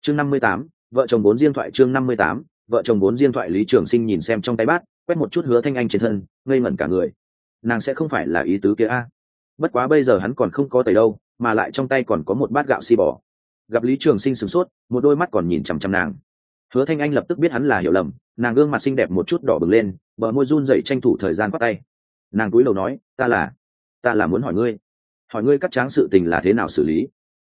chương 58, vợ chồng bốn riêng thoại. chương 58, vợ chồng bốn riêng thoại. Lý Trường Sinh nhìn xem trong tay bát, quét một chút Hứa Thanh Anh trên thân, ngây ngẩn cả người. Nàng sẽ không phải là ý tứ kia a? Bất quá bây giờ hắn còn không có tẩy đâu, mà lại trong tay còn có một bát gạo xi bò. Gặp Lý Trường Sinh sửng sốt, một đôi mắt còn nhìn chằm chằm nàng. Hứa Thanh Anh lập tức biết hắn là hiểu lầm, nàng gương mặt xinh đẹp một chút đỏ bừng lên, bờ môi run rẩy tranh thủ thời gian quát tay. Nàng cúi đầu nói, ta là muốn hỏi ngươi cắt tráng sự tình là thế nào xử lý.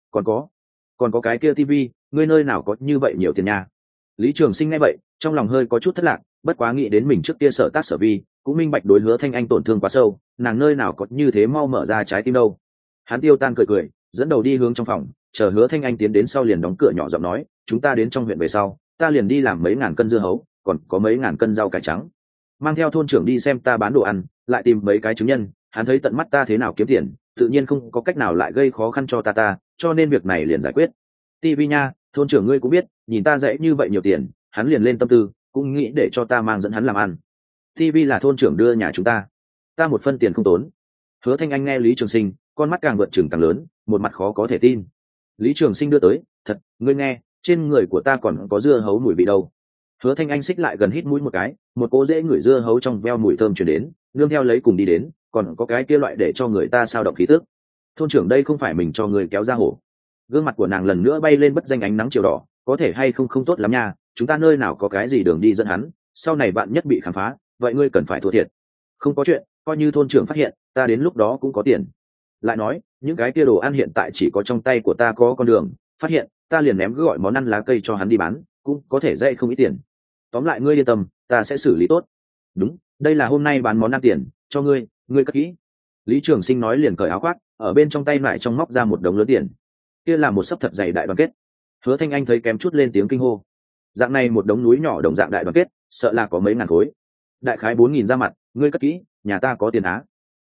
Còn có cái kia tivi, ngươi nơi nào có như vậy nhiều tiền nha. Lý Trường Sinh nghe vậy, trong lòng hơi có chút thất lạc, bất quá nghĩ đến mình trước kia sở tác sở vi, cũng minh bạch đối Hứa Thanh Anh tổn thương quá sâu, nàng nơi nào có như thế mau mở ra trái tim đâu. Hắn tiêu tan cười cười, dẫn đầu đi hướng trong phòng, chờ Hứa Thanh Anh tiến đến sau liền đóng cửa nhỏ giọng nói, chúng ta đến trong huyện về sau, ta liền đi làm mấy ngàn cân dưa hấu, còn có mấy ngàn cân rau cải trắng, mang theo thôn trưởng đi xem ta bán đồ ăn, lại tìm mấy cái chứng nhân, hắn thấy tận mắt ta thế nào kiếm tiền, tự nhiên không có cách nào lại gây khó khăn cho ta, cho nên việc này liền giải quyết. Tivi nha, thôn trưởng ngươi cũng biết, nhìn ta dễ như vậy nhiều tiền, hắn liền lên tâm tư, cũng nghĩ để cho ta mang dẫn hắn làm ăn. Tivi là thôn trưởng đưa nhà chúng ta một phân tiền không tốn. Hứa Thanh Anh nghe Lý Trường Sinh, con mắt càng vượt trừng càng lớn, một mặt khó có thể tin. Lý Trường Sinh đưa tới, thật, ngươi nghe, trên người của ta còn có dưa hấu mùi vị đâu. Hứa Thanh Anh xích lại gần hít mũi một cái, một cỗ dễ ngửi dưa hấu trong veo mùi thơm truyền đến, nương theo lấy cùng đi đến, còn có cái kia loại để cho người ta sao động khí tức. Thôn trưởng đây không phải mình cho người kéo ra hổ. Gương mặt của nàng lần nữa bay lên bất danh ánh nắng chiều đỏ, có thể hay không tốt lắm nha, chúng ta nơi nào có cái gì đường đi dẫn hắn, sau này bạn nhất bị khám phá, vậy ngươi cần phải thua thiệt. Không có chuyện, coi như thôn trưởng phát hiện, ta đến lúc đó cũng có tiền. Lại nói, những cái kia đồ ăn hiện tại chỉ có trong tay của ta có con đường, phát hiện, ta liền ném gọi món ăn lá cây cho hắn đi bán, cũng có thể dạy không ít tiền. Tóm lại ngươi yên tâm, ta sẽ xử lý tốt. Đúng, đây là hôm nay bán món ăn tiền, cho ngươi cất kỹ. Lý Trường Sinh nói liền cởi áo khoác, ở bên trong tay lại trong móc ra một đống lớn tiền. Kia là một sấp thật dày đại đoàn kết. Hứa Thanh Anh thấy kém chút lên tiếng kinh hô. Dạng này một đống núi nhỏ đồng dạng đại đoàn kết, sợ là có mấy ngàn khối. Đại khái 4.000 ra mặt, ngươi cất kỹ, nhà ta có tiền á.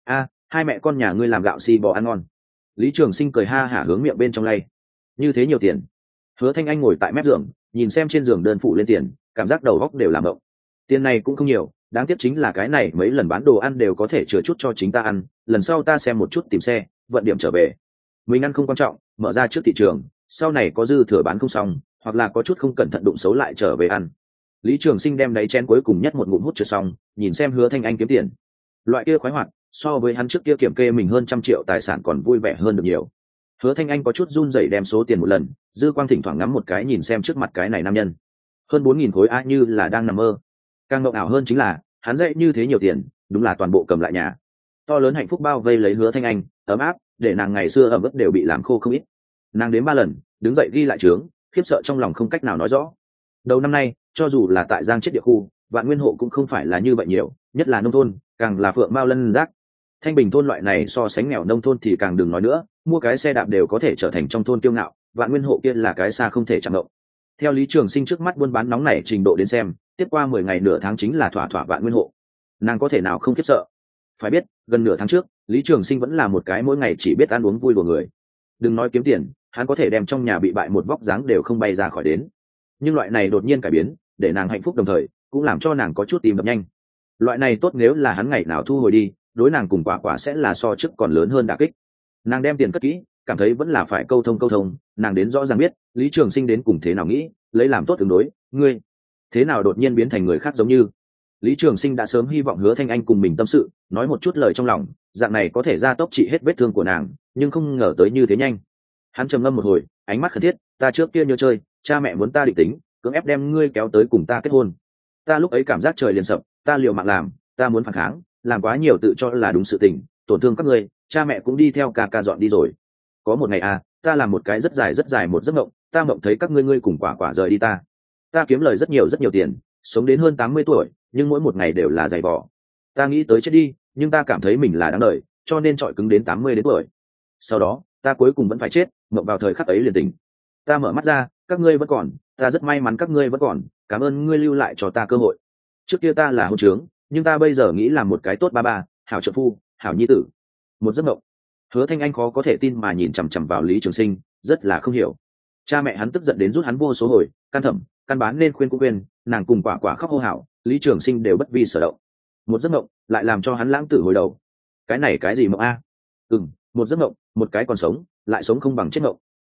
Hai mẹ con nhà ngươi làm gạo xi bò ăn ngon. Lý Trường Sinh cười ha hả hướng miệng bên trong lay. Như thế nhiều tiền. Hứa Thanh Anh ngồi tại mép giường, nhìn xem trên giường đơn phụ lên tiền, cảm giác đầu óc đều làm động. Tiền này cũng không nhiều, đáng tiếc chính là cái này mấy lần bán đồ ăn đều có thể chừa chút cho chính ta ăn, lần sau ta xem một chút tìm xe, vận điểm trở về. Mình ăn không quan trọng, mở ra trước thị trường, sau này có dư thừa bán không xong, hoặc là có chút không cẩn thận đụng xấu lại trở về ăn. Lý Trường Sinh đem đáy chén cuối cùng nhất một ngụm hút chưa xong, nhìn xem Hứa Thanh Anh kiếm tiền. Loại kia khoái hoạt, so với hắn trước kia kiểm kê mình hơn 100 triệu tài sản còn vui vẻ hơn được nhiều. Hứa Thanh Anh có chút run rẩy đem số tiền một lần, dư quang thỉnh thoảng ngắm một cái nhìn xem trước mặt cái này nam nhân. Hơn 4.000 khối á, như là đang nằm mơ. Càng ngộng ảo hơn chính là, hắn dạy như thế nhiều tiền, đúng là toàn bộ cầm lại nhà. To lớn hạnh phúc bao vây lấy Hứa Thanh Anh, ấm áp, để nàng ngày xưa ẩm ướt đều bị làm khô không ít. Nàng đến 3 lần, đứng dậy ghi lại trướng, khiếp sợ trong lòng không cách nào nói rõ. Đầu năm nay, cho dù là tại Giang Chết địa khu, Vạn Nguyên hộ cũng không phải là như vậy nhiều, nhất là nông thôn, càng là phượng mao lân giác. Thanh Bình thôn loại này so sánh nghèo nông thôn thì càng đừng nói nữa, mua cái xe đạp đều có thể trở thành trong thôn kiêu ngạo, Vạn Nguyên hộ kia là cái xa không thể chạm động. Theo Lý Trường Sinh trước mắt buôn bán nóng nảy trình độ đến xem, tiếp qua 10 ngày nửa tháng chính là thỏa Vạn Nguyên hộ. Nàng có thể nào không khiếp sợ? Phải biết, gần nửa tháng trước, Lý Trường Sinh vẫn là một cái mỗi ngày chỉ biết ăn uống vui đùa người. Đừng nói kiếm tiền, hắn có thể đem trong nhà bị bại một vóc dáng đều không bay ra khỏi đến. Nhưng loại này đột nhiên cải biến, để nàng hạnh phúc đồng thời, cũng làm cho nàng có chút tim đập nhanh. Loại này tốt nếu là hắn ngày nào thu hồi đi, đối nàng cùng quả sẽ là so trước còn lớn hơn đả kích. Nàng đem tiền cất kỹ, cảm thấy vẫn là phải câu thông, nàng đến rõ ràng biết Lý Trường Sinh đến cùng thế nào nghĩ, lấy làm tốt ứng đối. Ngươi thế nào đột nhiên biến thành người khác giống như? Lý Trường Sinh đã sớm hy vọng Hứa Thanh Anh cùng mình tâm sự, nói một chút lời trong lòng, dạng này có thể gia tốc trị hết vết thương của nàng, nhưng không ngờ tới như thế nhanh. Hắn trầm ngâm một hồi, ánh mắt khẩn thiết, ta trước kia nhớ chơi, cha mẹ muốn ta định tính, cưỡng ép đem ngươi kéo tới cùng ta kết hôn. Ta lúc ấy cảm giác trời liền sập, ta liều mạng làm, ta muốn phản kháng, làm quá nhiều tự cho là đúng sự tình, tổn thương các ngươi, cha mẹ cũng đi theo ca dọn đi rồi. Có một ngày ta làm một cái rất dài một giấc mộng, ta mộng thấy các ngươi cùng quả rời đi ta kiếm lời rất nhiều tiền, sống đến hơn 80 tuổi, nhưng mỗi một ngày đều là dày vò. Ta nghĩ tới chết đi, nhưng ta cảm thấy mình là đáng đời, cho nên trọi cứng đến 80 đến tuổi. Sau đó, ta cuối cùng vẫn phải chết, mộng vào thời khắc ấy liền tỉnh. Ta mở mắt ra, các ngươi vẫn còn, ta rất may mắn các ngươi vẫn còn, cảm ơn ngươi lưu lại cho ta cơ hội. Trước kia ta là hôn trướng, nhưng ta bây giờ nghĩ là một cái tốt ba, hảo trợ phu, hảo nhi tử. Một giấc mộng. Hứa Thanh Anh khó có thể tin mà nhìn chằm chằm vào Lý Trường Sinh, rất là không hiểu. Cha mẹ hắn tức giận đến rút hắn vô số hồi, căn thẩm, căn bán nên khuyên cũng khuyên, nàng cùng quả khóc hô hào, Lý Trường Sinh đều bất vi sở động. Một giấc mộng lại làm cho hắn lãng tử hồi đầu. Cái này cái gì mộng a? Một giấc mộng, một cái còn sống, lại sống không bằng chết mộng.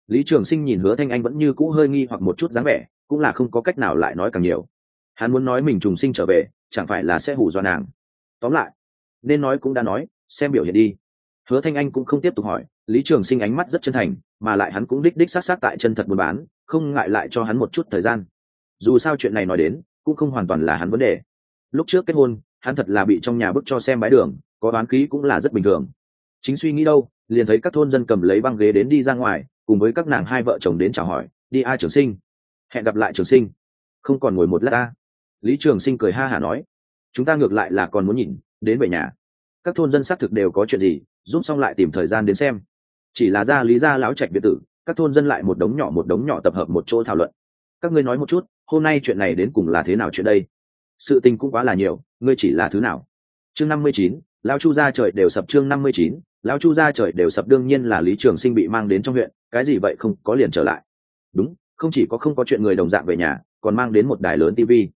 Lý Trường Sinh nhìn Hứa Thanh Anh vẫn như cũ hơi nghi hoặc một chút dáng vẻ, cũng là không có cách nào lại nói càng nhiều. Hắn muốn nói mình trùng sinh trở về, chẳng phải là sẽ hù dọa nàng. Tóm lại, nên nói cũng đã nói, xem biểu hiện đi. Hứa Thanh Anh cũng không tiếp tục hỏi, Lý Trường Sinh ánh mắt rất chân thành, mà lại hắn cũng đích đích xác xác tại chân thật buôn bán, không ngại lại cho hắn một chút thời gian. Dù sao chuyện này nói đến, cũng không hoàn toàn là hắn vấn đề. Lúc trước kết hôn, hắn thật là bị trong nhà bức cho xem bái đường, có đoán khí cũng là rất bình thường. Chính suy nghĩ đâu, liền thấy các thôn dân cầm lấy băng ghế đến đi ra ngoài, cùng với các nàng hai vợ chồng đến chào hỏi, đi a Trường Sinh, hẹn gặp lại Trường Sinh, không còn ngồi một lát ta. Lý Trường Sinh cười ha hả nói, chúng ta ngược lại là còn muốn nhìn, đến về nhà. Các thôn dân xác thực đều có chuyện gì, giúp xong lại tìm thời gian đến xem. Chỉ là ra Lý gia lão trạch biệt tử, các thôn dân lại một đống nhỏ tập hợp một chỗ thảo luận. Các ngươi nói một chút, hôm nay chuyện này đến cùng là thế nào chuyện đây? Sự tình cũng quá là nhiều, ngươi chỉ là thứ nào? Chương 59, lão Chu gia trời đều sập. Chương 59, lão Chu gia trời đều sập. Đương nhiên là Lý Trường Sinh bị mang đến trong huyện, cái gì vậy không có liền trở lại. Đúng, không chỉ có không có chuyện người đồng dạng về nhà, còn mang đến một đài lớn tivi.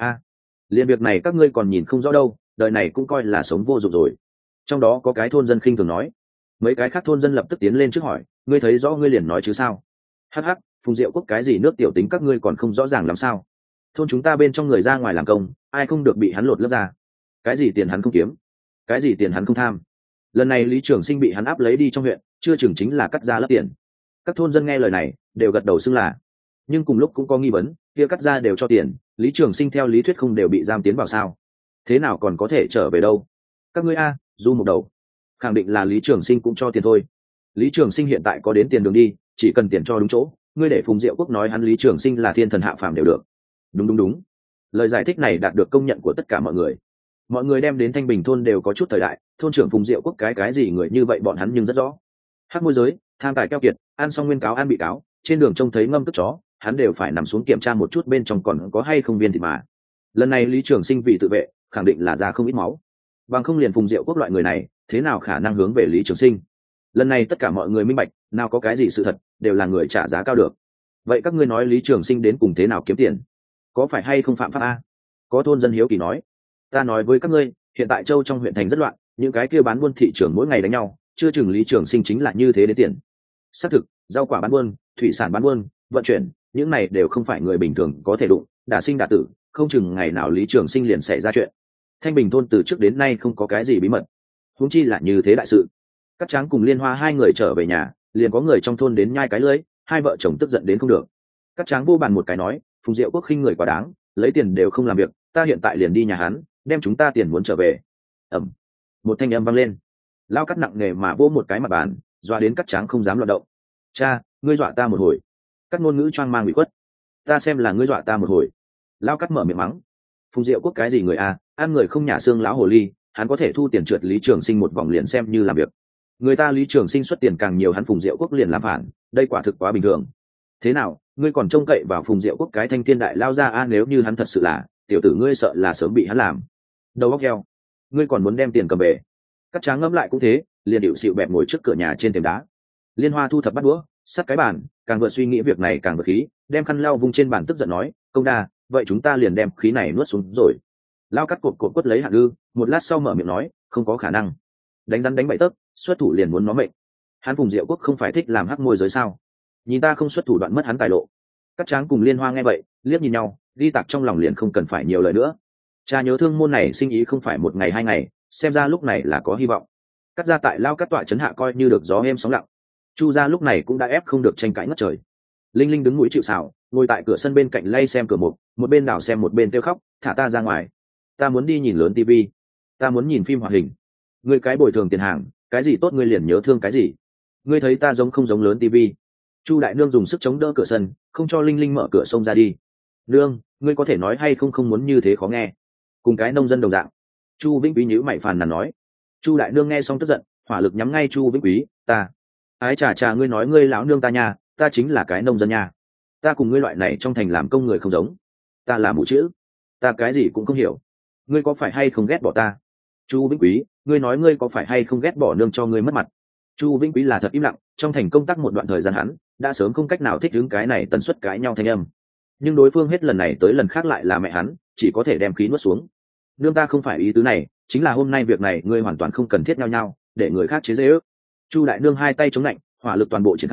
Liên việc này các ngươi còn nhìn không rõ đâu, đời này cũng coi là sống vô dụng rồi. Trong đó có cái thôn dân khinh thường nói. Mấy cái khác thôn dân lập tức tiến lên trước hỏi, ngươi thấy rõ ngươi liền nói chứ sao? Hắc hắc, Phùng Diệu Quốc cái gì nước tiểu tính các ngươi còn không rõ ràng làm sao? Thôn chúng ta bên trong người ra ngoài làm công, ai không được bị hắn lột lớp ra? Cái gì tiền hắn không kiếm, cái gì tiền hắn không tham. Lần này Lý Trường Sinh bị hắn áp lấy đi trong huyện, chưa chừng chính là cắt ra lớp tiền. Các thôn dân nghe lời này đều gật đầu xưng là, nhưng cùng lúc cũng có nghi vấn, kia cắt ra đều cho tiền, Lý Trường Sinh theo lý thuyết không đều bị giam tiến vào sao? Thế nào còn có thể trở về đâu? Các ngươi a, du một đầu, khẳng định là Lý Trường Sinh cũng cho tiền thôi. Lý Trường Sinh hiện tại có đến tiền đường đi, chỉ cần tiền cho đúng chỗ, ngươi để Phùng Diệu Quốc nói hắn Lý Trường Sinh là thiên thần hạ phàm đều được. Đúng. Lời giải thích này đạt được công nhận của tất cả mọi người. Mọi người đem đến Thanh Bình thôn đều có chút thời đại, thôn trưởng Phùng Diệu Quốc cái gì người như vậy bọn hắn nhưng rất rõ. Hắc môi giới, tham tài keo kiệt, ăn xong nguyên cáo ăn bị cáo, trên đường trông thấy ngâm tức chó, hắn đều phải nằm xuống kiểm tra một chút bên trong còn có hay không viên thịt mà. Lần này Lý Trường Sinh vì tự vệ, khẳng định là ra không ít máu. Bằng không liền Phùng Diệu Quốc loại người này, thế nào khả năng hướng về Lý Trường Sinh? Lần này tất cả mọi người minh bạch, nào có cái gì sự thật, đều là người trả giá cao được. Vậy các ngươi nói Lý Trường Sinh đến cùng thế nào kiếm tiền? Có phải hay không phạm pháp a? Có thôn dân hiếu kỳ nói. Ta nói với các ngươi, hiện tại châu trong huyện thành rất loạn, những cái kia bán buôn thị trường mỗi ngày đánh nhau, chưa chừng Lý Trường Sinh chính là như thế đến tiền. Xác thực, rau quả bán buôn, thủy sản bán buôn, vận chuyển, những này đều không phải người bình thường có thể đụng, đả sinh đả tử, không chừng ngày nào Lý Trường Sinh liền xảy ra chuyện. Thanh Bình thôn từ trước đến nay không có cái gì bí mật, huống chi là như thế đại sự. Cát Tráng cùng Liên Hoa hai người trở về nhà, liền có người trong thôn đến nhai cái lưỡi, hai vợ chồng tức giận đến không được. Cát Tráng vô bàn một cái nói, Phùng Diệu Quốc khinh người quá đáng, lấy tiền đều không làm việc, ta hiện tại liền đi nhà hắn, đem chúng ta tiền muốn trở về. Ầm, một thanh âm vang lên, lao Cát nặng nề mà vỗ một cái mặt bàn, dọa đến Cát Tráng không dám loạn động. Cha, ngươi dọa ta một hồi. Cát ngôn ngữ choang mang bị khuất. Ta xem là ngươi dọa ta một hồi. Lao Cát mở miệng mắng. Phùng Diệu Quốc cái gì người a, ăn người không nhả xương lão hồ ly, hắn có thể thu tiền trượt Lý Trường Sinh một vòng liền xem như làm việc. Người ta Lý Trường Sinh xuất tiền càng nhiều hắn Phùng Diệu Quốc liền làm phản, đây quả thực quá bình thường. Thế nào, ngươi còn trông cậy vào Phùng Diệu Quốc cái thanh thiên đại lao ra a, nếu như hắn thật sự là tiểu tử ngươi sợ là sớm bị hắn làm đầu óc heo. Ngươi còn muốn đem tiền cầm về? Cát Tráng ngẫm lại cũng thế, liền điệu xịu bẹp ngồi trước cửa nhà trên thềm đá. Liên Hoa thu thập bắt đũa, sắt cái bàn, càng vượt suy nghĩ việc này càng vượt khí, đem khăn lau vung trên bàn tức giận nói, công đa, vậy chúng ta liền đem khí này nuốt xuống rồi. Lao Cát cột quất lấy Hạng Ư, một lát sau mở miệng nói, không có khả năng. Đánh rắn đánh bậy tấc, xuất thủ liền muốn nó mệnh. Hắn Phùng Diệu Quốc không phải thích làm hắc môi giới sao? Nhìn ta không xuất thủ đoạn mất hắn tài lộ. Cát Tráng cùng Liên Hoa nghe vậy, liếc nhìn nhau, đi tạc trong lòng liền không cần phải nhiều lời nữa. Cha nhớ thương môn này sinh ý không phải một ngày hai ngày, xem ra lúc này là có hy vọng. Cát gia tại Lao Cát tọa trấn hạ coi như được gió êm sóng lặng. Chu gia lúc này cũng đã ép không được tranh cãi ngất trời. Linh Linh đứng mũi chịu sào, ngồi tại cửa sân bên cạnh lay xem cửa một bên đảo xem một bên kêu khóc, thả ta ra ngoài, ta muốn đi nhìn lớn tivi, ta muốn nhìn phim hoạt hình. Ngươi cái bồi thường tiền hàng, cái gì tốt ngươi liền nhớ thương cái gì? Ngươi thấy ta giống không giống lớn tivi? Chu đại nương dùng sức chống đỡ cửa sân, không cho Linh Linh mở cửa xông ra đi. Nương, ngươi có thể nói hay không không muốn như thế khó nghe, cùng cái nông dân đồng dạng. Chu Vĩnh Quý nhíu mày phàn nàn nói. Chu đại nương nghe xong tức giận, hỏa lực nhắm ngay Chu Vĩnh Quý, ta ái chà ngươi nói ngươi lão nương ta nha, ta chính là cái nông dân nha, ta cùng ngươi loại này trong thành làm công người không giống, ta là mù chữ, ta cái gì cũng không hiểu, ngươi có phải hay không ghét bỏ ta? Chu Vĩnh Quý, ngươi nói ngươi có phải hay không ghét bỏ nương cho ngươi mất mặt? Chu Vĩnh Quý là thật im lặng, trong thành công tác một đoạn thời gian hắn đã sớm không cách nào thích ứng cái này tần suất cãi nhau thanh âm, nhưng đối phương hết lần này tới lần khác lại là mẹ hắn, chỉ có thể đem khí nuốt xuống. Nương ta không phải ý tứ này, chính là hôm nay việc này ngươi hoàn toàn không cần thiết nhau nhau để người khác chế giễu. Chu đại nương hai tay chống lạnh, hỏa lực toàn bộ triển khai,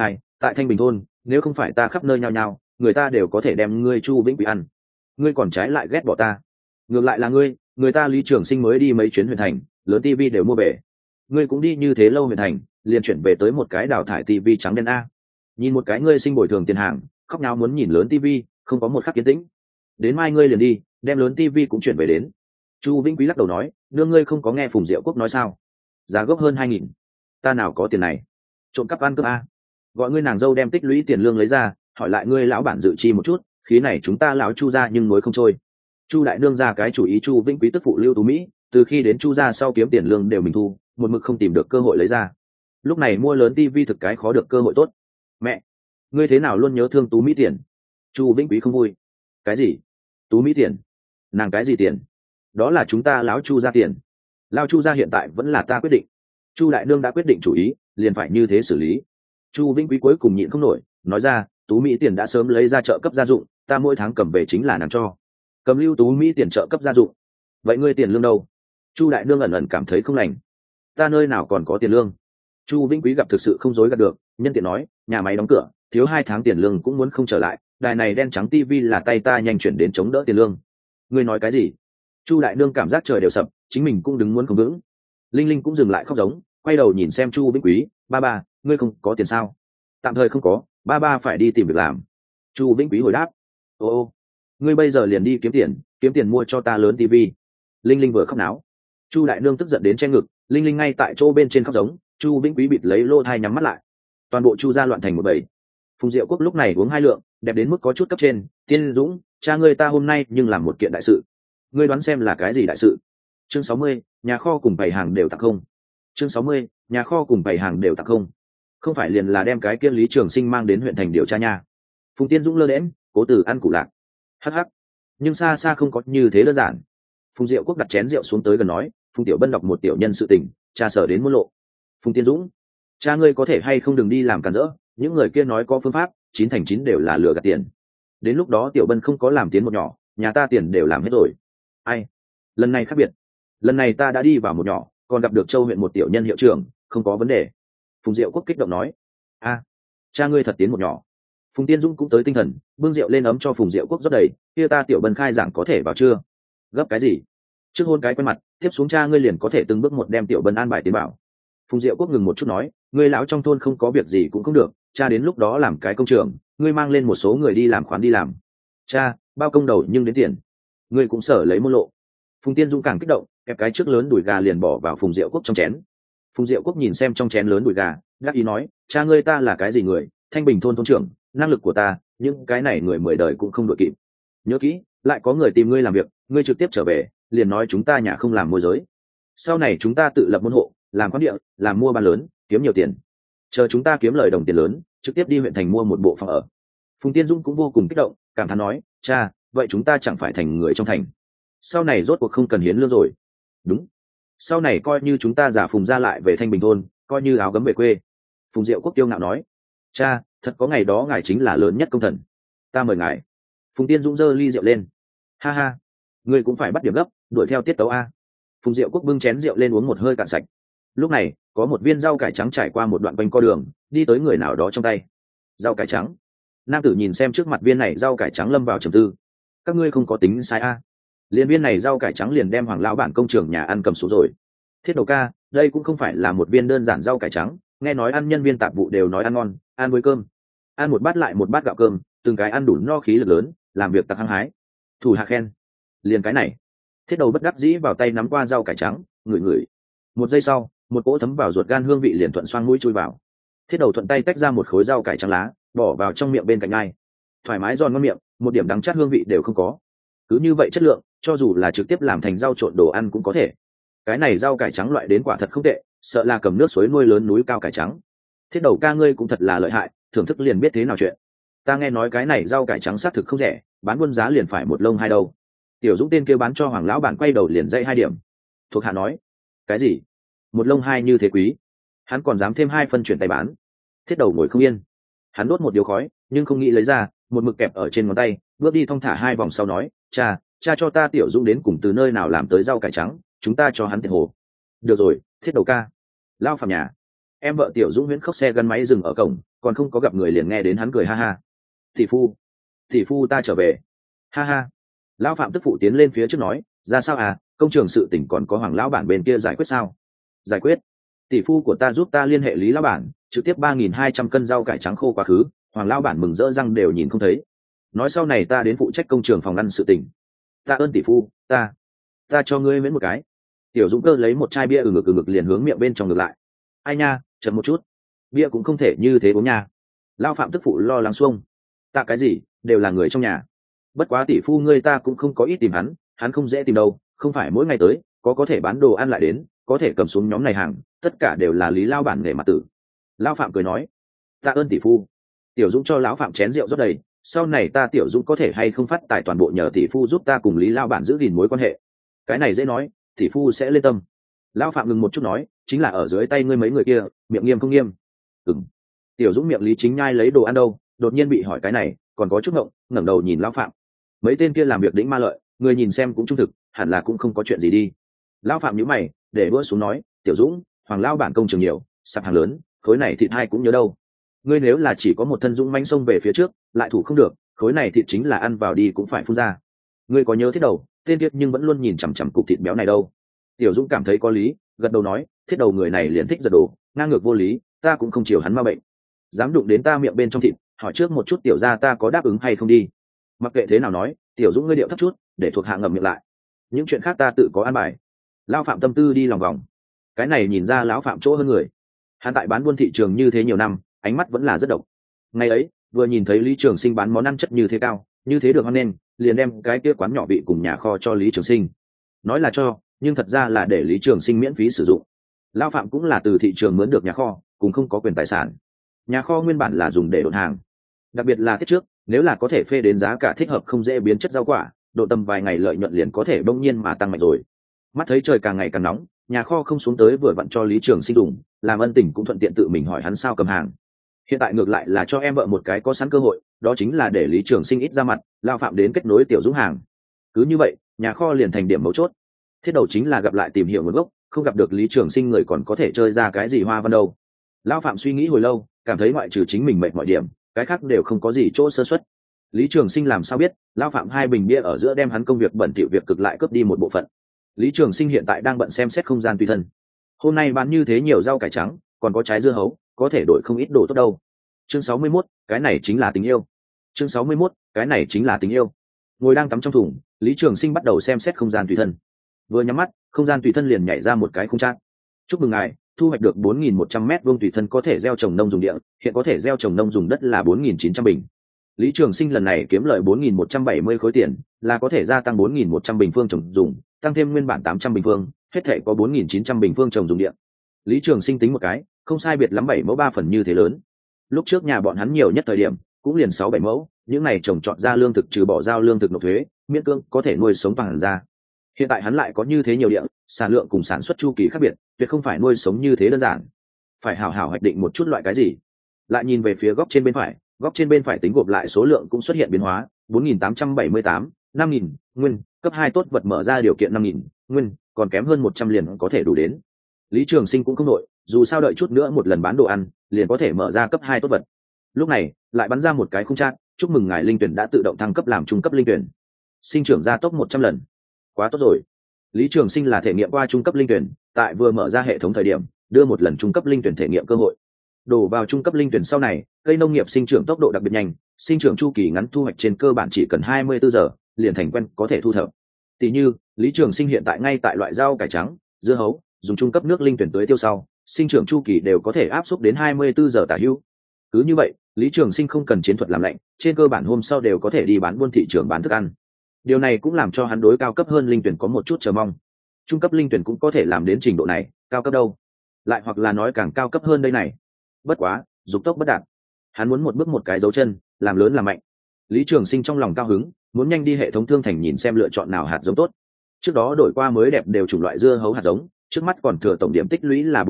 tại Thanh Bình thôn, nếu không phải ta khắp nơi nhao nhao, người ta đều có thể đem ngươi Chu Vĩnh Quý ăn. Ngươi còn trái lại ghét bỏ ta. Ngược lại là ngươi, người ta Lý Trường Sinh mới đi mấy chuyến huyện thành, lớn tivi đều mua về. Ngươi cũng đi như thế lâu huyện thành, liền chuyển về tới một cái đào thải tivi trắng đen a. Nhìn một cái ngươi sinh bồi thường tiền hàng, khóc nháo muốn nhìn lớn tivi, không có một khắc kiến tĩnh. Đến mai ngươi liền đi, đem lớn tivi cũng chuyển về đến. Chu Vĩnh Quý lắc đầu nói, nương ngươi không có nghe Phùng Diệu Quốc nói sao? Giá gốc hơn 2.000, ta nào có tiền này? Trộm cắp ăn cướp a. Gọi ngươi nàng dâu đem tích lũy tiền lương lấy ra, hỏi lại ngươi lão bản dự chi một chút, khí này chúng ta lão Chu ra nhưng nối không trôi. Chu đại nương ra cái chủ ý. Chu Vĩnh Quý tức phụ Lưu Tú Mỹ, từ khi đến Chu ra sau kiếm tiền lương đều mình thu, một mực không tìm được cơ hội lấy ra. Lúc này mua lớn tivi thực cái khó được cơ hội tốt. Mẹ, ngươi thế nào luôn nhớ thương Tú Mỹ tiền? Chu Vĩnh Quý không vui. Cái gì? Tú Mỹ tiền? Nàng cái gì tiền? Đó là chúng ta lão Chu ra tiền. Lão Chu ra hiện tại vẫn là ta quyết định. Chu đại nương đã quyết định chủ ý, liền phải như thế xử lý. Chu Vĩnh Quý cuối cùng nhịn không nổi, nói ra, Tú Mỹ tiền đã sớm lấy ra trợ cấp gia dụng, ta mỗi tháng cầm về chính là nàng cho. Cầm Lưu Tú Mỹ tiền trợ cấp gia dụng. Vậy ngươi tiền lương đâu? Chu đại nương ẩn ẩn cảm thấy không lành. Ta nơi nào còn có tiền lương? Chu Vĩnh Quý gặp thực sự không dối gạt được, nhân tiện nói, nhà máy đóng cửa, thiếu 2 tháng tiền lương cũng muốn không trở lại, đài này đen trắng tivi là tay ta nhanh chuyển đến chống đỡ tiền lương. Ngươi nói cái gì? Chu đại nương cảm giác trời đều sập, chính mình cũng đứng muốn không vững. Linh Linh cũng dừng lại khóc giống, quay đầu nhìn xem Chu Vĩnh Quý, ba ba, ngươi không có tiền sao? Tạm thời không có, ba ba phải đi tìm việc làm. Chu Vĩnh Quý hồi đáp, ô, ngươi bây giờ liền đi kiếm tiền mua cho ta lớn tivi. Linh Linh vừa khóc náo. Chu đại nương tức giận đến che ngực, Linh Linh ngay tại chỗ bên trên khóc giống. Chu Vĩnh Quý bịt lấy lô thai nhắm mắt lại. Toàn bộ Chu gia loạn thành một bầy. Phùng Diệu Quốc lúc này uống 2 lượng, đẹp đến mức có chút cấp trên. Tiên Dũng, cha ngươi ta hôm nay nhưng làm một kiện đại sự. Ngươi đoán xem là cái gì đại sự? Chương 60, nhà kho cùng bày hàng đều tặng không. Chương 60, nhà kho cùng bày hàng đều tặng không. Không phải liền là đem cái kia Lý Trường Sinh mang đến huyện thành điều tra nha. Phùng Tiên Dũng lơ đễnh, cố từ ăn củ lạc. Hắc hắc. Nhưng xa xa không có như thế đơn giản. Phùng Diệu Quốc đặt chén rượu xuống tới gần nói, Phùng Tiểu Bân đọc một tiểu nhân sự tình, cha sở đến muôn lộ. Phùng Tiên Dũng, cha ngươi có thể hay không đừng đi làm cản rỡ, những người kia nói có phương pháp, 9 thành 9 đều là lừa gạt tiền. Đến lúc đó Tiểu Bân không có làm tiến một nhỏ, nhà ta tiền đều làm hết rồi. Ai? Lần này khác biệt. Lần này ta đã đi vào một nhỏ, còn gặp được Châu huyện một tiểu nhân hiệu trưởng, không có vấn đề. Phùng Diệu Quốc kích động nói, a, cha ngươi thật tiến một nhỏ. Phùng Tiên Dũng cũng tới tinh thần, bưng rượu lên ấm cho Phùng Diệu Quốc rót đầy, kia ta Tiểu Bân khai giảng có thể vào chưa? Gấp cái gì? Trước hôn cái quen mặt, tiếp xuống cha ngươi liền có thể từng bước một đem Tiểu Bân an bài tiến bảo. Phùng Diệu Quốc ngừng một chút nói, ngươi lão trong thôn không có việc gì cũng không được, cha đến lúc đó làm cái công trường, ngươi mang lên một số người đi làm khoán đi làm. Cha, bao công đầu nhưng đến tiền, ngươi cũng sở lấy môn lộ. Phùng Tiên Dũng càng kích động, kẹp cái trước lớn đùi gà liền bỏ vào Phùng Diệu Quốc trong chén. Phùng Diệu Quốc nhìn xem trong chén lớn đùi gà, đáp ý nói, cha ngươi ta là cái gì người, Thanh Bình thôn thôn trưởng, năng lực của ta, những cái này người 10 đời cũng không đội kịp. Nhớ kỹ, lại có người tìm ngươi làm việc, ngươi trực tiếp trở về, liền nói chúng ta nhà không làm môi giới. Sau này chúng ta tự lập môn hộ, làm quán địa, làm mua bán lớn, kiếm nhiều tiền. Chờ chúng ta kiếm lời đồng tiền lớn, trực tiếp đi huyện thành mua một bộ phòng ở. Phùng Tiên Dũng cũng vô cùng kích động, cảm thán nói, cha, vậy chúng ta chẳng phải thành người trong thành. Sau này rốt cuộc không cần hiến lương rồi. Đúng. Sau này coi như chúng ta giả Phùng ra lại về Thanh Bình thôn, coi như áo gấm về quê. Phùng Diệu Quốc kiêu ngạo nói, cha, thật có ngày đó ngài chính là lớn nhất công thần. Ta mời ngài. Phùng Tiên Dũng giơ ly rượu lên. Ha ha, ngươi cũng phải bắt điểm gấp, đuổi theo tiết tấu a. Phùng Diệu Quốc bưng chén rượu lên uống một hơi cạn sạch. Lúc này có một viên rau cải trắng trải qua một đoạn quanh co đường, đi tới người nào đó trong tay. Rau cải trắng. Nam tử nhìn xem trước mặt viên này rau cải trắng lâm vào trầm tư. Các ngươi không có tính sai a. Liên viên này rau cải trắng liền đem Hoàng lão bản công trường nhà ăn cầm xuống rồi. Thiết Đầu ca, đây cũng không phải là một viên đơn giản rau cải trắng, nghe nói ăn nhân viên tạp vụ đều nói ăn ngon, ăn với cơm, ăn một bát lại một bát gạo cơm, từng cái ăn đủ no khí lực lớn, làm việc tặc hăng hái. Thủ hạ khen. Liền cái này. Thiết Đầu bất đắc dĩ vào tay nắm qua rau cải trắng, ngửi ngửi. Một giây sau, một cỗ thấm vào ruột gan hương vị liền thuận xoang mũi chui vào. Thiết Đầu thuận tay tách ra một khối rau cải trắng lá, bỏ vào trong miệng bên cạnh ngay. Thoải mái giòn ngon miệng, một điểm đắng chát hương vị đều không có. Cứ như vậy chất lượng, cho dù là trực tiếp làm thành rau trộn đồ ăn cũng có thể. Cái này rau cải trắng loại đến quả thật không tệ, sợ là cầm nước suối nuôi lớn núi cao cải trắng. Thiết Đầu ca ngươi cũng thật là lợi hại, thưởng thức liền biết thế nào chuyện. Ta nghe nói cái này rau cải trắng xác thực không rẻ, bán buôn giá liền phải 1 lông 2 đâu. Tiểu Dũng tên kia bán cho Hoàng lão bản quay đầu liền dây 2 điểm. Thuộc hạ nói, cái gì? 1 lông 2 như thế quý? Hắn còn dám thêm 2 phân chuyển tay bán. Thiết Đầu ngồi không yên. Hắn đốt một điếu khói, nhưng không nghĩ lấy ra, một mực kẹp ở trên ngón tay, bước đi thong thả 2 vòng sau nói, cha cho ta Tiểu Dũng đến cùng từ nơi nào làm tới rau cải trắng, chúng ta cho hắn tiền hồ. Được rồi, Thiết Đầu ca. Lao phạm nhà. Em vợ Tiểu Dũng Huyễn khóc xe gắn máy dừng ở cổng, còn không có gặp người liền nghe đến hắn cười ha ha. Tỷ phu ta trở về. Ha ha. Lão Phạm tức phụ tiến lên phía trước nói, ra sao à, công trường sự tỉnh còn có Hoàng lão bản bên kia giải quyết sao? Giải quyết. Tỷ phu của ta giúp ta liên hệ Lý lão bản, trực tiếp 3.200 cân rau cải trắng khô quá khứ, Hoàng lão bản mừng rỡ răng đều nhìn không thấy. Nói sau này ta đến phụ trách công trường phòng ăn sự tỉnh. Ta ơn tỷ phu, ta cho ngươi miễn một cái. Tiểu Dũng Cơ lấy một chai bia ừ ngực liền hướng miệng bên trong ngược lại. Ai nha, chậm một chút, bia cũng không thể như thế uống nha. Lão Phạm tức phụ lo lắng xuông. Ta cái gì, đều là người trong nhà. Bất quá tỷ phu ngươi ta cũng không có ít tìm hắn không dễ tìm đâu, không phải mỗi ngày tới, có thể bán đồ ăn lại đến, có thể cầm xuống nhóm này hàng, tất cả đều là Lý lao bản nghề mặt tử. Lão Phạm cười nói, tạ ơn tỷ phu. Tiểu Dũng cho lão Phạm chén rượu rót đầy, sau này ta Tiểu Dũng có thể hay không phát tài toàn bộ nhờ tỷ phu giúp ta cùng Lý lao bản giữ gìn mối quan hệ. Cái này dễ nói, tỷ phu sẽ lên tâm. Lão Phạm ngừng một chút nói, chính là ở dưới tay ngươi mấy người kia, miệng nghiêm không nghiêm. Ừm. Tiểu Dũng miệng lý chính nhai lấy đồ ăn đâu, đột nhiên bị hỏi cái này, còn có chút ngộng, ngẩng đầu nhìn lão Phạm. Mấy tên kia làm việc đĩnh ma lợi, người nhìn xem cũng trung thực, hẳn là cũng không có chuyện gì đi. Lão Phạm nhíu mày, để đũa xuống nói, Tiểu Dũng, Hoàng lao bản công trường nhiều, sạp hàng lớn, khối này thịt hai cũng nhớ đâu. Ngươi nếu là chỉ có một thân dũng manh xông về phía trước, lại thủ không được, khối này thịt chính là ăn vào đi cũng phải phun ra. Ngươi có nhớ thiết đầu, tên kiệt nhưng vẫn luôn nhìn chằm chằm cục thịt béo này đâu. Tiểu Dũng cảm thấy có lý, gật đầu nói, thiết đầu người này liền thích giật đồ, ngang ngược vô lý, ta cũng không chiều hắn ma bệnh. Dám đụng đến ta miệng bên trong thịt, hỏi trước một chút tiểu gia ta có đáp ứng hay không đi. Mặc kệ thế nào nói, Tiểu Dũng ngươi điệu thấp chút, để thuộc hạ ngậm miệng lại. Những chuyện khác ta tự có an bài. Lão Phạm tâm tư đi lòng vòng. Cái này nhìn ra lão Phạm chỗ hơn người. Hắn tại bán buôn thị trường như thế nhiều năm, ánh mắt vẫn là rất độc. Ngày ấy, vừa nhìn thấy Lý Trường Sinh bán món ăn chất như thế cao, như thế được hoan nên, liền đem cái kia quán nhỏ vị cùng nhà kho cho Lý Trường Sinh. Nói là cho, nhưng thật ra là để Lý Trường Sinh miễn phí sử dụng. Lão Phạm cũng là từ thị trường mướn được nhà kho, cũng không có quyền tài sản. Nhà kho nguyên bản là dùng để độn hàng, đặc biệt là tiết trước, nếu là có thể phê đến giá cả thích hợp không dễ biến chất rau quả, độ tầm vài ngày lợi nhuận liền có thể bỗng nhiên mà tăng mạnh rồi. Mắt thấy trời càng ngày càng nóng, nhà kho không xuống tới vừa vặn cho Lý Trường Sinh dùng, làm ân tình cũng thuận tiện tự mình hỏi hắn sao cầm hàng. Hiện tại ngược lại là cho em vợ một cái có sẵn cơ hội, đó chính là để Lý Trường Sinh ít ra mặt, Lão Phạm đến kết nối Tiểu Dũng hàng. Cứ như vậy, nhà kho liền thành điểm mấu chốt. Thiết đầu chính là gặp lại tìm hiểu nguồn gốc, không gặp được Lý Trường Sinh người còn có thể chơi ra cái gì hoa văn đâu. Lão Phạm suy nghĩ hồi lâu, cảm thấy ngoại trừ chính mình mệt mọi điểm, cái khác đều không có gì chỗ sơ suất. Lý Trường Sinh làm sao biết, Lão Phạm hai bình bia ở giữa đem hắn công việc bẩn thỉu việc cực lại cướp đi một bộ phận. Lý Trường Sinh hiện tại đang bận xem xét không gian tùy thân. Hôm nay bán như thế nhiều rau cải trắng, còn có trái dưa hấu, có thể đổi không ít đồ tốt đâu. Chương 61, cái này chính là tình yêu. Chương 61, cái này chính là tình yêu. Ngồi đang tắm trong thùng, Lý Trường Sinh bắt đầu xem xét không gian tùy thân. Vừa nhắm mắt, không gian tùy thân liền nhảy ra một cái khung chat. Chúc mừng ngài, thu hoạch được 4.100 m² tùy thân có thể gieo trồng nông dùng địa, hiện có thể gieo trồng nông dùng đất là 4.900 bình. Lý Trường Sinh lần này kiếm lợi 4.170 khối tiền, là có thể gia tăng 4.100 bình phương trồng dùng, tăng thêm nguyên bản 800 bình phương, hết thể có 4.900 bình phương trồng dùng địa. Lý Trường Sinh tính một cái, không sai biệt lắm 7 mẫu 3 phần như thế lớn. Lúc trước nhà bọn hắn nhiều nhất thời điểm, cũng liền 6-7 mẫu, những này trồng trọt ra lương thực trừ bỏ giao lương thực nộp thuế, miễn cưỡng có thể nuôi sống toàn ra. Hiện tại hắn lại có như thế nhiều địa, sản lượng cùng sản xuất chu kỳ khác biệt, tuyệt không phải nuôi sống như thế đơn giản. Phải hảo hảo hoạch định một chút loại cái gì. Lại nhìn về phía góc trên bên phải tính gộp lại số lượng cũng xuất hiện biến hóa, 4.878, 5.000, nguyên, cấp 2 tốt vật mở ra điều kiện 5.000, nguyên, còn kém hơn 100 liền có thể đủ đến. Lý Trường Sinh cũng không nội, dù sao đợi chút nữa một lần bán đồ ăn, liền có thể mở ra cấp 2 tốt vật. Lúc này, lại bắn ra một cái khung chat, chúc mừng ngài linh tuyển đã tự động thăng cấp làm trung cấp linh tuyển. Sinh trưởng gia tốc 100 lần. Quá tốt rồi. Lý Trường Sinh là thể nghiệm qua trung cấp linh tuyển, tại vừa mở ra hệ thống thời điểm, đưa một lần trung cấp linh tuyển thể nghiệm cơ hội. Đổ vào trung cấp linh tuyển sau này, cây nông nghiệp sinh trưởng tốc độ đặc biệt nhanh, sinh trưởng chu kỳ ngắn, thu hoạch trên cơ bản chỉ cần 24 giờ, liền thành quen có thể thu thập. Tỷ như, Lý Trường Sinh hiện tại ngay tại loại rau cải trắng, dưa hấu, dùng trung cấp nước linh tuyển tưới tiêu sau, sinh trưởng chu kỳ đều có thể áp suất đến 24 giờ tả hữu. Cứ như vậy, Lý Trường Sinh không cần chiến thuật làm lạnh, trên cơ bản hôm sau đều có thể đi bán buôn thị trường bán thức ăn. Điều này cũng làm cho hắn đối cao cấp hơn linh tuyển có một chút chờ mong. Trung cấp linh tuyển cũng có thể làm đến trình độ này, cao cấp đâu? Lại hoặc là nói càng cao cấp hơn đây này. Bất quá, dục tốc bất đạt. Hắn muốn một bước một cái dấu chân, làm lớn làm mạnh. Lý Trường Sinh trong lòng cao hứng, muốn nhanh đi hệ thống thương thành nhìn xem lựa chọn nào hạt giống tốt. Trước đó đổi qua mới đẹp đều chủng loại dưa hấu hạt giống, trước mắt còn thừa tổng điểm tích lũy là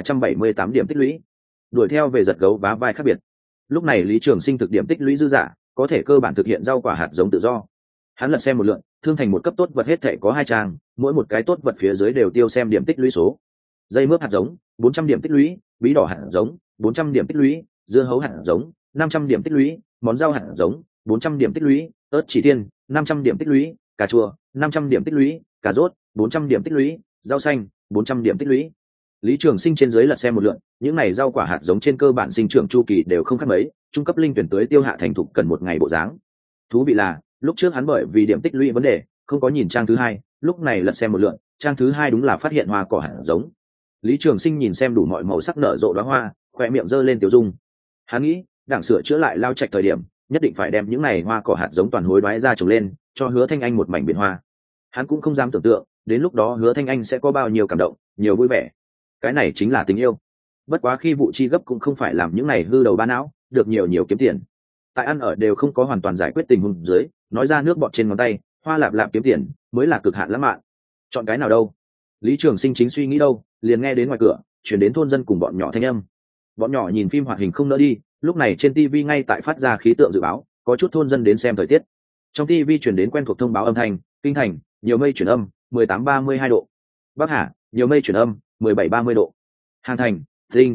4.378 điểm tích lũy. Đuổi theo về giật gấu vá vai khác biệt. Lúc này Lý Trường Sinh thực điểm tích lũy dư giả, có thể cơ bản thực hiện rau quả hạt giống tự do. Hắn lật xem một lượt, thương thành một cấp tốt vật hết thể có 2 trang, mỗi một cái tốt vật phía dưới đều tiêu xem điểm tích lũy số. Dây mướp hạt giống, 400 điểm tích lũy, bí đỏ hạt giống 400 điểm tích lũy, dưa hấu hạt giống 500 điểm tích lũy, món rau hạt giống 400 điểm tích lũy, ớt chỉ tiên 500 điểm tích lũy, cà chua 500 điểm tích lũy, cà rốt 400 điểm tích lũy, rau xanh 400 điểm tích lũy. Lý Trường Sinh trên dưới lật xem một lượt, những này rau quả hạt giống trên cơ bản sinh trưởng chu kỳ đều không khác mấy, trung cấp linh tuyển tưới tiêu hạ thành thục cần một ngày bộ dáng. Thú vị là, lúc trước hắn bởi vì điểm tích lũy vấn đề, không có nhìn trang thứ hai, lúc này lật xem một lượt, trang thứ hai đúng là phát hiện hoa cỏ hạt giống. Lý Trường Sinh nhìn xem đủ mọi màu sắc nở rộ đóa hoa, khóe miệng giơ lên tiểu dung. Hắn nghĩ, đảng sửa chữa lại lao trạch thời điểm, nhất định phải đem những này hoa cỏ hạt giống toàn hối đoái ra trồng lên, cho Hứa Thanh Anh một mảnh biển hoa. Hắn cũng không dám tưởng tượng, đến lúc đó Hứa Thanh Anh sẽ có bao nhiêu cảm động, nhiều vui vẻ. Cái này chính là tình yêu. Bất quá khi vụ chi gấp cũng không phải làm những này hư đầu ba não, được nhiều kiếm tiền. Tại ăn ở đều không có hoàn toàn giải quyết tình huống dưới, nói ra nước bọt trên ngón tay, hoa lạp lạp kiếm tiền mới là cực hạn lãng mạn. Chọn cái nào đâu? Lý Trường Sinh chính suy nghĩ đâu, liền nghe đến ngoài cửa chuyển đến thôn dân cùng bọn nhỏ thanh âm. Bọn nhỏ nhìn phim hoạt hình không nỡ đi, lúc này trên TV ngay tại phát ra khí tượng dự báo, có chút thôn dân đến xem thời tiết. Trong TV chuyển đến quen thuộc thông báo âm thanh, kinh thành nhiều mây chuyển âm 18-32 độ, Bắc Hà nhiều mây chuyển âm 17-30 độ, Hàng Thành Tinh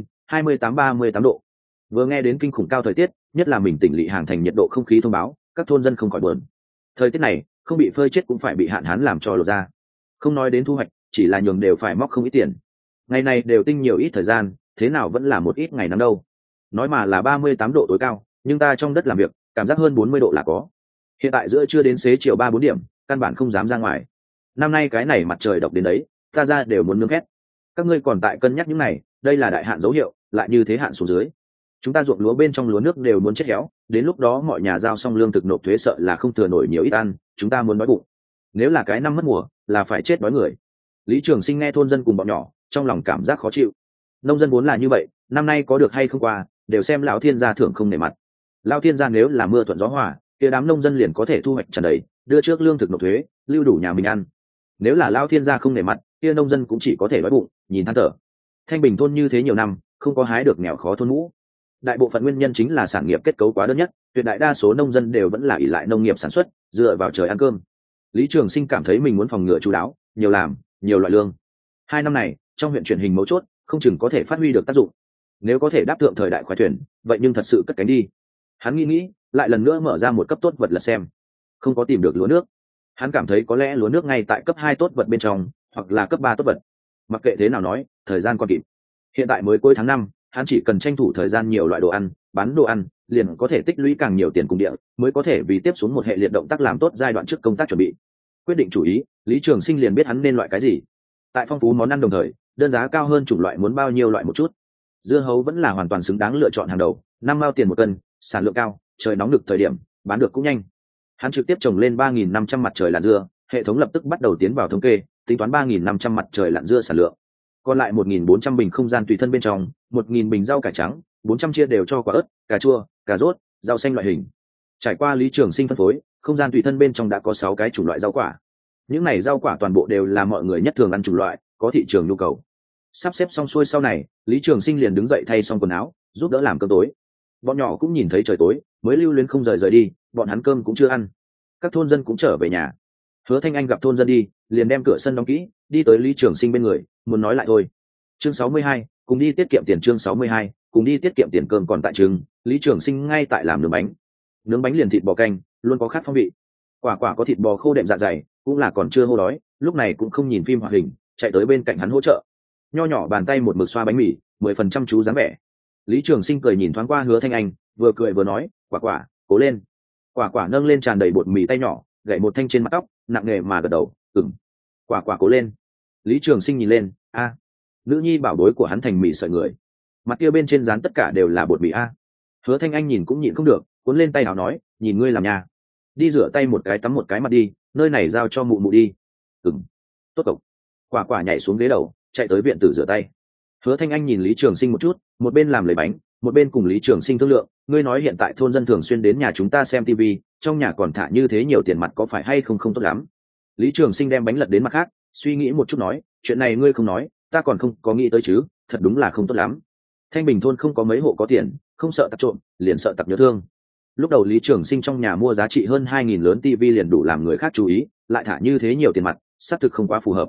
28-38 độ. Vừa nghe đến kinh khủng cao thời tiết, nhất là mình tỉnh lỵ Hàng Thành nhiệt độ không khí thông báo, các thôn dân không khỏi buồn. Thời tiết này không bị phơi chết cũng phải bị hạn hán làm cho lột ra, không nói đến thu hoạch, chỉ là nhường đều phải móc không ít tiền. Ngày này đều tinh nhiều ít thời gian, thế nào vẫn là một ít ngày nắng đâu. Nói mà là 38 độ tối cao, nhưng ta trong đất làm việc cảm giác hơn 40 độ là có. Hiện tại giữa trưa đến xế chiều 3-4 điểm, căn bản không dám ra ngoài. Năm nay cái này mặt trời độc đến đấy, ta ra đều muốn nướng khét. Các ngươi còn tại cân nhắc những này, đây là đại hạn dấu hiệu, lại như thế hạn xuống dưới. Chúng ta ruộng lúa bên trong lúa nước đều muốn chết héo, đến lúc đó mọi nhà giao xong lương thực nộp thuế sợ là không thừa nổi nhiều ít ăn, chúng ta muốn đói bụng. Nếu là cái năm mất mùa, là phải chết đói người. Lý Trường Sinh nghe thôn dân cùng bọn nhỏ, trong lòng cảm giác khó chịu. Nông dân vốn là như vậy, năm nay có được hay không qua, đều xem lão thiên gia thưởng không nể mặt. Lão thiên gia nếu là mưa thuận gió hòa, kia đám nông dân liền có thể thu hoạch tràn đầy, đưa trước lương thực nộp thuế, lưu đủ nhà mình ăn. Nếu là lão thiên gia không nể mặt, kia nông dân cũng chỉ có thể đói bụng, nhìn than thở. Thanh Bình thôn như thế nhiều năm, không có hái được nghèo khó thôn ngũ. Đại bộ phận nguyên nhân chính là sản nghiệp kết cấu quá đơn nhất, tuyệt đại đa số nông dân đều vẫn là ỷ lại nông nghiệp sản xuất, dựa vào trời ăn cơm. Lý Trường Sinh cảm thấy mình muốn phòng ngừa chú đáo, nhiều làm, nhiều loại lương. 2 năm này, trong huyện truyền hình mấu chốt, không chừng có thể phát huy được tác dụng. Nếu có thể đáp thượng thời đại khoái thuyền, vậy nhưng thật sự cất cánh đi. Hắn nghĩ, lại lần nữa mở ra một cấp tốt vật lật xem. Không có tìm được lúa nước. Hắn cảm thấy có lẽ lúa nước ngay tại cấp 2 tốt vật bên trong, hoặc là cấp 3 tốt vật. Mặc kệ thế nào nói, thời gian còn kịp. Hiện tại mới cuối tháng 5, hắn chỉ cần tranh thủ thời gian nhiều loại đồ ăn, bán đồ ăn, liền có thể tích lũy càng nhiều tiền cùng địa, mới có thể vì tiếp xuống một hệ liệt động tác làm tốt giai đoạn trước công tác chuẩn bị. Quyết định chủ ý, Lý Trường Sinh liền biết hắn nên loại cái gì. Tại phong phú món ăn đồng thời, đơn giá cao hơn chủng loại muốn bao nhiêu loại một chút. Dưa hấu vẫn là hoàn toàn xứng đáng lựa chọn hàng đầu, 5 mao tiền một cân, sản lượng cao, trời nóng được thời điểm, bán được cũng nhanh. Hắn trực tiếp trồng lên 3.500 mặt trời lạn dưa, hệ thống lập tức bắt đầu tiến vào thống kê, tính toán 3.500 mặt trời lạn dưa sản lượng. Còn lại 1.400 bình không gian tùy thân bên trong, 1.000 bình rau cải trắng, 400 chia đều cho quả ớt, cà chua, cà rốt, rau xanh loại hình. Trải qua Lý Trường Sinh phân phối, không gian tùy thân bên trong đã có 6 cái chủng loại rau quả. Những này rau quả toàn bộ đều là mọi người nhất thường ăn chủng loại, có thị trường nhu cầu. Sắp xếp xong xuôi sau này, Lý Trường Sinh liền đứng dậy thay xong quần áo, giúp đỡ làm cơm tối. Bọn nhỏ cũng nhìn thấy trời tối, mới lưu luyến không rời đi, bọn hắn cơm cũng chưa ăn. Các thôn dân cũng trở về nhà. Hứa Thanh Anh gặp thôn dân đi, liền đem cửa sân đóng kỹ, đi tới Lý Trường Sinh bên người, muốn nói lại thôi. Chương 62, cùng đi tiết kiệm tiền. Chương 62, cùng đi tiết kiệm tiền. Cơm còn tại trường, Lý Trường Sinh ngay tại làm nướng bánh. Nướng bánh liền thịt bò canh, luôn có khác phong vị. Quả quả có thịt bò khô đệm dạ dày, cũng là còn chưa hô đói, lúc này cũng không nhìn phim hoạt hình, chạy tới bên cạnh hắn hỗ trợ. Nho nhỏ bàn tay một mực xoa bánh mì, 10% chú dáng vẻ. Lý Trường Sinh cười nhìn thoáng qua Hứa Thanh Anh, vừa cười vừa nói, quả quả, cố lên. Quả quả nâng lên tràn đầy bột mì tay nhỏ, gậy một thanh trên mặt tóc, nặng nề mà gật đầu, ừm. Quả quả cố lên. Lý Trường Sinh nhìn lên, a, nữ nhi bảo bối của hắn thành mì sợi người, mặt kia bên trên dán tất cả đều là bột mì a. Hứa Thanh Anh nhìn cũng nhịn không được, cuốn lên tay hào nói, nhìn ngươi làm nhà, đi rửa tay một cái tắm một cái mặt đi, nơi này giao cho mụ mụ đi. Tốt cậu. Quả quả nhảy xuống ghế đầu, chạy tới viện tử rửa tay. Hứa Thanh Anh nhìn Lý Trường Sinh một chút, một bên làm lấy bánh, một bên cùng Lý Trường Sinh thương lượng, ngươi nói hiện tại thôn dân thường xuyên đến nhà chúng ta xem TV, trong nhà còn thả như thế nhiều tiền mặt có phải hay không không tốt lắm. Lý Trường Sinh đem bánh lật đến mặt khác, suy nghĩ một chút nói, chuyện này ngươi không nói, ta còn không có nghĩ tới chứ, thật đúng là không tốt lắm. Thanh Bình thôn không có mấy hộ có tiền, không sợ tặc trộm, liền sợ tặc nhớ thương. Lúc đầu Lý Trường Sinh trong nhà mua giá trị hơn 2.000 lớn TV liền đủ làm người khác chú ý, lại thả như thế nhiều tiền mặt, xác thực không quá phù hợp.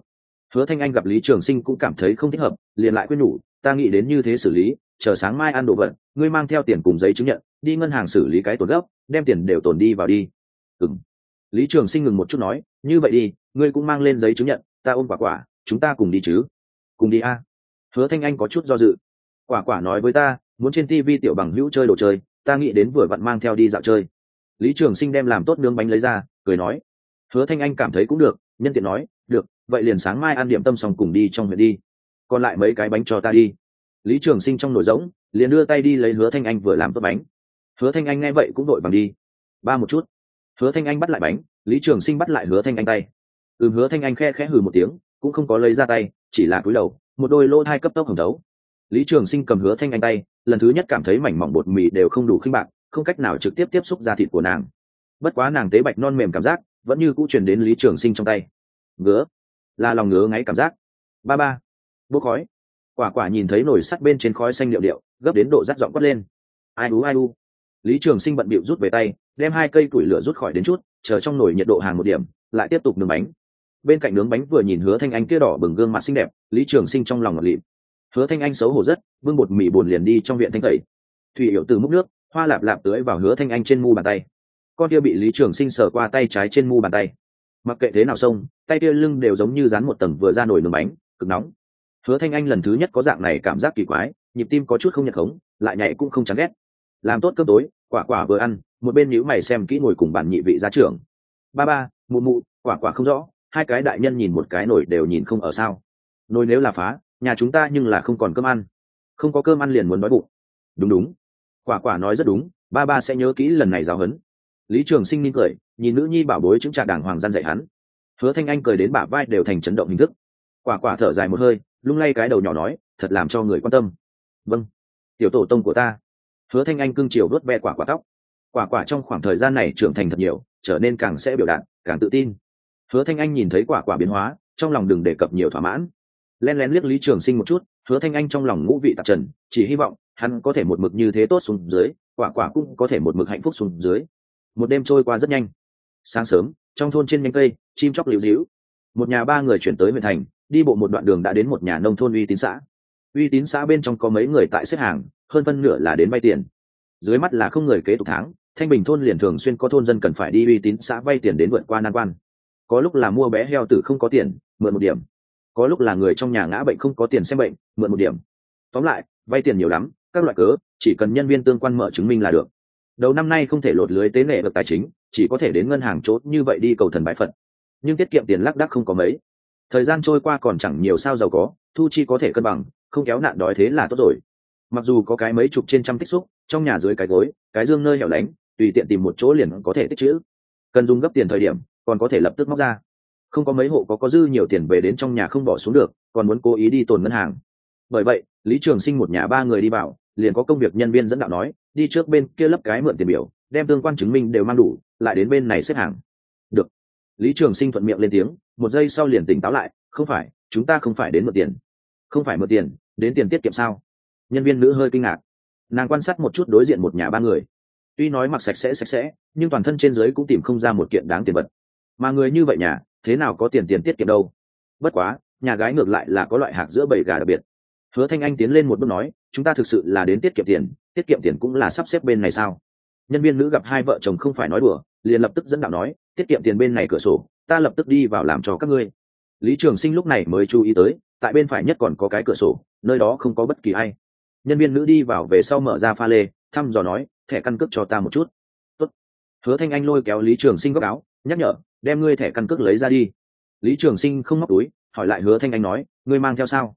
Hứa Thanh Anh gặp Lý Trường Sinh cũng cảm thấy không thích hợp, liền lại khuyên nhủ, ta nghĩ đến như thế xử lý, chờ sáng mai ăn đồ vật, ngươi mang theo tiền cùng giấy chứng nhận, đi ngân hàng xử lý cái tổn gốc, đem tiền đều tồn đi vào đi. Ừm. Lý Trường Sinh ngừng một chút nói, như vậy đi, ngươi cũng mang lên giấy chứng nhận, ta ôm quả quả, chúng ta cùng đi chứ? Cùng đi a. Hứa Thanh Anh có chút do dự. Quả quả nói với ta, muốn trên TV tiểu bằng hữu chơi đồ chơi, ta nghĩ đến vừa vặn mang theo đi dạo chơi. Lý Trường Sinh đem làm tốt nướng bánh lấy ra, cười nói. Hứa Thanh Anh cảm thấy cũng được, nhân tiện nói, được, vậy liền sáng mai ăn điểm tâm xong cùng đi trong huyện đi. Còn lại mấy cái bánh cho ta đi. Lý Trường Sinh trong nồi rỗng, liền đưa tay đi lấy Hứa Thanh Anh vừa làm tốt bánh. Hứa Thanh Anh nghe vậy cũng đội bằng đi. Ba một chút. Hứa Thanh Anh bắt lại bánh, Lý Trường Sinh bắt lại Hứa Thanh Anh tay. Hứa Thanh Anh khe khẽ hừ một tiếng, cũng không có lấy ra tay, chỉ là cúi đầu, một đôi lỗ thai cấp tốc hồng đấu. Lý Trường Sinh cầm Hứa Thanh Anh tay, lần thứ nhất cảm thấy mảnh mỏng bột mì đều không đủ khinh bạc, không cách nào trực tiếp tiếp xúc da thịt của nàng. Bất quá nàng tế bạch non mềm cảm giác vẫn như cũ truyền đến Lý Trường Sinh trong tay. Ngứa, là lòng ngứa ngáy cảm giác. Ba ba, bốc khói. Quả quả nhìn thấy nồi sắt bên trên khói xanh điệu điệu, gấp đến độ rát giọng quát lên. Ai u. Lý Trường Sinh bận bịu rút về tay, đem hai cây củi lửa rút khỏi đến chút, chờ trong nồi nhiệt độ hàng một điểm, lại tiếp tục nướng bánh. Bên cạnh nướng bánh vừa nhìn Hứa Thanh Anh kia đỏ bừng gương mặt xinh đẹp, Lý Trường Sinh trong lòng ngọt lịm. Hứa Thanh Anh xấu hổ rất, bưng bột mì buồn liền đi trong viện thanh tẩy. Thủy Hiểu từ múc nước, hoa lạp lạp tưới vào Hứa Thanh Anh trên mu bàn tay. Con kia bị Lý Trường Sinh sờ qua tay trái trên mu bàn tay. Mặc kệ thế nào xông, tay kia lưng đều giống như dán một tầng vừa ra nồi nướng bánh, cực nóng. Hứa Thanh Anh lần thứ nhất có dạng này cảm giác kỳ quái, nhịp tim có chút không nhận khống, lại nhảy cũng không chán ghét. Làm tốt cơm tối, quả quả vừa ăn, một bên nhíu mày xem kỹ ngồi cùng bàn nhị vị gia trưởng. Ba ba, mụ mụ, quả quả không rõ, hai cái đại nhân nhìn một cái nồi đều nhìn không ở sao. Nồi nếu là phá, nhà chúng ta nhưng là không còn cơm ăn. Không có cơm ăn liền muốn đói bụng. Đúng, quả quả nói rất đúng, ba ba sẽ nhớ kỹ lần này giáo huấn. Lý Trường Sinh nín cười, nhìn nữ nhi bảo bối chứng trạc đàng hoàng gian dạy hắn. Hứa Thanh Anh cười đến bả vai đều thành chấn động hình thức. Quả quả thở dài một hơi, lung lay cái đầu nhỏ nói, thật làm cho người quan tâm. Vâng, tiểu tổ tông của ta. Hứa Thanh Anh cưng chiều vuốt ve quả quả tóc. Quả quả trong khoảng thời gian này trưởng thành thật nhiều, trở nên càng sẽ biểu đạt, càng tự tin. Hứa Thanh Anh nhìn thấy quả quả biến hóa, trong lòng đừng đề cập nhiều thỏa mãn. Lén lén liếc Lý Trường Sinh một chút, Hứa Thanh Anh trong lòng ngũ vị tạp trần, chỉ hy vọng hắn có thể một mực như thế tốt xuống dưới, quả quả cũng có thể một mực hạnh phúc xuống dưới. Một đêm trôi qua rất nhanh. Sáng sớm, trong thôn trên nhánh cây, chim chóc líu ríu. Một nhà ba người chuyển tới huyện thành, đi bộ một đoạn đường đã đến một nhà nông thôn uy tín xã. Uy tín xã bên trong có mấy người tại xếp hàng, hơn phân nửa là đến vay tiền. Dưới mắt là không người kế tục tháng, Thanh Bình thôn liền thường xuyên có thôn dân cần phải đi uy tín xã vay tiền đến vượt qua nan quan. Có lúc là mua bé heo tử không có tiền, mượn một điểm. Có lúc là người trong nhà ngã bệnh không có tiền xem bệnh, mượn một điểm. Tóm lại, vay tiền nhiều lắm, các loại cớ, chỉ cần nhân viên tương quan mở chứng minh là được. Đầu năm nay không thể lột lưới tế nệ được tài chính, chỉ có thể đến ngân hàng chốt như vậy đi cầu thần bái Phật. Nhưng tiết kiệm tiền lác đác không có mấy. Thời gian trôi qua còn chẳng nhiều sao giàu có, thu chi có thể cân bằng, không kéo nạn đói thế là tốt rồi. Mặc dù có cái mấy chục trên trăm tích xúc, trong nhà dưới cái gối, cái dương nơi hẻo lánh, tùy tiện tìm một chỗ liền có thể tích trữ. Cần dùng gấp tiền thời điểm, còn có thể lập tức móc ra. Không có mấy hộ có dư nhiều tiền về đến trong nhà không bỏ xuống được, còn muốn cố ý đi tồn ngân hàng. Bởi vậy, Lý Trường Sinh một nhà ba người đi vào, liền có công việc nhân viên dẫn đạo nói, đi trước bên kia lấp cái mượn tiền biểu, đem tương quan chứng minh đều mang đủ, lại đến bên này xếp hàng. Được. Lý Trường Sinh thuận miệng lên tiếng, một giây sau liền tỉnh táo lại, không phải, chúng ta không phải đến mượn tiền. Không phải mượn tiền, đến tiền tiết kiệm sao? Nhân viên nữ hơi kinh ngạc. Nàng quan sát một chút đối diện một nhà ba người. Tuy nói mặc sạch sẽ, nhưng toàn thân trên dưới cũng tìm không ra một kiện đáng tiền vật. Mà người như vậy nhà, thế nào có tiền tiết kiệm đâu? Bất quá, nhà gái ngược lại là có loại hạc giữa bầy gà đặc biệt. Hứa Thanh Anh tiến lên một bước nói, chúng ta thực sự là đến tiết kiệm tiền cũng là sắp xếp bên này sao? Nhân viên nữ gặp hai vợ chồng không phải nói đùa, liền lập tức dẫn đạo nói, tiết kiệm tiền bên này cửa sổ, ta lập tức đi vào làm cho các ngươi. Lý Trường Sinh lúc này mới chú ý tới, tại bên phải nhất còn có cái cửa sổ, nơi đó không có bất kỳ ai. Nhân viên nữ đi vào về sau mở ra pha lê, thăm dò nói, thẻ căn cước cho ta một chút. Tốt. Hứa Thanh Anh lôi kéo Lý Trường Sinh góc áo, nhắc nhở, đem ngươi thẻ căn cước lấy ra đi. Lý Trường Sinh không móc túi, hỏi lại Hứa Thanh Anh nói, ngươi mang theo sao?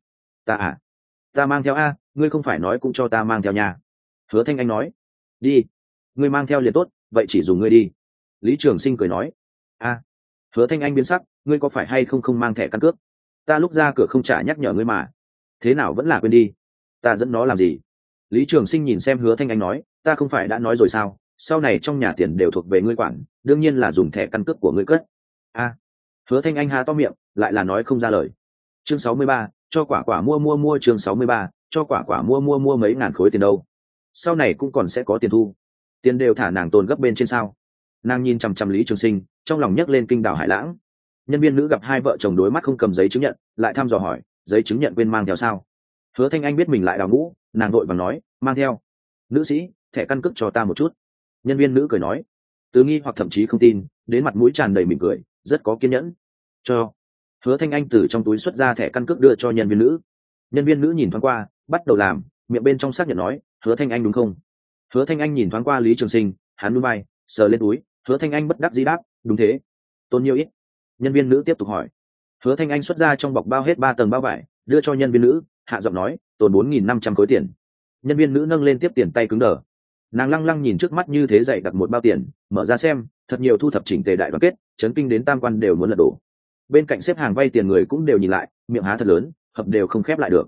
Ta mang theo a, ngươi không phải nói cũng cho ta mang theo nhà. Hứa Thanh Anh nói, đi, ngươi mang theo liền tốt, vậy chỉ dùng ngươi đi. Lý Trường Sinh cười nói, a. Hứa Thanh Anh biến sắc, ngươi có phải hay không mang thẻ căn cước? Ta lúc ra cửa không trả nhắc nhở ngươi mà. Thế nào vẫn là quên đi? Ta dẫn nó làm gì? Lý Trường Sinh nhìn xem Hứa Thanh Anh nói, ta không phải đã nói rồi sao, sau này trong nhà tiền đều thuộc về ngươi quản, đương nhiên là dùng thẻ căn cước của ngươi cất. A. Hứa Thanh Anh há to miệng, lại là nói không ra lời. Chương 63, cho quả quả mua chương 63, cho quả quả mua mấy ngàn khối tiền đâu. Sau này cũng còn sẽ có tiền thu. Tiền đều thả nàng tồn gấp bên trên sao? Nàng nhìn chằm chằm Lý Trường Sinh, trong lòng nhấc lên kinh đảo hải lãng. Nhân viên nữ gặp hai vợ chồng đối mắt không cầm giấy chứng nhận, lại thăm dò hỏi, giấy chứng nhận quên mang theo sao? Hứa Thanh Anh biết mình lại đào ngũ, nàng vội vàng nói, mang theo. Nữ sĩ, thẻ căn cước cho ta một chút. Nhân viên nữ cười nói, từ nghi hoặc thậm chí không tin, đến mặt mũi tràn đầy mỉm cười, rất có kiên nhẫn. Cho. Hứa Thanh Anh từ trong túi xuất ra thẻ căn cước đưa cho nhân viên nữ. Nhân viên nữ nhìn thoáng qua, bắt đầu làm, miệng bên trong xác nhận nói, Hứa Thanh Anh đúng không? Hứa Thanh Anh nhìn thoáng qua Lý Trường Sinh, hắn nhún vai, sờ lên túi. Hứa Thanh Anh bất đắc dĩ đáp, đúng thế. Tốn nhiêu ít? Nhân viên nữ tiếp tục hỏi. Hứa Thanh Anh xuất ra trong bọc bao hết 3 tầng bao vải, đưa cho nhân viên nữ, hạ giọng nói, tốn 4.500 khối tiền. Nhân viên nữ nâng lên tiếp tiền tay cứng đờ. Nàng lăng lăng nhìn trước mắt như thế dày đặt một bao tiền, mở ra xem, thật nhiều thu thập chỉnh tề đại đoàn kết, chấn kinh đến tam quan đều muốn lật đổ. Bên cạnh xếp hàng vay tiền người cũng đều nhìn lại, miệng há thật lớn, hợp đều không khép lại được.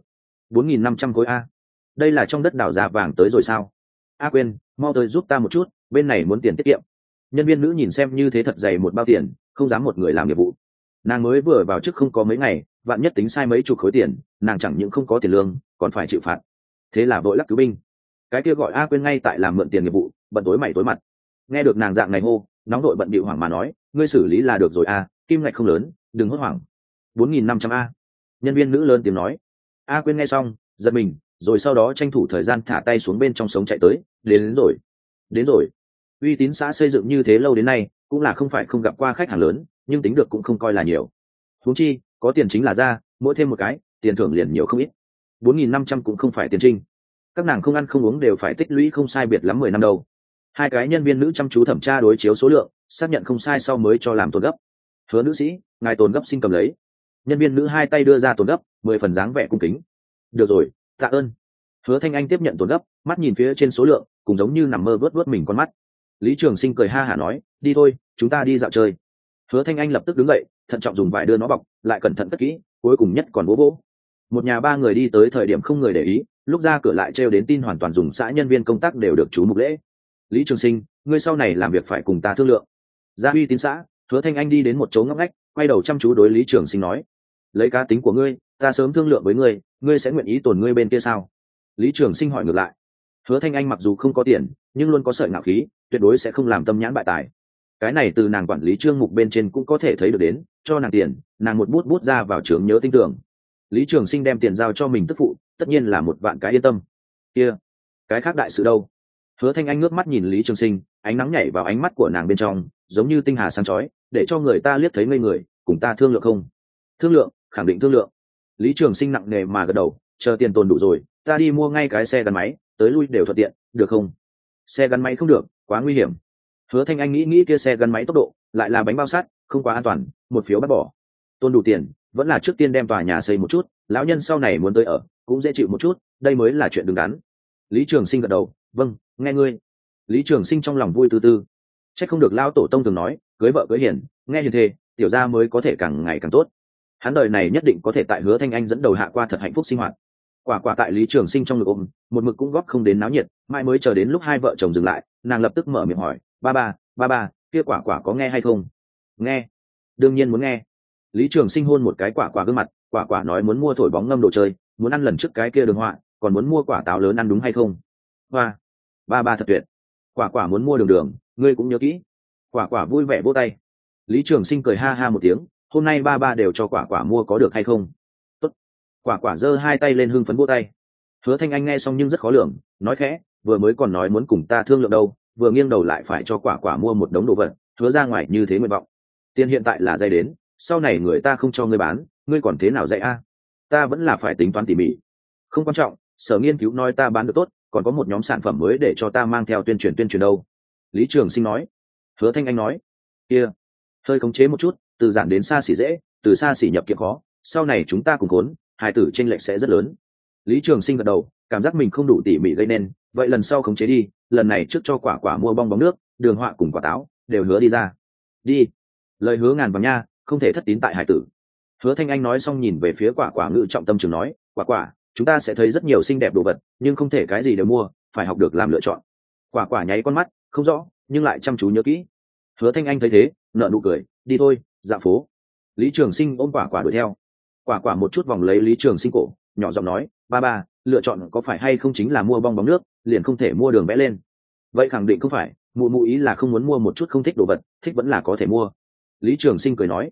4.500 khối a, đây là trong đất đảo già vàng tới rồi sao? A quên, mau tới giúp ta một chút, bên này muốn tiền tiết kiệm. Nhân viên nữ nhìn xem như thế thật dày một bao tiền, không dám một người làm nghiệp vụ. Nàng mới vừa vào chức không có mấy ngày, vạn nhất tính sai mấy chục khối tiền, nàng chẳng những không có tiền lương, còn phải chịu phạt. Thế là vội lắc cứu binh. Cái kia gọi A quên ngay tại làm mượn tiền nghiệp vụ, bận tối mày tối mặt. Nghe được nàng dạng này hô, nóng đội bận bịu hoảng mà nói, ngươi xử lý là được rồi a, kim ngạch không lớn, đừng hốt hoảng. 4.500 a. Nhân viên nữ lớn tiếng nói. A quên nghe xong, giật mình, rồi sau đó tranh thủ thời gian thả tay xuống bên trong sống chạy tới, đến rồi, đến rồi. Uy tín xã xây dựng như thế lâu đến nay, cũng là không phải không gặp qua khách hàng lớn, nhưng tính được cũng không coi là nhiều. Huống chi, có tiền chính là ra, mỗi thêm một cái, tiền thưởng liền nhiều không ít. 4.500 cũng không phải tiền trinh. Các nàng không ăn không uống đều phải tích lũy không sai biệt lắm 10 năm đâu. Hai cái nhân viên nữ chăm chú thẩm tra đối chiếu số lượng, xác nhận không sai sau mới cho làm tồn gấp. Hứa nữ sĩ, ngài tồn gấp xin cầm lấy. Nhân viên nữ hai tay đưa ra tồn gấp, 10 phần dáng vẻ cung kính. Được rồi, tạ ơn. Hứa Thanh Anh tiếp nhận tồn gấp, mắt nhìn phía trên số lượng, cũng giống như nằm mơ vớt vớt mình con mắt. Lý Trường Sinh cười ha hả nói, đi thôi, chúng ta đi dạo chơi. Hứa Thanh Anh lập tức đứng dậy, thận trọng dùng vải đưa nó bọc, lại cẩn thận cất kỹ, cuối cùng nhất còn vỗ vỗ. Một nhà ba người đi tới thời điểm không người để ý, lúc ra cửa lại trêu đến tin hoàn toàn dùng xã nhân viên công tác đều được chú mục lễ. Lý Trường Sinh, ngươi sau này làm việc phải cùng ta thương lượng. Gia uy tín xã, Hứa Thanh Anh đi đến một chỗ ngóc ngách, quay đầu chăm chú đối Lý Trường Sinh nói, lấy cá tính của ngươi, ta sớm thương lượng với ngươi, ngươi sẽ nguyện ý tổn ngươi bên kia sao? Lý Trường Sinh hỏi ngược lại. Hứa Thanh Anh mặc dù không có tiền, nhưng luôn có sợi ngạo khí, tuyệt đối sẽ không làm tâm nhãn bại tài. Cái này từ nàng quản lý chương mục bên trên cũng có thể thấy được đến, cho nàng tiền, nàng một bút bút ra vào trưởng nhớ tin tưởng. Lý Trường Sinh đem tiền giao cho mình tức phụ, tất nhiên là một vạn cái yên tâm. Kia, cái khác đại sự đâu? Hứa Thanh Anh ngước mắt nhìn Lý Trường Sinh, ánh nắng nhảy vào ánh mắt của nàng bên trong, giống như tinh hà sáng chói, để cho người ta liếc thấy ngây người, cùng ta thương lượng không? Thương lượng, khẳng định thương lượng. Lý Trường Sinh nặng nề mà gật đầu, chờ tiền tồn đủ rồi, ta đi mua ngay cái xe gắn máy, tới lui đều thuận tiện, được không? Xe gắn máy không được, quá nguy hiểm. Hứa Thanh Anh nghĩ kia xe gắn máy tốc độ, lại là bánh bao sắt, không quá an toàn, một phiếu bắt bỏ. Tồn đủ tiền, vẫn là trước tiên đem tòa nhà xây một chút, lão nhân sau này muốn tới ở, cũng dễ chịu một chút, đây mới là chuyện đứng đắn. Lý Trường Sinh gật đầu, vâng, nghe ngươi. Lý Trường Sinh trong lòng vui tư tư. Chắc không được lão tổ tông thường nói, cưới vợ cưới hiền, nghe hiền thề, tiểu gia mới có thể càng ngày càng tốt. Hắn đời này nhất định có thể tại Hứa Thanh Anh dẫn đầu hạ qua thật hạnh phúc sinh hoạt. Quả quả tại Lý Trường Sinh trong ngực ôm, một mực cũng góp không đến náo nhiệt, mãi mới chờ đến lúc hai vợ chồng dừng lại, nàng lập tức mở miệng hỏi, ba ba, kia quả quả có nghe hay không? Nghe, đương nhiên muốn nghe. Lý Trường Sinh hôn một cái quả quả gương mặt, quả quả nói muốn mua thổi bóng ngâm đồ chơi, muốn ăn lần trước cái kia đường họa, còn muốn mua quả táo lớn ăn đúng hay không? Hoa, ba thật tuyệt. Quả quả muốn mua đường đường, ngươi cũng nhớ kỹ. Quả quả vui vẻ vỗ tay. Lý Trường Sinh cười ha ha một tiếng, hôm nay ba đều cho quả quả mua có được hay không? Tốt. Quả quả giơ hai tay lên hưng phấn vỗ tay. Hứa Thanh Anh nghe xong nhưng rất khó lường, nói khẽ, vừa mới còn nói muốn cùng ta thương lượng đâu, vừa nghiêng đầu lại phải cho quả quả mua một đống đồ vật, hứa ra ngoài như thế nguyện vọng. Tiền hiện tại là dây đến, sau này người ta không cho ngươi bán, ngươi còn thế nào dạy a? Ta vẫn là phải tính toán tỉ mỉ. Không quan trọng, sở nghiên cứu nói ta bán được tốt, còn có một nhóm sản phẩm mới để cho ta mang theo tuyên truyền đâu. Lý Trường Sinh nói. Hứa Thanh Anh nói, kia, hơi khống chế một chút, từ giản đến xa xỉ dễ, từ xa xỉ nhập kiệm khó, sau này chúng ta cùng khốn, hai tử chênh lệch sẽ rất lớn. Lý Trường Sinh gật đầu, cảm giác mình không đủ tỉ mỉ gây nên, vậy lần sau khống chế đi, lần này trước cho quả quả mua bong bóng nước, đường họa cùng quả táo, đều hứa đi ra. Đi. Lời hứa ngàn vàng nha, không thể thất tín tại hải tử. Hứa Thanh Anh nói xong nhìn về phía quả quả ngự trọng tâm trường nói, quả quả, chúng ta sẽ thấy rất nhiều xinh đẹp đồ vật, nhưng không thể cái gì đều mua, phải học được làm lựa chọn. Quả quả nháy con mắt, không rõ, nhưng lại chăm chú nhớ kỹ. Hứa Thanh Anh thấy thế, nở nụ cười, đi thôi, dạo phố. Lý Trường Sinh ôm quả quả đuổi theo. Quả quả một chút vòng lấy Lý Trường Sinh cổ, nhỏ giọng nói, ba, lựa chọn có phải hay không chính là mua bong bóng nước, liền không thể mua đường vẽ lên. Vậy khẳng định không phải, mụ ý là không muốn mua một chút không thích đồ vật, thích vẫn là có thể mua. Lý Trường Sinh cười nói.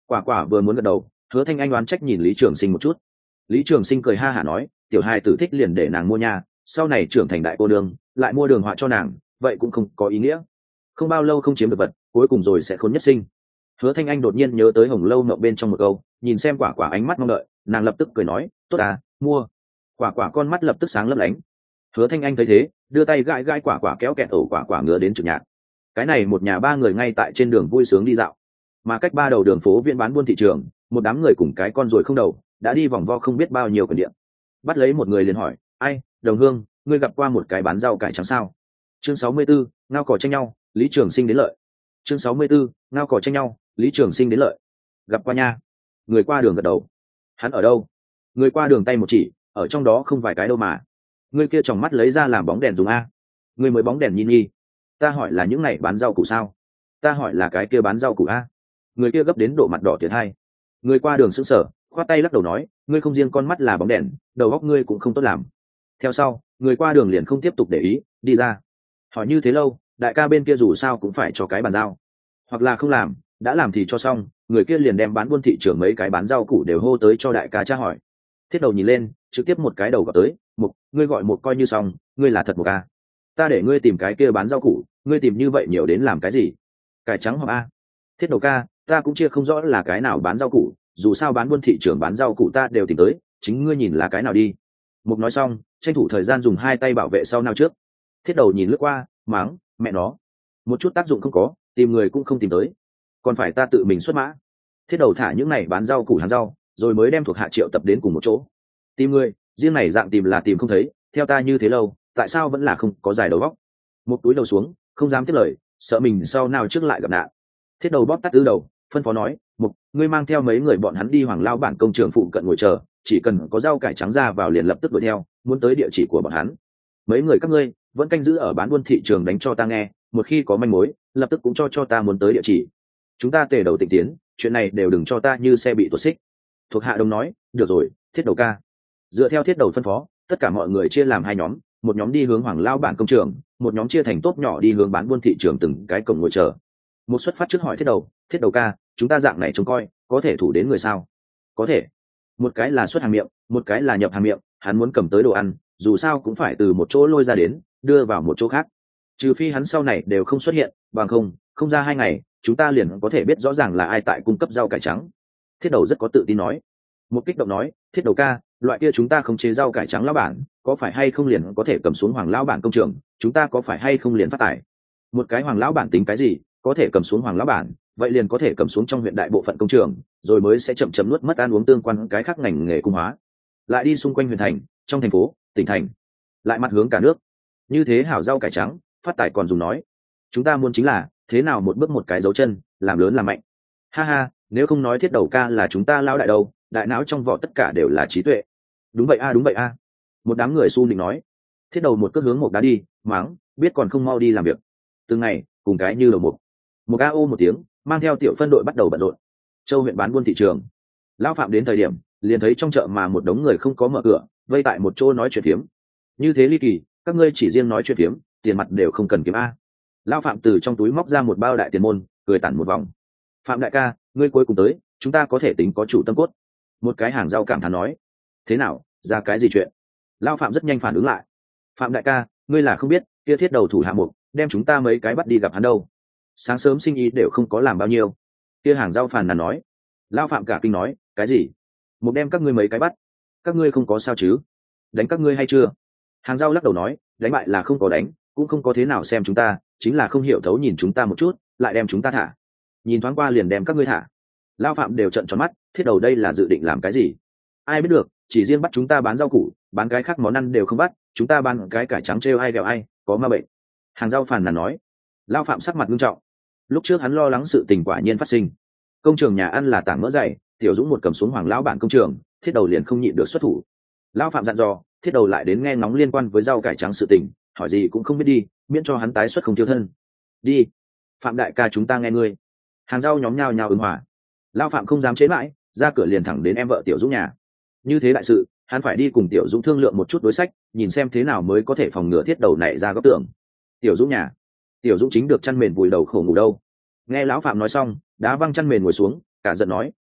Quả quả vừa muốn gật đầu, Hứa Thanh Anh oán trách nhìn Lý Trường Sinh một chút. Lý Trường Sinh cười ha hả nói, tiểu hài tử thích liền để nàng mua nhà, sau này trưởng thành đại cô nương lại mua đường họa cho nàng, vậy cũng không có ý nghĩa. Không bao lâu không chiếm được vật, cuối cùng rồi sẽ khốn nhất sinh. Hứa Thanh Anh đột nhiên nhớ tới Hồng Lâu Mộng bên trong một câu, nhìn xem quả quả ánh mắt mong đợi, nàng lập tức cười nói, tốt à, mua. Quả quả con mắt lập tức sáng lấp lánh. Hứa Thanh Anh thấy thế, đưa tay gãi gãi quả quả, kéo kẹt ổ quả quả ngứa đến trực nhạc. Cái này một nhà ba người ngay tại trên đường vui sướng đi dạo, mà cách ba đầu đường phố Viên bán buôn thị trường, một đám người cùng cái con ruồi không đầu đã đi vòng vo không biết bao nhiêu cửa điện. Bắt lấy một người liền hỏi, ai, đồng hương, ngươi gặp qua một cái bán rau cải trắng sao? Chương 64, ngao cò tranh nhau, Lý Trường Sinh đến lợi. Chương 64, ngao cò tranh nhau, Lý Trường Sinh đến lợi. Gặp qua nha. Người qua đường gật đầu. Hắn ở đâu? Người qua đường tay một chỉ, ở trong đó không vài cái đâu mà. Người kia tròng mắt lấy ra làm bóng đèn dùng a. Người mới bóng đèn nhìn nghi. Ta hỏi là những này bán rau củ sao? Ta hỏi là cái kia bán rau củ a. Người kia gấp đến độ mặt đỏ tiệt hai. Người qua đường sững sờ, khoát tay lắc đầu nói, ngươi không riêng con mắt là bóng đèn, đầu óc ngươi cũng không tốt làm. Theo sau, người qua đường liền không tiếp tục để ý, đi ra. Hỏi như thế lâu, đại ca bên kia dù sao cũng phải cho cái bàn giao, hoặc là không làm, đã làm thì cho xong. Người kia liền đem bán buôn thị trường mấy cái bán rau củ đều hô tới cho đại ca tra hỏi. Thiết đầu nhìn lên, trực tiếp một cái đầu gặp tới, Mục, ngươi gọi một coi như xong, ngươi là thật một a. Ta để ngươi tìm cái kia bán rau củ, ngươi tìm như vậy nhiều đến làm cái gì? Cải trắng hoặc a? Thiết đầu ca, ta cũng chia không rõ là cái nào bán rau củ, dù sao bán buôn thị trường bán rau củ ta đều tìm tới, chính ngươi nhìn là cái nào đi. Mục nói xong, tranh thủ thời gian dùng hai tay bảo vệ sau nào trước. Thiết đầu nhìn lướt qua, mắng, mẹ nó, một chút tác dụng không có, tìm người cũng không tìm tới, còn phải ta tự mình xuất mã. Thiết đầu thả những này bán rau củ hàng rau, rồi mới đem thuộc hạ triệu tập đến cùng một chỗ. Tìm người, riêng này dạng tìm là tìm không thấy, theo ta như thế lâu, tại sao vẫn là không có giải đầu góc. Một túi đầu xuống, không dám tiếp lời, sợ mình sau nào trước lại gặp nạn. Thiết đầu bóp tắt ư đầu, phân phó nói, Mục, ngươi mang theo mấy người bọn hắn đi Hoàng Lao bản công trường phụ cận ngồi chờ, chỉ cần có rau cải trắng ra vào liền lập tức đuổi theo, muốn tới địa chỉ của bọn hắn. Mấy người các ngươi vẫn canh giữ ở bán buôn thị trường đánh cho ta nghe, một khi có manh mối, lập tức cũng cho ta muốn tới địa chỉ. Chúng ta tề đầu tịnh tiến, chuyện này đều đừng cho ta như xe bị tuột xích. Thuộc hạ đồng nói, được rồi, Thiết đầu ca. Dựa theo Thiết đầu phân phó, tất cả mọi người chia làm hai nhóm, một nhóm đi hướng Hoàng Lao bản công trường, một nhóm chia thành tốp nhỏ đi hướng bán buôn thị trường từng cái cổng ngồi chờ. Một xuất phát trước hỏi Thiết đầu ca, chúng ta dạng này trông coi, có thể thủ đến người sao? Có thể. Một cái là xuất hàng miệng, một cái là nhập hàng miệng, hắn muốn cầm tới đồ ăn, dù sao cũng phải từ một chỗ lôi ra đến, đưa vào một chỗ khác. Trừ phi hắn sau này đều không xuất hiện, bằng không ra 2 ngày, chúng ta liền có thể biết rõ ràng là ai tại cung cấp rau cải trắng. Thiết đầu rất có tự tin nói. Một kích động nói, Thiết đầu ca, loại kia chúng ta không chế rau cải trắng lão bản, có phải hay không liền có thể cầm xuống Hoàng lão bản công trường, chúng ta có phải hay không liền phát tài? Một cái Hoàng lão bản tính cái gì, có thể cầm xuống Hoàng lão bản, vậy liền có thể cầm xuống trong huyện đại bộ phận công trường, rồi mới sẽ chậm chậm nuốt mất ăn uống tương quan cái khác ngành nghề cung hóa, lại đi xung quanh huyện thành, trong thành phố, tỉnh thành, lại mặt hướng cả nước. Như thế hảo rau cải trắng, phát tài còn dùng nói. Chúng ta muốn chính là thế nào một bước một cái dấu chân, làm lớn làm mạnh. Ha ha, nếu không nói Thiết đầu ca là chúng ta lao đại đâu, đại não trong vỏ tất cả đều là trí tuệ. Đúng vậy a, đúng vậy a. Một đám người su nịnh nói. Thiết đầu một cước hướng một đá đi, mắng, biết còn không mau đi làm việc. Từng ngày, cùng cái như đầu một a ô một tiếng, mang theo tiểu phân đội bắt đầu bận rộn. Châu huyện bán buôn thị trường. Lão Phạm đến thời điểm, liền thấy trong chợ mà một đống người không có mở cửa, vây tại một chỗ nói chuyện phiếm. Như thế ly kỳ, các ngươi chỉ riêng nói chuyện phiếm, tiền mặt đều không cần kiếm a. Lão Phạm từ trong túi móc ra một bao đại tiền môn, cười tản một vòng. Phạm đại ca, ngươi cuối cùng tới, chúng ta có thể tính có chủ tâm cốt. Một cái hàng rau cảm thán nói. Thế nào, ra cái gì chuyện? Lão Phạm rất nhanh phản ứng lại. Phạm đại ca, ngươi là không biết, kia Thiết đầu thủ hạ Mục, đem chúng ta mấy cái bắt đi gặp hắn đâu. Sáng sớm sinh ý đều không có làm bao nhiêu. Kia hàng rau phàn nàn nói. Lão Phạm cả kinh nói, cái gì? Mục đem các ngươi mấy cái bắt, các ngươi không có sao chứ? Đánh các ngươi hay chưa? Hàng rau lắc đầu nói, đánh bại là không có đánh, cũng không có thế nào xem chúng ta, chính là không hiểu thấu nhìn chúng ta một chút, lại đem chúng ta thả. Nhìn thoáng qua liền đem các ngươi thả. Lão Phạm đều trợn tròn mắt, Thiết đầu đây là dự định làm cái gì? Ai biết được, chỉ riêng bắt chúng ta bán rau củ, bán cái khác món ăn đều không bắt, chúng ta bán cái cải trắng trêu ai ghẹo ai, có ma bệnh. Hàng rau phàn nàn nói. Lão Phạm sắc mặt nghiêm trọng. Lúc trước hắn lo lắng sự tình quả nhiên phát sinh. Công trường nhà ăn là tảng mỡ dày, Tiểu Dũng một cầm xuống Hoàng lão bản công trường, Thiết đầu liền không nhịn được xuất thủ. Lão Phạm dặn dò, Thiết đầu lại đến nghe ngóng liên quan với rau cải trắng sự tình, hỏi gì cũng không biết đi, miễn cho hắn tái xuất không tiêu thân. Đi, Phạm đại ca chúng ta nghe ngươi. Hàng rau nhóm nhao nhao ứng hòa. Lão Phạm không dám chế mãi, ra cửa liền thẳng đến em vợ Tiểu Dũng nhà. Như thế đại sự, hắn phải đi cùng Tiểu Dũng thương lượng một chút đối sách, nhìn xem thế nào mới có thể phòng ngừa Thiết đầu này ra góc tưởng. Tiểu Dũng nhà. Tiểu Dũng chính được chăn mền vùi đầu khổ ngủ đâu. Nghe lão Phạm nói xong, đá văng chăn mền ngồi xuống, cả giận nói,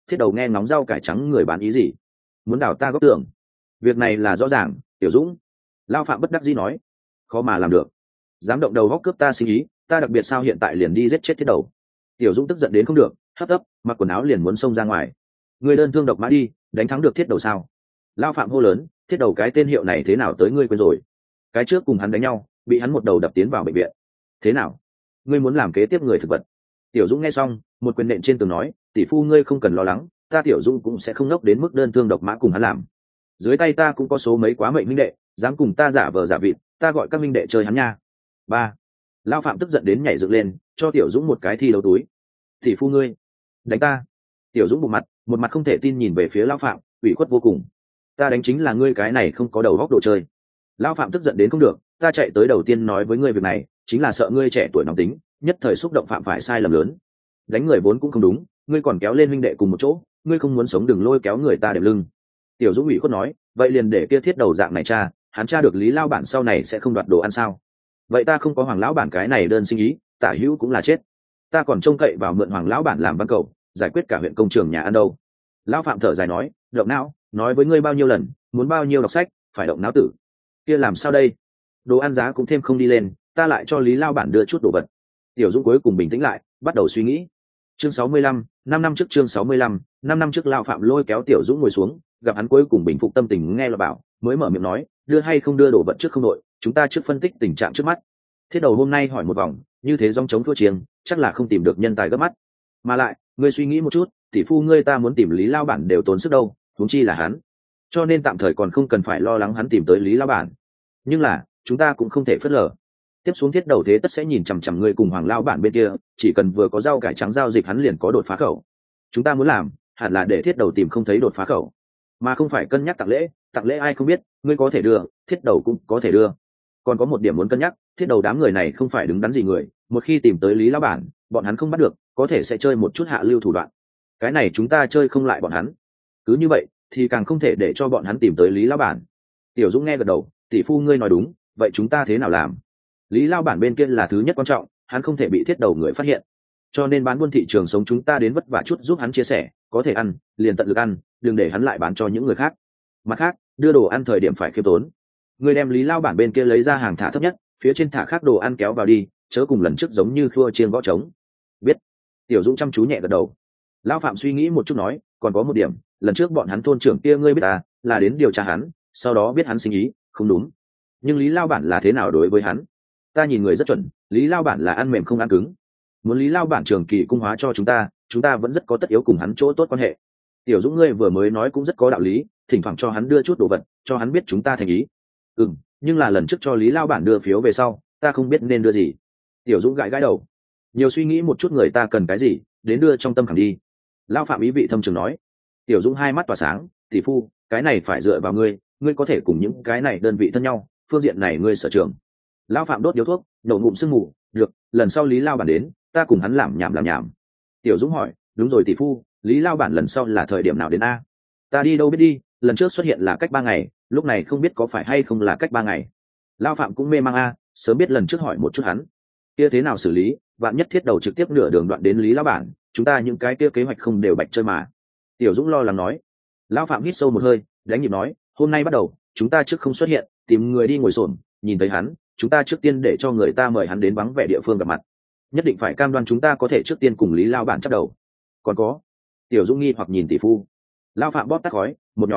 Thiết Đầu nghe ngóng rau cải trắng người bán ý gì? Muốn đào ta góc tường? Việc này là rõ ràng. Tiểu Dũng, Lao Phạm bất đắc dĩ nói, khó mà làm được. Dám động đầu góc cướp ta sinh ý, ta đặc biệt sao hiện tại liền đi giết chết Thiết Đầu? Tiểu Dũng tức giận đến không được, hấp tấp mặc quần áo liền muốn xông ra ngoài. Ngươi đơn thương độc mã đi, đánh thắng được Thiết Đầu sao? Lao Phạm hô lớn, Thiết Đầu cái tên hiệu này thế nào tới ngươi quên rồi? Cái trước cùng hắn đánh nhau, bị hắn một đầu đập tiến vào bệnh viện. Thế nào? Ngươi muốn làm kế tiếp người thực vật? Tiểu Dũng nghe xong, một quyền nện trên tường nói, tỷ phu ngươi không cần lo lắng, ta Tiểu Dũng cũng sẽ không ngốc đến mức đơn thương độc mã cùng hắn làm. Dưới tay ta cũng có số mấy quá mệnh minh đệ, dám cùng ta giả vờ giả vịt, ta gọi các minh đệ chơi hắn nha. Ba. Lao Phạm tức giận đến nhảy dựng lên, cho Tiểu Dũng một cái thi đấu túi. Tỷ phu ngươi đánh ta? Tiểu Dũng một mặt không thể tin nhìn về phía Lao Phạm, ủy khuất vô cùng. Ta đánh chính là ngươi cái này không có đầu góc đồ chơi. Lao Phạm tức giận đến không được, ta chạy tới đầu tiên nói với ngươi việc này chính là sợ ngươi trẻ tuổi nóng tính, nhất thời xúc động phạm phải sai lầm lớn. Đánh người vốn cũng không đúng, ngươi còn kéo lên huynh đệ cùng một chỗ, ngươi không muốn sống đừng lôi kéo người ta đệm lưng. Tiểu Dũng ủy khuất nói, vậy liền để kia Thiết Đầu dạng này cha, hắn cha được Lý Lao bản sau này sẽ không đoạt đồ ăn sao? Vậy ta không có Hoàng lão bản cái này đơn sinh ý, tả hữu cũng là chết. Ta còn trông cậy vào mượn Hoàng lão bản làm văn cầu, giải quyết cả huyện công trường nhà ăn đâu. Lão Phạm thở dài nói, động não, nói với ngươi bao nhiêu lần, muốn bao nhiêu đọc sách, phải động não tử. Kia làm sao đây? Đồ ăn giá cũng thêm không đi lên, ta lại cho Lý Lao bản đưa chút đồ vật. Tiểu Dũng cuối cùng bình tĩnh lại, bắt đầu suy nghĩ. Chương 65, 5 năm trước. Chương 65, 5 năm trước. Lao Phạm lôi kéo Tiểu Dũng ngồi xuống, gặp hắn cuối cùng bình phục tâm tình nghe là bảo, mới mở miệng nói, đưa hay không đưa đồ vật trước không đội, chúng ta trước phân tích tình trạng trước mắt. Thiết Đầu hôm nay hỏi một vòng, như thế dòng chống thua chiêng, chắc là không tìm được nhân tài gấp mắt. Mà lại, ngươi suy nghĩ một chút, tỷ phu ngươi ta muốn tìm Lý Lao bản đều tốn sức đâu, huống chi là hắn. Cho nên tạm thời còn không cần phải lo lắng hắn tìm tới Lý Lao bản. Nhưng là, chúng ta cũng không thể phớt lờ. Tiếp xuống Thiết Đầu thế tất sẽ nhìn chằm chằm ngươi cùng Hoàng Lao bản bên kia, chỉ cần vừa có rau cải trắng giao dịch hắn liền có đột phá khẩu. Chúng ta muốn làm, hẳn là để Thiết Đầu tìm không thấy đột phá khẩu, mà không phải cân nhắc tặng lễ ai không biết, ngươi có thể đưa, Thiết Đầu cũng có thể đưa. Còn có một điểm muốn cân nhắc, Thiết Đầu đám người này không phải đứng đắn gì người, một khi tìm tới Lý Lão bản, bọn hắn không bắt được, có thể sẽ chơi một chút hạ lưu thủ đoạn. Cái này chúng ta chơi không lại bọn hắn. Cứ như vậy, thì càng không thể để cho bọn hắn tìm tới Lý Lão bản. Tiểu Dũng nghe gật đầu, tỷ phu ngươi nói đúng, vậy chúng ta thế nào làm? Lý Lão bản bên kia là thứ nhất quan trọng, hắn không thể bị Thiết Đầu người phát hiện. Cho nên bán buôn thị trường sống chúng ta đến vất vả chút giúp hắn chia sẻ, có thể ăn, liền tận lực ăn, đừng để hắn lại bán cho những người khác. Mặt khác, đưa đồ ăn thời điểm phải khiêm tốn. Ngươi đem Lý Lao bản bên kia lấy ra hàng thả thấp nhất, phía trên thả khác đồ ăn kéo vào đi, chớ cùng lần trước giống như khua chiên gõ trống. Biết. Tiểu Dũng chăm chú nhẹ gật đầu. Lao Phạm suy nghĩ một chút nói, còn có một điểm, lần trước bọn hắn thôn trưởng kia ngươi biết à, là đến điều tra hắn, sau đó biết hắn sinh ý không đúng. Nhưng Lý Lao bản là thế nào đối với hắn? Ta nhìn người rất chuẩn, Lý Lao bản là ăn mềm không ăn cứng. Muốn Lý Lao bản trường kỳ cung hóa cho chúng ta vẫn rất có tất yếu cùng hắn chỗ tốt quan hệ. Tiểu Dũng ngươi vừa mới nói cũng rất có đạo lý, thỉnh thoảng cho hắn đưa chút đồ vật, cho hắn biết chúng ta thành ý. Nhưng là lần trước cho Lý Lao bản đưa phiếu về sau, ta không biết nên đưa gì. Tiểu Dũng gãi đầu, nhiều suy nghĩ một chút người ta cần cái gì, đến đưa trong tâm khảm đi. Lao Phạm ý vị thâm trường nói. Tiểu Dũng hai mắt tỏa sáng, tỷ phu, cái này phải dựa vào ngươi có thể cùng những cái này đơn vị thân nhau, phương diện này ngươi sở trường. Lao Phạm đốt điếu thuốc, nổ ngụm sương mù, được, lần sau Lý Lao bản đến, ta cùng hắn làm nhảm. Tiểu Dũng hỏi, đúng rồi tỷ phu, Lý Lao bản lần sau là thời điểm nào đến a? Ta đi đâu biết đi, lần trước xuất hiện là cách 3 ngày, lúc này không biết có phải hay không là cách 3 ngày. Lao Phạm cũng mê mang a, sớm biết lần trước hỏi một chút hắn. Kia thế nào xử lý, vạn nhất Thiết Đầu trực tiếp nửa đường đoạn đến Lý Lao bản, chúng ta những cái kia kế hoạch không đều bạch chơi mà. Tiểu Dũng lo lắng nói. Lao Phạm hít sâu một hơi, đánh nhịp nói, hôm nay bắt đầu, chúng ta trước không xuất hiện, tìm người đi ngồi xổm, nhìn thấy hắn, chúng ta trước tiên để cho người ta mời hắn đến vắng vẻ địa phương gặp mặt. Nhất định phải cam đoan chúng ta có thể trước tiên cùng Lý Lao bản chắc đầu. Còn có. Tiểu Dũng nghi hoặc nhìn tỷ phu. Lao Phạm bóp tắt khói, một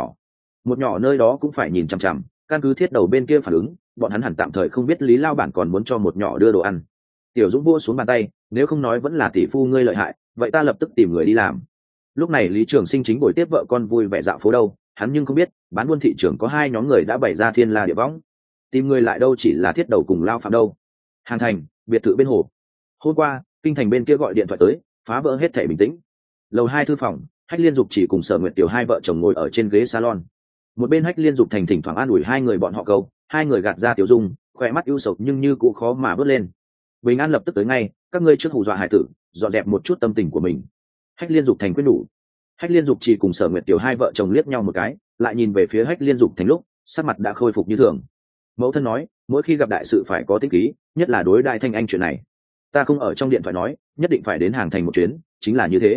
nhỏ nơi đó cũng phải nhìn chằm chằm, căn cứ Thiết Đầu bên kia phản ứng, bọn hắn hẳn tạm thời không biết Lý Lao bản còn muốn cho một nhỏ đưa đồ ăn. Tiểu Dũng vua xuống bàn tay, nếu không nói vẫn là tỷ phu ngươi lợi hại, vậy ta lập tức tìm người đi làm. Lúc này Lý Trường Sinh chính buổi tiếp vợ con vui vẻ dạo phố đâu, hắn nhưng không biết bán buôn thị trường có 2 nhóm người đã bày ra thiên la địa võng, tìm người lại đâu chỉ là Thiết Đầu cùng Lao Phạm đâu. Hàng Thành, biệt thự bên hồ. Hôm qua kinh thành bên kia gọi điện thoại tới, phá vỡ hết thảy bình tĩnh. Lầu 2 thư phòng, Hách Liên Dục chỉ cùng Sở Nguyệt Tiểu hai vợ chồng ngồi ở trên ghế salon. Một bên Hách Liên Dục thành thỉnh thoảng an ủi hai người bọn họ câu, hai người gạt ra tiểu dung, khỏe mắt ưu sầu nhưng như cũng khó mà bớt lên. Bình an lập tức tới ngay, các ngươi trước hù dọa hải tử, dọn dẹp một chút tâm tình của mình. Hách Liên Dục thành quyết đủ. Hách Liên Dục chỉ cùng Sở Nguyệt Tiểu hai vợ chồng liếc nhau một cái, lại nhìn về phía Hách Liên Dục thành lúc, sắc mặt đã khôi phục như thường. Mẫu thân nói, mỗi khi gặp đại sự phải có tính khí, nhất là đối đại Thanh Anh chuyện này. Ta không ở trong điện thoại nói, nhất định phải đến Hàng Thành một chuyến, chính là như thế.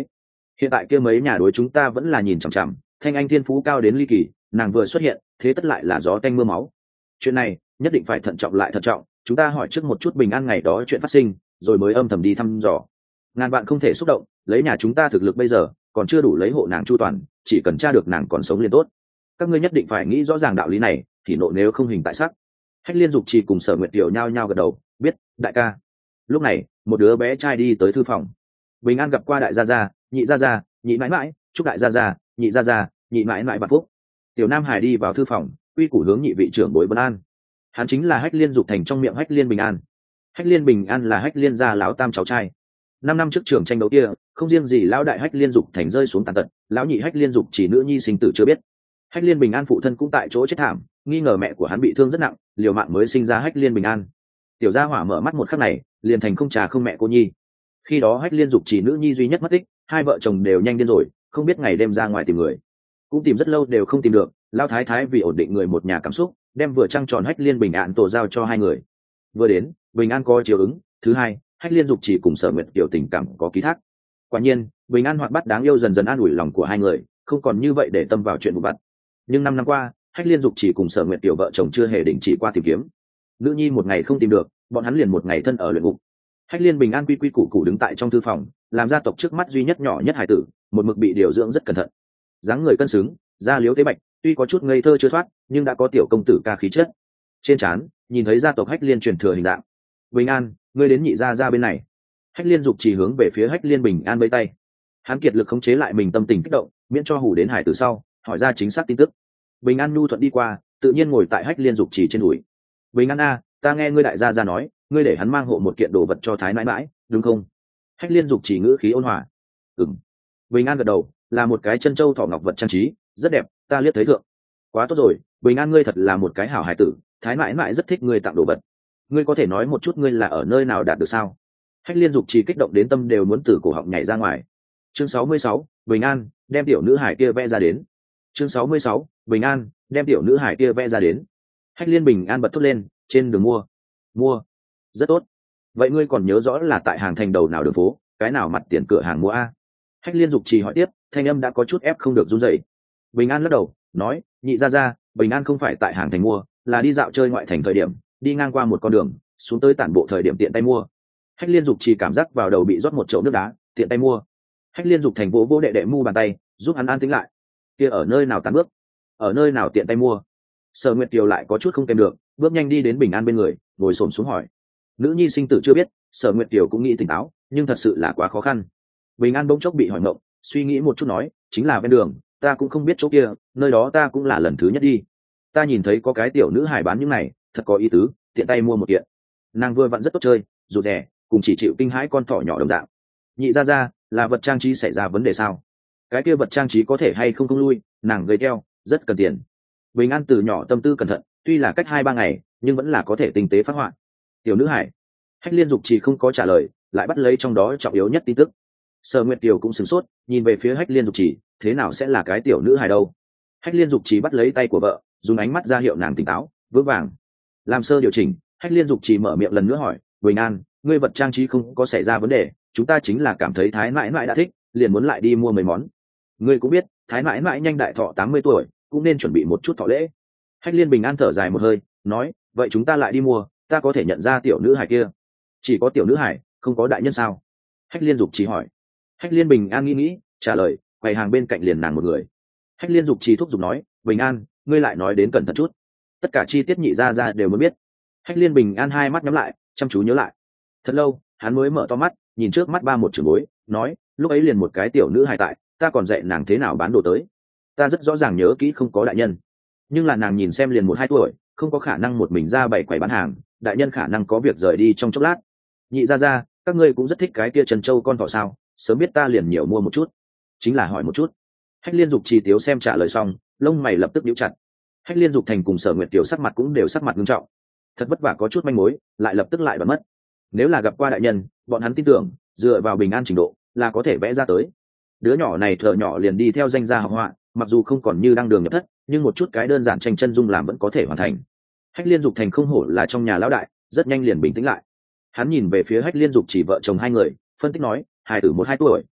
hiện tại kia mấy nhà đối chúng ta vẫn là nhìn chằm chằm, thanh anh thiên phú cao đến ly kỳ, nàng vừa xuất hiện thế tất lại là gió tanh mưa máu. Chuyện này nhất định phải thận trọng lại thận trọng, chúng ta hỏi trước một chút bình an ngày đó chuyện phát sinh rồi mới âm thầm đi thăm dò. Ngàn bạn không thể xúc động, lấy nhà chúng ta thực lực bây giờ còn chưa đủ lấy hộ nàng chu toàn, chỉ cần tra được nàng còn sống liền tốt. Các ngươi nhất định phải nghĩ rõ ràng đạo lý này, thì nộ nếu không hình tại sắc. Hách Liên Dục Trì cùng Sở Nguyệt Kiều nhao nhao gật đầu, biết, đại ca. Lúc này, một đứa bé trai đi tới thư phòng. Bình An gặp qua đại gia gia, nhị gia gia, nhị mãi mãi, chúc đại gia gia, nhị gia gia, nhị mãi mãi vạn phúc. Tiểu Nam Hải đi vào thư phòng, quy củ hướng nhị vị trưởng bối vân an. Hắn chính là Hách Liên Dục Thành trong miệng Hách Liên Bình An. Hách Liên Bình An là Hách Liên gia lão tam cháu trai. 5 năm trước trường tranh đấu kia, không riêng gì lão đại Hách Liên Dục Thành rơi xuống tàn tật, lão nhị Hách Liên Dục chỉ nữ nhi sinh tử chưa biết. Hách Liên Bình An phụ thân cũng tại chỗ chết thảm, nghi ngờ mẹ của hắn bị thương rất nặng, liều mạng mới sinh ra Hách Liên Bình An. Tiểu gia hỏa mở mắt một khắc này, liền thành không trà không mẹ cô nhi. Khi đó Hách Liên Dục chỉ nữ nhi duy nhất mất tích, hai vợ chồng đều nhanh điên rồi, không biết ngày đêm ra ngoài tìm người, cũng tìm rất lâu đều không tìm được. Lão thái thái vì ổn định người một nhà cảm xúc, đem vừa trăng tròn Hách Liên Bình An tổ giao cho hai người. Vừa đến, Bình An có chiều ứng, thứ hai, Hách Liên Dục chỉ cùng Sở Nguyệt Kiều tình cảm có ký thác. Quả nhiên, Bình An hoạt bát đáng yêu dần dần an ủi lòng của hai người, không còn như vậy để tâm vào chuyện vụ vặt. Nhưng 5 năm qua, Hách Liên Dục chỉ cùng Sở Nguyệt Kiều vợ chồng chưa hề đình chỉ qua tìm kiếm. Nữ nhi một ngày không tìm được, bọn hắn liền một ngày thân ở luyện ngục. Hách Liên Bình An quy quy củ củ đứng tại trong thư phòng, làm gia tộc trước mắt duy nhất nhỏ nhất hải tử, một mực bị điều dưỡng rất cẩn thận. Dáng người cân xứng, da liếu tế bạch, tuy có chút ngây thơ chưa thoát, nhưng đã có tiểu công tử ca khí chất. Trên trán, nhìn thấy gia tộc Hách Liên truyền thừa hình dạng. Bình An, ngươi đến nhị gia bên này. Hách Liên Dục chỉ hướng về phía Hách Liên Bình An vẫy tay. Hắn kiệt lực khống chế lại mình tâm tình kích động, miễn cho hù đến hải tử sau, hỏi ra chính xác tin tức. Bình An nhu thuận đi qua, tự nhiên ngồi tại Hách Liên Dục chỉ trên đùi. Bình An a, ta nghe ngươi đại gia nói, ngươi để hắn mang hộ một kiện đồ vật cho thái nãi mãi, đúng không? Hách Liên Dục chỉ ngữ khí ôn hòa. Ừm. Bình An gật đầu, là một cái chân châu thỏ ngọc vật trang trí, rất đẹp, ta liếc thấy thượng. Quá tốt rồi, Bình An ngươi thật là một cái hảo hải tử, thái nãi mãi rất thích ngươi tặng đồ vật. Ngươi có thể nói một chút ngươi là ở nơi nào đạt được sao? Hách Liên Dục chỉ kích động đến tâm đều muốn từ cổ họng nhảy ra ngoài. Chương 66, Bình An, đem tiểu nữ hải kia vẽ ra đến. Chương 66, Bình An, đem tiểu nữ hải kia vẽ ra đến. Hách Liên Bình An bật thốt lên, trên đường mua, rất tốt. Vậy ngươi còn nhớ rõ là tại hàng thành đầu nào đường phố, cái nào mặt tiền cửa hàng mua a? Hách Liên Dục trì hỏi tiếp, thanh âm đã có chút ép không được run rẩy. Bình An lắc đầu, nói, nhị gia, Bình An không phải tại hàng thành mua, là đi dạo chơi ngoại thành thời điểm, đi ngang qua một con đường, xuống tới tản bộ thời điểm tiện tay mua. Hách Liên Dục trì cảm giác vào đầu bị rót một chậu nước đá, tiện tay mua. Hách Liên Dục thành vỗ đệ đệ mu bàn tay, giúp hắn an tĩnh lại. Kia ở nơi nào tán bước, ở nơi nào tiện tay mua. Sở Nguyệt Kiều lại có chút không kèm được, bước nhanh đi đến Bình An bên người, ngồi xổm xuống hỏi. Nữ nhi sinh tử chưa biết, Sở Nguyệt Kiều cũng nghĩ tỉnh táo, nhưng thật sự là quá khó khăn. Bình An bỗng chốc bị hỏi ngộng, suy nghĩ một chút nói, chính là ven đường, ta cũng không biết chỗ kia, nơi đó ta cũng là lần thứ nhất đi. Ta nhìn thấy có cái tiểu nữ hài bán những này, thật có ý tứ, tiện tay mua một kiện. Nàng vừa vặn rất tốt chơi, rụt rẻ, cùng chỉ chịu kinh hãi con thỏ nhỏ đồng dạng. Nhị gia, là vật trang trí xảy ra vấn đề sao? Cái kia vật trang trí có thể hay không lui, nàng gây theo, rất cần tiền. Bình An từ nhỏ tâm tư cẩn thận, tuy là cách 2-3 ngày, nhưng vẫn là có thể tinh tế phát họa. Tiểu nữ hải. Hách Liên Dục chỉ không có trả lời, lại bắt lấy trong đó trọng yếu nhất tin tức. Sở Nguyệt Kiều cũng sửng sốt, nhìn về phía Hách Liên Dục chỉ, thế nào sẽ là cái tiểu nữ hải đâu? Hách Liên Dục chỉ bắt lấy tay của vợ, dùng ánh mắt ra hiệu nàng tỉnh táo, vững vàng. Làm sơ điều chỉnh, Hách Liên Dục chỉ mở miệng lần nữa hỏi, Bình An, ngươi vật trang trí không có xảy ra vấn đề, chúng ta chính là cảm thấy thái mãi mãi đã thích, liền muốn lại đi mua mấy món. Ngươi cũng biết, thái mãi mãi nhanh đại thọ 80 tuổi, cũng nên chuẩn bị một chút thọ lễ. Hách Liên Bình An thở dài một hơi, nói, vậy chúng ta lại đi mua, ta có thể nhận ra tiểu nữ hải kia. Chỉ có tiểu nữ hải, không có đại nhân sao? Hách Liên Dục chỉ hỏi. Hách Liên Bình An nghĩ, trả lời, quầy hàng bên cạnh liền nàng một người. Hách Liên Dục chỉ thúc giục nói, Bình An, ngươi lại nói đến cẩn thận chút, tất cả chi tiết nhị gia đều muốn biết. Hách Liên Bình An hai mắt nhắm lại, chăm chú nhớ lại. Thật lâu, hắn mới mở to mắt, nhìn trước mắt ba một trưởng bối, nói, lúc ấy liền một cái tiểu nữ hài tại, ta còn dạy nàng thế nào bán đồ tới. Ta rất rõ ràng nhớ kỹ không có đại nhân, nhưng là nàng nhìn xem liền 1-2 tuổi, không có khả năng một mình ra bày quầy bán hàng, đại nhân khả năng có việc rời đi trong chốc lát. Nhị gia, các ngươi cũng rất thích cái kia trần châu con thỏ sao? Sớm biết ta liền nhiều mua một chút. Chính là hỏi một chút. Hách Liên Dục trì tiếu xem trả lời xong, lông mày lập tức nhíu chặt. Hách Liên Dục thành cùng Sở Nguyệt Kiều sắc mặt cũng đều sắc mặt nghiêm trọng. Thật vất vả có chút manh mối, lại lập tức lại đoán mất. Nếu là gặp qua đại nhân, bọn hắn tin tưởng, dựa vào Bình An trình độ, là có thể vẽ ra tới. Đứa nhỏ này thợ nhỏ liền đi theo danh gia học họa, mặc dù không còn như đang đường nhập thất, nhưng một chút cái đơn giản tranh chân dung làm vẫn có thể hoàn thành. Hách Liên Dục thành không hổ là trong nhà lão đại, rất nhanh liền bình tĩnh lại. Hắn nhìn về phía Hách Liên Dục chỉ vợ chồng hai người, phân tích nói, hài tử 1-2 tuổi,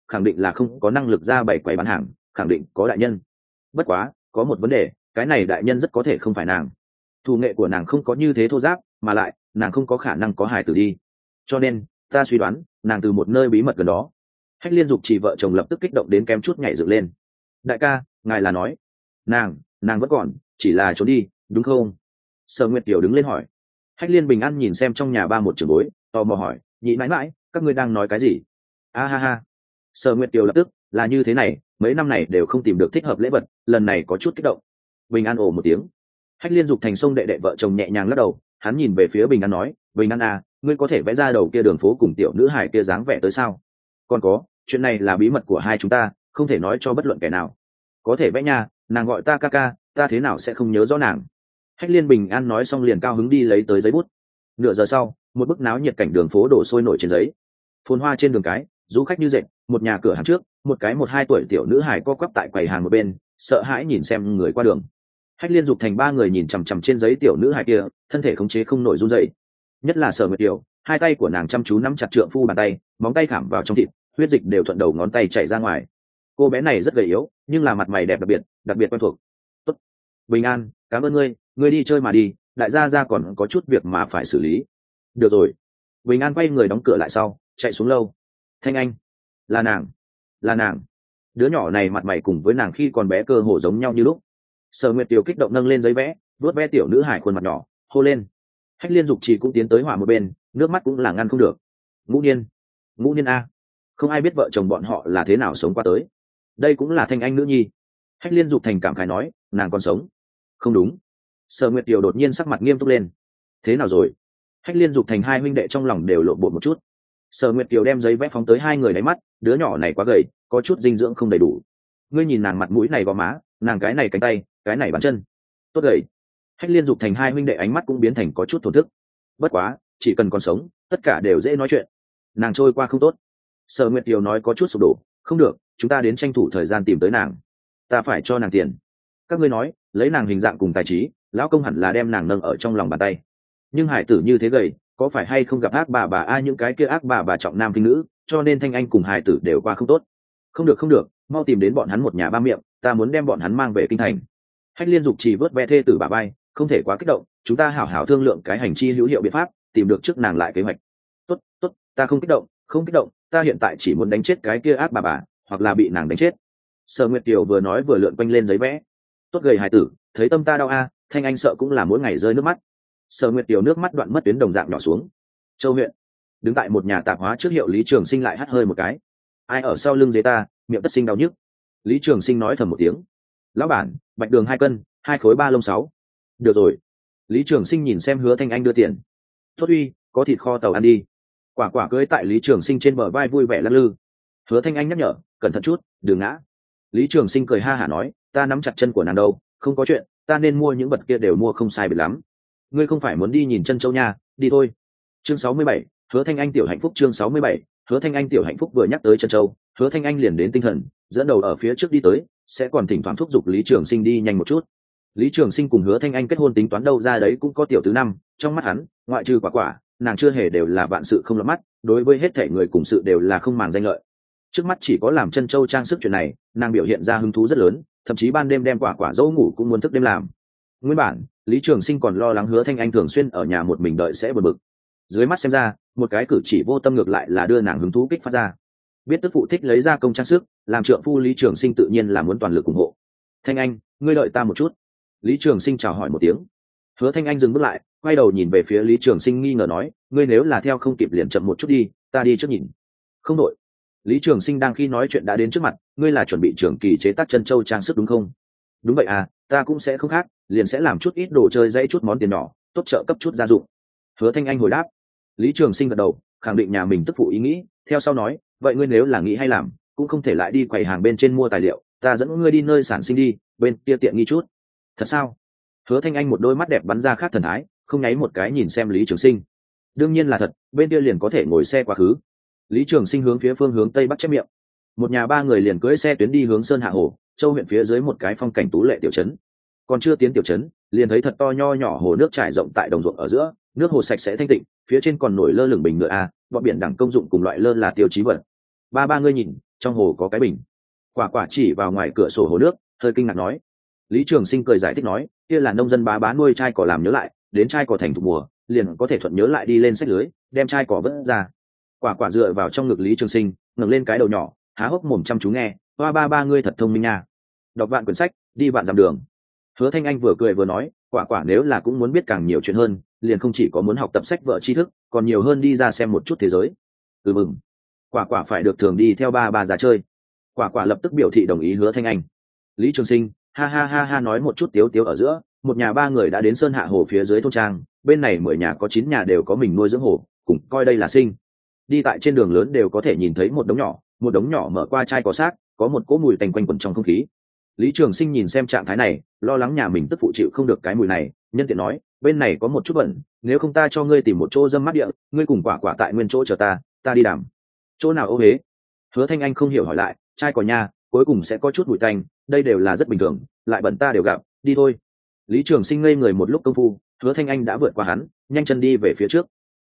khẳng định là không có năng lực ra bày quầy bán hàng, khẳng định có đại nhân. Bất quá có một vấn đề, cái này đại nhân rất có thể không phải nàng. Thủ nghệ của nàng không có như thế thô giáp, mà lại nàng không có khả năng có hài tử đi, cho nên ta suy đoán nàng từ một nơi bí mật gần đó. Hách Liên Dục chỉ vợ chồng lập tức kích động đến kém chút nhảy dựng lên. Đại ca, ngài là nói nàng vẫn còn, chỉ là trốn đi đúng không? Sở Nguyệt Tiểu đứng lên hỏi. Hách Liên bình an nhìn xem trong nhà ba một trưởng bối, tò mò hỏi, nhị mãi mãi các ngươi đang nói cái gì? A ha ha. Sở Nguyệt Tiểu lập tức, là như thế này, mấy năm này đều không tìm được thích hợp lễ vật, lần này có chút kích động. Bình an ồ một tiếng. Hách Liên Dục thành sông đệ đệ vợ chồng nhẹ nhàng lắc đầu, hắn nhìn về phía Bình an nói, Bình an à, ngươi có thể vẽ ra đầu kia đường phố cùng tiểu nữ hải kia dáng vẻ tới sao? Còn có, chuyện này là bí mật của hai chúng ta, không thể nói cho bất luận kẻ nào. Có thể vẽ nha, nàng gọi ta ca ca, ta thế nào sẽ không nhớ rõ nàng? Hách Liên bình an nói xong liền cao hứng đi lấy tới giấy bút. Nửa giờ sau, một bức náo nhiệt cảnh đường phố đổ sôi nổi trên giấy. Phồn hoa trên đường cái, du khách như dệt, một nhà cửa hàng trước, một cái 1-2 tuổi tiểu nữ hài co quắp tại quầy hàng một bên, sợ hãi nhìn xem người qua đường. Hách Liên Dục thành ba người nhìn chằm chằm trên giấy tiểu nữ hài kia, thân thể khống chế không nổi run rẩy. Nhất là Sở Nguyệt Tiểu, hai tay của nàng chăm chú nắm chặt trượng phu bàn tay, móng tay khảm vào trong thịt, huyết dịch đều thuận đầu ngón tay chảy ra ngoài. Cô bé này rất gầy yếu, nhưng là mặt mày đẹp đặc biệt quen thuộc. Tốt, Bình an, cảm ơn ngươi đi chơi mà đi, đại gia ra còn có chút việc mà phải xử lý. Được rồi. Bình an quay người đóng cửa lại sau, chạy xuống lâu. Thanh Anh, là nàng. Đứa nhỏ này mặt mày cùng với nàng khi còn bé cơ hồ giống nhau như lúc. Sở Nguyệt Tiểu kích động nâng lên giấy vẽ, vuốt ve tiểu nữ hải khuôn mặt nhỏ, hô lên. Hách Liên Dục chỉ cũng tiến tới hỏa một bên, nước mắt cũng là ngăn không được. Ngũ niên a, không ai biết vợ chồng bọn họ là thế nào sống qua tới. Đây cũng là Thanh Anh nữ nhi. Hách Liên Dục thành cảm khái nói, nàng còn sống. Không đúng. Sở Nguyệt Tiểu đột nhiên sắc mặt nghiêm túc lên. Thế nào rồi? Hách Liên Dục thành hai huynh đệ trong lòng đều lộn bột một chút. Sở Nguyệt Tiểu đem giấy vẽ phóng tới hai người đáy mắt, đứa nhỏ này quá gầy, có chút dinh dưỡng không đầy đủ. Ngươi nhìn nàng mặt mũi này vào má, nàng cái này cánh tay, cái này bàn chân, tốt gầy. Hách Liên Dục thành hai huynh đệ ánh mắt cũng biến thành có chút thổn thức. Bất quá, chỉ cần còn sống, tất cả đều dễ nói chuyện. Nàng trôi qua không tốt. Sở Nguyệt Tiểu nói có chút sụp đổ, không được, chúng ta đến tranh thủ thời gian tìm tới nàng. Ta phải cho nàng tiền. Các ngươi nói, lấy nàng hình dạng cùng tài trí, lão công hẳn là đem nàng nâng ở trong lòng bàn tay. Nhưng hải tử như thế gầy, có phải hay không gặp ác bà a, những cái kia ác bà trọng nam khinh nữ, cho nên Thanh Anh cùng hải tử đều qua không tốt. Không được, mau tìm đến bọn hắn một nhà ba miệng, ta muốn đem bọn hắn mang về kinh thành. Hách Liên Dục chỉ vớt ve thê tử bà bay, không thể quá kích động, chúng ta hảo hảo thương lượng cái hành chi hữu hiệu biện pháp, tìm được trước nàng lại kế hoạch. Tốt, ta không kích động, ta hiện tại chỉ muốn đánh chết cái kia ác bà, hoặc là bị nàng đánh chết. Sở Nguyệt Tiểu vừa nói vừa lượn quanh lên giấy vẽ. Tốt gầy hài tử, thấy tâm ta đau a, Thanh Anh sợ cũng là mỗi ngày rơi nước mắt. Sở Nguyệt Tiểu nước mắt đoạn mất tuyến đồng dạng nhỏ xuống. Châu huyện, đứng tại một nhà tạp hóa trước hiệu Lý Trường Sinh lại hắt hơi một cái. Ai ở sau lưng dế ta, miệng tất sinh đau nhức. Lý Trường Sinh nói thầm một tiếng. Lão bản, bạch đường 2 cân, 2 khối 3 lông 6. Được rồi. Lý Trường Sinh nhìn xem Hứa Thanh Anh đưa tiền. Tốt uy, có thịt kho tàu ăn đi. Quả quả cưới tại Lý Trường Sinh trên bờ vai vui vẻ lắc lư. Hứa Thanh Anh nhắc nhở, cẩn thận chút, đừng ngã. Lý Trường Sinh cười ha hả nói, ta nắm chặt chân của nàng đâu, không có chuyện, ta nên mua những vật kia đều mua không sai biệt lắm. Ngươi không phải muốn đi nhìn chân châu nha, đi thôi. Chương 67, Hứa Thanh Anh tiểu hạnh phúc. Chương 67, Hứa Thanh Anh tiểu hạnh phúc. Vừa nhắc tới chân châu, Hứa Thanh Anh liền đến tinh thần, dẫn đầu ở phía trước đi tới, sẽ còn thỉnh thoảng thúc giục Lý Trường Sinh đi nhanh một chút. Lý Trường Sinh cùng Hứa Thanh Anh kết hôn tính toán đâu ra đấy cũng có tiểu thứ năm, trong mắt hắn, ngoại trừ quả quả, nàng chưa hề đều là vạn sự không lọt mắt, đối với hết thể người cùng sự đều là không màng danh lợi. Trước mắt chỉ có làm chân châu trang sức chuyện này, nàng biểu hiện ra hứng thú rất lớn, thậm chí ban đêm đem quả quả dỗ ngủ cũng muốn thức đêm làm. Nguyên bản, Lý Trường Sinh còn lo lắng Hứa Thanh Anh thường xuyên ở nhà một mình đợi sẽ buồn bực. Dưới mắt xem ra, một cái cử chỉ vô tâm ngược lại là đưa nàng hứng thú kích phát ra. Biết tức phụ thích lấy ra công trang sức, làm trượng phu Lý Trường Sinh tự nhiên là muốn toàn lực ủng hộ. Thanh Anh, ngươi đợi ta một chút. Lý Trường Sinh chào hỏi một tiếng. Hứa Thanh Anh dừng bước lại, quay đầu nhìn về phía Lý Trường Sinh nghi ngờ nói, ngươi nếu là theo không kịp liền chậm một chút đi, ta đi trước nhìn. Không đội. Lý Trường Sinh đang khi nói chuyện đã đến trước mặt, ngươi là chuẩn bị trường kỳ chế tác chân châu trang sức đúng không? Đúng vậy à, ta cũng sẽ không khác, liền sẽ làm chút ít đồ chơi dãy chút món tiền nhỏ, tốt trợ cấp chút gia dụng. Hứa Thanh Anh hồi đáp. Lý Trường Sinh gật đầu, khẳng định nhà mình tức phụ ý nghĩ, theo sau nói, vậy ngươi nếu là nghĩ hay làm, cũng không thể lại đi quầy hàng bên trên mua tài liệu, ta dẫn ngươi đi nơi sản sinh đi, bên kia tiện nghi chút. Thật sao? Hứa Thanh Anh một đôi mắt đẹp bắn ra khác thần thái, không nháy một cái nhìn xem Lý Trường Sinh. Đương nhiên là thật, bên kia liền có thể ngồi xe quá khứ. Lý Trường Sinh hướng phía phương hướng tây bắc chép miệng. Một nhà ba người liền cưỡi xe tuyến đi hướng Sơn Hạ Hồ, Châu huyện phía dưới một cái phong cảnh tú lệ tiểu trấn. Còn chưa tiến tiểu trấn, liền thấy thật to nho nhỏ hồ nước trải rộng tại đồng ruộng ở giữa, nước hồ sạch sẽ thanh tịnh, phía trên còn nổi lơ lửng bình ngựa a, bọn biển đẳng công dụng cùng loại lơ là tiêu chí vật. Ba ngươi nhìn, trong hồ có cái bình. Quả quả chỉ vào ngoài cửa sổ hồ nước, hơi kinh ngạc nói. Lý Trường Sinh cười giải thích nói, kia là nông dân bá núi trai cỏ làm nhớ lại, đến trai cỏ thành thục mùa liền có thể thuận nhớ lại đi lên xách lưới đem trai cỏ vớt ra. Quả quả dựa vào trong ngực Lý Trường Sinh, ngẩng lên cái đầu nhỏ, há hốc mồm chăm chú nghe. Hoa ba ngươi thật thông minh nha, đọc vạn quyển sách đi vạn dặm đường. Hứa Thanh Anh vừa cười vừa nói, quả quả nếu là cũng muốn biết càng nhiều chuyện hơn, liền không chỉ có muốn học tập sách vở tri thức, còn nhiều hơn đi ra xem một chút thế giới. Mừng. Quả quả phải được thường đi theo ba ra chơi. Quả quả lập tức biểu thị đồng ý Hứa Thanh Anh. Lý Trường Sinh ha ha ha ha nói một chút tiếu tiếu ở giữa, một nhà ba người đã đến sơn hạ hồ phía dưới thôn trang. Bên này 10 nhà có 9 nhà đều có mình nuôi dưỡng hồ, cùng coi đây là sinh. Đi tại trên đường lớn đều có thể nhìn thấy một đống nhỏ mở qua chai có xác, có một cỗ mùi tanh quanh quẩn trong không khí. Lý Trường Sinh nhìn xem trạng thái này, lo lắng nhà mình tức phụ chịu không được cái mùi này, nhân tiện nói, bên này có một chút bẩn, nếu không ta cho ngươi tìm một chỗ dâm mát địa, ngươi cùng quả quả tại nguyên chỗ chờ ta đi đảm. Chỗ nào ô hế? Hứa Thanh Anh không hiểu hỏi lại, chai cỏ nha, cuối cùng sẽ có chút mùi tanh, đây đều là rất bình thường, lại bẩn ta đều gặp, đi thôi. Lý Trường Sinh ngây người một lúc công phu, Hứa Thanh Anh đã vượt qua hắn, nhanh chân đi về phía trước.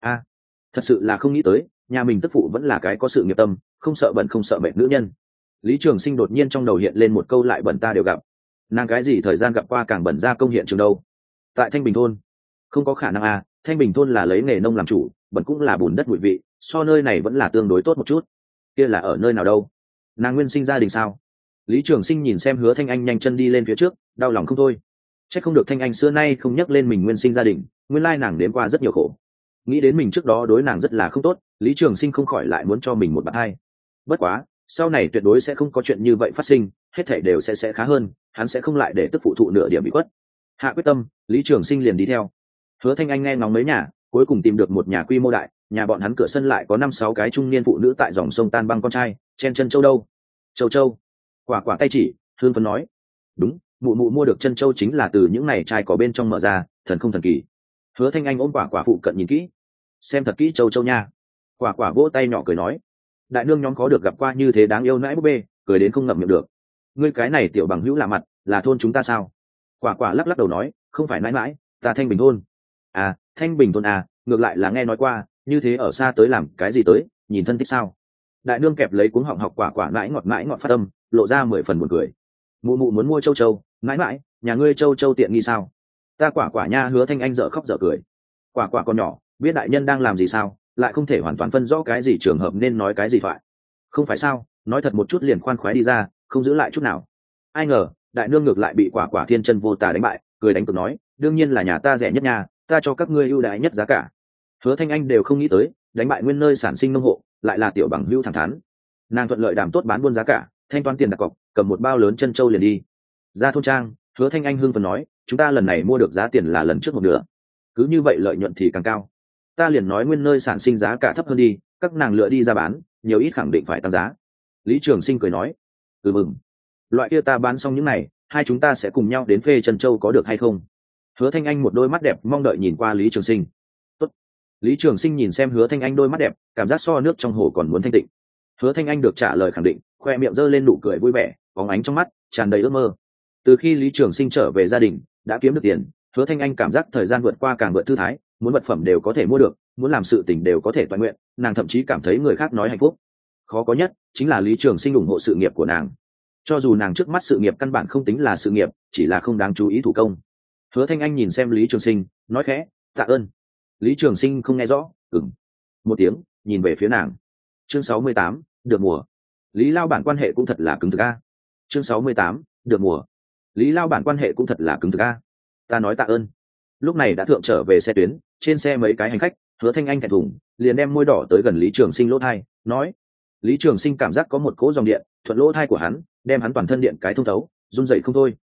Thật sự là không nghĩ tới, nhà mình tức phụ vẫn là cái có sự nghiệp tâm, không sợ bẩn không sợ mệt nữ nhân. Lý Trường Sinh đột nhiên trong đầu hiện lên một câu lại bẩn ta đều gặp. Nàng cái gì thời gian gặp qua càng bẩn ra công hiện trường đâu? Tại Thanh Bình thôn. Không có khả năng Thanh Bình thôn là lấy nghề nông làm chủ, bẩn cũng là bùn đất bụi vị, so nơi này vẫn là tương đối tốt một chút. Kia là ở nơi nào đâu? Nàng nguyên sinh gia đình sao? Lý Trường Sinh nhìn xem Hứa Thanh Anh nhanh chân đi lên phía trước, đau lòng không thôi. Chắc không được Thanh Anh xưa nay không nhắc lên mình nguyên sinh gia đình, nguyên lai nàng nếm qua rất nhiều khổ. Nghĩ đến mình trước đó đối nàng rất là không tốt, Lý Trường Sinh không khỏi lại muốn cho mình một bạn hai. Bất quá, sau này tuyệt đối sẽ không có chuyện như vậy phát sinh, hết thảy đều sẽ khá hơn, hắn sẽ không lại để tức phụ thụ nửa điểm bị quất. Hạ quyết tâm, Lý Trường Sinh liền đi theo. Hứa Thanh Anh nghe ngóng mấy nhà, cuối cùng tìm được một nhà quy mô đại, nhà bọn hắn cửa sân lại có 5-6 cái trung niên phụ nữ tại dòng sông tan băng con trai, chen chân châu đâu? Châu. Quả quả tay chỉ, hương phấn nói. Đúng, mụ mua được chân châu chính là từ những này trai có bên trong mở ra, thần không thần kỳ. Hứa Thanh Anh ôm quả phụ cận nhìn kỹ, xem thật kỹ châu nha. Quả vỗ tay nhỏ cười nói, đại nương nhóm có được gặp qua như thế đáng yêu nãi búp bê, cười đến không ngậm miệng được. Ngươi cái này tiểu bằng hữu lạ mặt, là thôn chúng ta sao? Quả lắc đầu nói, không phải nãi mãi, ta Thanh Bình thôn. Thanh Bình thôn ngược lại là nghe nói qua, như thế ở xa tới làm cái gì tới, nhìn thân thích sao? Đại nương kẹp lấy cuống họng học quả mãi ngọt phát âm, lộ ra 10 phần buồn cười. Mụ muốn mua châu, mãi nhà ngươi châu tiện nghi sao? Ta quả nha. Hứa Thanh Anh dở khóc dở cười. Quả còn nhỏ, biết đại nhân đang làm gì sao, lại không thể hoàn toàn phân rõ cái gì trường hợp nên nói cái gì thoại. Không phải sao, nói thật một chút liền khoan khoái đi ra, không giữ lại chút nào. Ai ngờ đại nương ngược lại bị quả thiên chân vô tà đánh bại, cười đánh cược nói, đương nhiên là nhà ta rẻ nhất nhà, ta cho các ngươi ưu đãi nhất giá cả. Hứa Thanh Anh đều không nghĩ tới, đánh bại nguyên nơi sản sinh nông hộ, lại là tiểu bằng hữu thẳng thắn. Nàng thuận lợi đàm tốt bán buôn giá cả, thanh toán tiền đặt cọc, cầm một bao lớn chân châu liền đi. Ra thôn trang, Hứa Thanh Anh hưng phấn nói, chúng ta lần này mua được giá tiền là lần trước một nửa, cứ như vậy lợi nhuận thì càng cao. Ta liền nói nguyên nơi sản sinh giá cả thấp hơn đi, các nàng lựa đi ra bán, nhiều ít khẳng định phải tăng giá. Lý Trường Sinh cười nói, mừng. Loại kia ta bán xong những này, hai chúng ta sẽ cùng nhau đến phê chân châu có được hay không? Hứa Thanh Anh một đôi mắt đẹp mong đợi nhìn qua Lý Trường Sinh. Tốt. Lý Trường Sinh nhìn xem Hứa Thanh Anh đôi mắt đẹp, cảm giác so nước trong hồ còn muốn thanh tịnh. Hứa Thanh Anh được trả lời khẳng định, khoe miệng giơ lên nụ cười vui vẻ, bóng ánh trong mắt tràn đầy ước mơ. Từ khi Lý Trường Sinh trở về gia đình, đã kiếm được tiền, Hứa Thanh Anh cảm giác thời gian vượt qua càng vượt thư thái, muốn vật phẩm đều có thể mua được, muốn làm sự tình đều có thể toàn nguyện, nàng thậm chí cảm thấy người khác nói hạnh phúc. Khó có nhất chính là Lý Trường Sinh ủng hộ sự nghiệp của nàng. Cho dù nàng trước mắt sự nghiệp căn bản không tính là sự nghiệp, chỉ là không đáng chú ý thủ công. Hứa Thanh Anh nhìn xem Lý Trường Sinh, nói khẽ, tạ ơn. Lý Trường Sinh không nghe rõ, một tiếng, nhìn về phía nàng. Chương 68, được mùa. Lý lao bản quan hệ cũng thật là cứng thực a. Chương 68, được mùa. Lý lao bản quan hệ cũng thật là cứng thực a. Ta nói tạ ơn. Lúc này đã thượng trở về xe tuyến, trên xe mấy cái hành khách, Hứa Thanh Anh thẹn thùng, liền đem môi đỏ tới gần Lý Trường Sinh lỗ thai, nói. Lý Trường Sinh cảm giác có một cỗ dòng điện thuận lỗ thai của hắn, đem hắn toàn thân điện cái thông thấu, run rẩy không thôi.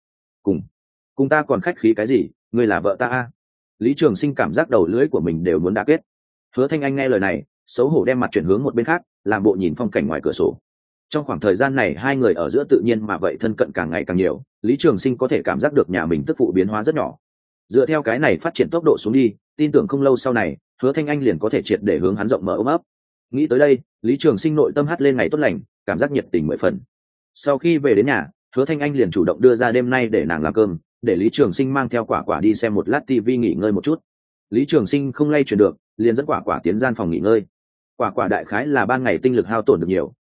Cùng ta còn khách khí cái gì, ngươi là vợ ta a. Lý Trường Sinh cảm giác đầu lưỡi của mình đều muốn đả kết. Hứa Thanh Anh nghe lời này, xấu hổ đem mặt chuyển hướng một bên khác, làm bộ nhìn phong cảnh ngoài cửa sổ. Trong khoảng thời gian này hai người ở giữa tự nhiên mà vậy thân cận càng ngày càng nhiều, Lý Trường Sinh có thể cảm giác được nhà mình tức phụ biến hóa rất nhỏ. Dựa theo cái này phát triển tốc độ xuống đi, tin tưởng không lâu sau này, Hứa Thanh Anh liền có thể triệt để hướng hắn rộng mở ôm ấp. Nghĩ tới đây, Lý Trường Sinh nội tâm hát lên ngày tốt lành, cảm giác nhiệt tình 10 phần. Sau khi về đến nhà, Hứa Thanh Anh liền chủ động đưa ra đêm nay để nàng làm cơm, để Lý Trường Sinh mang theo quả đi xem một lát TV nghỉ ngơi một chút. Lý Trường Sinh không lay chuyển được, liền dẫn quả tiến gian phòng nghỉ ngơi. Quả đại khái là ban ngày tinh lực hao tổn được nhiều,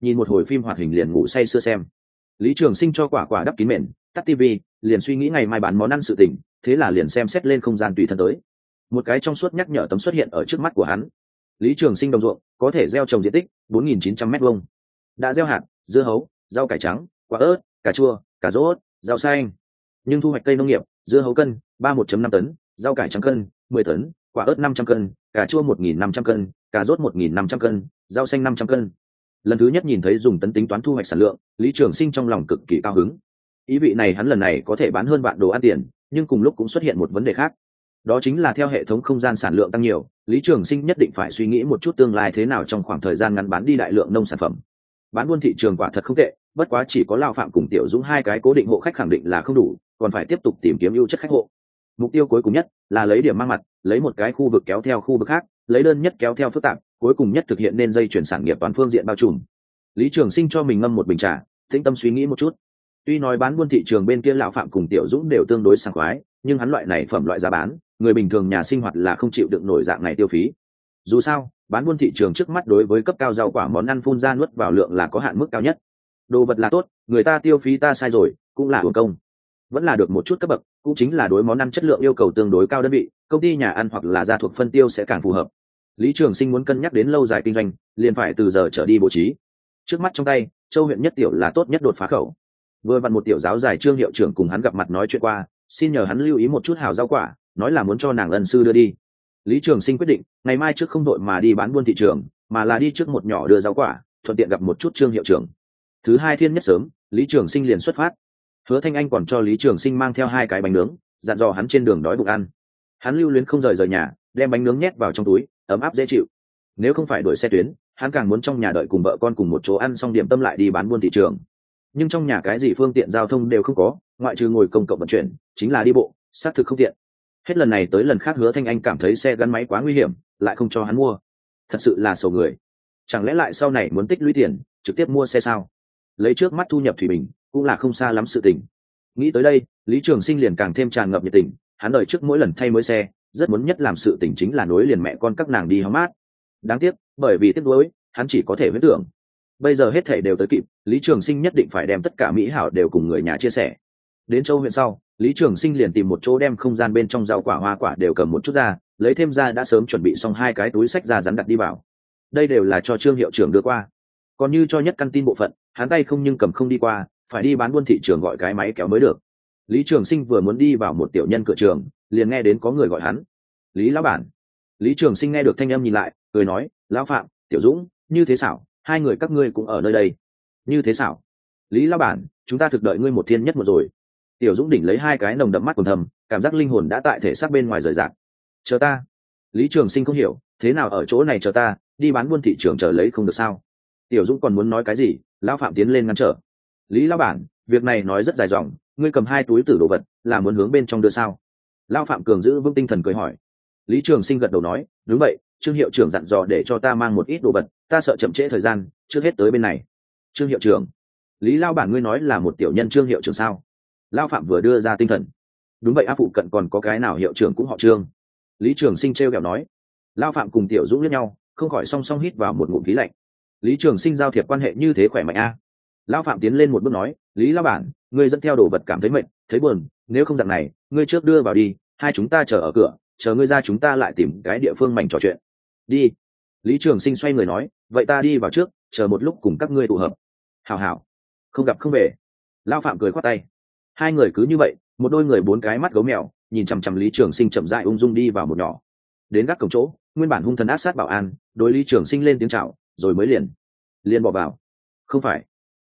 nhìn một hồi phim hoạt hình liền ngủ say sưa xem. Lý Trường Sinh cho quả quả đắp kín mền, tắt tivi, liền suy nghĩ ngày mai bán món ăn sự tình, thế là liền xem xét lên không gian tùy thân tới. Một cái trong suốt nhắc nhở tấm xuất hiện ở trước mắt của hắn. Lý Trường Sinh đồng ruộng có thể gieo trồng diện tích 4.900 m², đã gieo hạt, dưa hấu, rau cải trắng, quả ớt, cà chua, cà rốt, rau xanh. Nhưng thu hoạch cây nông nghiệp, dưa hấu cân 31.5 tấn, rau cải trắng cân 10 tấn, quả ớt 500 cân, cà chua 1.500 cân, cà rốt 1.500 cân, rau xanh 500 cân. Lần thứ nhất nhìn thấy dùng tấn tính toán thu hoạch sản lượng, Lý Trường Sinh trong lòng cực kỳ cao hứng. Ý vị này hắn lần này có thể bán hơn vạn đồ ăn tiền, nhưng cùng lúc cũng xuất hiện một vấn đề khác. Đó chính là theo hệ thống không gian sản lượng tăng nhiều, Lý Trường Sinh nhất định phải suy nghĩ một chút tương lai thế nào trong khoảng thời gian ngắn bán đi đại lượng nông sản phẩm. Bán buôn thị trường quả thật không tệ, bất quá chỉ có Lao Phạm cùng Tiểu Dũng hai cái cố định hộ khách khẳng định là không đủ, còn phải tiếp tục tìm kiếm ưu chất khách hộ. Mục tiêu cuối cùng nhất là lấy điểm mang mặt, lấy một cái khu vực kéo theo khu vực khác, lấy đơn nhất kéo theo phức tạp, cuối cùng nhất thực hiện nên dây chuyển sản nghiệp toàn phương diện bao trùm. Lý Trường Sinh cho mình ngâm một bình trà, tĩnh tâm suy nghĩ một chút. Tuy nói bán buôn thị trường bên kia Lão Phạm cùng Tiểu Dũng đều tương đối sảng khoái, nhưng hắn loại này phẩm loại giá bán, người bình thường nhà sinh hoạt là không chịu đựng nổi dạng này tiêu phí. Dù sao, bán buôn thị trường trước mắt đối với cấp cao rau quả món ăn phun ra nuốt vào lượng là có hạn mức cao nhất. Đồ vật là tốt, người ta tiêu phí ta sai rồi, cũng là uổng công. Vẫn là được một chút cấp bậc, cũng chính là đối món ăn chất lượng yêu cầu tương đối cao đơn vị, công ty nhà ăn hoặc là gia thuộc phân tiêu sẽ càng phù hợp. Lý Trường Sinh muốn cân nhắc đến lâu dài kinh doanh, liền phải từ giờ trở đi bố trí. Trước mắt trong tay, Châu huyện nhất tiểu là tốt nhất đột phá khẩu. Vừa vặn một tiểu giáo giải Trương hiệu trưởng cùng hắn gặp mặt nói chuyện qua, xin nhờ hắn lưu ý một chút hảo rau quả, nói là muốn cho nàng ân sư đưa đi. Lý Trường Sinh quyết định, ngày mai trước không đội mà đi bán buôn thị trường, mà là đi trước một nhỏ đưa rau quả, thuận tiện gặp một chút Trương hiệu trưởng. Thứ hai thiên nhất sớm, Lý Trường Sinh liền xuất phát. Hứa Thanh Anh còn cho Lý Trường Sinh mang theo 2 cái bánh nướng, dặn dò hắn trên đường đói bụng ăn. Hắn lưu luyến không rời nhà, đem bánh nướng nhét vào trong túi, ấm áp dễ chịu. Nếu không phải đuổi xe tuyến, hắn càng muốn trong nhà đợi cùng vợ con cùng một chỗ ăn xong điểm tâm lại đi bán buôn thị trường. Nhưng trong nhà cái gì phương tiện giao thông đều không có, ngoại trừ ngồi công cộng vận chuyển, chính là đi bộ, xác thực không tiện. Hết lần này tới lần khác Hứa Thanh Anh cảm thấy xe gắn máy quá nguy hiểm, lại không cho hắn mua. Thật sự là xấu người. Chẳng lẽ lại sau này muốn tích lũy tiền, trực tiếp mua xe sao? Lấy trước mắt thu nhập thủy bình, cũng là không xa lắm sự tình. Nghĩ tới đây, Lý Trường Sinh liền càng thêm tràn ngập nhiệt tình. Hắn đợi trước mỗi lần thay mới xe, rất muốn nhất làm sự tình chính là nối liền mẹ con các nàng đi hóng mát. Đáng tiếc, bởi vì tiếc nuối, hắn chỉ có thể huyễn tưởng. Bây giờ hết thảy đều tới kịp, Lý Trường Sinh nhất định phải đem tất cả mỹ hảo đều cùng người nhà chia sẻ. Đến Châu huyện sau, Lý Trường Sinh liền tìm một chỗ đem không gian bên trong rau quả hoa quả đều cầm một chút ra, lấy thêm ra đã sớm chuẩn bị xong 2 cái túi xách ra rắn đặt đi vào. Đây đều là cho Trương hiệu trưởng đưa qua. Còn như cho nhất căn tin bộ phận, hắn tay không nhưng cầm không đi qua, phải đi bán buôn thị trường gọi cái máy kéo mới được. Lý Trường Sinh vừa muốn đi vào một tiểu nhân cửa trường, liền nghe đến có người gọi hắn. Lý lão bản. Lý Trường Sinh nghe được thanh âm nhìn lại, cười nói, lão Phạm, Tiểu Dũng, như thế xảo, 2 người các ngươi cũng ở nơi đây. Như thế xảo. Lý lão bản, chúng ta thực đợi ngươi một thiên nhất một rồi. Tiểu Dũng đỉnh lấy 2 cái nồng đậm mắt quần thầm, cảm giác linh hồn đã tại thể xác bên ngoài rời rạc. Chờ ta. Lý Trường Sinh không hiểu, thế nào ở chỗ này chờ ta, đi bán buôn thị trường chờ lấy không được sao? Tiểu Dũng còn muốn nói cái gì, lão Phạm tiến lên ngăn trở. Lý lão bản, việc này nói rất dài dòng, ngươi cầm 2 túi tử đồ vật, là muốn hướng bên trong đưa sao? Lão Phạm cường giữ vững tinh thần cười hỏi. Lý Trường Sinh gật đầu nói, đúng vậy, Trương hiệu trưởng dặn dò để cho ta mang một ít đồ vật, ta sợ chậm trễ thời gian, trước hết tới bên này. Trương hiệu trưởng. Lý lão bản ngươi nói là một tiểu nhân Trương hiệu trưởng sao? Lão Phạm vừa đưa ra tinh thần. Đúng vậy, áp phụ cận còn có cái nào hiệu trưởng cũng họ Trương. Lý Trường Sinh trêu ghẹo nói. Lão Phạm cùng Tiểu Dũng liếc nhau, không khỏi song song hít vào một ngụm khí lạnh. Lý Trường Sinh giao thiệp quan hệ như thế khỏe mạnh a. Lão Phạm tiến lên một bước nói, Lý lão bản, ngươi dẫn theo đồ vật cảm thấy mệt, thấy buồn, nếu không dạng này, ngươi trước đưa vào đi, 2 chúng ta chờ ở cửa, chờ ngươi ra chúng ta lại tìm cái địa phương mảnh trò chuyện. Đi. Lý Trường Sinh xoay người nói, vậy ta đi vào trước, chờ một lúc cùng các ngươi tụ hợp. Hảo hảo. Không gặp không về. Lão Phạm cười khoát tay. 2 người cứ như vậy, một đôi người 4 cái mắt gấu mèo, nhìn chằm chằm Lý Trường Sinh chậm rãi ung dung đi vào một nhỏ. Đến gác cổng chỗ, nguyên bản hung thần ác sát bảo an, đối Lý Trường Sinh lên tiếng chào, rồi mới liền bỏ vào. Không phải.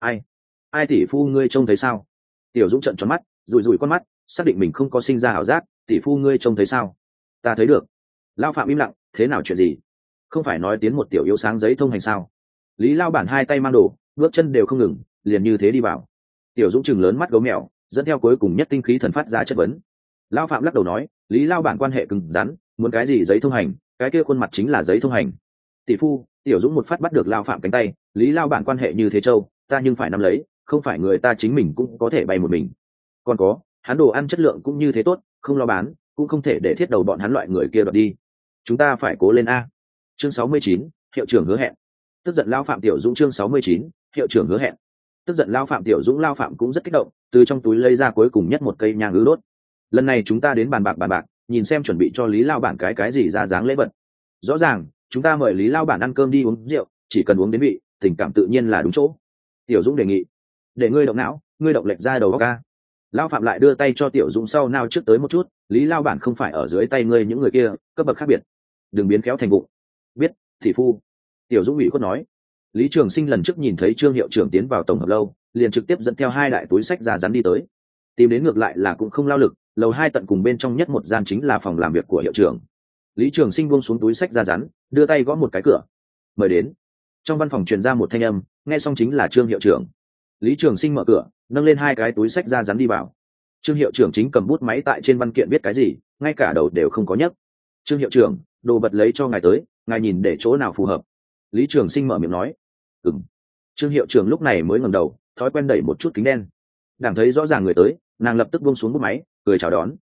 Ai tỷ phu ngươi trông thấy sao? Tiểu Dũng trợn tròn mắt, rủi con mắt, xác định mình không có sinh ra ảo giác, tỷ phu ngươi trông thấy sao? Ta thấy được. Lão Phạm im lặng, thế nào chuyện gì? Không phải nói tiến một tiểu yếu sáng giấy thông hành sao? Lý lão bản 2 tay mang đồ, bước chân đều không ngừng, liền như thế đi vào. Tiểu Dũng chừng lớn mắt gấu mèo, dẫn theo cuối cùng nhất tinh khí thần phát ra chất vấn. Lão Phạm lắc đầu nói, Lý lão bản quan hệ cứng rắn, muốn cái gì giấy thông hành, cái kia khuôn mặt chính là giấy thông hành. Tỷ phu. Tiểu Dũng một phát bắt được Lão Phạm cánh tay, Lý lão bản quan hệ như thế châu, ta nhưng phải nắm lấy, không phải người ta chính mình cũng có thể bay một mình. Còn có, hắn đồ ăn chất lượng cũng như thế tốt, không lo bán, cũng không thể để thiết đầu bọn hắn loại người kia đoạt đi. Chúng ta phải cố lên a. Chương 69, hiệu trưởng hứa hẹn. Tức giận Lão Phạm. Tiểu Dũng chương 69, hiệu trưởng hứa hẹn. Tức giận lao phạm Tiểu Dũng lao phạm cũng rất kích động, từ trong túi lấy ra cuối cùng nhất một cây nhang ứ đốt. Lần này chúng ta đến bàn bạc, nhìn xem chuẩn bị cho Lý lao bản cái gì ra dáng lễ vật. Rõ ràng chúng ta mời Lý lao bản ăn cơm đi uống rượu, chỉ cần uống đến vị, tình cảm tự nhiên là đúng chỗ. Tiểu Dũng đề nghị, để ngươi động não, ngươi động lệch ra đầu óc ca. Lao phạm lại đưa tay cho Tiểu Dũng sau nào trước tới một chút, Lý lao bản không phải ở dưới tay ngươi những người kia, cấp bậc khác biệt, đừng biến khéo thành vụng. Biết, thị phu. Tiểu Dũng ủy khuất nói. Lý Trường Sinh lần trước nhìn thấy Trương hiệu trưởng tiến vào tổng hợp lâu, liền trực tiếp dẫn theo 2 đại túi sách ra rắn đi tới. Tìm đến ngược lại là cũng không lao lực, lầu 2 tận cùng bên trong nhất một gian chính là phòng làm việc của hiệu trưởng. Lý Trường Sinh buông xuống túi sách ra rắn, đưa tay gõ một cái cửa. Mời đến. Trong văn phòng truyền ra một thanh âm, nghe xong chính là Trương hiệu trưởng. Lý Trường Sinh mở cửa, nâng lên 2 cái túi sách ra rắn đi vào. Trương hiệu trưởng chính cầm bút máy tại trên văn kiện viết cái gì, ngay cả đầu đều không có nhấc. Trương hiệu trưởng, đồ vật lấy cho ngài tới, ngài nhìn để chỗ nào phù hợp. Lý Trường Sinh mở miệng nói. Trương hiệu trưởng lúc này mới ngẩng đầu, thói quen đẩy một chút kính đen. Đang thấy rõ ràng người tới, nàng lập tức buông xuống bút máy, cười chào đón.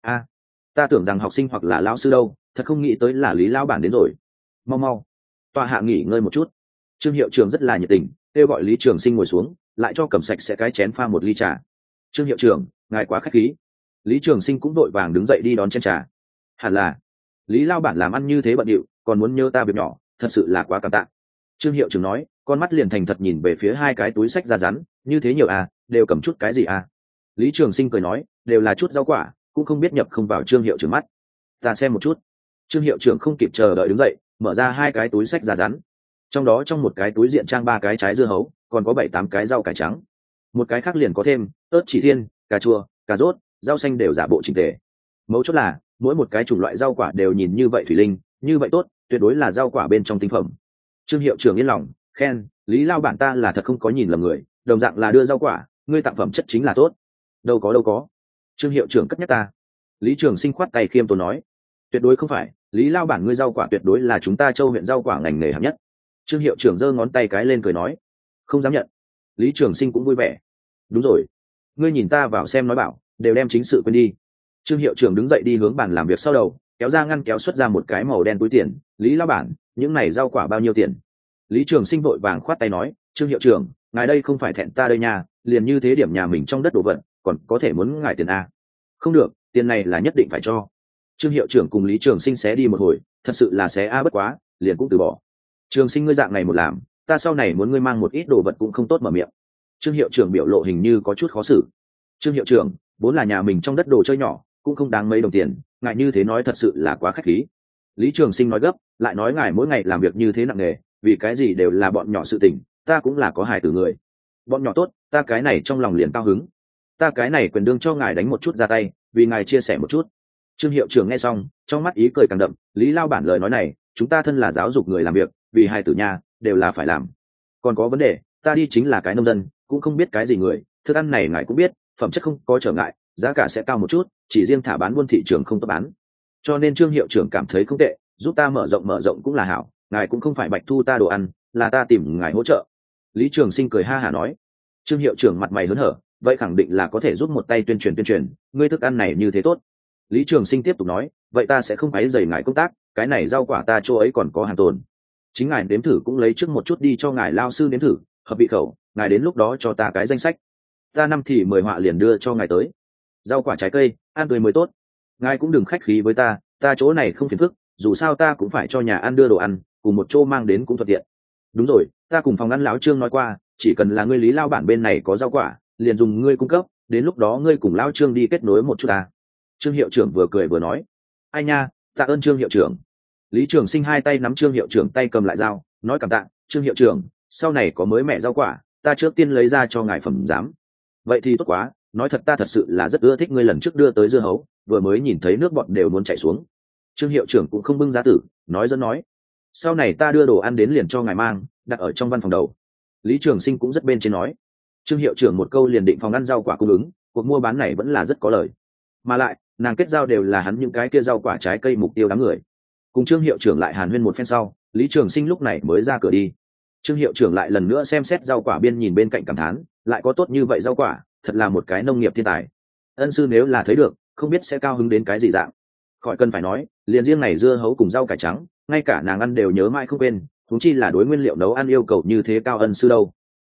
Ta tưởng rằng học sinh hoặc là lão sư đâu, thật không nghĩ tới là Lý lão bản đến rồi. Mau tọa hạ nghỉ ngơi một chút. Trương hiệu trưởng rất là nhiệt tình, kêu gọi Lý Trường Sinh ngồi xuống, lại cho cầm sạch sẽ cái chén pha một ly trà. Trương hiệu trưởng, ngài quá khách khí. Lý Trường Sinh cũng đội vàng đứng dậy đi đón chén trà. Hẳn là Lý lão bản làm ăn như thế bận rộn, còn muốn nhớ ta việc nhỏ, thật sự là quá cảm tạ. Trương hiệu trưởng nói, con mắt liền thành thật nhìn về phía 2 cái túi sách ra rắn, như thế nhiều đều cầm chút cái gì Lý Trường Sinh cười nói, đều là chút rau quả, cũng không biết nhập không vào Trương hiệu trưởng mắt. Ta xem một chút. Trương hiệu trưởng không kịp chờ đợi đứng dậy, mở ra 2 cái túi sách ra rắn. Trong đó trong một cái túi diện trang 3 cái trái dưa hấu, còn có 7-8 cái rau cải trắng. Một cái khác liền có thêm ớt chỉ thiên, cà chua, cà rốt, rau xanh đều giả bộ chỉnh tề. Mấu chốt là mỗi một cái chủng loại rau quả đều nhìn như vậy thủy linh, như vậy tốt, tuyệt đối là rau quả bên trong tinh phẩm. Trương hiệu trưởng yên lòng khen, Lý lao bản ta là thật không có nhìn lầm người, đồng dạng là đưa rau quả, ngươi tặng phẩm chất chính là tốt. Đâu có. Trương hiệu trưởng cất nhắc ta. Lý Trường Sinh khoát tay khiêm tốn nói, tuyệt đối không phải, Lý lao bản ngươi rau quả tuyệt đối là chúng ta Châu huyện rau quả ngành nghề hạng nhất. Trương hiệu trưởng giơ ngón tay cái lên cười nói, không dám nhận. Lý Trường Sinh cũng vui vẻ. Đúng rồi, ngươi nhìn ta vào xem nói bảo, đều đem chính sự quên đi. Trương hiệu trưởng đứng dậy đi hướng bàn làm việc sau đầu, kéo ra ngăn kéo xuất ra một cái màu đen túi tiền. Lý lao bản, những này rau quả bao nhiêu tiền? Lý Trường Sinh vội vàng khoát tay nói, Trương hiệu trưởng, ngài đây không phải thẹn ta đây nha, liền như thế điểm nhà mình trong đất đổ vật, còn có thể muốn ngài tiền Không được, tiền này là nhất định phải cho. Trương hiệu trưởng cùng Lý Trường Sinh xé đi một hồi, thật sự là xé bất quá, liền cũng từ bỏ. Trường Sinh ngươi dạng này một làm, ta sau này muốn ngươi mang một ít đồ vật cũng không tốt mở miệng. Trương hiệu trưởng biểu lộ hình như có chút khó xử. Trương hiệu trưởng, vốn là nhà mình trong đất đồ chơi nhỏ, cũng không đáng mấy đồng tiền, ngài như thế nói thật sự là quá khách khí. Lý Trường Sinh nói gấp, lại nói ngài mỗi ngày làm việc như thế nặng nề, vì cái gì đều là bọn nhỏ sự tình, ta cũng là có hài tử người. Bọn nhỏ tốt, ta cái này trong lòng liền cao hứng. Ta cái này quyền đương cho ngài đánh một chút ra tay, vì ngài chia sẻ một chút. Trương hiệu trưởng nghe xong, trong mắt ý cười càng đậm. Lý lao bản lời nói này, chúng ta thân là giáo dục người làm việc, vì hài tử nhà đều là phải làm. Còn có vấn đề, ta đi chính là cái nông dân, cũng không biết cái gì người, thức ăn này ngài cũng biết, phẩm chất không có trở ngại, giá cả sẽ cao một chút, chỉ riêng thả bán buôn thị trường không tốt bán. Cho nên Trương hiệu trưởng cảm thấy không tệ, giúp ta mở rộng cũng là hảo, ngài cũng không phải bạch thu ta đồ ăn, là ta tìm ngài hỗ trợ. Lý Trường Sinh cười ha hả nói. Trương hiệu trưởng mặt mày hớn hở, vậy khẳng định là có thể giúp một tay tuyên truyền, ngươi thức ăn này như thế tốt. Lý Trường Sinh tiếp tục nói, vậy ta sẽ không quấy rầy ngài công tác, cái này rau quả ta chỗ ấy còn có hàng tồn. Chính ngài nếm thử cũng lấy trước một chút đi cho ngài lao sư nếm thử, hợp vị khẩu, ngài đến lúc đó cho ta cái danh sách. Ta 5 thì 10 họa liền đưa cho ngài tới. Rau quả trái cây, ăn tươi mới tốt. Ngài cũng đừng khách khí với ta chỗ này không phiền phức, dù sao ta cũng phải cho nhà ăn đưa đồ ăn, cùng một chỗ mang đến cũng thuận tiện. Đúng rồi, ta cùng phòng ăn lão Trương nói qua, chỉ cần là ngươi Lý lao bản bên này có rau quả, liền dùng ngươi cung cấp, đến lúc đó ngươi cùng lão Trương đi kết nối một chút ta. Trương hiệu trưởng vừa cười vừa nói, ai nha, tạ ơn Trương hiệu trưởng. Lý Trường Sinh 2 tay nắm Trương hiệu trưởng tay cầm lại dao, nói cảm tạ. Trương hiệu trưởng, sau này có mới mẹ rau quả, ta trước tiên lấy ra cho ngài phẩm giám. Vậy thì tốt quá, nói thật ta thật sự là rất ưa thích ngươi lần trước đưa tới dưa hấu, vừa mới nhìn thấy nước bọt đều muốn chảy xuống. Trương hiệu trưởng cũng không bưng giá tử, nói dẫn nói, sau này ta đưa đồ ăn đến liền cho ngài mang, đặt ở trong văn phòng đầu. Lý Trường Sinh cũng rất bên trên nói. Trương hiệu trưởng một câu liền định phòng ăn rau quả cung ứng, cuộc mua bán này vẫn là rất có lời. Mà lại, nàng kết giao đều là hắn những cái kia rau quả trái cây mục tiêu đám người. Cùng Trương hiệu trưởng lại hàn huyên một phen sau, Lý Trường Sinh lúc này mới ra cửa đi. Trương hiệu trưởng lại lần nữa xem xét rau quả biên nhìn bên cạnh cảm thán, lại có tốt như vậy rau quả, thật là một cái nông nghiệp thiên tài. Ân sư nếu là thấy được, không biết sẽ cao hứng đến cái gì dạng. Khỏi cần phải nói, liền riêng này dưa hấu cùng rau cải trắng, ngay cả nàng ăn đều nhớ mãi không quên, huống chi là đối nguyên liệu nấu ăn yêu cầu như thế cao ân sư đâu.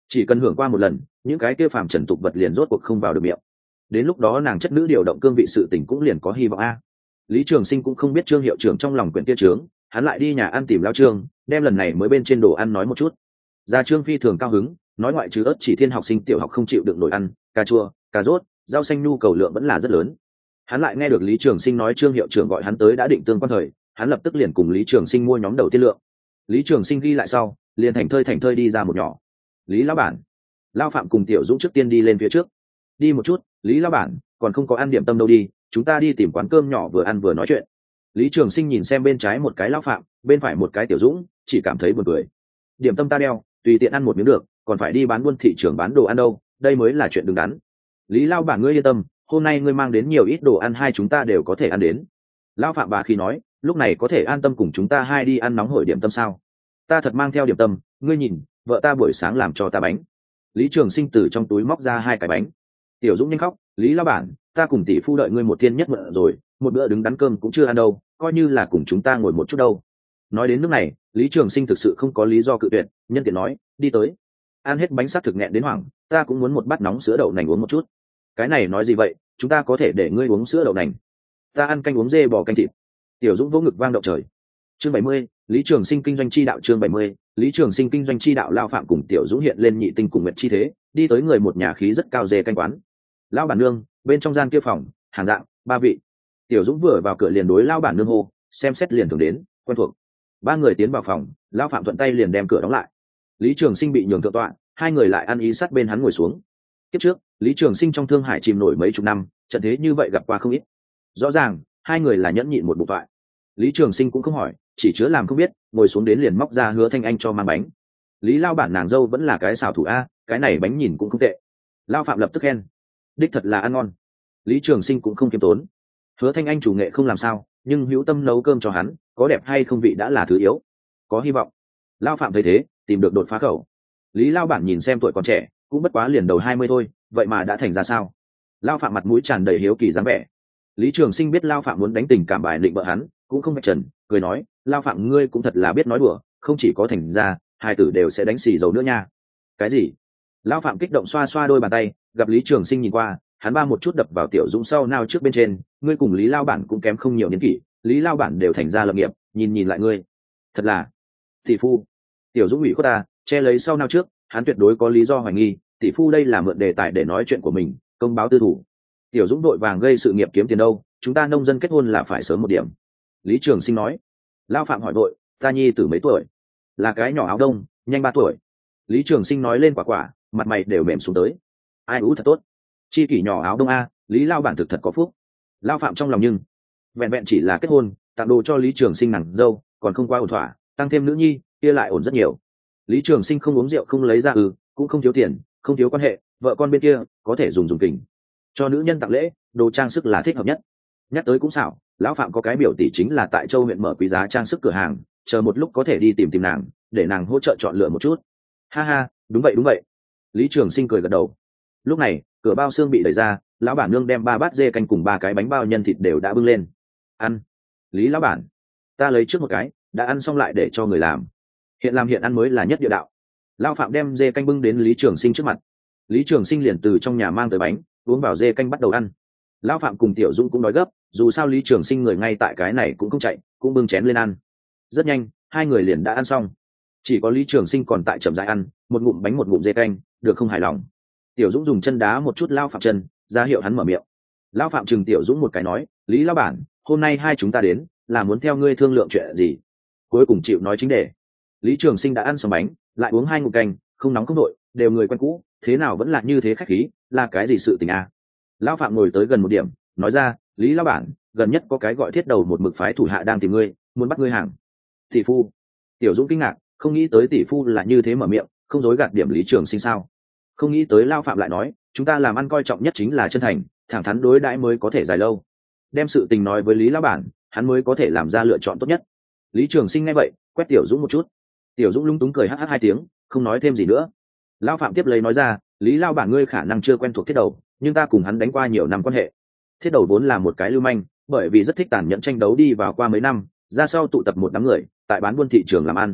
chỉ cần hưởng qua một lần, những cái kia phàm trần tục vật liền rốt cuộc không vào được miệng. Đến lúc đó nàng chất nữ điều động cương vị sự tình cũng liền có hy vọng a. Lý Trường Sinh cũng không biết Trương hiệu trưởng trong lòng quyển kia trướng, hắn lại đi nhà ăn tìm lão Trương, đem lần này mới bên trên đồ ăn nói một chút. Gia Trương phi thường cao hứng, nói ngoại trừ ớt chỉ thiên học sinh tiểu học không chịu được nổi ăn, cà chua, cà rốt, rau xanh nhu cầu lượng vẫn là rất lớn. Hắn lại nghe được Lý Trường Sinh nói Trương hiệu trưởng gọi hắn tới đã định tương quan thời, hắn lập tức liền cùng Lý Trường Sinh mua nhóm đầu tiên lượng. Lý Trường Sinh ghi lại sau, liền thành thơi đi ra một nhỏ. Lý lão bản, Lão Phạm cùng Tiểu Dũng trước tiên đi lên phía trước. Đi một chút, Lý lão bản, còn không có ăn điểm tâm đâu đi, chúng ta đi tìm quán cơm nhỏ vừa ăn vừa nói chuyện. Lý Trường Sinh nhìn xem bên trái một cái Lão Phạm, bên phải một cái Tiểu Dũng, chỉ cảm thấy buồn cười. Điểm tâm ta đeo, tùy tiện ăn một miếng được, còn phải đi bán buôn thị trường bán đồ ăn đâu, đây mới là chuyện đứng đắn. Lý lão bản ngươi yên tâm, hôm nay ngươi mang đến nhiều ít đồ ăn hai chúng ta đều có thể ăn đến. Lão Phạm bà khi nói, lúc này có thể an tâm cùng chúng ta hai đi ăn nóng hổi điểm tâm sao? Ta thật mang theo điểm tâm, ngươi nhìn, vợ ta buổi sáng làm cho ta bánh. Lý Trường Sinh từ trong túi móc ra 2 cái bánh. Tiểu Dũng nhanh khóc, Lý lão bản, ta cùng tỷ phu đợi ngươi một thiên nhất mượn rồi, một bữa đứng đắn cơm cũng chưa ăn đâu, coi như là cùng chúng ta ngồi một chút đâu. Nói đến nước này, Lý Trường Sinh thực sự không có lý do cự tuyệt, nhân tiện nói, đi tới. Ăn hết bánh xác thực nghẹn đến hoảng, ta cũng muốn một bát nóng sữa đậu nành uống một chút. Cái này nói gì vậy, chúng ta có thể để ngươi uống sữa đậu nành. Ta ăn canh uống dê bò canh thịt. Tiểu Dũng vỗ ngực vang động trời. Chương 70, Lý Trường Sinh kinh doanh chi đạo. Chương 70, Lý Trường Sinh kinh doanh chi đạo. Lão Phạm cùng Tiểu Dũng hiện lên nhị tinh cùng nguyệt chi thế, đi tới người một nhà khí rất cao dê canh quán. Lão bản nương, bên trong gian kia phòng, hàng dạng, 3 vị. Tiểu Dũng vừa vào cửa liền đối lão bản nương hô, xem xét liền thường đến, quen thuộc. 3 người tiến vào phòng, Lão Phạm thuận tay liền đem cửa đóng lại. Lý Trường Sinh bị nhường thượng tọa, 2 người lại ăn ý sát bên hắn ngồi xuống. Kiếp trước, Lý Trường Sinh trong Thương Hải chìm nổi mấy chục năm, trận thế như vậy gặp qua không ít. Rõ ràng, 2 người là nhẫn nhịn một bụng toại. Lý Trường Sinh cũng không hỏi, chỉ chứa làm không biết, ngồi xuống đến liền móc ra Hứa Thanh Anh cho mang bánh. Lý lao bản nàng dâu vẫn là cái xảo thủ a, cái này bánh nhìn cũng không tệ. Lao Phạm lập tức khen, đích thật là ăn ngon. Lý Trường Sinh cũng không kiêm tốn. Hứa Thanh Anh chủ nghệ không làm sao, nhưng hữu tâm nấu cơm cho hắn, có đẹp hay không vị đã là thứ yếu. Có hy vọng. Lao Phạm thấy thế, tìm được đột phá khẩu. Lý lao bản nhìn xem tuổi còn trẻ, cũng bất quá liền đầu 20 thôi, vậy mà đã thành ra sao? Lao Phạm mặt mũi tràn đầy hiếu kỳ dáng vẻ. Lý Trường Sinh biết Lao Phạm muốn đánh tình cảm bài định vợ hắn, cũng không vạch trần, cười nói, Lao Phạm ngươi cũng thật là biết nói đùa, không chỉ có thành ra, hai tử đều sẽ đánh xì dầu nữa nha. Cái gì? Lao Phạm kích động xoa xoa đôi bàn tay, gặp Lý Trường Sinh nhìn qua, hắn ba một chút đập vào Tiểu Dũng sau nao trước bên trên, ngươi cùng Lý lao bản cũng kém không nhiều niên kỷ, Lý lao bản đều thành ra lập nghiệp, nhìn lại ngươi, thật là tỷ phu. Tiểu Dũng ủy khuất ta, che lấy sau nao trước, hắn tuyệt đối có lý do hoài nghi, tỷ phu đây là mượn đề tài để nói chuyện của mình, công báo tư thủ. Tiểu Dũng đội vàng gây sự nghiệp kiếm tiền đâu, chúng ta nông dân kết hôn là phải sớm một điểm. Lý Trường Sinh nói. Lao Phạm hỏi vội, ta nhi tử mấy tuổi? Là cái nhỏ áo đông, nhanh 3 tuổi. Lý Trường Sinh nói lên quả, mặt mày đều mềm xuống tới. Ai ú thật tốt, chi kỷ nhỏ áo đông a, Lý lao bản thực thật có phúc. Lao Phạm trong lòng nhưng vẹn vẹn chỉ là kết hôn, tặng đồ cho Lý Trường Sinh nàng dâu, còn không qua ổn thỏa, tăng thêm nữ nhi, kia lại ổn rất nhiều. Lý Trường Sinh không uống rượu không lấy ra cũng không thiếu tiền, không thiếu quan hệ, vợ con bên kia có thể dùng kình. Cho nữ nhân tặng lễ, đồ trang sức là thích hợp nhất. Nhắc tới cũng xảo, lão Phạm có cái biểu tỷ chính là tại Châu huyện mở quý giá trang sức cửa hàng, chờ một lúc có thể đi tìm nàng, để nàng hỗ trợ chọn lựa một chút. Ha ha, đúng vậy. Lý Trường Sinh cười gật đầu. Lúc này, cửa bao xương bị đẩy ra, lão bản nương đem 3 bát dê canh cùng 3 cái bánh bao nhân thịt đều đã bưng lên. Ăn. Lý lão bản, ta lấy trước một cái, đã ăn xong lại để cho người làm. Hiện làm hiện ăn mới là nhất địa đạo. Lão Phạm đem dê canh bưng đến Lý Trường Sinh trước mặt. Lý Trường Sinh liền từ trong nhà mang tới bánh, uống vào dê canh bắt đầu ăn. Lão Phạm cùng Tiểu Dũng cũng đói gấp, dù sao Lý Trường Sinh người ngay tại cái này cũng không chạy, cũng bưng chén lên ăn. Rất nhanh, 2 người liền đã ăn xong. Chỉ có Lý Trường Sinh còn tại chậm rãi ăn, một ngụm bánh một ngụm dê canh, được không hài lòng. Tiểu Dũng dùng chân đá một chút Lão Phạm chân, ra hiệu hắn mở miệng. Lão Phạm chừng Tiểu Dũng một cái nói, Lý lão bản, hôm nay hai chúng ta đến là muốn theo ngươi thương lượng chuyện gì? Cuối cùng chịu nói chính đề. Lý Trường Sinh đã ăn xong bánh, lại uống 2 ngụm canh, không nóng không nội, đều người quen cũ, thế nào vẫn là như thế khách khí, là cái gì sự tình à? Lão Phạm ngồi tới gần một điểm, nói ra, Lý lão bản, gần nhất có cái gọi thiết đầu một mực phái thủ hạ đang tìm ngươi, muốn bắt ngươi hàng. Tỷ phu. Tiểu Dũng kinh ngạc, không nghĩ tới tỷ phu là như thế mở miệng, không dối gạt điểm Lý Trường Sinh sao? Không nghĩ tới Lão Phạm lại nói, chúng ta làm ăn coi trọng nhất chính là chân thành, thẳng thắn đối đãi mới có thể dài lâu. Đem sự tình nói với Lý lão bản, hắn mới có thể làm ra lựa chọn tốt nhất. Lý Trường Sinh nghe vậy, quét Tiểu Dũng một chút. Tiểu Dũng lúng túng cười hắc hắc 2 tiếng, không nói thêm gì nữa. Lão Phạm tiếp lấy nói ra, Lý lão bản ngươi khả năng chưa quen thuộc thiết đầu, nhưng ta cùng hắn đánh qua nhiều năm quan hệ. Thiết đầu vốn là một cái lưu manh, bởi vì rất thích tàn nhẫn tranh đấu đi vào qua mấy năm, ra sau tụ tập một đám người, tại bán buôn thị trường làm ăn.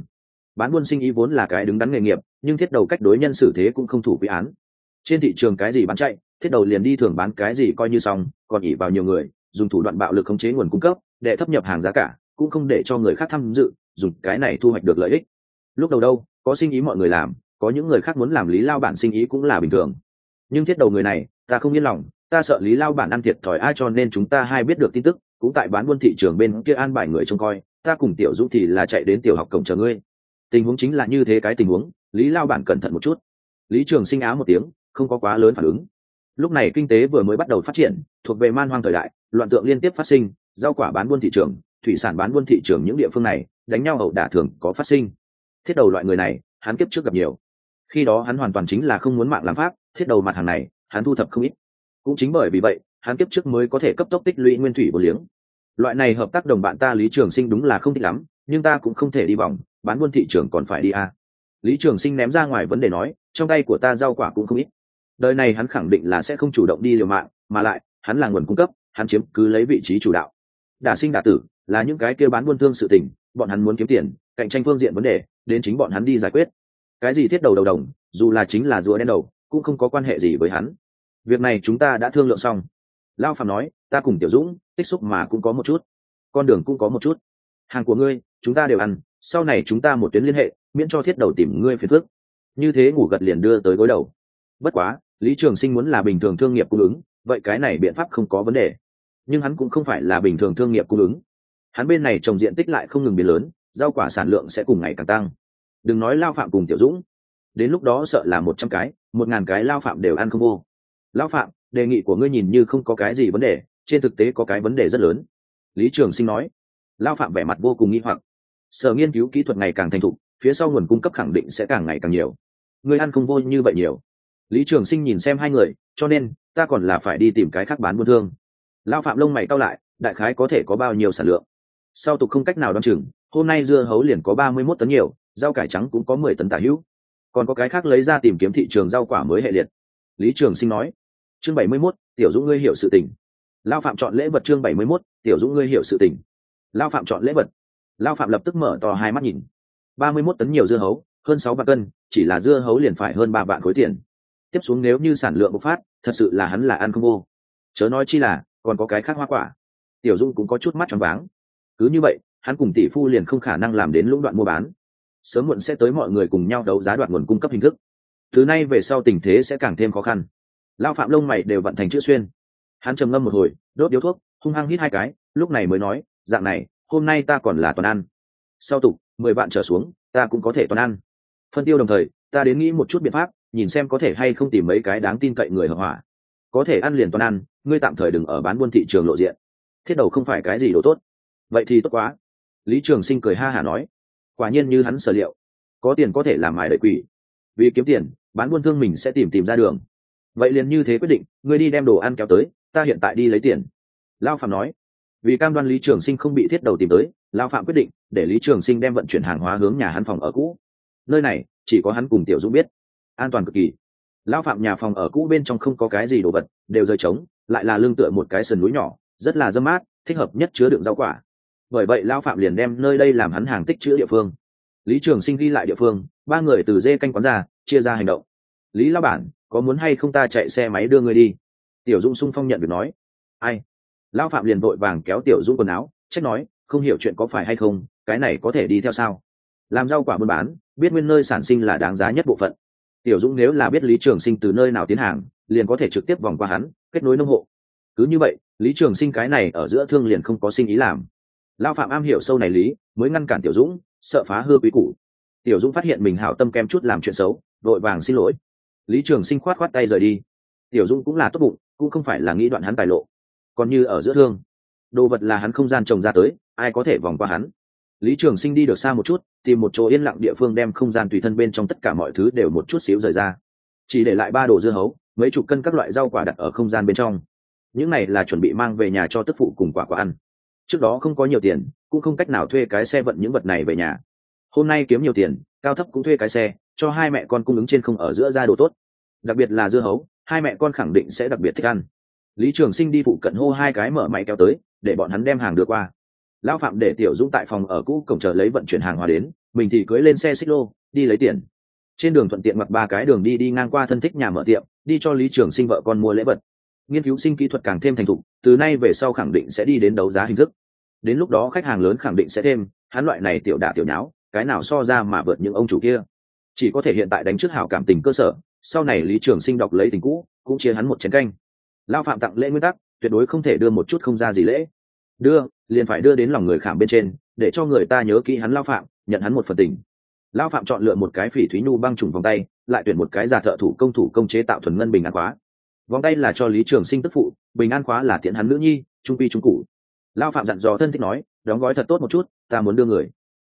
bán buôn sinh ý vốn là cái đứng đắn nghề nghiệp, nhưng thiết đầu cách đối nhân xử thế cũng không thủ quy án. Trên thị trường cái gì bán chạy, thiết đầu liền đi thường bán cái gì coi như xong, còn ỷ vào nhiều người, dùng thủ đoạn bạo lực khống chế nguồn cung cấp, để thấp nhập hàng giá cả, cũng không để cho người khác tham dự, dùng cái này thu hoạch được lợi ích. Lúc đầu đâu, có sinh ý mọi người làm, có những người khác muốn làm Lý Lao bản sinh ý cũng là bình thường. Nhưng thiết đầu người này, ta không yên lòng, ta sợ Lý Lao bản ăn thiệt thòi ai, cho nên chúng ta hai biết được tin tức, cũng tại bán buôn thị trường bên kia an bài người trông coi, ta cùng Tiểu Dũng thì là chạy đến tiểu học cổng chờ ngươi. Tình huống chính là như thế cái tình huống, Lý Lao bản cẩn thận một chút. Lý Trường Sinh á một tiếng, không có quá lớn phản ứng. Lúc này kinh tế vừa mới bắt đầu phát triển, thuộc về man hoang thời đại, loạn tượng liên tiếp phát sinh, rau quả bán buôn thị trường, thủy sản bán buôn thị trường những địa phương này, đánh nhau ẩu đả thường có phát sinh. Thiết đầu loại người này, hắn kiếp trước gặp nhiều. Khi đó hắn hoàn toàn chính là không muốn mạng làm pháp, thiết đầu mặt hàng này, hắn thu thập không ít. Cũng chính bởi vì vậy, hắn kiếp trước mới có thể cấp tốc tích lũy nguyên thủy bổ liếng. Loại này hợp tác đồng bạn ta Lý Trường Sinh đúng là không thích lắm, nhưng ta cũng không thể đi vòng, bán buôn thị trường còn phải đi a. Lý Trường Sinh ném ra ngoài vấn đề nói, trong tay của ta rau quả cũng không ít. Đời này hắn khẳng định là sẽ không chủ động đi liều mạng, mà lại, hắn là nguồn cung cấp, hắn chiếm cứ lấy vị trí chủ đạo. Đả sinh đả tử, là những cái kia bán buôn thương sự tình, bọn hắn muốn kiếm tiền, cạnh tranh phương diện vấn đề, đến chính bọn hắn đi giải quyết. Cái gì thiết đầu đầu đồng, dù là chính là rùa đen đầu, cũng không có quan hệ gì với hắn. Việc này chúng ta đã thương lượng xong. Lao Phạm nói, ta cùng Tiểu Dũng, tích xúc mà cũng có một chút, con đường cũng có một chút. Hàng của ngươi, chúng ta đều ăn, sau này chúng ta một tuyến liên hệ, miễn cho thiết đầu tìm ngươi phiền phức. Như thế ngủ gật liền đưa tới gối đầu. Bất quá, Lý Trường Sinh muốn là bình thường thương nghiệp cung ứng, vậy cái này biện pháp không có vấn đề. Nhưng hắn cũng không phải là bình thường thương nghiệp cung ứng. Hắn bên này trồng diện tích lại không ngừng biến lớn, rau quả sản lượng sẽ cùng ngày càng tăng. Đừng nói Lao Phạm cùng Tiểu Dũng, đến lúc đó sợ là 100 cái, 1000 cái Lao Phạm đều ăn không vô. Lao Phạm, đề nghị của ngươi nhìn như không có cái gì vấn đề, trên thực tế có cái vấn đề rất lớn. Lý Trường Sinh nói. Lao Phạm vẻ mặt vô cùng nghi hoặc. Sở nghiên cứu kỹ thuật ngày càng thành thục, phía sau nguồn cung cấp khẳng định sẽ càng ngày càng nhiều. Ngươi ăn không vô như vậy nhiều. Lý Trường Sinh nhìn xem hai người, cho nên ta còn là phải đi tìm cái khác bán buôn thương. Lao Phạm lông mày cau lại, đại khái có thể có bao nhiêu sản lượng? Sau tục không cách nào đoán chừng, hôm nay dưa hấu liền có 31 tấn nhiều, rau cải trắng cũng có 10 tấn tả hữu. Còn có cái khác lấy ra tìm kiếm thị trường rau quả mới hệ liệt. Lý Trường Sinh nói. Chương 71, Tiểu Dũng ngươi hiểu sự tình. Lao Phạm chọn lễ vật. Chương 71, Tiểu Dũng ngươi hiểu sự tình. Lao Phạm chọn lễ vật. Lao Phạm lập tức mở to hai mắt nhìn. 31 tấn nhiều dưa hấu, hơn 6 vạn cân, chỉ là dưa hấu liền phải hơn 3 vạn khối tiền. Tiếp xuống nếu như sản lượng bộc phát, thật sự là hắn là ăn không vô. Chớ nói chi là, còn có cái khác hoa quả. Tiểu Dũng cũng có chút mắt choáng váng. Cứ như vậy, hắn cùng tỷ phu liền không khả năng làm đến lũng đoạn mua bán. Sớm muộn sẽ tới mọi người cùng nhau đấu giá đoạt nguồn cung cấp hình thức. Từ nay về sau tình thế sẽ càng thêm khó khăn. Lao Phạm lông mày đều vận thành chữ xuyên. Hắn trầm ngâm một hồi, đốt điếu thuốc, hung hăng hít 2 cái, lúc này mới nói, dạng này, hôm nay ta còn là toàn ăn. Sau tục, 10 vạn trở xuống, ta cũng có thể toàn ăn. Phân tiêu đồng thời, ta đến nghĩ một chút biện pháp, nhìn xem có thể hay không tìm mấy cái đáng tin cậy người hợp hỏa. Có thể ăn liền toàn ăn, ngươi tạm thời đừng ở bán buôn thị trường lộ diện. Thiết đầu không phải cái gì đồ tốt. Vậy thì tốt quá. Lý Trường Sinh cười ha hả nói. Quả nhiên như hắn sở liệu, có tiền có thể làm mài đợi quỷ. Vì kiếm tiền, bán buôn thương mình sẽ tìm ra đường. Vậy liền như thế quyết định, ngươi đi đem đồ ăn kéo tới, ta hiện tại đi lấy tiền. Lao Phạm nói. Vì cam đoan Lý Trường Sinh không bị thiết đầu tìm tới, Lao Phạm quyết định để Lý Trường Sinh đem vận chuyển hàng hóa hướng nhà hắn phòng ở cũ. Nơi này chỉ có hắn cùng Tiểu Dũng biết, an toàn cực kỳ. Lao Phạm nhà phòng ở cũ bên trong không có cái gì đồ vật, đều rơi trống, lại là lưng tựa một cái sườn núi nhỏ, rất là râm mát, thích hợp nhất chứa đựng rau quả. Bởi vậy Lao Phạm liền đem nơi đây làm hắn hàng tích trữ địa phương. Lý Trường Sinh ghi lại địa phương, 3 người từ dê canh quán ra, chia ra hành động. Lý lão bản, có muốn hay không ta chạy xe máy đưa người đi? Tiểu Dũng sung phong nhận việc nói. Ai? Lão Phạm liền vội vàng kéo Tiểu Dũng quần áo, trách nói, không hiểu chuyện có phải hay không, cái này có thể đi theo sao? Làm rau quả buôn bán, biết nguyên nơi sản sinh là đáng giá nhất bộ phận. Tiểu Dũng nếu là biết Lý Trường Sinh từ nơi nào tiến hàng, liền có thể trực tiếp vòng qua hắn, kết nối nông hộ. Cứ như vậy, Lý Trường Sinh cái này ở giữa thương liền không có sinh ý làm. Lão Phạm am hiểu sâu này lý, mới ngăn cản Tiểu Dũng, sợ phá hư quý củ. Tiểu Dũng phát hiện mình hảo tâm kem chút làm chuyện xấu, vội vàng xin lỗi. Lý Trường Sinh khoát khoát tay rời đi. Tiểu Dũng cũng là tốt bụng, cũng không phải là nghĩ đoạn hắn tài lộ. Còn như ở giữa thương, đồ vật là hắn không gian trồng ra tới, ai có thể vòng qua hắn. Lý Trường Sinh đi được xa một chút, tìm một chỗ yên lặng địa phương đem không gian tùy thân bên trong tất cả mọi thứ đều một chút xíu rời ra, chỉ để lại 3 đồ dưa hấu, mấy chục cân các loại rau quả đặt ở không gian bên trong. Những này là chuẩn bị mang về nhà cho tức phụ cùng quả ăn. Trước đó không có nhiều tiền, cũng không cách nào thuê cái xe vận những vật này về nhà. Hôm nay kiếm nhiều tiền, cao thấp cũng thuê cái xe, cho hai mẹ con cung ứng trên không ở giữa ra đồ tốt. Đặc biệt là dưa hấu, hai mẹ con khẳng định sẽ đặc biệt thích ăn. Lý Trường Sinh đi phụ cận hô 2 cái mở máy kéo tới, để bọn hắn đem hàng đưa qua. Lão Phạm để Tiểu Dũng tại phòng ở cũ cổng chờ lấy vận chuyển hàng hóa đến, mình thì cưỡi lên xe xích lô đi lấy tiền. Trên đường thuận tiện mặc 3 cái đường đi ngang qua thân thích nhà mở tiệm, đi cho Lý Trường Sinh vợ con mua lễ vật. Nghiên cứu sinh kỹ thuật càng thêm thành thục, từ nay về sau khẳng định sẽ đi đến đấu giá hình thức. Đến lúc đó khách hàng lớn khẳng định sẽ thêm, hắn loại này tiểu đả tiểu nháo, cái nào so ra mà vượt những ông chủ kia. Chỉ có thể hiện tại đánh trước hảo cảm tình cơ sở, sau này Lý Trường Sinh đọc lấy tình cũ, cũng chia hắn một chén canh. Lão Phạm tặng lễ nguyên tắc, tuyệt đối không thể đưa một chút không ra gì lễ. Đưa, liền phải đưa đến lòng người khảm bên trên, để cho người ta nhớ kỹ hắn Lão Phạm, nhận hắn một phần tình. Lão Phạm chọn lựa một cái phỉ thúy nhu băng trùng vòng tay, lại tuyển một cái giả thợ thủ công chế tạo thuần ngân bình an khóa. Vòng tay là cho Lý Trường Sinh tức phụ, bình an khóa là tiện hắn nữ nhi, trung quy trung cụ. Lão Phạm dặn dò thân thích nói, đóng gói thật tốt một chút, ta muốn đưa người.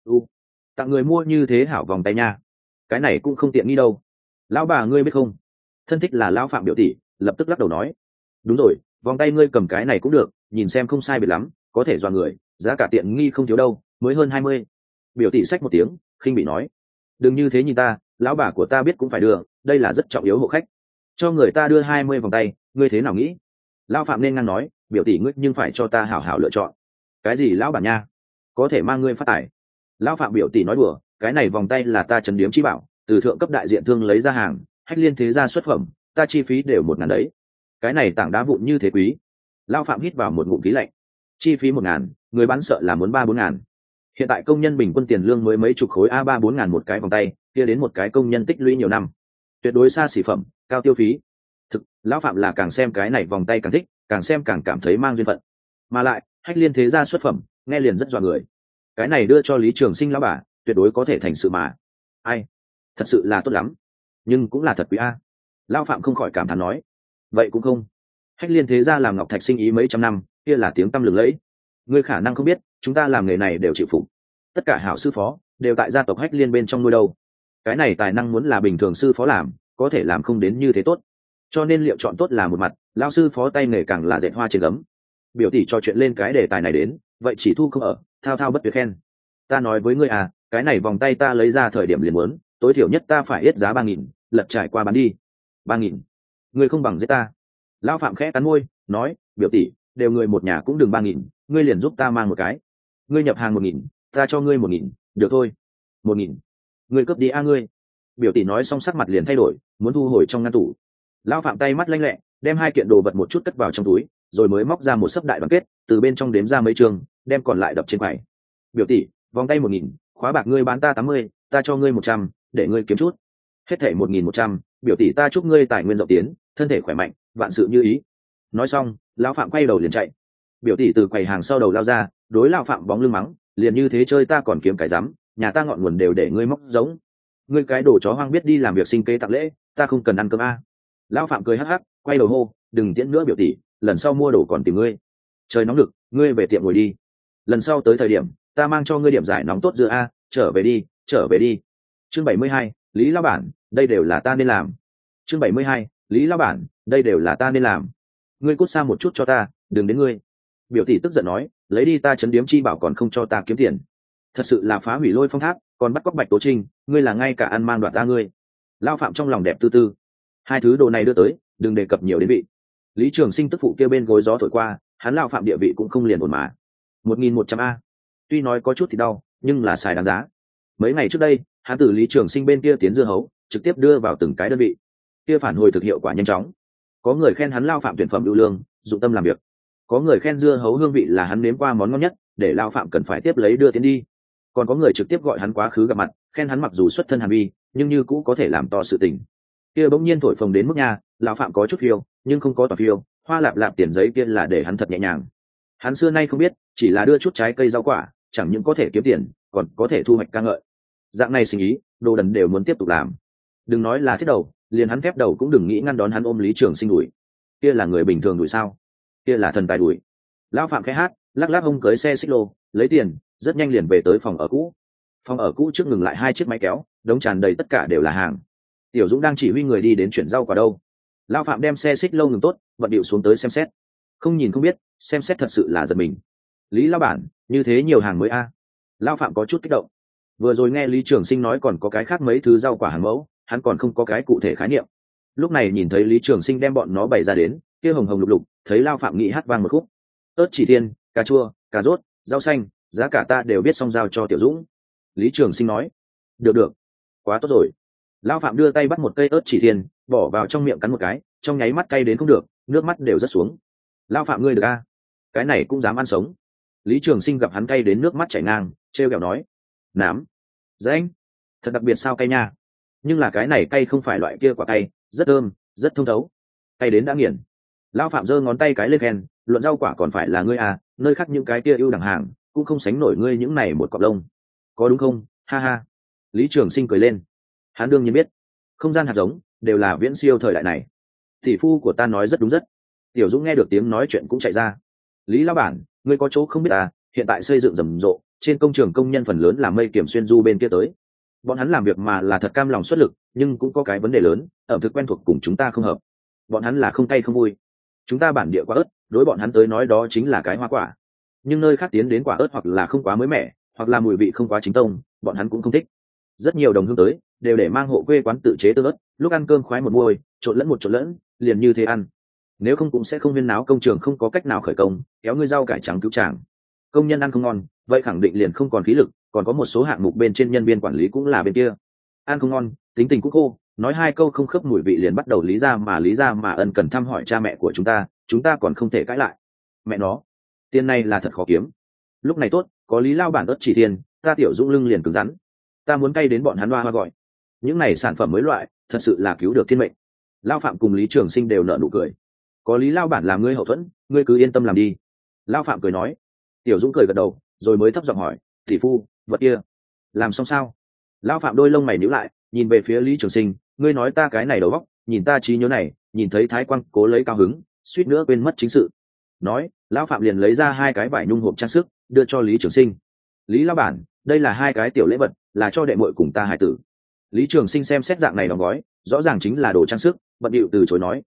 Tặng người mua như thế hảo vòng tay nha, cái này cũng không tiện nghi đâu. Lão bà ngươi biết không? Thân thích là Lão Phạm biểu tỷ, lập tức lắc đầu nói, đúng rồi, vòng tay ngươi cầm cái này cũng được, nhìn xem không sai biệt lắm, có thể dọa người, giá cả tiện nghi không thiếu đâu, mới hơn 20. Biểu tỷ xách một tiếng, khinh bị nói, đừng như thế nhìn ta, lão bà của ta biết cũng phải đưa, đây là rất trọng yếu hộ khách, cho người ta đưa 20 vòng tay, ngươi thế nào nghĩ? Lão Phạm nên ngang nói, biểu tỷ ngươi nhưng phải cho ta hảo hảo lựa chọn. Cái gì lão bản nha, có thể mang ngươi phát tài. Lão Phạm biểu tỷ nói đùa, cái này vòng tay là ta trấn điếm chi bảo, từ thượng cấp đại diện thương lấy ra hàng, Hách Liên thế gia xuất phẩm, ta chi phí đều 1.000 đấy. Cái này tảng đá vụn như thế quý. Lão Phạm hít vào một ngụm khí lạnh, chi phí 1.000, người bán sợ là muốn 3-4 ngàn. Hiện tại công nhân bình quân tiền lương mới mấy chục khối, 3-4 ngàn một cái vòng tay, kia đến một cái công nhân tích lũy nhiều năm, tuyệt đối xa xỉ phẩm, cao tiêu phí. Thực, Lão Phạm là càng xem cái này vòng tay càng thích, càng xem càng cảm thấy mang duyên phận. Mà lại Hách Liên thế gia xuất phẩm, nghe liền rất dọa người. Cái này đưa cho Lý Trường Sinh lão bà, tuyệt đối có thể thành sự mà. Ai, thật sự là tốt lắm, nhưng cũng là thật quý a. Lão Phạm không khỏi cảm thán nói, vậy cũng không. Hách Liên thế gia làm ngọc thạch sinh ý mấy trăm năm, kia là tiếng tăm lừng lẫy. Ngươi khả năng không biết, chúng ta làm nghề này đều chịu phục, tất cả hảo sư phó đều tại gia tộc Hách Liên bên trong nuôi đâu. Cái này tài năng muốn là bình thường sư phó làm, có thể làm không đến như thế tốt. Cho nên liệu chọn tốt là một mặt, lão sư phó tay nghề càng là dệt hoa trên gấm. Biểu tỷ trò chuyện lên cái đề tài này đến, vậy chỉ thu không ở, thao thao bất tuyệt khen. Ta nói với ngươi à, cái này vòng tay ta lấy ra thời điểm liền muốn, tối thiểu nhất ta phải yết giá 3.000, lật trải qua bán đi. 3.000, ngươi không bằng giết ta. Lão Phạm khẽ cắn môi, nói, biểu tỷ, đều người một nhà cũng đừng 3.000, ngươi liền giúp ta mang một cái. Ngươi nhập hàng 1.000, ta cho ngươi 1.000, được thôi. 1.000, ngươi cướp đi a ngươi. Biểu tỷ nói xong sắc mặt liền thay đổi, muốn thu hồi trong ngăn tủ. Lão Phạm tay mắt lanh lẹ, đem 2 kiện đồ vật một chút cất vào trong túi, rồi mới móc ra một sấp đại đoàn kết, từ bên trong đếm ra mấy trường, đem còn lại đập trên quầy. Biểu tỷ, vòng tay 1.000, khóa bạc ngươi bán ta 80, ta cho ngươi 100, để ngươi kiếm chút. Hết thảy 1.100, biểu tỷ ta chúc ngươi tài nguyên rộng tiến, thân thể khỏe mạnh, vạn sự như ý. Nói xong, Lão Phạm quay đầu liền chạy. Biểu tỷ từ quầy hàng sau đầu lao ra, đối Lão Phạm bóng lưng mắng, liền như thế chơi ta còn kiếm cái rắm, nhà ta ngọn nguồn đều để ngươi móc giống. Ngươi cái đồ chó hoang biết đi làm việc sinh kế tặng lễ, ta không cần ăn cơm a. Lão Phạm cười hắc hắc, quay đầu hô, đừng tiễn nữa biểu tỷ, lần sau mua đồ còn tìm ngươi. Trời nóng lực, ngươi về tiệm ngồi đi, lần sau tới thời điểm ta mang cho ngươi điểm giải nóng tốt dưa a. Trở về đi, trở về đi. Chương 72, Lý lão bản, đây đều là ta nên làm. Chương 72, Lý lão bản, đây đều là ta nên làm. Ngươi cút xa một chút cho ta, đừng đến ngươi. Biểu tỷ tức giận nói, lấy đi ta trấn điếm chi bảo còn không cho ta kiếm tiền, thật sự là phá hủy Lôi Phong Tháp, còn bắt cóc Bạch Tố Trinh, ngươi là ngay cả ăn mang đoạt ta ngươi. Lão Phạm trong lòng đẹp tư tư, 2 thứ đồ này đưa tới, đừng đề cập nhiều đến vị. Lý Trường Sinh tức phụ kia bên gối gió thổi qua, hắn Lão Phạm địa vị cũng không liền ổn mà. 1.100 a, tuy nói có chút thì đau, nhưng là xài đáng giá. Mấy ngày trước đây, hắn từ Lý Trường Sinh bên kia tiến dưa hấu, trực tiếp đưa vào từng cái đơn vị, kia phản hồi thực hiệu quả nhanh chóng. Có người khen hắn Lão Phạm tuyển phẩm ưu lương, dụng tâm làm việc. Có người khen dưa hấu hương vị là hắn nếm qua món ngon nhất, để Lão Phạm cần phải tiếp lấy đưa tiến đi. Còn có người trực tiếp gọi hắn quá khứ gặp mặt, khen hắn mặc dù xuất thân hàn vi, nhưng như cũ có thể làm to sự tình. Kia bỗng nhiên thổi phồng đến mức nhà, Lão Phạm có chút phiêu, nhưng không có toàn phiêu, hoa lạp lạp tiền giấy kia là để hắn thật nhẹ nhàng. Hắn xưa nay không biết, chỉ là đưa chút trái cây rau quả, chẳng những có thể kiếm tiền, còn có thể thu hoạch ca ngợi. Dạng này sinh ý, đồ đần đều muốn tiếp tục làm. Đừng nói là thiết đầu, liền hắn thép đầu cũng đừng nghĩ ngăn đón hắn ôm Lý Trường Sinh đuổi. Kia là người bình thường đuổi sao? Kia là thần tài đuổi. Lão Phạm khẽ hát, lắc lắc hông cưới xe xích lô, lấy tiền, rất nhanh liền về tới phòng ở cũ. Phòng ở cũ trước ngừng lại 2 chiếc máy kéo, đống tràn đầy tất cả đều là hàng. Tiểu Dũng đang chỉ huy người đi đến chuyển rau quả đâu. Lão Phạm đem xe xích lô ngừng tốt, vận điệu xuống tới xem xét. Không nhìn không biết, xem xét thật sự là giật mình. Lý lão bản, như thế nhiều hàng mới a. Lão Phạm có chút kích động. Vừa rồi nghe Lý Trường Sinh nói còn có cái khác mấy thứ rau quả hàng mẫu, hắn còn không có cái cụ thể khái niệm. Lúc này nhìn thấy Lý Trường Sinh đem bọn nó bày ra đến, kia hồng hồng lục lục, thấy Lão Phạm nghĩ hát vang một khúc. Ớt chỉ thiên, cà chua, cà rốt, rau xanh, giá cả ta đều biết, xong giao cho Tiểu Dũng. Lý Trường Sinh nói. Được, quá tốt rồi. Lão Phạm đưa tay bắt một cây ớt chỉ thiên, bỏ vào trong miệng cắn một cái, trong nháy mắt cay đến không được, nước mắt đều rớt xuống. Lão Phạm ngươi được a? Cái này cũng dám ăn sống? Lý Trường Sinh gặp hắn cay đến nước mắt chảy ngang, trêu ghẹo nói. Nám, danh, thật đặc biệt sao cay nha. Nhưng là cái này cay không phải loại kia quả cay, rất thơm, rất thông thấu, cay đến đã nghiền. Lão Phạm giơ ngón tay cái lên khen, luận rau quả còn phải là ngươi à, nơi khác những cái kia ưu đẳng hàng cũng không sánh nổi ngươi những này một cọng lông, có đúng không? Ha ha. Lý Trường Sinh cười lên. Hắn đương nhiên biết, không gian hạt giống đều là viễn siêu thời đại này. Tỷ phu của ta nói rất đúng rất. Tiểu Dũng nghe được tiếng nói chuyện cũng chạy ra. Lý lão bản, ngươi có chỗ không biết à, hiện tại xây dựng rầm rộ, trên công trường công nhân phần lớn là mây kiểm xuyên du bên kia tới. Bọn hắn làm việc mà là thật cam lòng xuất lực, nhưng cũng có cái vấn đề lớn, ẩm thực quen thuộc cùng chúng ta không hợp. Bọn hắn là không cay không vui. Chúng ta bản địa quả ớt, đối bọn hắn tới nói đó chính là cái hoa quả. Nhưng nơi khác tiến đến quả ớt hoặc là không quá mới mẻ, hoặc là mùi vị không quá chính tông, bọn hắn cũng không thích. Rất nhiều đồng hương tới đều để mang hộ quê quán tự chế tương ớt, lúc ăn cơm khoái một môi, trộn lẫn, liền như thế ăn. Nếu không cũng sẽ không viên náo công trường không có cách nào khởi công, kéo ngươi rau cải trắng cứu tràng. Công nhân ăn không ngon, vậy khẳng định liền không còn khí lực, còn có một số hạng mục bên trên nhân viên quản lý cũng là bên kia. Ăn không ngon, tính tình cũng khô, nói hai câu không khớp mùi vị liền bắt đầu lý ra mà ân cần thăm hỏi cha mẹ của chúng ta còn không thể cãi lại. Mẹ nó, tiền này là thật khó kiếm. Lúc này tốt, có Lý lao bản ớt chỉ thiên, ta Tiểu Dũng lưng liền cứng rắn. Ta muốn cay đến bọn hắn hoa gọi. Những này sản phẩm mới loại, thật sự là cứu được thiên mệnh. Lao Phạm cùng Lý Trường Sinh đều nở nụ cười. Có Lý lao bản làm ngươi hậu thuẫn, ngươi cứ yên tâm làm đi. Lao Phạm cười nói. Tiểu Dũng cười gật đầu, rồi mới thấp giọng hỏi, tỷ phu, vật kia làm xong sao? Lao Phạm đôi lông mày nhíu lại, nhìn về phía Lý Trường Sinh, ngươi nói ta cái này đầu óc, nhìn ta trí nhớ này, nhìn thấy Thái Quang cố lấy cao hứng, suýt nữa quên mất chính sự. Nói, Lão Phạm liền lấy ra hai cái vải nhung hộp trang sức, đưa cho Lý Trường Sinh. Lý lão bản, đây là hai cái tiểu lễ vật, là cho đệ muội cùng ta hải tử. Lý Trường Sinh xem xét dạng này đóng gói, rõ ràng chính là đồ trang sức, bận điệu từ chối nói,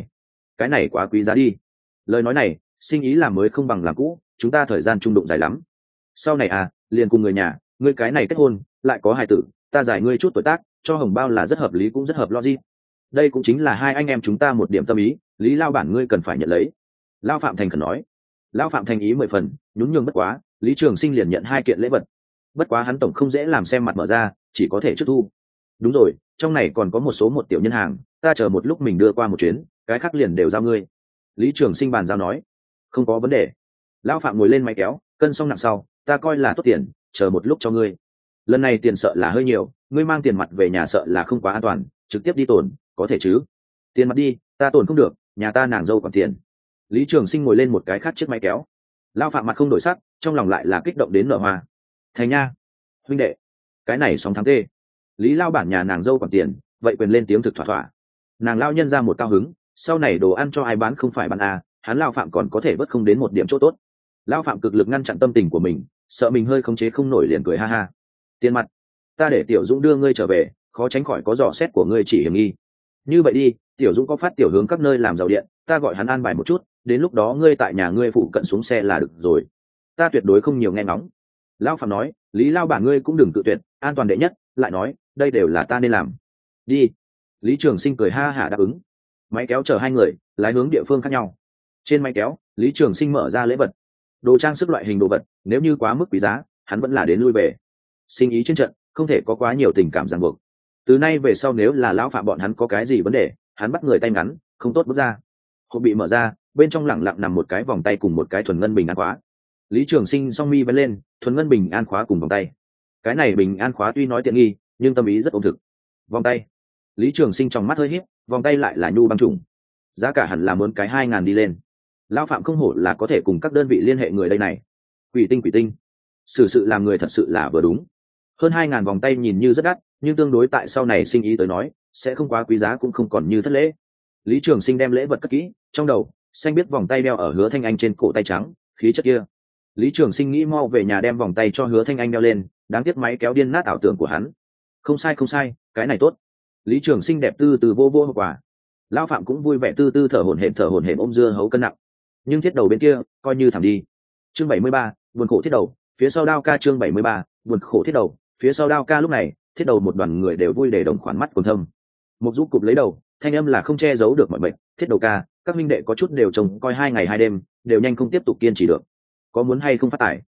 cái này quá quý giá đi. Lời nói này, sinh ý làm mới không bằng làm cũ, chúng ta thời gian chung đụng dài lắm. Sau này à, liền cùng người nhà, ngươi cái này kết hôn, lại có hải tử, ta giải ngươi chút tuổi tác, cho hồng bao là rất hợp lý cũng rất hợp logic. Đây cũng chính là hai anh em chúng ta một điểm tâm ý, Lý lao bản ngươi cần phải nhận lấy. Lao Phạm thành khẩn nói. Lao Phạm thành ý 10 phần, nhún nhường bất quá, Lý Trường Sinh liền nhận hai kiện lễ vật. Bất quá hắn tổng không dễ làm xem mặt mở ra, chỉ có thể trước thu. Đúng rồi, trong này còn có một tiểu nhân hàng, ta chờ một lúc mình đưa qua một chuyến, cái khác liền đều giao ngươi. Lý Trường Sinh bàn giao nói. Không có vấn đề. Lao Phạm ngồi lên máy kéo, cân xong nặng sau, ta coi là tốt tiền, chờ một lúc cho ngươi. Lần này tiền sợ là hơi nhiều, ngươi mang tiền mặt về nhà sợ là không quá an toàn, trực tiếp đi tổn, có thể chứ? Tiền mặt đi, ta tổn không được, nhà ta nàng dâu còn tiền. Lý Trường Sinh ngồi lên một cái khác chiếc máy kéo. Lao Phạm mặt không đổi sắc, trong lòng lại là kích động đến nở hoa. Thành nha, huynh đệ, cái này sóng thắng tê. Lý lao bản nhà nàng dâu còn tiền, vậy quyền lên tiếng thực thỏa thỏa. Nàng lao nhân ra một cao hứng, sau này đồ ăn cho ai bán không phải bán à, hắn Lao Phạm còn có thể vớt không đến một điểm chỗ tốt. Lao Phạm cực lực ngăn chặn tâm tình của mình, sợ mình hơi khống chế không nổi liền cười ha ha. Tiền mặt, ta để Tiểu Dũng đưa ngươi trở về, khó tránh khỏi có dò xét của ngươi chỉ hiểm nghi. Như vậy đi, Tiểu Dũng có phát tiểu hướng các nơi làm giàu điện, ta gọi hắn an bài một chút, đến lúc đó ngươi tại nhà ngươi phụ cận xuống xe là được rồi. Ta tuyệt đối không nhiều nghe ngóng. Lao Phạm nói, Lý lao bản ngươi cũng đừng tự tuyệt, an toàn đệ nhất, lại nói, đây đều là ta nên làm. Đi. Lý Trường Sinh cười ha hả đáp ứng. Máy kéo chở hai người, lái hướng địa phương khác nhau. Trên máy kéo, Lý Trường Sinh mở ra lễ vật, đồ trang sức loại hình đồ vật, nếu như quá mức quý giá, hắn vẫn là đến lui về. Sinh ý trên trận, không thể có quá nhiều tình cảm ràng buộc. Từ nay về sau nếu là lão Phạm bọn hắn có cái gì vấn đề, hắn bắt người tay ngắn, không tốt bước ra. Hộp bị mở ra, bên trong lẳng lặng nằm một cái vòng tay cùng một cái thuần ngân bình an khóa. Lý Trường Sinh song mi vén lên, thuần ngân bình an khóa cùng vòng tay. Cái này bình an khóa tuy nói tiện nghi, nhưng tâm ý rất ổn thực. Vòng tay. Lý Trường Sinh trong mắt hơi híp, vòng tay lại là nhu băng trùng, giá cả hẳn là muốn cái 2.000 đi lên. Lão Phạm không hổ là có thể cùng các đơn vị liên hệ người đây này. Quỷ tinh, xử sự làm người thật sự là vừa đúng. Hơn 2.000 vòng tay nhìn như rất đắt, nhưng tương đối tại sau này sinh ý tới nói, sẽ không quá quý giá cũng không còn như thất lễ. Lý Trường Sinh đem lễ vật cất kỹ, trong đầu, xanh biết vòng tay đeo ở Hứa Thanh Anh trên cổ tay trắng, khí chất kia. Lý Trường Sinh nghĩ mau về nhà đem vòng tay cho Hứa Thanh Anh đeo lên, đáng tiếc máy kéo điên nát ảo tưởng của hắn. Không sai, cái này tốt. Lý Trường Sinh đẹp tư từ vô hậu quả. Lão Phạm cũng vui vẻ tư thở hổn hển ôm dưa hấu cân nặng. Nhưng thiết đầu bên kia, coi như thảm đi. Chương 73, buồn khổ thiết đầu, phía sau đao ca. Chương 73, buồn khổ thiết đầu, phía sau đao ca. Lúc này, thiết đầu một đoàn người đều vui để đồng khoản mắt còn thâm. Một giúp cụp lấy đầu, thanh âm là không che giấu được mọi bệnh. Thiết đầu ca, các minh đệ có chút đều trông coi 2 ngày 2 đêm, đều nhanh không tiếp tục kiên trì được. Có muốn hay không phát tài?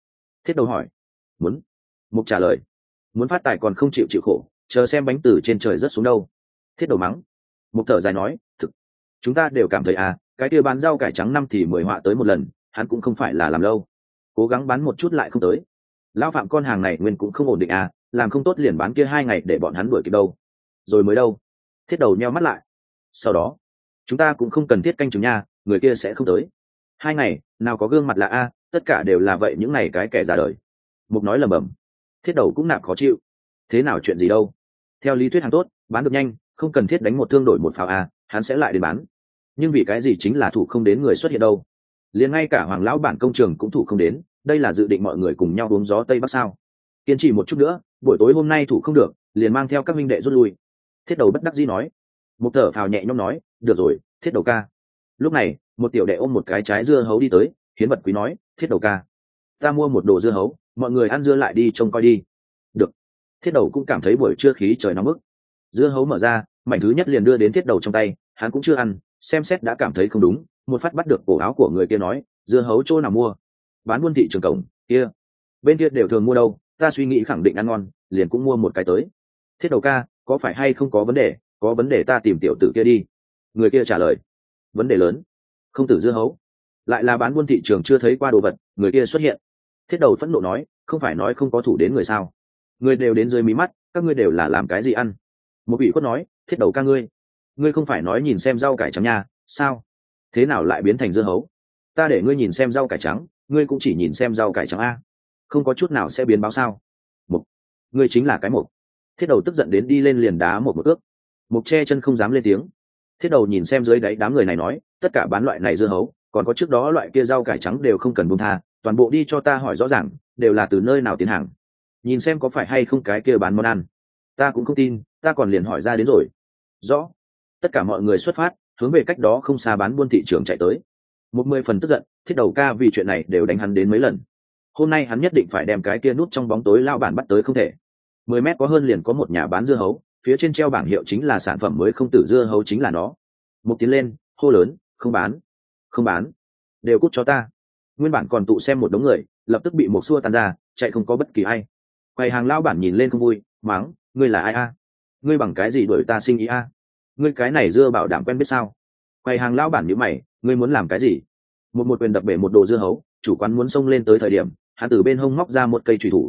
Thiết đầu hỏi. Muốn. Mục trả lời. Muốn phát tài còn không chịu chịu khổ, chờ xem bánh từ trên trời rớt xuống đâu. Thiết đầu mắng. Mục thở dài nói, thực chúng ta đều cảm thấy cái kia bán rau cải trắng năm thì 10 họa tới một lần, hắn cũng không phải là làm lâu, cố gắng bán một chút lại không tới. Lão Phạm con hàng này nguyên cũng không ổn định làm không tốt liền bán kia 2 ngày để bọn hắn đuổi kịp đâu. Rồi mới đâu. Thiết đầu nheo mắt lại. Sau đó chúng ta cũng không cần thiết canh chừng nha, người kia sẽ không tới. 2 ngày nào có gương mặt là tất cả đều là vậy những này cái kẻ già đời. Mục nói lầm bầm. Thiết đầu cũng nạp khó chịu. Thế nào chuyện gì đâu, theo lý thuyết hàng tốt bán được nhanh, không cần thiết đánh một thương đổi một pháo hắn sẽ lại đến bán. Nhưng vì cái gì chính là thủ không đến người xuất hiện đâu, liền ngay cả Hoàng lão bản công trường cũng thủ không đến. Đây là dự định mọi người cùng nhau uống gió tây bắc sao? Kiên trì một chút nữa, buổi tối hôm nay thủ không được liền mang theo các minh đệ rút lui. Thiết đầu bất đắc dĩ nói. Một thở phào nhẹ nhõm nói, được rồi Thiết đầu ca. Lúc này một tiểu đệ ôm một cái trái dưa hấu đi tới, hiến vật quý nói, Thiết đầu ca, ta mua một đồ dưa hấu, mọi người ăn dưa lại đi trông coi đi. Được. Thiết đầu cũng cảm thấy buổi trưa khí trời nóng bức. Dưa hấu mở ra, mảnh thứ nhất liền đưa đến Thiết đầu trong tay, hắn cũng chưa ăn, xem xét đã cảm thấy không đúng, một phát bắt được cổ áo của người kia nói, dưa hấu chỗ nào mua? Bán buôn thị trường cổng kia. Bên kia đều thường mua đâu, ta suy nghĩ khẳng định ăn ngon, liền cũng mua một cái tới. Thiết đầu ca, có phải hay không có vấn đề? Có vấn đề ta tìm tiểu tử kia đi. Người kia trả lời. Vấn đề lớn. Không tử dưa hấu, lại là bán buôn thị trường chưa thấy qua đồ vật, người kia xuất hiện. Thiết đầu phẫn nộ nói, không phải nói không có thủ đến người sao? Người đều đến dưới mí mắt, các ngươi đều là làm cái gì ăn? Một vị khuất nói, Thiết đầu ca ngươi không phải nói nhìn xem rau cải trắng nha, sao? Thế nào lại biến thành dưa hấu? Ta để ngươi nhìn xem rau cải trắng, ngươi cũng chỉ nhìn xem rau cải trắng không có chút nào sẽ biến báo sao? Mục, ngươi chính là cái mục. Thiết đầu tức giận đến đi lên liền đá một ước. Mục che chân không dám lên tiếng. Thiết đầu nhìn xem dưới đáy đám người này nói, tất cả bán loại này dưa hấu, còn có trước đó loại kia rau cải trắng đều không cần buông tha, toàn bộ đi cho ta hỏi rõ ràng, đều là từ nơi nào tiến hàng, nhìn xem có phải hay không cái kia bán món ăn. Ta cũng không tin, ta còn liền hỏi ra đến rồi. Rõ. Tất cả mọi người xuất phát, hướng về cách đó không xa bán buôn thị trường chạy tới. 10 phần tức giận, Thiết đầu ca vì chuyện này đều đánh hắn đến mấy lần. Hôm nay hắn nhất định phải đem cái kia núp trong bóng tối lao bản bắt tới không thể. 10 mét có hơn liền có một nhà bán dưa hấu, phía trên treo bảng hiệu chính là sản phẩm mới không tử dưa hấu chính là nó. Một tiến lên, hô lớn, không bán, không bán, đều cút cho ta. Nguyên bản còn tụ xem một đống người, lập tức bị một xua tan ra, chạy không có bất kỳ ai. Quầy hàng lao bản nhìn lên không vui, mắng, ngươi là ai ngươi bằng cái gì đuổi ta sinh ý ngươi cái này dưa bảo đảm quen biết sao? Quầy hàng lao bản nhíu mày, ngươi muốn làm cái gì? Một quyền đập bể một đồ dưa hấu, chủ quán muốn xông lên tới thời điểm, hắn từ bên hông móc ra một cây chùy thủ.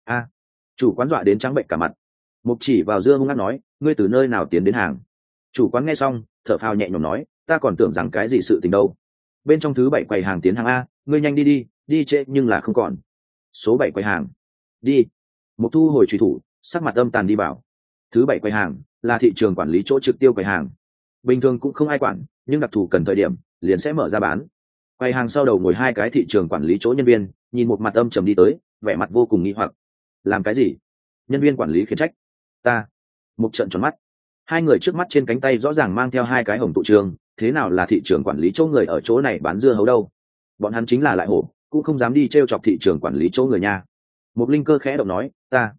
Chủ quán dọa đến trắng bệnh cả mặt. Mục chỉ vào dưa hung ác nói, ngươi từ nơi nào tiến đến hàng? Chủ quán nghe xong, thở phào nhẹ nhõm nói, ta còn tưởng rằng cái gì sự tình đâu. Bên trong thứ 7 quầy hàng tiến hàng ngươi nhanh đi trễ nhưng là không còn. Số 7 quầy hàng. Đi. Mục thu hồi chùy thủ, sắc mặt âm tàn đi bảo. Thứ 7 quầy hàng là thị trường quản lý chỗ trực tiêu quầy hàng. Bình thường cũng không ai quản, nhưng đặc thù cần thời điểm, liền sẽ mở ra bán. Quầy hàng sau đầu ngồi 2 cái thị trường quản lý chỗ nhân viên, nhìn một mặt âm trầm đi tới, vẻ mặt vô cùng nghi hoặc. Làm cái gì? Nhân viên quản lý khiển trách. Ta. Mục trợn tròn mắt. 2 người trước mắt trên cánh tay rõ ràng mang theo 2 cái hồng tụ trường, thế nào là thị trường quản lý chỗ người ở chỗ này bán dưa hấu đâu? Bọn hắn chính là lại hổ, cũng không dám đi trêu chọc thị trường quản lý chỗ người nha. Một linh cơ khẽ động nói,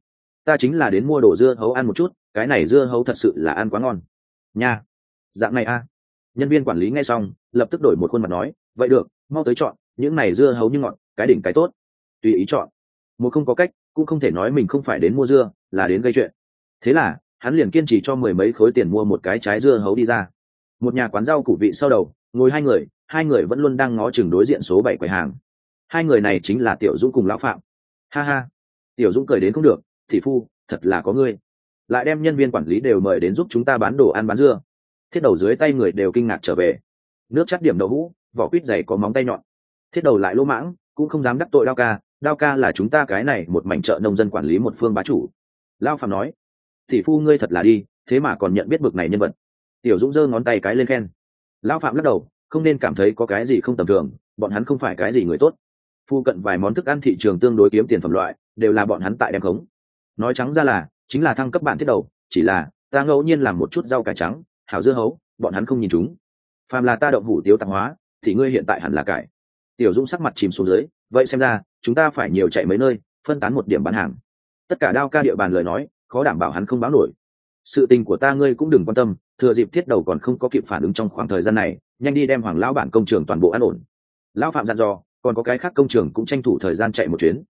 ta chính là đến mua đồ dưa hấu ăn một chút, cái này dưa hấu thật sự là ăn quá ngon nha. Dạng này nhân viên quản lý nghe xong lập tức đổi một khuôn mặt nói, vậy được, mau tới chọn, những này dưa hấu như ngọn, cái đỉnh cái tốt, tùy ý chọn. Một không có cách, cũng không thể nói mình không phải đến mua dưa, là đến gây chuyện. Thế là hắn liền kiên trì cho 10 mấy khối tiền mua một cái trái dưa hấu đi ra. Một nhà quán rau củ vị sau đầu ngồi 2 người vẫn luôn đang ngó chừng đối diện số 7 quầy hàng. 2 người này chính là Tiểu Dũng cùng lão Phạm. Ha ha. Tiểu Dũng cười đến không được, thị phu, thật là có ngươi, lại đem nhân viên quản lý đều mời đến giúp chúng ta bán đồ ăn bán dưa. Thiết đầu dưới tay người đều kinh ngạc trở về. Nước chắt điểm đậu hũ, vỏ quýt dày có móng tay nhọn. Thiết đầu lại lỗ mãng, cũng không dám đắc tội Đao ca là chúng ta cái này một mảnh chợ nông dân quản lý một phương bá chủ. Lao Phạm nói, thị phu ngươi thật là đi, thế mà còn nhận biết bực này nhân vật. Tiểu Dũng giơ ngón tay cái lên khen. Lao Phạm lắc đầu, không nên cảm thấy có cái gì không tầm thường, bọn hắn không phải cái gì người tốt. Phu cận vài món thức ăn thị trường tương đối kiếm tiền phẩm loại, đều là bọn hắn tại đem khống. Nói trắng ra là chính là thăng cấp bản Thiết đầu, chỉ là ta ngẫu nhiên làm một chút rau cải trắng, hảo dưa hấu, bọn hắn không nhìn chúng. Phàm là ta động hủ tiếu tạp hóa, thì ngươi hiện tại hẳn là cải. Tiểu Dũng sắc mặt chìm xuống dưới, vậy xem ra chúng ta phải nhiều chạy mấy nơi, phân tán một điểm bán hàng. Tất cả Đao ca địa bàn lời nói, khó đảm bảo hắn không báo nổi. Sự tình của ta ngươi cũng đừng quan tâm, thừa dịp Thiết đầu còn không có kịp phản ứng trong khoảng thời gian này, nhanh đi đem Hoàng lão bản công trường toàn bộ an ổn. Lão Phạm dặn dò, còn có cái khác công trường cũng tranh thủ thời gian chạy một chuyến.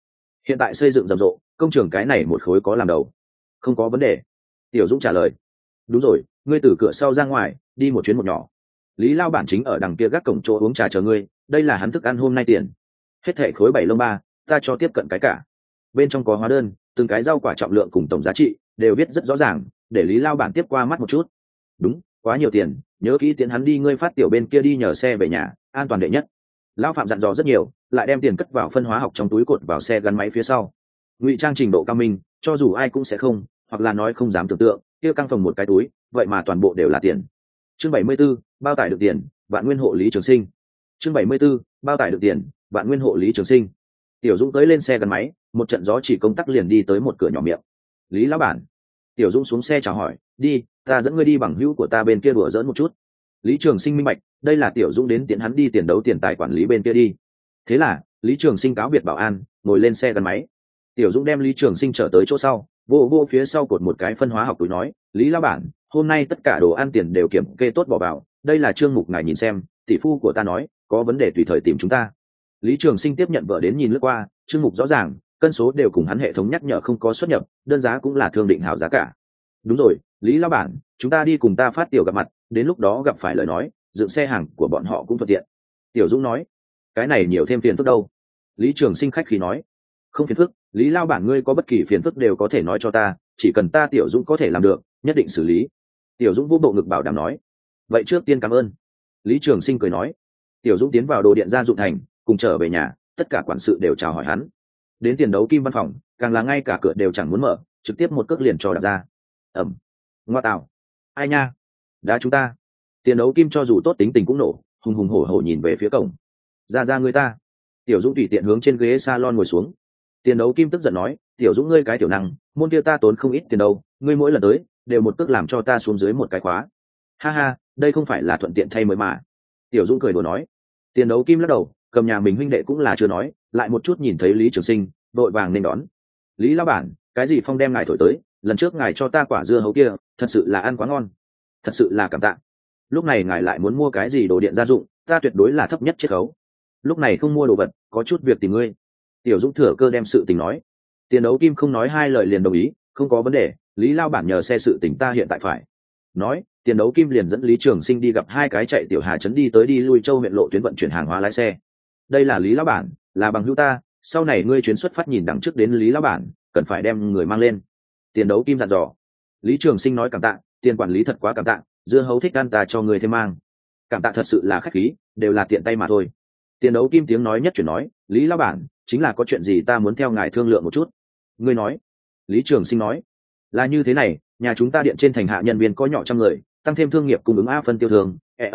hiện tại xây dựng rầm rộ, công trường cái này một khối có làm đầu. Không có vấn đề. Tiểu Dũng trả lời. Đúng rồi, ngươi từ cửa sau ra ngoài, đi một chuyến một nhỏ. Lý lao bản chính ở đằng kia gác cổng chỗ uống trà chờ ngươi, đây là hắn thức ăn hôm nay tiền. Hết thảy khối 7 lông 3, ta cho tiếp cận cái cả. Bên trong có hóa đơn, từng cái rau quả trọng lượng cùng tổng giá trị đều viết rất rõ ràng, để Lý lao bản tiếp qua mắt một chút. Đúng, quá nhiều tiền, nhớ kỹ tiến hắn đi, ngươi phát tiểu bên kia đi nhờ xe về nhà, an toàn đệ nhất. Lão phạm dặn dò rất nhiều, lại đem tiền cất vào phân hóa học trong túi, cột vào xe gắn máy phía sau. Ngụy trang trình độ cao minh, cho dù ai cũng sẽ không, hoặc là nói không dám tưởng tượng, kia căng phòng một cái túi, vậy mà toàn bộ đều là tiền. Chương 74, bao tải được tiền, vạn nguyên hộ Lý Trường Sinh. Chương 74, bao tải được tiền, vạn nguyên hộ Lý Trường Sinh. Tiểu Dũng tới lên xe gắn máy, một trận gió chỉ công tắc liền đi tới một cửa nhỏ miệng. Lý lão bản. Tiểu Dũng xuống xe chào hỏi, đi, ta dẫn ngươi đi bằng hữu của ta bên kia đùa giỡn một chút. Lý Trường Sinh minh bạch, đây là Tiểu Dũng đến tiện hắn đi tiền đấu tiền tài quản lý bên kia đi. Thế là Lý Trường Sinh cáo biệt bảo an, ngồi lên xe gắn máy. Tiểu Dũng đem Lý Trường Sinh trở tới chỗ sau, vô phía sau cột một cái phân hóa học túi, nói, Lý lão bản, hôm nay tất cả đồ ăn tiền đều kiểm kê tốt bỏ vào, đây là chương mục ngài nhìn xem, tỷ phu của ta nói có vấn đề tùy thời tìm chúng ta. Lý Trường Sinh tiếp nhận vợ đến nhìn lướt qua, chương mục rõ ràng, cân số đều cùng hắn hệ thống nhắc nhở không có xuất nhập, đơn giá cũng là thương định hảo giá cả. Đúng rồi, Lý lão bản, chúng ta đi cùng ta phát tiểu gặp mặt, đến lúc đó gặp phải lời nói, dựng xe hàng của bọn họ cũng thuận tiện. Tiểu Dũng nói, cái này nhiều thêm phiền phức đâu. Lý Trường Sinh khách khí nói, không phiền phức, Lý lão bản ngươi có bất kỳ phiền phức đều có thể nói cho ta, chỉ cần ta Tiểu Dũng có thể làm được, nhất định xử lý. Tiểu Dũng vô bộ ngực bảo đảm nói, vậy trước tiên cảm ơn. Lý Trường Sinh cười nói. Tiểu Dũng tiến vào đồ điện gia dụng thành, cùng trở về nhà, tất cả quản sự đều chào hỏi hắn. Đến tiền đấu kim văn phòng, càng là ngay cả cửa đều chẳng muốn mở, trực tiếp một cước liền cho đạp ra. Ẩm. Ngoa tạo. Ai nha? Đá chúng ta. Tiền đấu kim cho dù tốt tính tình cũng nổ, hùng hùng hổ hổ nhìn về phía cổng. Ra người ta. Tiểu Dũng tùy tiện hướng trên ghế salon ngồi xuống. Tiền đấu kim tức giận nói, Tiểu Dũng ngươi cái tiểu năng, môn kia ta tốn không ít tiền đâu, ngươi mỗi lần tới đều một cước làm cho ta xuống dưới một cái khóa. Ha ha, đây không phải là thuận tiện thay mới mà. Tiểu Dũng cười đùa nói. Tiền đấu kim lắc đầu, cầm nhà mình huynh đệ cũng là chưa nói, lại một chút nhìn thấy Lý Trường Sinh, đội vàng nên đón. Lý lão bản, cái gì phong đem ngài thổi tới, lần trước ngài cho ta quả dưa hấu kia, thật sự là ăn quá ngon, thật sự là cảm tạ. Lúc này ngài lại muốn mua cái gì đồ điện gia dụng, ta tuyệt đối là thấp nhất chiết khấu. Lúc này không mua đồ vật, có chút việc tìm ngươi. Tiểu Dũng thừa cơ đem sự tình nói. Tiền đấu kim không nói hai lời liền đồng ý, không có vấn đề, Lý lão bản nhờ xe sự tình ta hiện tại phải. Nói, tiền đấu kim liền dẫn Lý Trường Sinh đi gặp hai cái chạy tiểu hà trấn đi tới đi lui châu huyện lộ tuyến vận chuyển hàng hóa lái xe. Đây là Lý lão bản, là bằng hữu ta, sau này ngươi chuyến xuất phát nhìn đằng trước đến Lý lão bản, cần phải đem người mang lên. Tiền đấu kim dặn dò. Lý Trường Sinh nói cảm tạ, tiền quản lý thật quá cảm tạ, dưa hấu thích ăn ta cho người thêm mang. Cảm tạ thật sự là khách khí, đều là tiện tay mà thôi. Tiền đấu kim tiếng nói nhất chuyển nói, Lý lão bản, chính là có chuyện gì ta muốn theo ngài thương lượng một chút. Ngươi nói. Lý Trường Sinh nói, là như thế này, nhà chúng ta điện trên thành hạ nhân viên có nhỏ trăm người, tăng thêm thương nghiệp cung ứng A phân tiêu thường,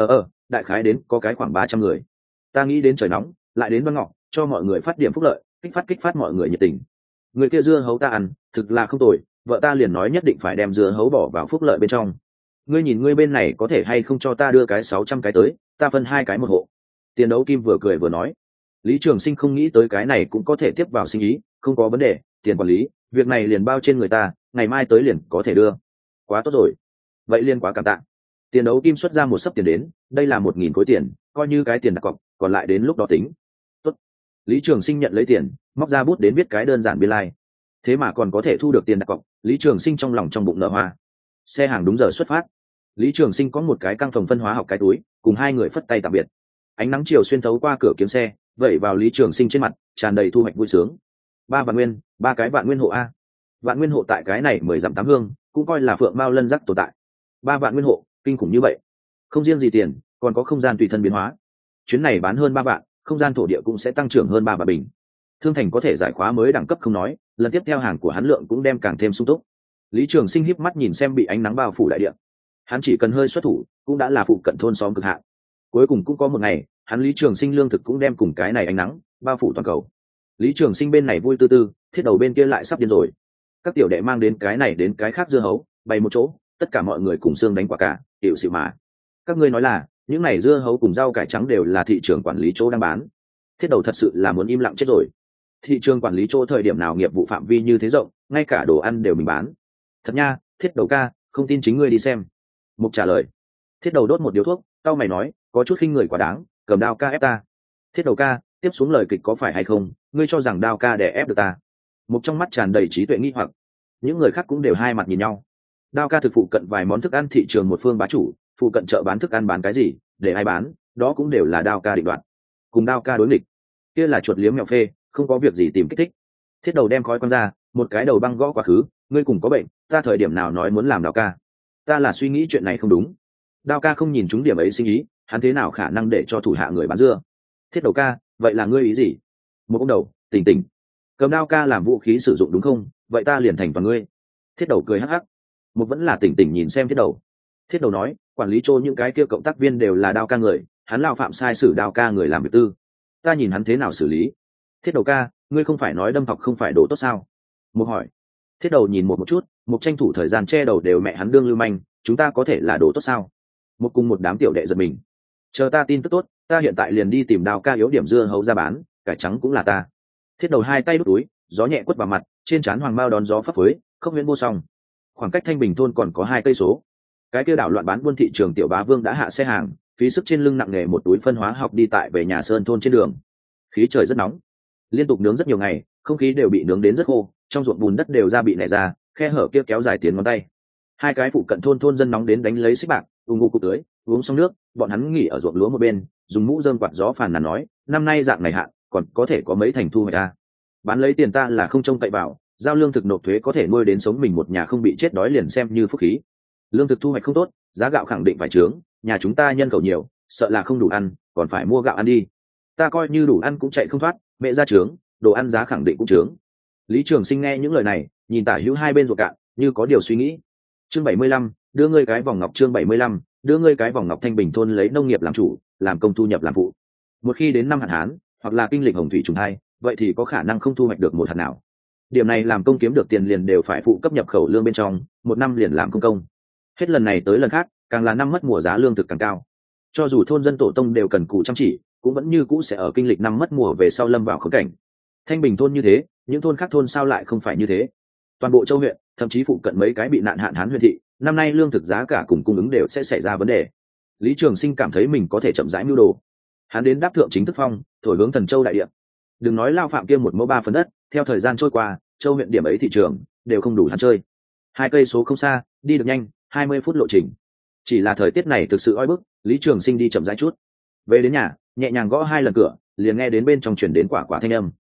đại khái đến có cái khoảng 300 người. Ta nghĩ đến trời nóng, lại đến ban ngọ, cho mọi người phát điểm phúc lợi, kích phát mọi người nhiệt tình. Người kia dưa hấu ta ăn, thực là không tồi, vợ ta liền nói nhất định phải đem dưa hấu bỏ vào phúc lợi bên trong. Ngươi nhìn ngươi bên này có thể hay không cho ta đưa cái 600 cái tới, ta phân 2 cái một hộ. Tiền đấu kim vừa cười vừa nói. Lý Trường Sinh không nghĩ tới cái này cũng có thể tiếp vào sinh ý, không có vấn đề, tiền quản lý, việc này liền bao trên người ta, ngày mai tới liền có thể đưa. Quá tốt rồi. Vậy liền quá cảm tạ. Tiền đấu kim xuất ra một sấp tiền đến, đây là 1000 khối tiền, coi như cái tiền đặt cọc, còn lại đến lúc đó tính. Tốt. Lý Trường Sinh nhận lấy tiền, móc ra bút đến viết cái đơn giản biên lai. Thế mà còn có thể thu được tiền đặt cọc, Lý Trường Sinh trong lòng trong bụng nở hoa. Xe hàng đúng giờ xuất phát. Lý Trường Sinh có một cái căng phòng phân hóa học cái túi, cùng hai người phất tay tạm biệt. Ánh nắng chiều xuyên thấu qua cửa kiếng xe, vẩy vào Lý Trường Sinh trên mặt, tràn đầy thu hoạch vui sướng. 3 vạn nguyên, 3 cái vạn nguyên hộ a. Vạn nguyên hộ tại cái này 10 dặm 8 hương, cũng coi là phượng mao lân giác tồn tại. 3 vạn nguyên hộ, kinh khủng như vậy. Không riêng gì tiền, còn có không gian tùy thân biến hóa. Chuyến này bán hơn 3 vạn, không gian thổ địa cũng sẽ tăng trưởng hơn 3 vạn bình. Thương thành có thể giải khóa mới đẳng cấp không nói, lần tiếp theo hàng của hắn lượng cũng đem càng thêm sung túc. Lý Trường Sinh híp mắt nhìn xem bị ánh nắng bao phủ đại địa. Hắn chỉ cần hơi xuất thủ, cũng đã là phụ cận thôn xóm cực hạn. Cuối cùng cũng có một ngày, hắn Lý Trường Sinh lương thực cũng đem cùng cái này ánh nắng bao phủ toàn cầu. Lý Trường Sinh bên này vui tư tư, thiết đầu bên kia lại sắp điên rồi. Các tiểu đệ mang đến cái này đến cái khác dưa hấu, bày một chỗ, tất cả mọi người cùng xương đánh quả cả, tiểu xịu mà. Các ngươi nói là, những này dưa hấu cùng rau cải trắng đều là thị trường quản lý chỗ đang bán. Thiết đầu thật sự là muốn im lặng chết rồi. Thị trường quản lý chỗ thời điểm nào nghiệp vụ phạm vi như thế rộng, ngay cả đồ ăn đều mình bán. Thật nha, thiết đầu ca, không tin chính ngươi đi xem. Mục trả lời. Thiết đầu đốt một điếu thuốc, cau mày nói, có chút khinh người quá đáng, cầm đao ca ép ta. Thiết đầu ca, tiếp xuống lời kịch có phải hay không, ngươi cho rằng đao ca để ép được ta. Một trong mắt tràn đầy trí tuệ nghi hoặc, những người khác cũng đều hai mặt nhìn nhau. Đao ca thực phụ cận vài món thức ăn thị trường một phương bá chủ, phụ cận chợ bán thức ăn bán cái gì, để ai bán, đó cũng đều là Đao ca định đoạt. Cùng Đao ca đối nghịch, kia là chuột liếm mèo phê, không có việc gì tìm kích thích. Thiết Đầu đem khói quăng ra, một cái đầu băng gõ quá khứ, ngươi cùng có bệnh, ta thời điểm nào nói muốn làm Đao ca? Ta là suy nghĩ chuyện này không đúng. Đao ca không nhìn trúng điểm ấy sinh ý, hắn thế nào khả năng để cho thủ hạ người bán dưa? Thiết Đầu ca, vậy là ngươi ý gì? Một ông đầu, tỉnh tỉnh. Cầm Đao ca làm vũ khí sử dụng đúng không? Vậy ta liền thành toàn ngươi. Thiết Đầu cười hắc hắc. Một vẫn là tỉnh tỉnh nhìn xem Thiết Đầu. Thiết Đầu nói, quản lý chỗ những cái kia cộng tác viên đều là Đao ca người, hắn lao phạm sai sử Đao ca người làm việc tư, ta nhìn hắn thế nào xử lý. Thiết Đầu ca, ngươi không phải nói đâm học không phải đồ tốt sao? Một hỏi. Thiết Đầu nhìn một chút, một tranh thủ thời gian che đầu đều mẹ hắn đương lưu manh, chúng ta có thể là đồ tốt sao? Một cùng một đám tiểu đệ giật mình. Chờ ta tin tức tốt, ta hiện tại liền đi tìm Đao ca yếu điểm dưa hấu ra bán, cải trắng cũng là ta. Thiết Đầu hai tay đút túi, gió nhẹ quất vào mặt, trên trán hoàng bao đón gió phấp phới, không huyễn vô song. Khoảng cách Thanh Bình thôn còn có 2 cây số. Cái kia đảo loạn bán buôn thị trường tiểu bá vương đã hạ xe hàng, phí sức trên lưng nặng nề một túi phân hóa học đi tại về nhà Sơn thôn trên đường. Khí trời rất nóng, liên tục nướng rất nhiều ngày, không khí đều bị nướng đến rất khô, trong ruộng bùn đất đều ra bị nẻ ra, khe hở kia kéo dài tiến ngón tay. 2 cái phụ cận thôn dân nóng đến đánh lấy xích bạc, ung ngụ cục tưới, uống xong nước, bọn hắn nghỉ ở ruộng lúa một bên, dùng mũ rơm quạt gió phàn nàn nói, năm nay dạng này hạn, còn có thể có mấy thành thu hoạch à? Bán lấy tiền ta là không trông cậy vào, giao lương thực nộp thuế có thể nuôi đến sống mình một nhà không bị chết đói liền xem như phúc khí. Lương thực thu hoạch không tốt, giá gạo khẳng định phải trướng, nhà chúng ta nhân khẩu nhiều, sợ là không đủ ăn, còn phải mua gạo ăn đi. Ta coi như đủ ăn cũng chạy không thoát, mẹ ra trướng, đồ ăn giá khẳng định cũng trướng. Lý Trường Sinh nghe những lời này, nhìn tả hữu hai bên ruột cạn, như có điều suy nghĩ. Chương 75, đưa ngươi cái vòng ngọc. Chương 75, đưa ngươi cái vòng ngọc. Thanh Bình thôn lấy nông nghiệp làm chủ, làm công thu nhập làm phụ. Một khi đến năm hạn hán, hoặc là kinh lịch hồng thủy trùng hai, vậy thì có khả năng không thu hoạch được một hạt nào. Điểm này làm công kiếm được tiền liền đều phải phụ cấp nhập khẩu lương bên trong, một năm liền làm công. Hết lần này tới lần khác, càng là năm mất mùa giá lương thực càng cao. Cho dù thôn dân tổ tông đều cần cù chăm chỉ, cũng vẫn như cũ sẽ ở kinh lịch năm mất mùa về sau lâm vào khốn cảnh. Thanh Bình thôn như thế, những thôn khác thôn sao lại không phải như thế? Toàn bộ châu huyện, thậm chí phụ cận mấy cái bị nạn hạn hán huyện thị, năm nay lương thực giá cả cùng cung ứng đều sẽ xảy ra vấn đề. Lý Trường Sinh cảm thấy mình có thể chậm rãi mưu đồ. Hắn đến đáp thượng chính thức phong, thổi hướng Thần Châu đại địa. Đừng nói lao phạm kia 1 mẫu 3 phần đất, theo thời gian trôi qua, châu huyện điểm ấy thị trường đều không đủ hắn chơi. 2 cây số không xa, đi được nhanh, 20 phút lộ trình. Chỉ là thời tiết này thực sự oi bức, Lý Trường Sinh đi chậm rãi chút. Về đến nhà, nhẹ nhàng gõ 2 lần cửa, liền nghe đến bên trong truyền đến quả thanh âm.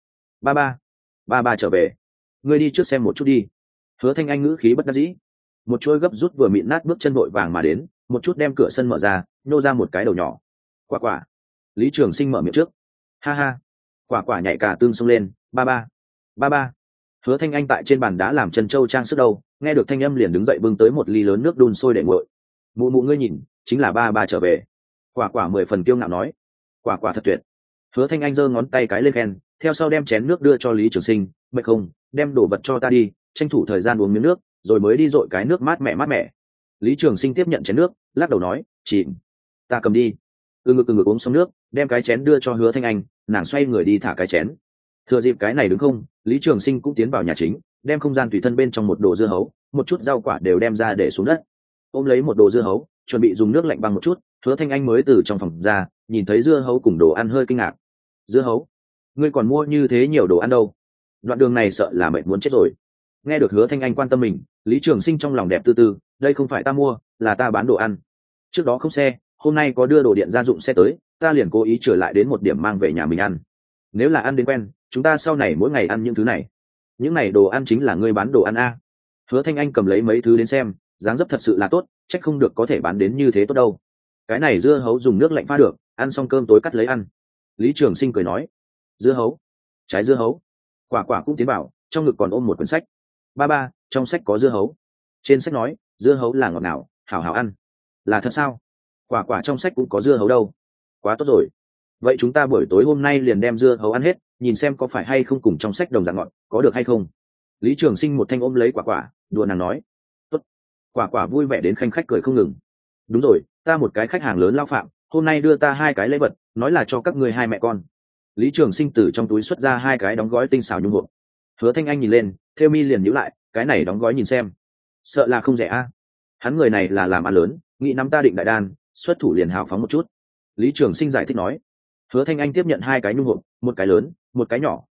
Ba ba trở về, ngươi đi trước xem một chút đi. Hứa Thanh Anh ngữ khí bất đắc dĩ. Một chuôi gấp rút vừa mịn nát bước chân vội vàng mà đến, một chút đem cửa sân mở ra, nhô ra một cái đầu nhỏ. Quả. Lý Trường Sinh mở miệng trước. Ha ha. Quả nhảy cả tương xông lên, ba ba. Hứa Thanh Anh tại trên bàn đá làm chân châu trang sức đâu, nghe được thanh âm liền đứng dậy bưng tới một ly lớn nước đun sôi để nguội. Mụ ngươi nhìn, chính là ba trở về. Quả 10 phần kiêu ngạo nói. Quả thật tuyệt. Hứa Thanh Anh giơ ngón tay cái lên khen, theo sau đem chén nước đưa cho Lý Trường Sinh, "Mệt không, đem đồ vật cho ta đi, tranh thủ thời gian uống miếng nước, rồi mới đi dội cái nước mát mẻ." Lý Trường Sinh tiếp nhận chén nước, lắc đầu nói, "Chìm, ta cầm đi." Ngực uống xong nước, đem cái chén đưa cho Hứa Thanh Anh, nàng xoay người đi thả cái chén. Thừa dịp cái này đứng không, Lý Trường Sinh cũng tiến vào nhà chính, đem không gian tùy thân bên trong một đồ dưa hấu, một chút rau quả đều đem ra để xuống đất. Ôm lấy một đồ dưa hấu, chuẩn bị dùng nước lạnh băng một chút, Hứa Thanh Anh mới từ trong phòng ra, nhìn thấy dưa hấu cùng đồ ăn hơi kinh ngạc. "Dưa hấu? Ngươi còn mua như thế nhiều đồ ăn đâu? Đoạn đường này sợ là mệt muốn chết rồi." Nghe được Hứa Thanh Anh quan tâm mình, Lý Trường Sinh trong lòng đẹp tư tư, "Đây không phải ta mua, là ta bán đồ ăn. Trước đó không xe, hôm nay có đưa đồ điện gia dụng xe tới, ta liền cố ý trở lại đến một điểm mang về nhà mình ăn. Nếu là ăn đến quen, chúng ta sau này mỗi ngày ăn những thứ này. Những này đồ ăn chính là ngươi bán đồ ăn a." Hứa Thanh Anh cầm lấy mấy thứ đến xem, dáng dấp thật sự là tốt, chắc không được có thể bán đến như thế tốt đâu. Cái này dưa hấu dùng nước lạnh pha được, ăn xong cơm tối cắt lấy ăn. Lý Trường Sinh cười nói, "Dưa hấu? Trái dưa hấu?" Quả cũng tiến vào, trong ngực còn ôm một quyển sách. Ba, trong sách có dưa hấu." Trên sách nói, dưa hấu là ngọt ngào, hảo hảo ăn. Là thật sao? Quả trong sách cũng có dưa hấu đâu. Quá tốt rồi. Vậy chúng ta buổi tối hôm nay liền đem dưa hấu ăn hết, nhìn xem có phải hay không cùng trong sách đồng dạng ngọt, có được hay không. Lý Trường Sinh một thanh ôm lấy quả, đùa nàng nói. Tốt. Quả vui vẻ đến khanh khách cười không ngừng. "Đúng rồi, ta một cái khách hàng lớn lao phạm, hôm nay đưa ta 2 cái lễ vật, nói là cho các ngươi 2 mẹ con." Lý Trường Sinh từ trong túi xuất ra 2 cái đóng gói tinh xảo nhung hộp. Hứa Thanh Anh nhìn lên, theo mi liền nhíu lại, cái này đóng gói nhìn xem, sợ là không rẻ a. Hắn người này là làm ăn lớn, nghĩ nắm ta định đại đan, xuất thủ liền hào phóng một chút. Lý Trường Sinh giải thích nói. Hứa Thanh Anh tiếp nhận 2 cái nhung hộp, một cái lớn, một cái nhỏ,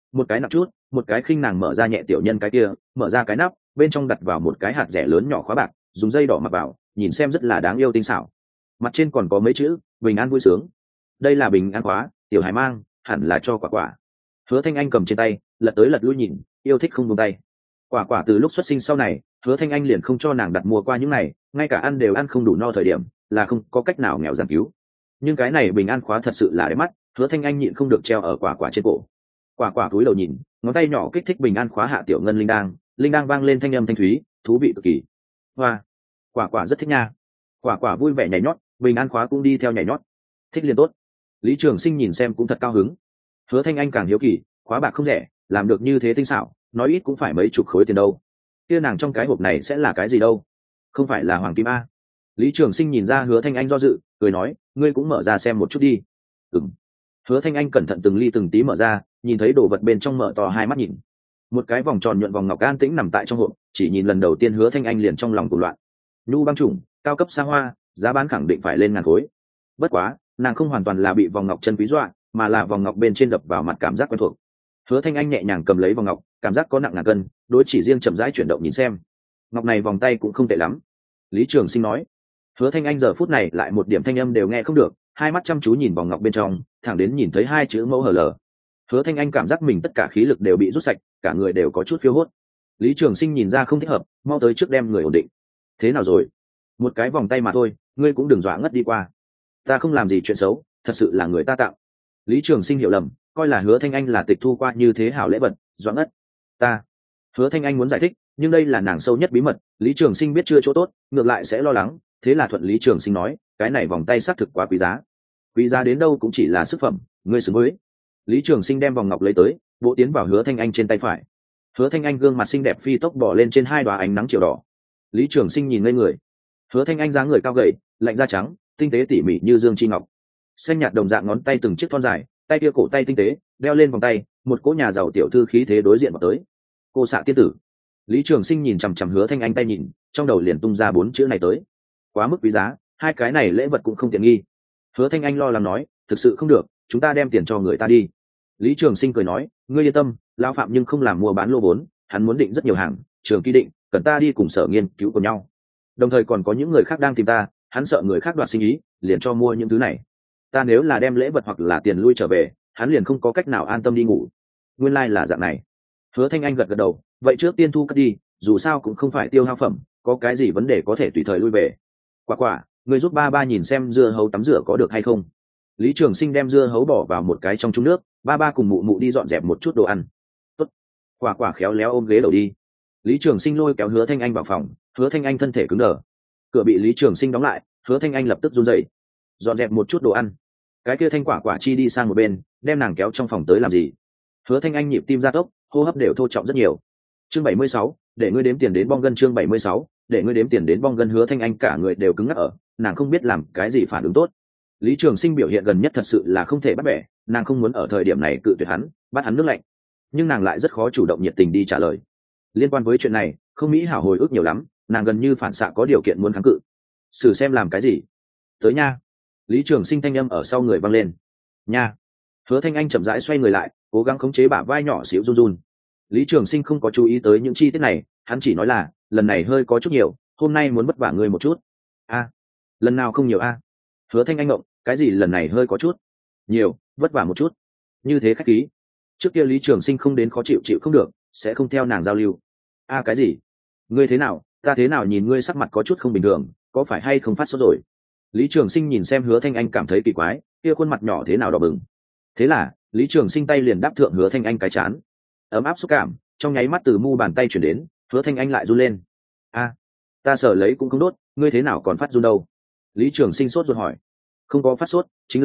một cái nặng chút, một cái khinh nàng mở ra nhẹ tiểu nhân cái kia, mở ra cái nắp, bên trong đặt vào một cái hạt rẻ lớn nhỏ khóa bạc, dùng dây đỏ mặc vào, nhìn xem rất là đáng yêu tinh xảo. Mặt trên còn có mấy chữ bình an vui sướng. Đây là bình an khóa, tiểu hải mang, hẳn là cho quả quả. Hứa Thanh Anh cầm trên tay, lật tới lật lui nhìn, yêu thích không buông tay. Quả quả từ lúc xuất sinh sau này, Hứa Thanh Anh liền không cho nàng đặt mua qua những này, ngay cả ăn đều ăn không đủ no thời điểm, là không có cách nào nghèo giảng cứu. Nhưng cái này bình an khóa thật sự là đẹp mắt, Hứa Thanh Anh nhịn không được treo ở quả quả trên cổ. Quả quả cúi đầu nhìn, ngón tay nhỏ kích thích bình an khóa hạ tiểu ngân linh đang vang lên thanh âm thanh thúy, thú vị cực kỳ. Hoa, quả quả rất thích nha. Quả quả vui vẻ nhảy nhót, bình an khóa cũng đi theo nhảy nhót. Thích liền tốt. Lý Trường Sinh nhìn xem cũng thật cao hứng. Hứa Thanh Anh càng hiếu kỳ, khóa bạc không rẻ, làm được như thế tinh xảo, nói ít cũng phải mấy chục khối tiền đâu. Kia nàng trong cái hộp này sẽ là cái gì đâu? Không phải là hoàng kim a? Lý Trường Sinh nhìn ra Hứa Thanh Anh do dự, cười nói, ngươi cũng mở ra xem một chút đi. Ừm. Hứa Thanh Anh cẩn thận từng ly từng tí mở ra, nhìn thấy đồ vật bên trong mở to hai mắt nhìn. Một cái vòng tròn nhuận vòng ngọc an tĩnh nằm tại trong hộp, chỉ nhìn lần đầu tiên Hứa Thanh Anh liền trong lòng cuồng loạn. Nhu băng trùng, cao cấp xa hoa, giá bán khẳng định phải lên ngàn khối. Bất quá, nàng không hoàn toàn là bị vòng ngọc chân quý dọa, mà là vòng ngọc bên trên đập vào mặt cảm giác quen thuộc. Hứa Thanh Anh nhẹ nhàng cầm lấy vòng ngọc, cảm giác có nặng ngàn cân, đối chỉ riêng chậm rãi chuyển động nhìn xem. Ngọc này vòng tay cũng không tệ lắm. Lý Trường Sinh nói. Hứa Thanh Anh giờ phút này lại một điểm thanh âm đều nghe không được, hai mắt chăm chú nhìn vòng ngọc bên trong, thẳng đến nhìn thấy hai chữ mẫu hờ lờ. Hứa Thanh Anh cảm giác mình tất cả khí lực đều bị rút sạch, cả người đều có chút phiêu hốt. Lý Trường Sinh nhìn ra không thích hợp, mau tới trước đem người ổn định. Thế nào rồi? Một cái vòng tay mà thôi, ngươi cũng đừng dọa ngất đi qua. Ta không làm gì chuyện xấu, thật sự là người ta tạo. Lý Trường Sinh hiểu lầm, coi là Hứa Thanh Anh là tịch thu qua như thế hảo lễ vật, dọa ngất. Ta. Hứa Thanh Anh muốn giải thích, nhưng đây là nàng sâu nhất bí mật, Lý Trường Sinh biết chưa chỗ tốt, ngược lại sẽ lo lắng, thế là thuận Lý Trường Sinh nói, cái này vòng tay xác thực quá quý giá. Quý giá đến đâu cũng chỉ là sức phẩm, ngươi xứng với. Lý Trường Sinh đem vòng ngọc lấy tới, bộ tiến vào Hứa Thanh Anh trên tay phải. Hứa Thanh Anh gương mặt xinh đẹp phi tốc bỏ lên trên hai đóa ánh nắng chiều đỏ. Lý Trường Sinh nhìn ngây người. Hứa Thanh Anh dáng người cao gầy, lạnh da trắng, tinh tế tỉ mỉ như dương chi ngọc. Xanh nhạt đồng dạng ngón tay từng chiếc thon dài, tay kia cổ tay tinh tế, đeo lên vòng tay, một cỗ nhà giàu tiểu thư khí thế đối diện vào tới. Cô xạ tiên tử. Lý Trường Sinh nhìn chằm chằm Hứa Thanh Anh tay nhìn, trong đầu liền tung ra bốn chữ này tới. Quá mức quý giá, hai cái này lễ vật cũng không tiện nghi. Hứa Thanh Anh lo lắng nói, thực sự không được, chúng ta đem tiền cho người ta đi. Lý Trường Sinh cười nói, ngươi yên tâm, lão phạm nhưng không làm mua bán lô vốn, hắn muốn định rất nhiều hàng, trường kỳ định, cần ta đi cùng sở nghiên cứu cùng nhau. Đồng thời còn có những người khác đang tìm ta, hắn sợ người khác đoạt sinh ý, liền cho mua những thứ này. Ta nếu là đem lễ vật hoặc là tiền lui trở về, hắn liền không có cách nào an tâm đi ngủ. Nguyên lai là dạng này. Hứa Thanh Anh gật gật đầu, vậy trước tiên thu cất đi, dù sao cũng không phải tiêu hao phẩm, có cái gì vấn đề có thể tùy thời lui về. Quả quả, người giúp ba ba nhìn xem dưa hấu tắm rửa có được hay không. Lý Trường Sinh đem dưa hấu bỏ vào một cái trong chung nước, ba ba cùng mụ mụ đi dọn dẹp một chút đồ ăn. Tốt. Quả quả khéo léo ôm ghế đầu đi. Lý Trường Sinh lôi kéo Hứa Thanh Anh vào phòng, Hứa Thanh Anh thân thể cứng đờ. Cửa bị Lý Trường Sinh đóng lại, Hứa Thanh Anh lập tức run rẩy. Dọn dẹp một chút đồ ăn. Cái kia Thanh Quả Quả chi đi sang một bên, đem nàng kéo trong phòng tới làm gì? Hứa Thanh Anh nhịp tim gia tốc, hô hấp đều thô trọng rất nhiều. Chương 76, để ngươi đếm tiền đến bong gân. Chương 76, để ngươi đếm tiền đến bong gân. Hứa Thanh Anh cả người đều cứng ngắc ở, nàng không biết làm cái gì phản ứng tốt. Lý Trường Sinh biểu hiện gần nhất thật sự là không thể bắt bẻ, nàng không muốn ở thời điểm này cự tuyệt hắn, bắt hắn nước lạnh, nhưng nàng lại rất khó chủ động nhiệt tình đi trả lời. Liên quan với chuyện này, không mỹ hảo hồi ức nhiều lắm, nàng gần như phản xạ có điều kiện muốn kháng cự. Xử xem làm cái gì? Tới nha. Lý Trường Sinh thanh âm ở sau người vang lên. Nha. Hứa Thanh Anh chậm rãi xoay người lại, cố gắng khống chế bả vai nhỏ xíu run run. Lý Trường Sinh không có chú ý tới những chi tiết này, hắn chỉ nói là, lần này hơi có chút nhiều, hôm nay muốn vất vả ngươi một chút. A, lần nào không nhiều a? Hứa Thanh Anh ngộng, cái gì lần này hơi có chút nhiều, vất vả một chút, như thế khách khí. Trước kia Lý Trường Sinh không đến khó chịu chịu không được, sẽ không theo nàng giao lưu. A cái gì? Ngươi thế nào? Ta thế nào nhìn ngươi sắc mặt có chút không bình thường, có phải hay không phát sốt rồi? Lý Trường Sinh nhìn xem Hứa Thanh Anh cảm thấy kỳ quái, kia khuôn mặt nhỏ thế nào đỏ bừng. Thế là Lý Trường Sinh tay liền đáp thượng Hứa Thanh Anh cái chán, ấm áp xúc cảm trong nháy mắt từ mu bàn tay chuyển đến. Hứa Thanh Anh lại run lên. A, ta sợ lấy cũng không đốt, ngươi thế nào còn phát run đâu? Lý Trường Sinh sốt ruột hỏi. Không có phát sốt, chính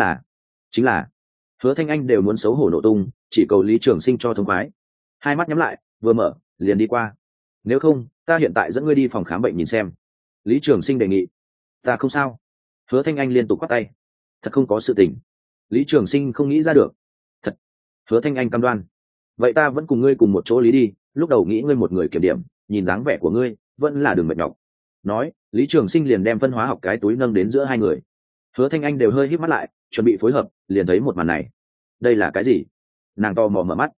là Hứa Thanh Anh đều muốn xấu hổ nổ tung, chỉ cầu Lý Trường Sinh cho thông khoái. Hai mắt nhắm lại, vừa mở liền đi qua. Nếu không, ta hiện tại dẫn ngươi đi phòng khám bệnh nhìn xem. Lý Trường Sinh đề nghị. Ta không sao. Hứa Thanh Anh liên tục quát tay. Thật không có sự tình. Lý Trường Sinh không nghĩ ra được. Thật. Hứa Thanh Anh cam đoan. Vậy ta vẫn cùng ngươi cùng một chỗ lý đi, lúc đầu nghĩ ngươi một người kiểm điểm, nhìn dáng vẻ của ngươi vẫn là đường mệt nhọc. Nói, Lý Trường Sinh liền đem phân hóa học cái túi nâng đến giữa hai người. Hứa Thanh Anh đều hơi híp mắt lại, chuẩn bị phối hợp, liền thấy một màn này. Đây là cái gì? Nàng to mò mở mắt.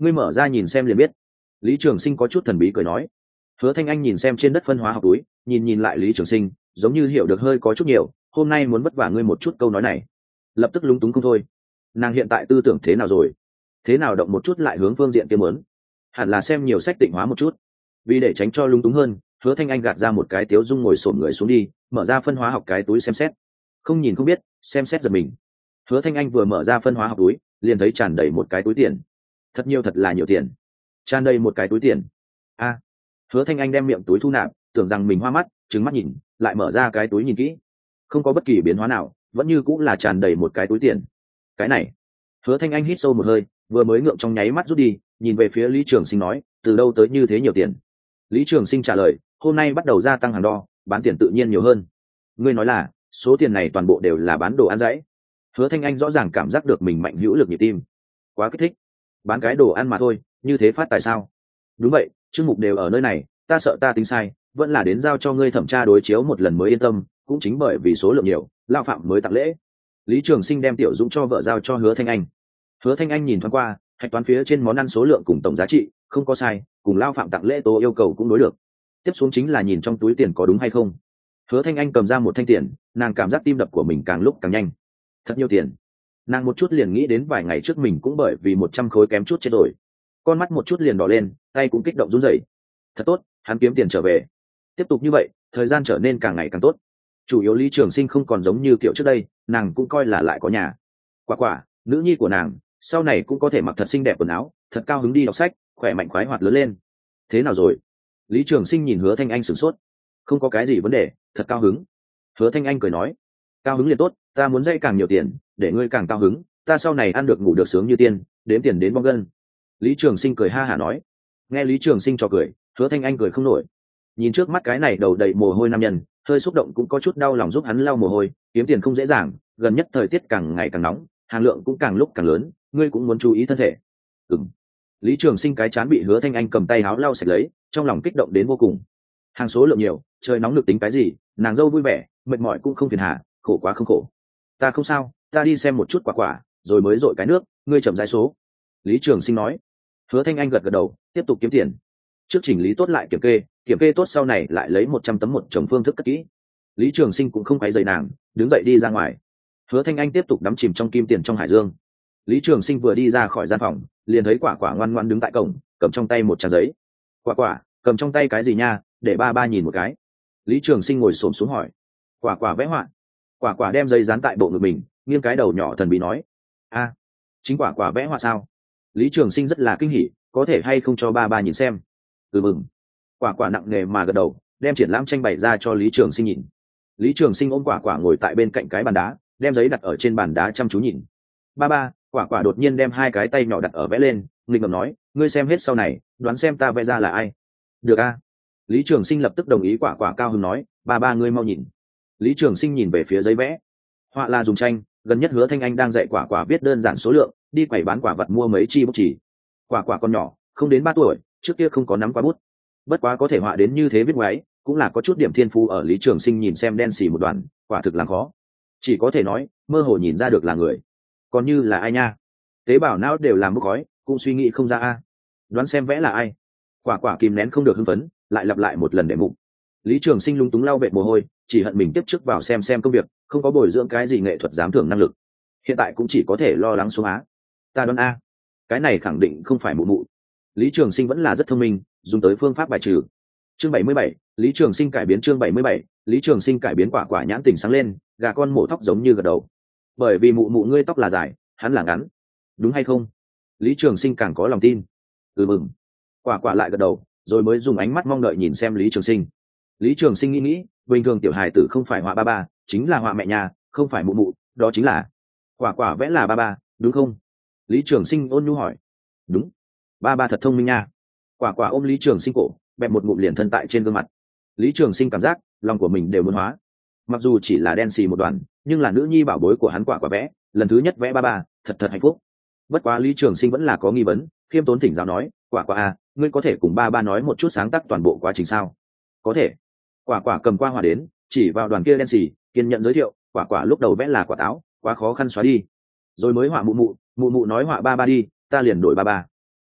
ngươi mở ra nhìn xem liền biết. Lý Trường Sinh có chút thần bí cười nói. Hứa Thanh Anh nhìn xem trên đất phân hóa học túi, nhìn lại Lý Trường Sinh, giống như hiểu được hơi có chút nhiều, hôm nay muốn vất vả ngươi một chút câu nói này. Lập tức lúng túng không thôi. Nàng hiện tại tư tưởng thế nào rồi? Thế nào động một chút lại hướng phương diện kia muốn? Hẳn là xem nhiều sách tịnh hóa một chút. Vì để tránh cho lúng túng hơn, Hứa Thanh Anh gạt ra một cái tiếu dung ngồi xổm người xuống đi, mở ra phân hóa học cái túi xem xét. Không nhìn không biết, xem xét giật mình. Hứa Thanh Anh vừa mở ra phân hóa học túi, liền thấy tràn đầy một cái túi tiền. Thật là nhiều tiền. Tràn đầy một cái túi tiền. A. Hứa Thanh Anh đem miệng túi thu nạp, tưởng rằng mình hoa mắt, trừng mắt nhìn, lại mở ra cái túi nhìn kỹ. Không có bất kỳ biến hóa nào, vẫn như cũng là tràn đầy một cái túi tiền. Cái này. Hứa Thanh Anh hít sâu một hơi, vừa mới ngượng trong nháy mắt rút đi, nhìn về phía Lý Trường Sinh nói, từ đâu tới như thế nhiều tiền? Lý Trường Sinh trả lời, hôm nay bắt đầu gia tăng hàng đo, bán tiền tự nhiên nhiều hơn. Ngươi nói là, số tiền này toàn bộ đều là bán đồ ăn dãy. Hứa Thanh Anh rõ ràng cảm giác được mình mạnh hữu lực nhịp tim. Quá kích thích. Bán cái đồ ăn mà thôi, như thế phát tại sao? Đúng vậy, chương mục đều ở nơi này, ta sợ ta tính sai, vẫn là đến giao cho ngươi thẩm tra đối chiếu một lần mới yên tâm, cũng chính bởi vì số lượng nhiều, lao phạm mới tặng lễ. Lý Trường Sinh đem Tiểu Dũng cho vợ giao cho Hứa Thanh Anh. Hứa Thanh Anh nhìn thoáng qua, hạch toán phía trên món ăn số lượng cùng tổng giá trị, không có sai, cùng lao phạm tặng lễ tố yêu cầu cũng đối được. Tiếp xuống chính là nhìn trong túi tiền có đúng hay không. Hứa Thanh Anh cầm ra một thanh tiền, nàng cảm giác tim đập của mình càng lúc càng nhanh. Thật nhiều tiền. Nàng một chút liền nghĩ đến vài ngày trước mình cũng bởi vì 100 khối kém chút chết rồi. Con mắt một chút liền đỏ lên, tay cũng kích động run rẩy. Thật tốt, hắn kiếm tiền trở về. Tiếp tục như vậy, thời gian trở nên càng ngày càng tốt. Chủ yếu Lý Trường Sinh không còn giống như kiểu trước đây, nàng cũng coi là lại có nhà. Quả, nữ nhi của nàng, sau này cũng có thể mặc thật xinh đẹp quần áo, thật cao hứng đi đọc sách, khỏe mạnh khoái hoạt lớn lên. Thế nào rồi? Lý Trường Sinh nhìn Hứa Thanh Anh sửng sốt. Không có cái gì vấn đề, thật cao hứng. Hứa Thanh Anh cười nói, cao hứng liền tốt, ta muốn dạy càng nhiều tiền, để ngươi càng cao hứng, ta sau này ăn được ngủ được sướng như tiên, đếm tiền đến bong gân. Lý Trường Sinh cười ha hả nói. Nghe Lý Trường Sinh cho cười, Hứa Thanh Anh cười không nổi. Nhìn trước mắt cái này đầu đầy mồ hôi nam nhân, hơi xúc động cũng có chút đau lòng giúp hắn lau mồ hôi, kiếm tiền không dễ dàng, gần nhất thời tiết càng ngày càng nóng, hàng lượng cũng càng lúc càng lớn, ngươi cũng muốn chú ý thân thể. Ừm. Lý Trường Sinh cái chán bị Hứa Thanh Anh cầm tay áo lau sạch lấy, trong lòng kích động đến vô cùng. Hàng số lượng nhiều, trời nóng được tính cái gì, nàng dâu vui vẻ, mệt mỏi cũng không phiền hà, khổ quá không khổ. Ta không sao, ta đi xem một chút quả, rồi mới dội cái nước, ngươi chậm rãi số. Lý Trường Sinh nói. Hứa Thanh Anh gật gật đầu, tiếp tục kiếm tiền. Trước chỉnh lý tốt lại kiểm kê tốt sau này lại lấy 100 tấm một chồng phương thức cất kỹ. Lý Trường Sinh cũng không quấy rầy nàng, đứng dậy đi ra ngoài. Hứa Thanh Anh tiếp tục đắm chìm trong kim tiền trong hải dương. Lý Trường Sinh vừa đi ra khỏi gian phòng, liền thấy quả ngoan ngoãn đứng tại cổng, cầm trong tay một trang giấy. Quả, cầm trong tay cái gì nha, để ba nhìn một cái. Lý Trường Sinh ngồi xổm xuống hỏi. Quả vẽ họa. Quả đem giấy dán tại bộ ngực mình, nghiêng cái đầu nhỏ thần bí nói. A, chính quả vẽ họa sao? Lý Trường Sinh rất là kinh hỉ, có thể hay không cho ba nhìn xem. Mừng. Quả nặng nề mà gật đầu, đem triển lãm tranh bày ra cho Lý Trường Sinh nhìn. Lý Trường Sinh ôm quả ngồi tại bên cạnh cái bàn đá, đem giấy đặt ở trên bàn đá chăm chú nhìn. Ba, quả đột nhiên đem hai cái tay nhỏ đặt ở vẽ lên, nghịch ngợm nói, ngươi xem hết sau này, đoán xem ta vẽ ra là ai. Được a. Lý Trường Sinh lập tức đồng ý, quả cao hứng nói, ba ngươi mau nhìn. Lý Trường Sinh nhìn về phía giấy vẽ. Họa là dùng tranh, gần nhất Hứa Thanh Anh đang dạy quả viết đơn giản số lượng, đi quầy bán quả vật mua mấy chi bút chỉ. Quả còn nhỏ, không đến 3 tuổi, trước kia không có nắm qua bút. Bất quá có thể họa đến như thế viết ngoáy, cũng là có chút điểm thiên phú. Ở Lý Trường Sinh nhìn xem đen xì một đoàn, quả thực làm khó. Chỉ có thể nói, mơ hồ nhìn ra được là người. Còn như là ai nha? Tế bào não đều làm bốc khói, cũng suy nghĩ không ra a. Đoán xem vẽ là ai? Quả kìm nén không được hưng phấn, lại lặp lại một lần để mục. Lý Trường Sinh lúng túng lau vệt mồ hôi, chỉ hận mình tiếp trước vào xem công việc, không có bồi dưỡng cái gì nghệ thuật giám thưởng năng lực. Hiện tại cũng chỉ có thể lo lắng xuống á. Ta đoán a, cái này khẳng định không phải mụ. Lý Trường Sinh vẫn là rất thông minh, dùng tới phương pháp bài trừ. Chương 77, Lý Trường Sinh cải biến. Chương 77, Lý Trường Sinh cải biến. Quả nhãn tình sáng lên, gà con mổ tóc giống như gật đầu. Bởi vì mụ ngươi tóc là dài, hắn là ngắn, đúng hay không? Lý Trường Sinh càng có lòng tin. Mừng. Quả lại gật đầu, rồi mới dùng ánh mắt mong đợi nhìn xem Lý Trường Sinh. Lý Trường Sinh nghĩ, bình thường tiểu hài tử không phải họa ba, chính là họa mẹ nhà, không phải mụ, đó chính là quả vẽ là ba, đúng không? Lý Trường Sinh ôn nhu hỏi. Đúng. Ba thật thông minh nha. Quả ôm Lý Trường Sinh cổ, bẹp một ngụm liền thân tại trên gương mặt. Lý Trường Sinh cảm giác lòng của mình đều muốn hóa. Mặc dù chỉ là đen xì một đoàn, nhưng là nữ nhi bảo bối của hắn quả vẽ, lần thứ nhất vẽ ba, thật hạnh phúc. Bất quá Lý Trường Sinh vẫn là có nghi vấn, khiêm tốn thỉnh giáo nói, quả à, ngươi có thể cùng ba nói một chút sáng tác toàn bộ quá trình sao? Có thể. Quả cầm qua họa đến, chỉ vào đoàn kia đen xì, kiên nhận giới thiệu, quả lúc đầu vẽ là quả táo, quá khó khăn xóa đi. Rồi mới họa mụ nói họa ba đi, ta liền đổi ba.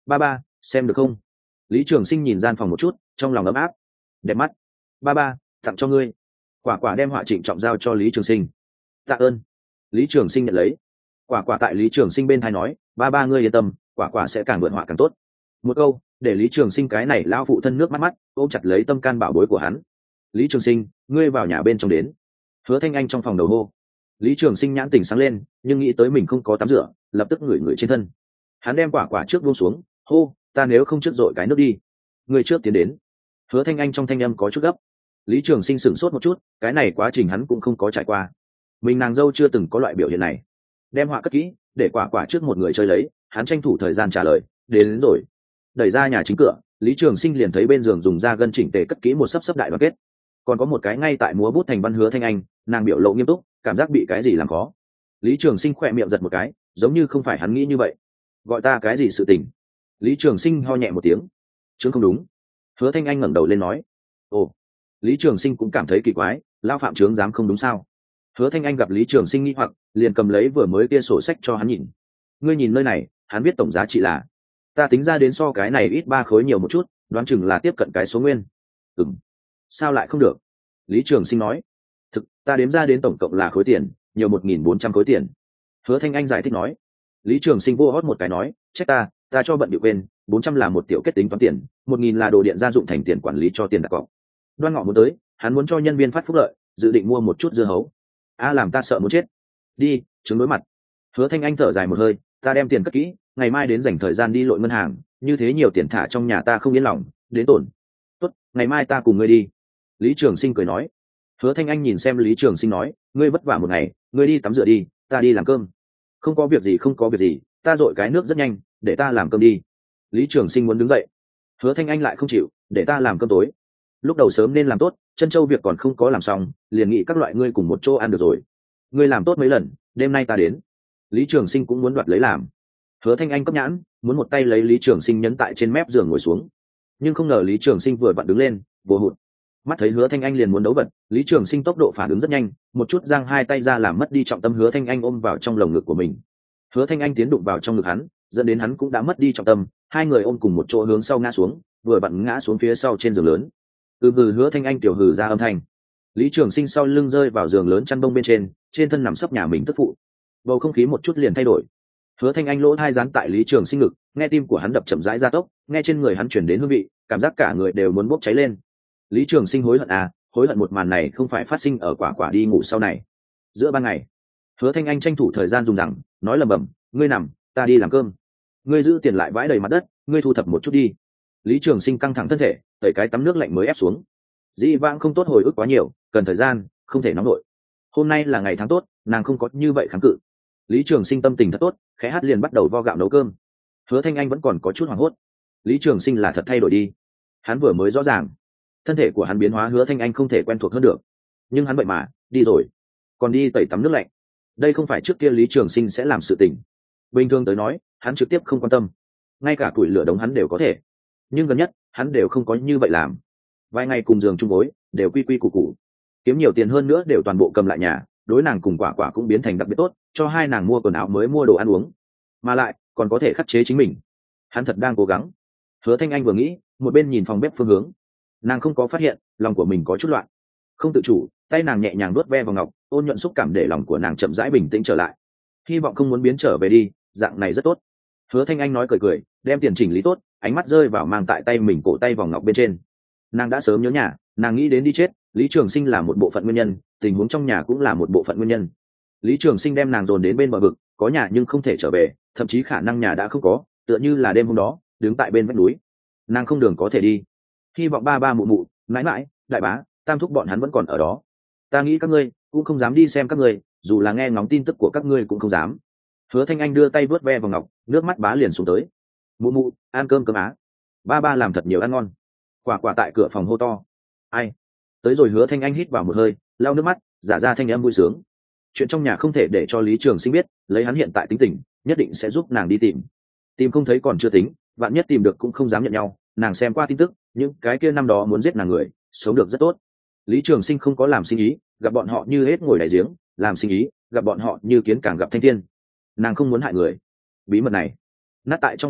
Ba ba, xem được không? Lý Trường Sinh nhìn gian phòng một chút, trong lòng ấm áp. Đẹp mắt. Ba ba, tặng cho ngươi. Quả quả đem họa trịnh trọng giao cho Lý Trường Sinh. Tạ ơn. Lý Trường Sinh nhận lấy. Quả quả tại Lý Trường Sinh bên tai nói, ba ba ngươi yên tâm, quả quả sẽ càng mượn họa càng tốt. Một câu để Lý Trường Sinh cái này lão phụ thân nước mắt mắt ôm chặt lấy tâm can bảo bối của hắn. Lý Trường Sinh, ngươi vào nhà bên trong đến. Hứa Thanh Anh trong phòng đầu hô. Lý Trường Sinh nhãn tỉnh sáng lên, nhưng nghĩ tới mình không có tắm rửa, lập tức ngửi ngửi trên thân. Hắn đem quả quả trước buông xuống, hô, ta nếu không trước dội cái nước đi, ngươi trước tiến đến. Hứa Thanh Anh trong thanh âm có chút gấp. Lý Trường Sinh sửng sốt một chút, cái này quá trình hắn cũng không có trải qua, mình nàng dâu chưa từng có loại biểu hiện này. Đem họa cất kỹ, để quả quả trước một người chơi lấy, hắn tranh thủ thời gian trả lời, đến rồi. Đẩy ra nhà chính cửa, Lý Trường Sinh liền thấy bên giường dùng da gân chỉnh tề cất kỹ một sấp đại đoàn kết, còn có một cái ngay tại múa bút thành văn Hứa Thanh Anh, nàng biểu lộ nghiêm túc, cảm giác bị cái gì làm khó. Lý Trường Sinh khỏe miệng giật một cái, giống như không phải hắn nghĩ như vậy. Gọi ta cái gì sự tình? Lý Trường Sinh ho nhẹ một tiếng. Chứ không đúng. Hứa Thanh Anh ngẩng đầu lên nói. Ồ. Lý Trường Sinh cũng cảm thấy kỳ quái, lao phạm trướng dám không đúng sao? Hứa Thanh Anh gặp Lý Trường Sinh nghi hoặc, liền cầm lấy vừa mới kia sổ sách cho hắn nhìn. Ngươi nhìn nơi này, hắn biết tổng giá trị là, ta tính ra đến so cái này ít 3 khối nhiều một chút, đoán chừng là tiếp cận cái số nguyên. Sao lại không được? Lý Trường Sinh nói. Thực, ta đếm ra đến tổng cộng là khối tiền, nhiều 1.400 khối tiền. Hứa Thanh Anh giải thích nói. Lý Trường Sinh vô hót một cái nói, trách ta cho bận điệu quên, 400 là một tiểu kết tính toán tiền, 1.000 là đồ điện gia dụng thành tiền quản lý cho tiền đặt cọc. Đoan Ngọ muốn tới, hắn muốn cho nhân viên phát phúc lợi, dự định mua một chút dưa hấu. Làm ta sợ muốn chết. Đi, chứng đối mặt. Hứa Thanh Anh thở dài một hơi, ta đem tiền cất kỹ, ngày mai đến dành thời gian đi lội ngân hàng, như thế nhiều tiền thả trong nhà ta không yên lòng, đến tổn. Tốt, ngày mai ta cùng ngươi đi. Lý Trường Sinh cười nói. Hứa Thanh Anh nhìn xem Lý Trường Sinh nói, ngươi vất vả một ngày, ngươi đi tắm rửa đi, ta đi làm cơm. Không có việc gì, ta dội cái nước rất nhanh, để ta làm cơm đi. Lý Trường Sinh muốn đứng dậy. Hứa Thanh Anh lại không chịu, để ta làm cơm tối. Lúc đầu sớm nên làm tốt, chân châu việc còn không có làm xong, liền nghĩ các loại ngươi cùng một chỗ ăn được rồi. Ngươi làm tốt mấy lần, đêm nay ta đến. Lý Trường Sinh cũng muốn đoạt lấy làm. Hứa Thanh Anh cấp nhãn, muốn một tay lấy Lý Trường Sinh nhấn tại trên mép giường ngồi xuống, nhưng không ngờ Lý Trường Sinh vừa vặn đứng lên, vô hụt. Mắt thấy Hứa Thanh Anh liền muốn đấu vật, Lý Trường Sinh tốc độ phản ứng rất nhanh, một chút giang hai tay ra làm mất đi trọng tâm. Hứa Thanh Anh ôm vào trong lồng ngực của mình. Hứa Thanh Anh tiến đụng vào trong ngực hắn, dẫn đến hắn cũng đã mất đi trọng tâm, hai người ôm cùng một chỗ hướng sau ngã xuống, vừa vặn ngã xuống phía sau trên giường lớn. Hứa Thanh Anh tiểu hừ ra âm thanh. Lý Trường Sinh sau lưng rơi vào giường lớn chăn bông bên trên thân nằm sấp nhà mình tức phụ. Bầu không khí một chút liền thay đổi. Hứa Thanh Anh lỗ tai dán tại Lý Trường Sinh ngực, nghe tim của hắn đập chậm rãi gia tốc, nghe trên người hắn truyền đến hương vị, cảm giác cả người đều muốn bốc cháy lên. Lý Trường Sinh hối hận một màn này không phải phát sinh ở quả quả đi ngủ sau này. Giữa ban ngày, Hứa Thanh Anh tranh thủ thời gian dùng rằng, nói lẩm bẩm, ngươi nằm, ta đi làm cơm. Ngươi giữ tiền lại vãi đầy mặt đất, ngươi thu thập một chút đi. Lý Trường Sinh căng thẳng thân thể, tẩy cái tắm nước lạnh mới ép xuống. Dĩ vãng không tốt hồi ức quá nhiều, cần thời gian, không thể nóng nổi. Hôm nay là ngày tháng tốt, nàng không có như vậy kháng cự. Lý Trường Sinh tâm tình thật tốt, khẽ hát liền bắt đầu vo gạo nấu cơm. Hứa Thanh Anh vẫn còn có chút hoảng hốt. Lý Trường Sinh là thật thay đổi đi. Hắn vừa mới rõ ràng, thân thể của hắn biến hóa Hứa Thanh Anh không thể quen thuộc hơn được. Nhưng hắn vậy mà đi rồi, còn đi tẩy tắm nước lạnh. Đây không phải trước kia Lý Trường Sinh sẽ làm sự tình. Bình thường tới nói, hắn trực tiếp không quan tâm, ngay cả tuổi lửa đống hắn đều có thể. Nhưng gần nhất, hắn đều không có như vậy làm. Vài ngày cùng giường chung gối, đều quy quy củ củ. Kiếm nhiều tiền hơn nữa đều toàn bộ cầm lại nhà, đối nàng cùng quả quả cũng biến thành đặc biệt tốt, cho hai nàng mua quần áo mới, mua đồ ăn uống, mà lại còn có thể khắc chế chính mình. Hắn thật đang cố gắng. Hứa Thanh Anh vừa nghĩ, một bên nhìn phòng bếp phương hướng. Nàng không có phát hiện lòng của mình có chút loạn, không tự chủ, tay nàng nhẹ nhàng vuốt ve vào ngọc, ôn nhuận xúc cảm để lòng của nàng chậm rãi bình tĩnh trở lại. Hy vọng không muốn biến trở về đi, dạng này rất tốt. Hứa Thanh Anh nói cười cười, đem tiền chỉnh lý tốt, ánh mắt rơi vào mang tại tay mình cổ tay vòng ngọc bên trên. Nàng đã sớm nhớ nhà, nàng nghĩ đến đi chết, Lý Trường Sinh là một bộ phận nguyên nhân, tình huống trong nhà cũng là một bộ phận nguyên nhân. Lý Trường Sinh đem nàng dồn đến bên bờ vực, có nhà nhưng không thể trở về, thậm chí khả năng nhà đã không có, tựa như là đêm hôm đó, đứng tại bên vách núi, nàng không đường có thể đi. Hy vọng ba ba mụ mụ, mãi mãi, đại bá, tam thúc bọn hắn vẫn còn ở đó. Ta nghĩ các ngươi cũng không dám đi xem các ngươi, dù là nghe ngóng tin tức của các ngươi cũng không dám. Hứa Thanh Anh đưa tay vớt ve vào ngọc, nước mắt bá liền xuống tới. Mụ mụ, ăn cơm á. Ba ba làm thật nhiều ăn ngon. Quả quả tại cửa phòng hô to. Ai? Tới rồi. Hứa Thanh Anh hít vào một hơi, lau nước mắt, giả ra thanh âm vui sướng. Chuyện trong nhà không thể để cho Lý Trường Sinh biết, lấy hắn hiện tại tính tình, nhất định sẽ giúp nàng đi tìm. Tìm không thấy còn chưa tính, vạn nhất tìm được cũng không dám nhận nhau. Nàng xem qua tin tức, những cái kia năm đó muốn giết nàng người, sống được rất tốt. Lý Trường Sinh không có làm sinh ý, gặp bọn họ như hết ngồi đại giếng, làm sinh ý, gặp bọn họ như kiến càng gặp thanh thiên. Nàng không muốn hại người. Bí mật này nát tại trong bụng tốt,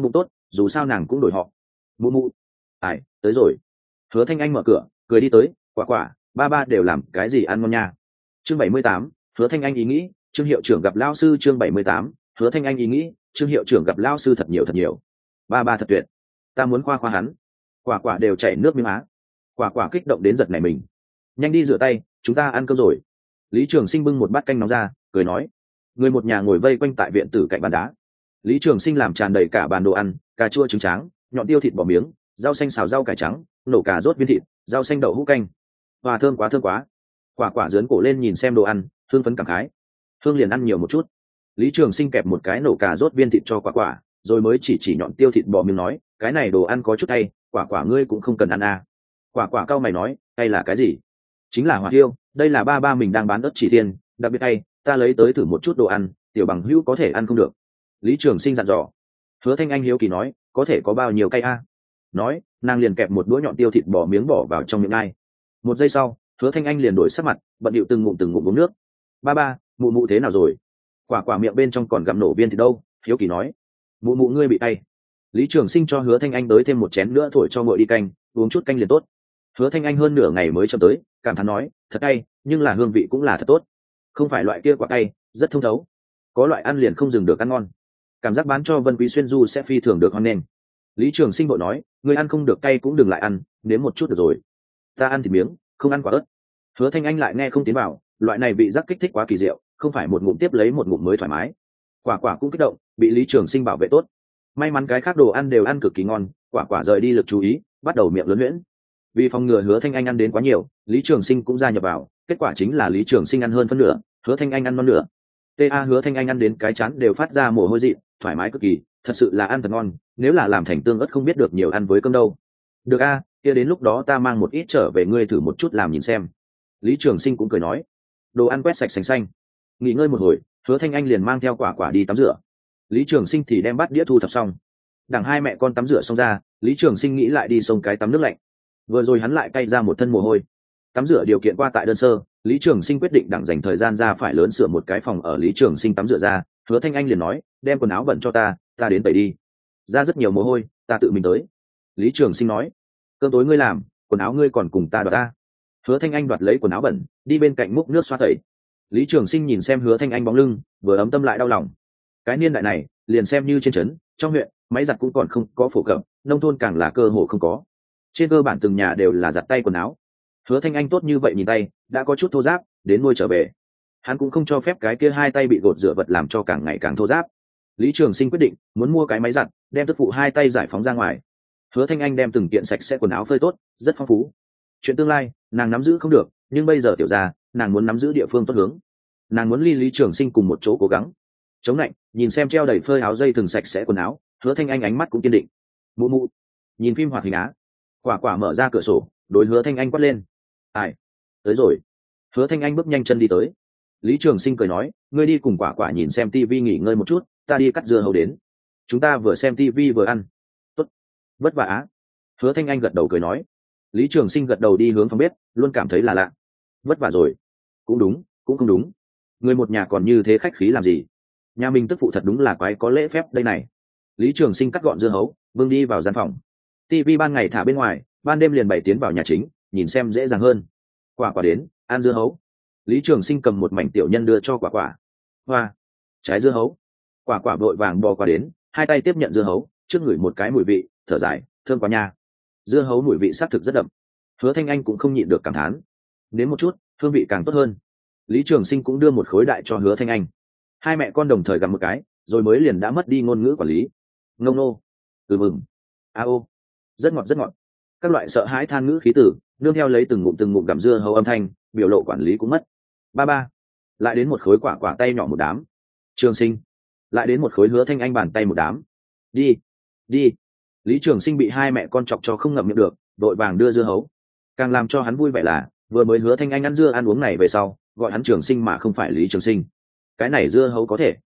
dù sao nàng cũng đổi họ. Mụ mụ, ai tới rồi. Hứa Thanh Anh mở cửa cười đi tới. Quả quả, ba ba đều làm cái gì ăn ngon nha. Chương 78, Hứa Thanh Anh ý nghĩ. Trương hiệu trưởng gặp lao sư. Chương 78, Hứa Thanh Anh ý nghĩ. Trương hiệu trưởng gặp lao sư thật nhiều. Ba ba thật tuyệt, ta muốn khoa hắn. Quả quả đều chảy nước miếng á. Quả quả kích động đến giật nảy mình. Nhanh đi rửa tay, chúng ta ăn cơm rồi. Lý Trường Sinh bưng một bát canh nóng ra cười nói. Người một nhà ngồi vây quanh tại viện tử cạnh bàn đá. Lý Trường Sinh làm tràn đầy cả bàn đồ ăn, cà chua trứng tráng, nhọn tiêu thịt bò miếng, rau xanh xào rau cải trắng, nổ cà rốt viên thịt, rau xanh đậu hũ canh. Và thơm quá. Quả quả giớn cổ lên nhìn xem đồ ăn, hương phấn cảm khái. Hương liền ăn nhiều một chút. Lý Trường Sinh kẹp một cái nổ cà rốt viên thịt cho quả quả, rồi mới chỉ nhọn tiêu thịt bò miếng nói, cái này đồ ăn có chút cay, quả quả ngươi cũng không cần ăn à. Quả quả cau mày nói, cay là cái gì? Chính là hỏa tiêu, đây là ba ba mình đang bán ớt chỉ thiên, đặc biệt cay, ta lấy tới thử một chút đồ ăn, tiểu bằng hữu có thể ăn không được. Lý Trường Sinh dặn dò. Hứa Thanh Anh hiếu kỳ nói, có thể có bao nhiêu cay a? Nói, nàng liền kẹp một đũa nhọn tiêu thịt bò miếng bỏ vào trong miệng ai. Một giây sau, Hứa Thanh Anh liền đổi sắc mặt, bận điệu từng ngụm uống nước. Ba ba, mụ mụ thế nào rồi? Quả quả miệng bên trong còn gặm nổ viên thịt đâu? Hiếu kỳ nói. Mụ mụ ngươi bị cay. Lý Trường Sinh cho Hứa Thanh Anh tới thêm một chén nữa thổi cho nguội đi canh, uống chút canh liền tốt. Hứa Thanh Anh hơn nửa ngày mới chậm tới, cảm thán nói, thật cay, nhưng là hương vị cũng là thật tốt. Không phải loại kia quả cay, rất thông thấu. Có loại ăn liền không dừng được ăn ngon. Cảm giác bán cho Vân Quý Xuyên Du sẽ phi thường được hoan nghênh. Lý Trường Sinh vội nói, ngươi ăn không được cay cũng đừng lại ăn, nếm một chút được rồi. Ta ăn thịt miếng, không ăn quả ớt. Hứa Thanh Anh lại nghe không tiến vào, loại này vị giác kích thích quá kỳ diệu, không phải một ngụm tiếp lấy một ngụm mới thoải mái. Quả quả cũng kích động, bị Lý Trường Sinh bảo vệ tốt. May mắn cái khác đồ ăn đều ăn cực kỳ ngon, quả quả rời đi lực chú ý, bắt đầu miệng lớn huyễn. Vì phòng ngừa Hứa Thanh Anh ăn đến quá nhiều, Lý Trường Sinh cũng gia nhập vào, kết quả chính là Lý Trường Sinh ăn hơn phân nửa, Hứa Thanh Anh ăn non nửa. Hứa Thanh Anh ăn đến cái chán đều phát ra mồ hôi dị, thoải mái cực kỳ, thật sự là ăn thật ngon, nếu là làm thành tương ớt không biết được nhiều ăn với cơm đâu. Được a, kia đến lúc đó ta mang một ít trở về ngươi thử một chút làm nhìn xem. Lý Trường Sinh cũng cười nói. Đồ ăn quét sạch sành xanh. Nghỉ ngơi một hồi, Hứa Thanh Anh liền mang theo quả quả đi tắm rửa. Lý Trường Sinh thì đem bát đĩa thu thập xong. Đằng hai mẹ con tắm rửa xong ra, Lý Trường Sinh nghĩ lại đi sông cái tắm nước lạnh. Vừa rồi hắn lại cay ra một thân mồ hôi. Tắm rửa điều kiện qua tại đơn sơ, Lý Trường Sinh quyết định đặng dành thời gian ra phải lớn sửa một cái phòng ở Lý Trường Sinh tắm rửa ra. Hứa Thanh Anh liền nói, đem quần áo bẩn cho ta đến tẩy đi. Ra rất nhiều mồ hôi, ta tự mình tới. Lý Trường Sinh nói, cơm tối ngươi làm, quần áo ngươi còn cùng ta đoạt ta. Hứa Thanh Anh đoạt lấy quần áo bẩn, đi bên cạnh múc nước xoa tẩy. Lý Trường Sinh nhìn xem Hứa Thanh Anh bóng lưng, vừa ấm tâm lại đau lòng. Cái niên đại này, liền xem như trên trấn, trong huyện, máy giặt cũng còn không có phổ cập, nông thôn càng là cơ hội không có. Trên cơ bản từng nhà đều là giặt tay quần áo. Hứa Thanh Anh tốt như vậy nhìn tay, đã có chút thô ráp, đến nuôi trở về. Hắn cũng không cho phép cái kia hai tay bị gột rửa vật làm cho càng ngày càng thô ráp. Lý Trường Sinh quyết định muốn mua cái máy giặt, đem tức phụ hai tay giải phóng ra ngoài. Hứa Thanh Anh đem từng kiện sạch sẽ quần áo phơi tốt, rất phong phú. Chuyện tương lai, nàng nắm giữ không được, nhưng bây giờ tiểu gia, nàng muốn nắm giữ địa phương tốt hướng. Nàng muốn ly Lý Trường Sinh cùng một chỗ cố gắng. Chống lạnh, nhìn xem treo đầy phơi áo dây từng sạch sẽ quần áo, Hứa Thanh Anh ánh mắt cũng kiên định. Mụ mụ, nhìn phim hoạt hình á. Quả quả mở ra cửa sổ, đối Hứa Thanh Anh quát lên. Ai? Tới rồi. Hứa Thanh Anh bước nhanh chân đi tới. Lý Trường Sinh cười nói, ngươi đi cùng quả quả nhìn xem tivi nghỉ ngơi một chút, ta đi cắt dưa hấu đến. Chúng ta vừa xem tivi vừa ăn. Tốt. Vất vả á. Hứa Thanh Anh gật đầu cười nói. Lý Trường Sinh gật đầu đi hướng phòng bếp, luôn cảm thấy là lạ. Vất vả rồi. Cũng đúng, cũng không đúng. Người một nhà còn như thế khách khí làm gì? Nhà mình tức phụ thật đúng là quái có lễ phép đây này. Lý Trường Sinh cắt gọn dưa hấu, vương đi vào gian phòng. Tivi ban ngày thả bên ngoài, ban đêm liền bày tiến vào nhà chính, nhìn xem dễ dàng hơn. Quả quả đến, ăn dưa hấu. Lý Trường Sinh cầm một mảnh tiểu nhân đưa cho quả quả. Hoa, trái dưa hấu. Quả quả vội vàng bò qua đến, hai tay tiếp nhận dưa hấu, trước ngửi một cái mùi vị, thở dài, thơm quá nha. Dưa hấu mùi vị xác thực rất đậm. Hứa Thanh Anh cũng không nhịn được cảm thán. Đến một chút, hương vị càng tốt hơn. Lý Trường Sinh cũng đưa một khối đại cho Hứa Thanh Anh. Hai mẹ con đồng thời gặm một cái, rồi mới liền đã mất đi ngôn ngữ quản lý. Ngông nô, mừng, a ô, rất ngọt rất ngọt. Các loại sợ hãi than ngữ khí tử, nương theo lấy từng ngụm gặm dưa hấu âm thanh, biểu lộ quản lý cũng mất. Ba ba, lại đến một khối quả quả tay nhỏ một đám. Trường Sinh, lại đến một khối Hứa Thanh Anh bàn tay một đám. Đi, đi. Lý Trường Sinh bị hai mẹ con chọc cho không ngậm miệng được, đội vàng đưa dưa hấu. Càng làm cho hắn vui vẻ là, vừa mới Hứa Thanh Anh ăn dưa ăn uống này về sau, gọi hắn Trường Sinh mà không phải Lý Trường Sinh. Cái này dưa hấu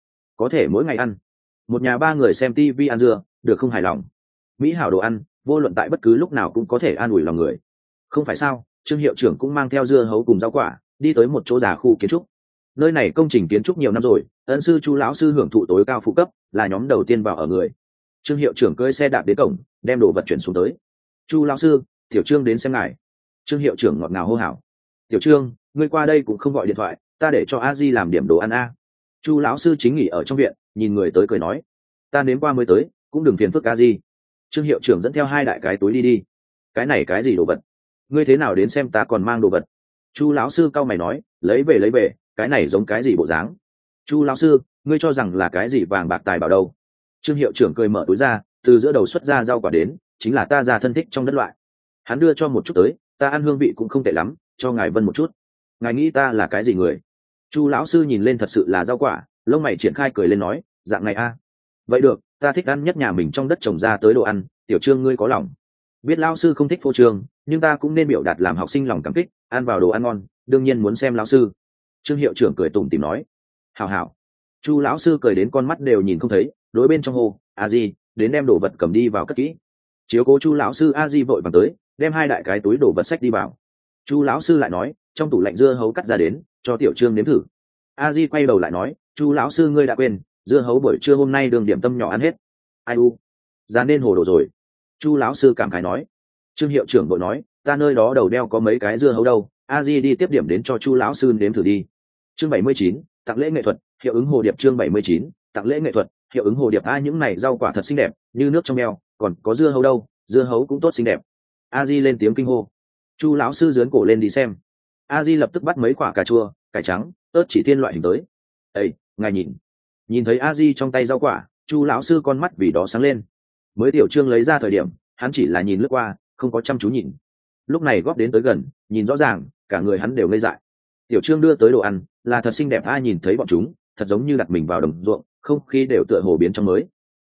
có thể mỗi ngày ăn. Một nhà ba người xem tivi ăn dưa, được không hài lòng. Mỹ hảo đồ ăn, vô luận tại bất cứ lúc nào cũng có thể an ủi lòng người. Không phải sao? Trương hiệu trưởng cũng mang theo dưa hấu cùng rau quả, đi tới một chỗ già khu kiến trúc. Nơi này công trình kiến trúc nhiều năm rồi, ân sư Chu lão sư hưởng thụ tối cao phụ cấp, là nhóm đầu tiên vào ở người. Trương hiệu trưởng cưỡi xe đạp đến cổng, đem đồ vật chuyển xuống tới. Chu lão sư, tiểu trương đến xem ngài. Trương hiệu trưởng ngọt ngào hô hào. Tiểu trương, ngươi qua đây cũng không gọi điện thoại, ta để cho a di làm điểm đồ ăn a. Chu lão sư chính nghỉ ở trong viện, nhìn người tới cười nói, ta nếm qua mới tới, cũng đừng phiền phức a di. Trương hiệu trưởng dẫn theo 2 đại cái túi đi. Cái này cái gì đồ vật? Ngươi thế nào đến xem ta còn mang đồ vật? Chu lão sư cau mày nói, lấy về, cái này giống cái gì bộ dáng? Chu lão sư, ngươi cho rằng là cái gì vàng bạc tài bảo đâu? Trương hiệu trưởng cười mở túi ra, từ giữa đầu xuất ra rau quả đến, chính là ta già thân thích trong đất loại. Hắn đưa cho một chút tới, ta ăn hương vị cũng không tệ lắm, cho ngài vân một chút. Ngài nghĩ ta là cái gì người? Chu lão sư nhìn lên thật sự là rau quả, lông mày triển khai cười lên nói, dạng này a. Vậy được, ta thích ăn nhất nhà mình trong đất trồng ra tới đồ ăn, tiểu trương ngươi có lòng. Biết lão sư không thích phô trương, nhưng ta cũng nên biểu đạt làm học sinh lòng cảm kích, ăn vào đồ ăn ngon, đương nhiên muốn xem lão sư. Trương hiệu trưởng cười tủm tỉm nói, hảo hảo. Chu lão sư cười đến con mắt đều nhìn không thấy, đối bên trong hồ, a di, đến đem đồ vật cầm đi vào cất kỹ. Chiếu cố Chu lão sư a di vội vàng tới, đem 2 đại cái túi đồ vật sách đi vào. Chu lão sư lại nói, trong tủ lạnh dưa hấu cắt ra đến, cho tiểu trương nếm thử. A di quay đầu lại nói, Chu lão sư ngươi đã quên, dưa hấu buổi trưa hôm nay đường điểm tâm nhỏ ăn hết. Ai u, ra nên hồ đồ rồi. Chu lão sư cảm khái nói. Trương hiệu trưởng vội nói, ta nơi đó đầu đeo có mấy cái dưa hấu đâu, a di đi tiếp điểm đến cho Chu lão sư nếm thử đi. Chương 79, tặng lễ nghệ thuật, hiệu ứng hồ điệp. Chương 79, tặng lễ nghệ thuật, hiệu ứng hồ điệp. A những này rau quả thật xinh đẹp, như nước trong beo, còn có dưa hấu đâu, dưa hấu cũng tốt xinh đẹp. A di lên tiếng kinh hô. Chu lão sư giớn cổ lên đi xem. A di lập tức bắt mấy quả cà chua, cải trắng, ớt chỉ thiên loại hình tới. Ê, ngài nhìn thấy A di trong tay rau quả, Chu lão sư con mắt vì đó sáng lên. Mới tiểu trương lấy ra thời điểm, hắn chỉ là nhìn lướt qua, không có chăm chú nhìn. Lúc này góp đến tới gần, nhìn rõ ràng, cả người hắn đều ngây dại. Tiểu trương đưa tới đồ ăn, là thật xinh đẹp. A nhìn thấy bọn chúng, thật giống như đặt mình vào đồng ruộng, không khí đều tựa hồ biến trong mới.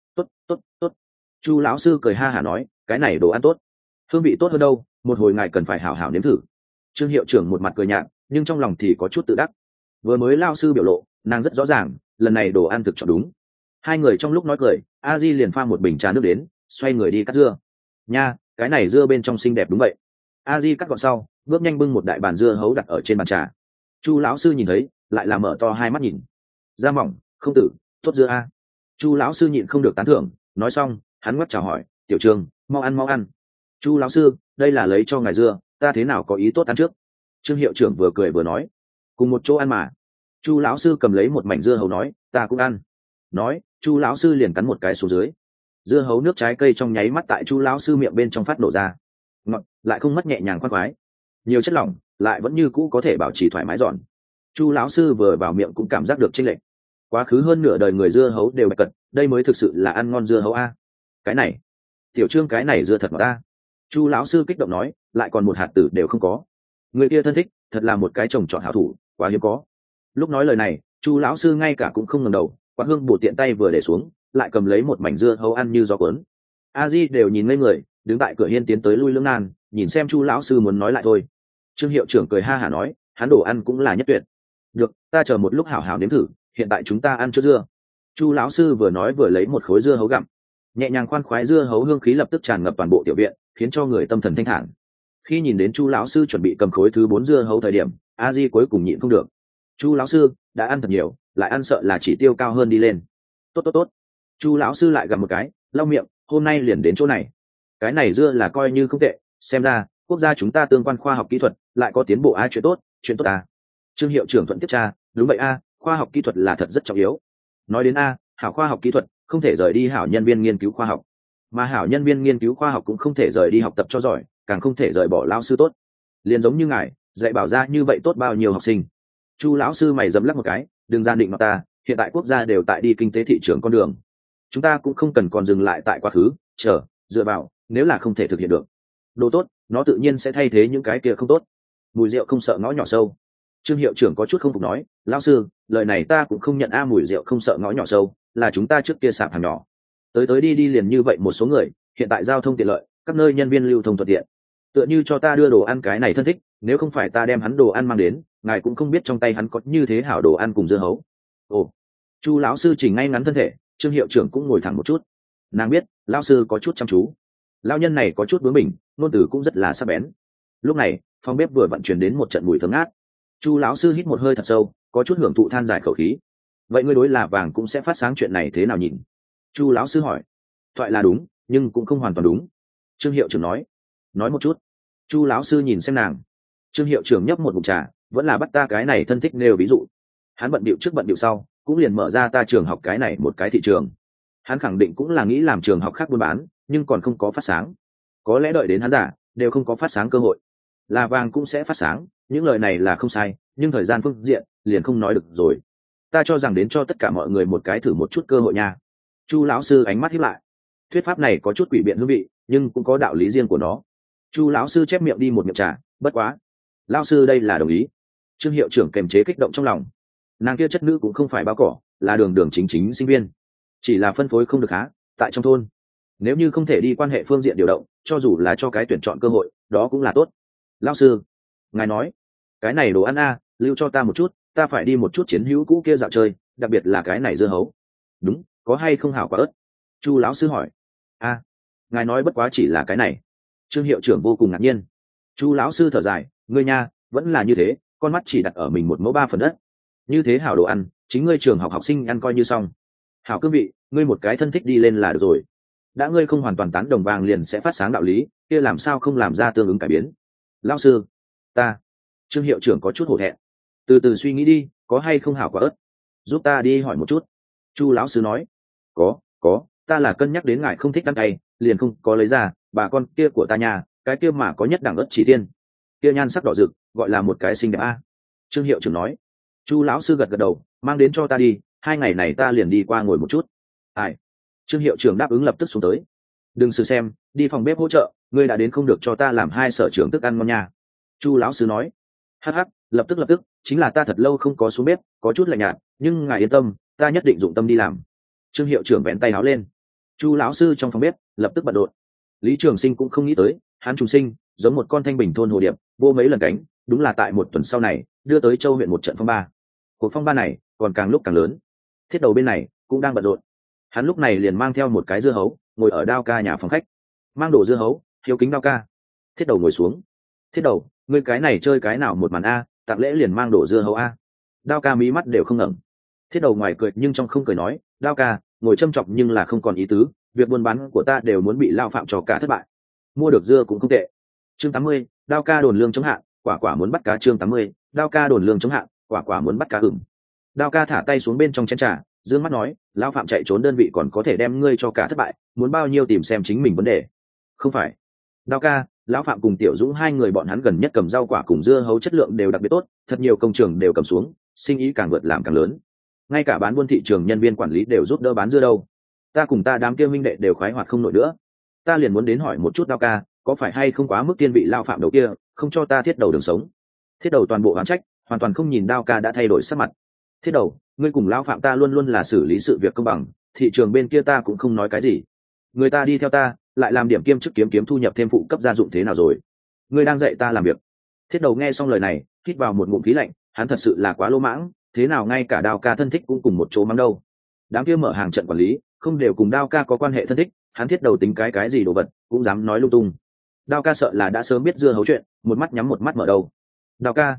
Tốt. Chu lão sư cười ha hả nói, cái này đồ ăn tốt, hương vị tốt hơn đâu, một hồi ngài cần phải hảo hảo nếm thử. Trương hiệu trưởng một mặt cười nhạt, nhưng trong lòng thì có chút tự đắc. Vừa mới lao sư biểu lộ, nàng rất rõ ràng, lần này đồ ăn thực chọn đúng. 2 người trong lúc nói cười, a di liền pha một bình trà nước đến, xoay người đi cắt dưa. Nha, cái này dưa bên trong xinh đẹp đúng vậy. A di cắt gọn sau, bước nhanh bưng một đại bàn dưa hấu đặt ở trên bàn trà. Chu lão sư nhìn thấy, lại là mở to 2 mắt nhìn. Da mỏng, không tử, tốt dưa a. Chu lão sư nhịn không được tán thưởng, nói xong, hắn ngoắc chào hỏi, tiểu trương, mau ăn. Chu lão sư, đây là lấy cho ngài dưa, ta thế nào có ý tốt ăn trước. Trương hiệu trưởng vừa cười vừa nói, cùng một chỗ ăn mà. Chu lão sư cầm lấy một mảnh dưa hấu nói, ta cũng ăn. Nói, Chu lão sư liền cắn một cái xuống dưới. Dưa hấu nước trái cây trong nháy mắt tại Chu lão sư miệng bên trong phát nổ ra, ngọt lại không mất nhẹ nhàng khoan khoái, nhiều chất lỏng lại vẫn như cũ có thể bảo trì thoải mái giòn. Chu lão sư vừa vào miệng cũng cảm giác được chênh lệch. Quá khứ hơn nửa đời người dưa hấu đều bạch cật, đây mới thực sự là ăn ngon dưa hấu a. Cái này, tiểu trương cái này dưa thật ngọt a. Chu lão sư kích động nói, lại còn một hạt tử đều không có. Người kia thân thích, thật là một cái trồng trọt hảo thủ, quá hiếm có. Lúc nói lời này, Chu lão sư ngay cả cũng không ngẩng đầu, quạt hương bổ tiện tay vừa để xuống, lại cầm lấy một mảnh dưa hấu ăn như gió cuốn. A di đều nhìn ngây người, đứng tại cửa hiên tiến tới lui lưỡng nan, nhìn xem Chu lão sư muốn nói lại thôi. Trương hiệu trưởng cười ha hả nói, hắn đồ ăn cũng là nhất tuyệt. Được, ta chờ một lúc hảo hảo nếm thử, hiện tại chúng ta ăn chút dưa. Chu lão sư vừa nói vừa lấy một khối dưa hấu gặm, nhẹ nhàng khoan khoái, dưa hấu hương khí lập tức tràn ngập toàn bộ tiểu viện, khiến cho người tâm thần thanh thản. Khi nhìn đến Chu lão sư chuẩn bị cầm khối thứ 4 dưa hấu thời điểm, a di cuối cùng nhịn không được. Chu lão sư đã ăn thật nhiều, lại ăn sợ là chỉ tiêu cao hơn đi lên. Tốt. Chu lão sư lại gặm một cái, lau miệng, hôm nay liền đến chỗ này. Cái này dưa là coi như không tệ, xem ra quốc gia chúng ta tương quan khoa học kỹ thuật lại có tiến bộ. Ai chuyện tốt à. Trương hiệu trưởng thuận tiếp tra, đúng vậy a, khoa học kỹ thuật là thật rất trọng yếu. Nói đến a, hảo khoa học kỹ thuật không thể rời đi hảo nhân viên nghiên cứu khoa học, mà hảo nhân viên nghiên cứu khoa học cũng không thể rời đi học tập cho giỏi, càng không thể rời bỏ lao sư tốt. Liền giống như ngài dạy bảo ra như vậy tốt bao nhiêu học sinh. Chu lão sư mày dẫm lắc một cái, đừng gian định mặt ta, hiện tại quốc gia đều tại đi kinh tế thị trường con đường, chúng ta cũng không cần còn dừng lại tại quá khứ, dựa vào, nếu là không thể thực hiện được đồ tốt, nó tự nhiên sẽ thay thế những cái kia không tốt. Mùi rượu không sợ ngõ nhỏ sâu. Trương hiệu trưởng có chút không phục nói, lão sư, lời này ta cũng không nhận a. Mùi rượu không sợ ngõ nhỏ sâu là chúng ta trước kia sạp hàng nhỏ, tới đi liền như vậy một số người, hiện tại giao thông tiện lợi, các nơi nhân viên lưu thông thuận tiện, tựa như cho ta đưa đồ ăn cái này thân thích, nếu không phải ta đem hắn đồ ăn mang đến, ngài cũng không biết trong tay hắn có như thế hảo đồ ăn cùng dưa hấu. Ồ. Chu lão sư chỉnh ngay ngắn thân thể, Trương hiệu trưởng cũng ngồi thẳng một chút. Nàng biết lão sư có chút chăm chú, lão nhân này có chút bướng bỉnh, ngôn từ cũng rất là sắc bén. Lúc này phòng bếp vừa vận chuyển đến một trận mùi thơm ngát. Chu lão sư hít một hơi thật sâu, có chút hưởng thụ, than dài khẩu khí. Vậy ngươi đối là vàng cũng sẽ phát sáng chuyện này thế nào nhìn? Chu lão sư hỏi. thoại là đúng nhưng cũng không hoàn toàn đúng. Trương hiệu trưởng nói một chút. Chu lão sư nhìn xem nàng. Trương hiệu trưởng nhấp một ngụm trà, vẫn là bắt ta cái này thân thích nêu ví dụ. Hắn bận điệu trước bận điệu sau, cũng liền mở ra ta trường học cái này một cái thị trường. Hắn khẳng định cũng là nghĩ làm trường học khác buôn bán, nhưng còn không có phát sáng. Có lẽ đợi đến hắn giả đều không có phát sáng cơ hội. Là vàng cũng sẽ phát sáng, những lời này là không sai, nhưng thời gian phương diện liền không nói được rồi. Ta cho rằng đến cho tất cả mọi người một cái thử một chút cơ hội nha. Chu lão sư ánh mắt híp lại. Thuyết pháp này có chút quỷ biện hương vị, nhưng cũng có đạo lý riêng của nó. Chu lão sư chép miệng đi một miệng trà, bất quá lão sư đây là đồng ý. Trương hiệu trưởng kềm chế kích động trong lòng. Nàng kia chất nữ cũng không phải báo cỏ, là đường đường chính chính sinh viên, chỉ là phân phối không được há tại trong thôn. Nếu như không thể đi quan hệ phương diện điều động, cho dù là cho cái tuyển chọn cơ hội đó cũng là tốt. Lão sư ngài nói cái này đồ ăn lưu cho ta một chút, ta phải đi một chút chiến hữu cũ kia dạo chơi, đặc biệt là cái này dưa hấu. Đúng, có hay không hảo quả ớt? Chu lão sư hỏi. Ngài nói bất quá chỉ là cái này. Trương hiệu trưởng vô cùng ngạc nhiên. Chu lão sư thở dài, ngươi nha vẫn là như thế, con mắt chỉ đặt ở mình một mẫu 3 phần đất. Như thế hảo đồ ăn chính ngươi trường học học sinh ăn coi như xong. Hảo cương vị, ngươi một cái thân thích đi lên là được rồi. Đã ngươi không hoàn toàn tán đồng vàng liền sẽ phát sáng đạo lý, kia làm sao không làm ra tương ứng cải biến? Lão sư ta. Trương hiệu trưởng có chút hổ thẹn. Từ từ suy nghĩ đi, có hay không hảo quả ớt, giúp ta đi hỏi một chút. Chu lão sư nói. Có, ta là cân nhắc đến ngài không thích ăn cay, liền không có lấy ra. Bà con kia của ta nhà, cái kia mà có nhất đẳng ớt chỉ tiên, kia nhan sắc đỏ rực, gọi là một cái xinh đẹp Trương hiệu trưởng nói. Chu lão sư gật gật đầu, mang đến cho ta đi, 2 ngày này ta liền đi qua ngồi một chút. Trương hiệu trưởng đáp ứng lập tức xuống tới. Đừng xử xem, đi phòng bếp hỗ trợ, ngươi đã đến không được cho ta làm 2 sở trưởng thức ăn ngon nha. Chu lão sư nói. Hắc, lập tức, chính là ta thật lâu không có xuống bếp, có chút lạnh nhạt, nhưng ngài yên tâm, ta nhất định dụng tâm đi làm. Trương hiệu trưởng vén tay áo lên. Chu lão sư trong phòng bếp lập tức bận rộn. Lý Trường Sinh cũng không nghĩ tới, hắn trùng sinh giống một con thanh bình thôn hồ điệp, vô mấy lần cánh, đúng là tại một tuần sau này đưa tới Châu huyện một trận phong ba. Cuộc phong ba này còn càng lúc càng lớn. Thiết đầu bên này cũng đang bận rộn. Hắn lúc này liền mang theo một cái dưa hấu, ngồi ở Đao ca nhà phòng khách, mang đồ dưa hấu, hiếu kính Đao ca. Thiết đầu ngồi xuống. Thiết đầu, ngươi cái này chơi cái nào một màn tặng lễ liền mang đồ dưa hấu Đao ca mí mắt đều không ngẩng. Thiết đầu ngoài cười nhưng trong không cười nói, Đao ca ngồi châm chọc nhưng là không còn ý tứ, việc buôn bán của ta đều muốn bị lao phạm cho cả thất bại. Mua được dưa cũng không tệ. Chương 80, Đao ca đồn lương chống hạn, quả quả muốn bắt cá. Chương 80, Đao ca đồn lương chống hạn, quả quả muốn bắt cá. Đao ca thả tay xuống bên trong chén trà, dương mắt nói, lao phạm chạy trốn đơn vị còn có thể đem ngươi cho cả thất bại, muốn bao nhiêu tìm xem chính mình vấn đề. Không phải. Đao ca, lão phạm cùng Tiểu Dũng 2 người bọn hắn gần nhất cầm rau quả cùng dưa hấu chất lượng đều đặc biệt tốt, thật nhiều công trường đều cầm xuống, sinh ý càng vượt làm càng lớn. Ngay cả bán buôn thị trường nhân viên quản lý đều giúp đỡ bán dưa đâu. Ta cùng ta đám kia minh đệ đều khoái hoạt không nổi nữa. Ta liền muốn đến hỏi một chút Đao ca, có phải hay không quá mức tiên vị lao phạm đầu kia, không cho ta thiết đầu đường sống. Thiết đầu toàn bộ oán trách, hoàn toàn không nhìn Đao ca đã thay đổi sắc mặt. Thiết đầu, ngươi cùng lao phạm ta luôn luôn là xử lý sự việc công bằng, thị trường bên kia ta cũng không nói cái gì. Người ta đi theo ta, lại làm điểm kiêm chức kiếm thu nhập thêm phụ cấp gia dụng thế nào rồi? Ngươi đang dạy ta làm việc. Thiết đầu nghe xong lời này, hít vào một ngụm khí lạnh, hắn thật sự là quá lỗ mãng, thế nào ngay cả Đao ca thân thích cũng cùng một chỗ mắng đâu. Đám kia mở hàng trận quản lý không đều cùng Đao ca có quan hệ thân thích, hắn thiết đầu tính cái gì đồ vật cũng dám nói lung tung. Đao ca sợ là đã sớm biết dưa hấu chuyện, một mắt nhắm một mắt mở đầu. Đao ca,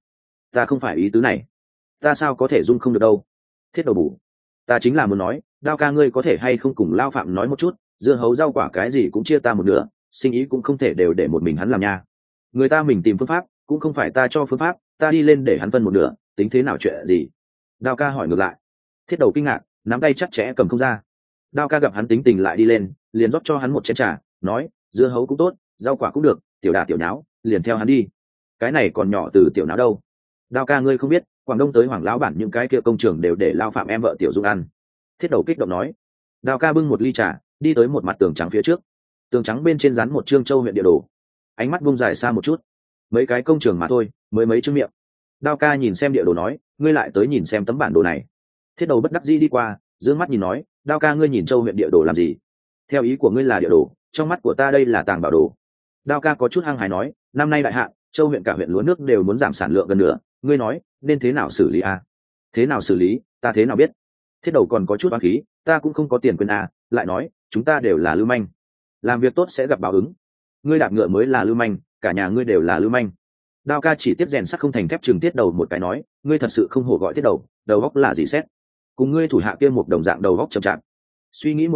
ta không phải ý tứ này, ta sao có thể dung không được đâu. Thiết đầu bù, ta chính là muốn nói, Đao ca ngươi có thể hay không cùng lao phạm nói một chút, dưa hấu rau quả cái gì cũng chia ta một nửa, sinh ý cũng không thể đều để một mình hắn làm nha. Người ta mình tìm phương pháp, cũng không phải ta cho phương pháp, ta đi lên để hắn phân một nửa, tính thế nào chuyện gì? Đao ca hỏi ngược lại. Thiết đầu kinh ngạc, nắm tay chắc chẽ cầm không ra. Đao ca gặp hắn tính tình lại đi lên, liền rót cho hắn một chén trà, nói, dưa hấu cũng tốt, rau quả cũng được, tiểu đà tiểu nháo, liền theo hắn đi. Cái này còn nhỏ từ tiểu nháo đâu? Đao ca ngươi không biết, Quảng Đông tới Hoàng lão bản những cái kia công trường đều để lao phạm em vợ Tiểu Dung ăn. Thiết đầu kích động nói. Đao ca bưng một ly trà, đi tới một mặt tường trắng phía trước. Tường trắng bên trên dán một chương Châu huyện địa đồ. Ánh mắt bung dài xa một chút. Mấy cái công trường mà thôi, mới mấy chương miệng. Đao ca nhìn xem địa đồ nói, ngươi lại tới nhìn xem tấm bản đồ này. Thiết đầu bất đắc dĩ đi qua, dương mắt nhìn nói, Đao ca ngươi nhìn Châu huyện địa đồ làm gì? Theo ý của ngươi là địa đồ, trong mắt của ta đây là tàng bảo đồ. Đao ca có chút hăng hái nói, năm nay đại hạn, Châu huyện cả huyện lúa nước đều muốn giảm sản lượng gần nữa, ngươi nói nên thế nào xử lý Thế nào xử lý, ta thế nào biết? Thiết đầu còn có chút oán khí, ta cũng không có tiền quên lại nói, chúng ta đều là lưu manh, làm việc tốt sẽ gặp báo ứng. Ngươi đạp ngựa mới là lưu manh, cả nhà ngươi đều là lưu manh. Đao ca chỉ tiếp rèn sắt không thành thép, chừng Thiết đầu một cái nói, ngươi thật sự không hổ gọi Thiết đầu, đầu góc là gì xét, cùng ngươi thủ hạ kia một đồng dạng đầu góc chậm chạp. Suy nghĩ một chút,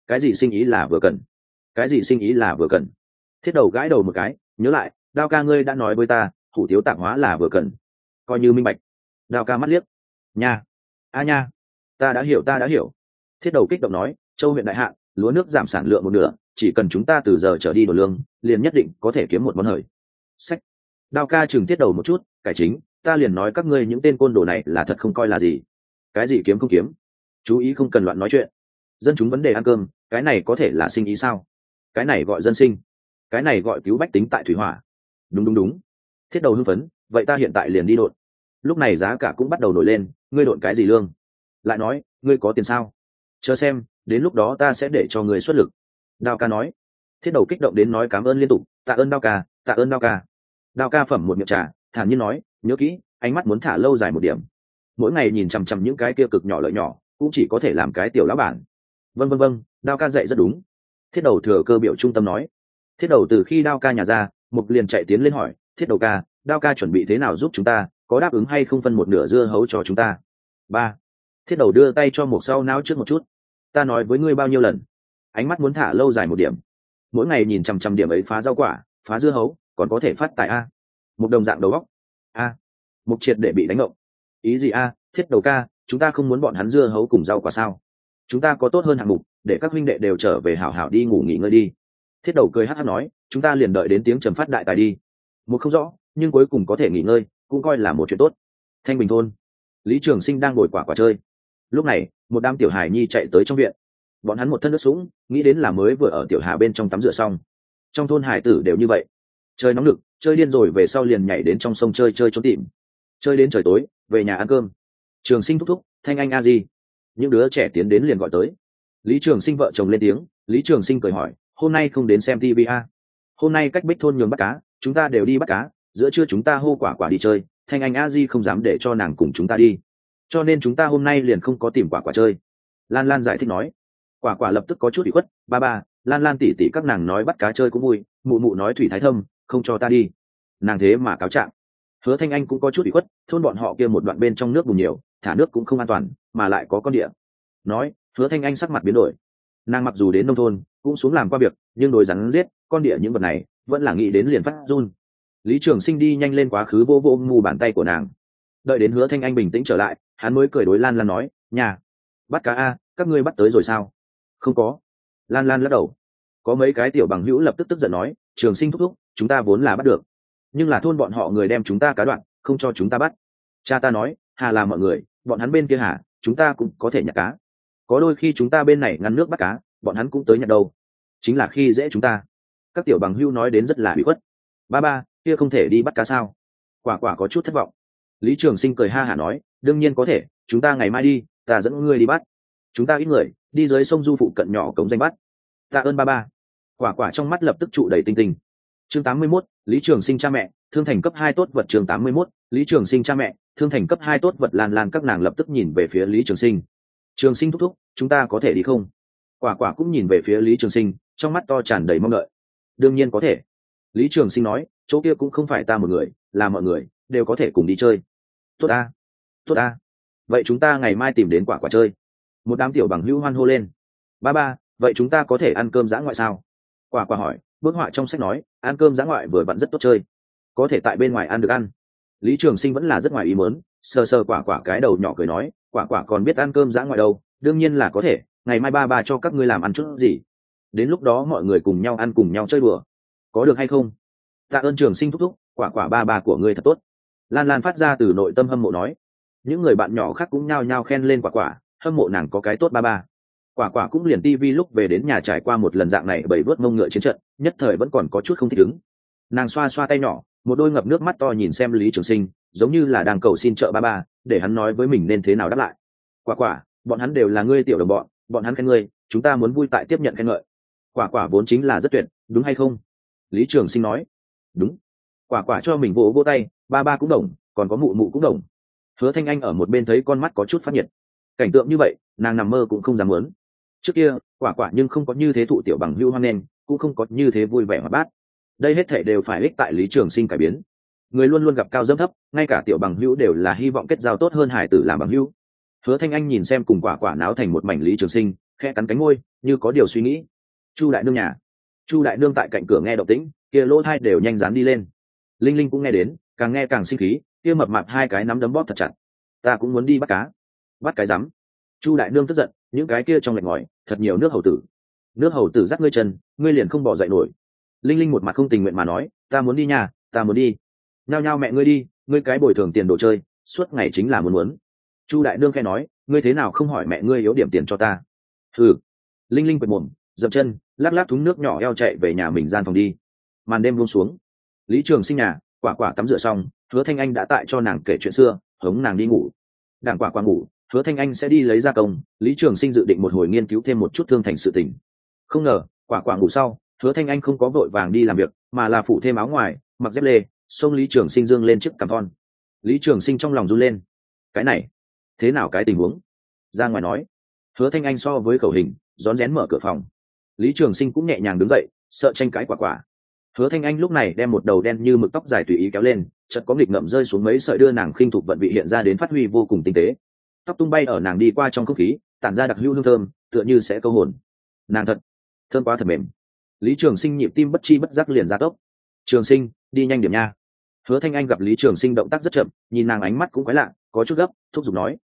cái gì sinh ý là vừa cần, cái gì sinh ý là vừa cần. Thiết đầu gãi đầu một cái, nhớ lại, Đao ca ngươi đã nói với ta hủ tiếu tạp hóa là vừa cần, coi như minh bạch. Đao ca mắt liếc, nha, a nha, ta đã hiểu. Thiết đầu kích động nói, châu huyện đại hạn, lúa nước giảm sản lượng một nửa, chỉ cần chúng ta từ giờ trở đi đổ lương, liền nhất định có thể kiếm một món hời. Sách. Đao ca chừng Thiết đầu một chút, cải chính, ta liền nói các ngươi những tên côn đồ này là thật không coi là gì. Cái gì kiếm không kiếm, chú ý không cần loạn nói chuyện. Dân chúng vấn đề ăn cơm, cái này có thể là sinh ý sao? Cái này gọi dân sinh, cái này gọi cứu bách tính tại thủy hỏa. Đúng. Thiết đầu hưng phấn, vậy ta hiện tại liền đi độn. Lúc này giá cả cũng bắt đầu nổi lên, ngươi độn cái gì lương? Lại nói, ngươi có tiền sao? Chờ xem, đến lúc đó ta sẽ để cho ngươi xuất lực. Đao ca nói. Thiết đầu kích động đến nói cảm ơn liên tục, tạ ơn Đao ca, tạ ơn Đao ca. Đao ca phẩm một miệng trà, thản nhiên nói, nhớ kỹ, ánh mắt muốn thả lâu dài một điểm. Mỗi ngày nhìn chằm chằm những cái kia cực nhỏ lợi nhỏ, cũng chỉ có thể làm cái tiểu lão bản. Vâng, Đao ca dạy rất đúng. Thiết đầu thừa cơ biểu trung tâm nói. Thiết đầu từ khi Đao ca nhà ra, Mục liền chạy tiến lên hỏi, Thiết đầu ca, Đao ca chuẩn bị thế nào giúp chúng ta, có đáp ứng hay không phân một nửa dưa hấu cho chúng ta? 3. Thiết đầu đưa tay cho Mục sau não trước một chút. Ta nói với ngươi bao nhiêu lần, ánh mắt muốn thả lâu dài một điểm. Mỗi ngày nhìn chằm chằm điểm ấy phá rau quả, phá dưa hấu, còn có thể phát tài a. Một đồng dạng đầu óc. A. Mục triệt để bị đánh ngộng. Ý gì a? Thiết đầu ca, chúng ta không muốn bọn hắn dưa hấu cùng rau quả sao? Chúng ta có tốt hơn hạng mục, để các huynh đệ đều trở về hảo hảo đi ngủ nghỉ ngơi đi. Thiết đầu cười hắt hắt nói, chúng ta liền đợi đến tiếng trầm phát đại tài đi. Một không rõ, nhưng cuối cùng có thể nghỉ ngơi, cũng coi là một chuyện tốt. Thanh Bình thôn, Lý Trường Sinh đang ngồi quả chơi. Lúc này, một đám tiểu hài nhi chạy tới trong viện. Bọn hắn một thân nước sũng, nghĩ đến là mới vừa ở tiểu hà bên trong tắm rửa xong. Trong thôn hải tử đều như vậy, chơi nóng lực, chơi điên rồi về sau liền nhảy đến trong sông chơi trốn tìm. Chơi đến trời tối, về nhà ăn cơm. Trường Sinh thúc thúc, Thanh Anh a di. Những đứa trẻ tiến đến liền gọi tới. Lý Trường Sinh vợ chồng lên tiếng. Lý Trường Sinh cười hỏi, hôm nay không đến xem TV a? Hôm nay cách Bích thôn nhường bắt cá, chúng ta đều đi bắt cá, giữa trưa chúng ta hô quả quả đi chơi, Thanh Anh a di không dám để cho nàng cùng chúng ta đi, cho nên chúng ta hôm nay liền không có tìm quả quả chơi. Lan Lan giải thích nói. Quả quả lập tức có chút bị khuất, ba, Lan Lan tỉ tỉ các nàng nói bắt cá chơi cũng vui, mụ mụ nói thủy thái thâm, không cho ta đi. Nàng thế mà cáo trạng. Hứa Thanh Anh cũng có chút bị khuất, thôn bọn họ kia một đoạn bên trong nước bùn nhiều, thả nước cũng không an toàn, mà lại có con địa. Nói, Hứa Thanh Anh sắc mặt biến đổi. Nàng mặc dù đến nông thôn cũng xuống làm qua việc, nhưng đối rắn giết con địa những vật này vẫn là nghĩ đến liền phát run. Lý Trường Sinh đi nhanh lên quá khứ vô vô ngu bàn tay của nàng. Đợi đến Hứa Thanh Anh bình tĩnh trở lại, hắn mới cười đối Lan Lan nói, nhà bắt cá a, các ngươi bắt tới rồi sao? Không có. Lan Lan lắc đầu. Có mấy cái tiểu bằng hữu lập tức tức giận nói, Trường Sinh thúc thúc, chúng ta vốn là bắt được, nhưng là thôn bọn họ người đem chúng ta cá đoạn, không cho chúng ta bắt. Cha ta nói, hà là mọi người, bọn hắn bên kia hà, chúng ta cũng có thể nhặt cá. Có đôi khi chúng ta bên này ngăn nước bắt cá, bọn hắn cũng tới nhặt đâu, chính là khi dễ chúng ta. Các tiểu bằng hữu nói đến rất là bị khuất. Ba, kia không thể đi bắt cá sao? Quả quả có chút thất vọng. Lý Trường Sinh cười ha hả nói, đương nhiên có thể, chúng ta ngày mai đi, ta dẫn ngươi đi bắt. Chúng ta ít người, đi dưới sông du phụ cận nhỏ cống danh bắt. Tạ ơn ba. Quả quả trong mắt lập tức trụ đầy tinh tinh. Chương 81, Lý Trường Sinh cha mẹ, thương thành cấp 2 tốt vật. Chương 81, Lý Trường Sinh cha mẹ, thương thành cấp 2 tốt vật. Lan Lan các nàng lập tức nhìn về phía Lý Trường Sinh. Trường Sinh thúc thúc, chúng ta có thể đi không? Quả quả cũng nhìn về phía Lý Trường Sinh, trong mắt to tràn đầy mong đợi. Đương nhiên có thể. Lý Trường Sinh nói, chỗ kia cũng không phải ta một người, là mọi người đều có thể cùng đi chơi. Tốt a. Vậy chúng ta ngày mai tìm đến quả quả chơi. Một đám tiểu bằng hữu hoan hô lên. Ba, vậy chúng ta có thể ăn cơm dã ngoại sao? Quả quả hỏi. Bức họa trong sách nói, ăn cơm dã ngoại vừa vặn rất tốt chơi, có thể tại bên ngoài ăn được ăn. Lý Trường Sinh vẫn là rất ngoài ý muốn, sờ sờ quả quả cái đầu nhỏ cười nói, quả quả còn biết ăn cơm dã ngoại đâu, đương nhiên là có thể, ngày mai ba cho các ngươi làm ăn chút gì, đến lúc đó mọi người cùng nhau ăn cùng nhau chơi đùa, có được hay không? Tạ ơn Trường Sinh thúc thúc, quả quả ba của ngươi thật tốt. Lan Lan phát ra từ nội tâm hâm mộ nói. Những người bạn nhỏ khác cũng nhao nhao khen lên quả quả, hâm mộ nàng có cái tốt ba. Quả quả cũng liền tivi lúc về đến nhà trải qua một lần dạng này bầy vớt mông ngựa chiến trận, nhất thời vẫn còn có chút không thích ứng. Nàng xoa xoa tay nhỏ, một đôi ngập nước mắt to nhìn xem Lý Trường Sinh, giống như là đang cầu xin trợ ba, để hắn nói với mình nên thế nào đáp lại. Quả quả, bọn hắn đều là ngươi tiểu đồng bọn, bọn hắn khen ngươi, chúng ta muốn vui tại tiếp nhận khen ngợi. Quả quả vốn chính là rất tuyệt, đúng hay không? Lý Trường Sinh nói. Đúng. Quả quả cho mình vỗ vỗ tay, ba cũng đồng, còn có mụ mụ cũng đồng. Hứa Thanh Anh ở một bên thấy con mắt có chút phát nhiệt. Cảnh tượng như vậy, nàng nằm mơ cũng không dám muốn. Trước kia, quả quả nhưng không có như thế thụ tiểu bằng hữu hoan nghênh, cũng không có như thế vui vẻ hoạt bát. Đây hết thảy đều phải ích tại Lý Trường Sinh cải biến. Người luôn luôn gặp cao dẫm thấp, ngay cả tiểu bằng hữu đều là hy vọng kết giao tốt hơn hải tử làm bằng hữu. Hứa Thanh Anh nhìn xem cùng quả quả náo thành một mảnh Lý Trường Sinh, khẽ cắn cánh môi, như có điều suy nghĩ. Chu đại nương nhà. Chu đại nương tại cạnh cửa nghe động tĩnh, kia lỗ thai đều nhanh dán đi lên. Linh Linh cũng nghe đến, càng nghe càng sinh khí, kia mập mạp hai cái nắm đấm bóp thật chặt. Ta cũng muốn đi bắt cá. Bắt cái rắm. Chu đại nương tức giận, những cái kia trong lạch ngòi thật nhiều nước hầu tử. Nước hầu tử dắt ngươi chân, ngươi liền không bỏ dậy nổi. Linh Linh một mặt không tình nguyện mà nói, ta muốn đi nhà, ta muốn đi. Nhao nhao mẹ ngươi đi, ngươi cái bồi thường tiền đồ chơi, suốt ngày chính là muốn. Chu đại nương khẽ nói, ngươi thế nào không hỏi mẹ ngươi yếu điểm tiền cho ta? Ừ. Linh Linh quệt mồm, dậm chân, lắc lắc thúng nước nhỏ eo chạy về nhà mình gian phòng đi. Màn đêm buông xuống. Lý Trường Sinh nhà, quả quả tắm rửa xong, Hứa Thanh Anh đã tại cho nàng kể chuyện xưa, hống nàng đi ngủ. Đảng quả quả ngủ, Hứa Thanh Anh sẽ đi lấy gia công. Lý Trường Sinh dự định một hồi nghiên cứu thêm một chút thương thành sự tình. Không ngờ, quả quả ngủ sau, Hứa Thanh Anh không có vội vàng đi làm việc, mà là phủ thêm áo ngoài, mặc dép lê, xông Lý Trường Sinh dương lên trước cằm thon. Lý Trường Sinh trong lòng run lên. Cái này, thế nào cái tình huống? Ra ngoài nói. Hứa Thanh Anh so với khẩu hình, rón rén mở cửa phòng. Lý Trường Sinh cũng nhẹ nhàng đứng dậy, sợ tranh cãi quả quả. Hứa Thanh Anh lúc này đem một đầu đen như mực tóc dài tùy ý kéo lên, chợt có nghịch ngợm rơi xuống mấy sợi đưa nàng khinh thục vận vị hiện ra đến phát huy vô cùng tinh tế. Tóc tung bay ở nàng đi qua trong không khí, tản ra đặc hữu hương thơm, tựa như sẽ câu hồn. Nàng thật thơm quá thật mềm. Lý Trường Sinh nhịp tim bất chi bất giác liền ra tốc. Trường Sinh, đi nhanh điểm nha. Hứa Thanh Anh gặp Lý Trường Sinh động tác rất chậm, nhìn nàng ánh mắt cũng quái lạ, có chút gấp, thúc giục nói: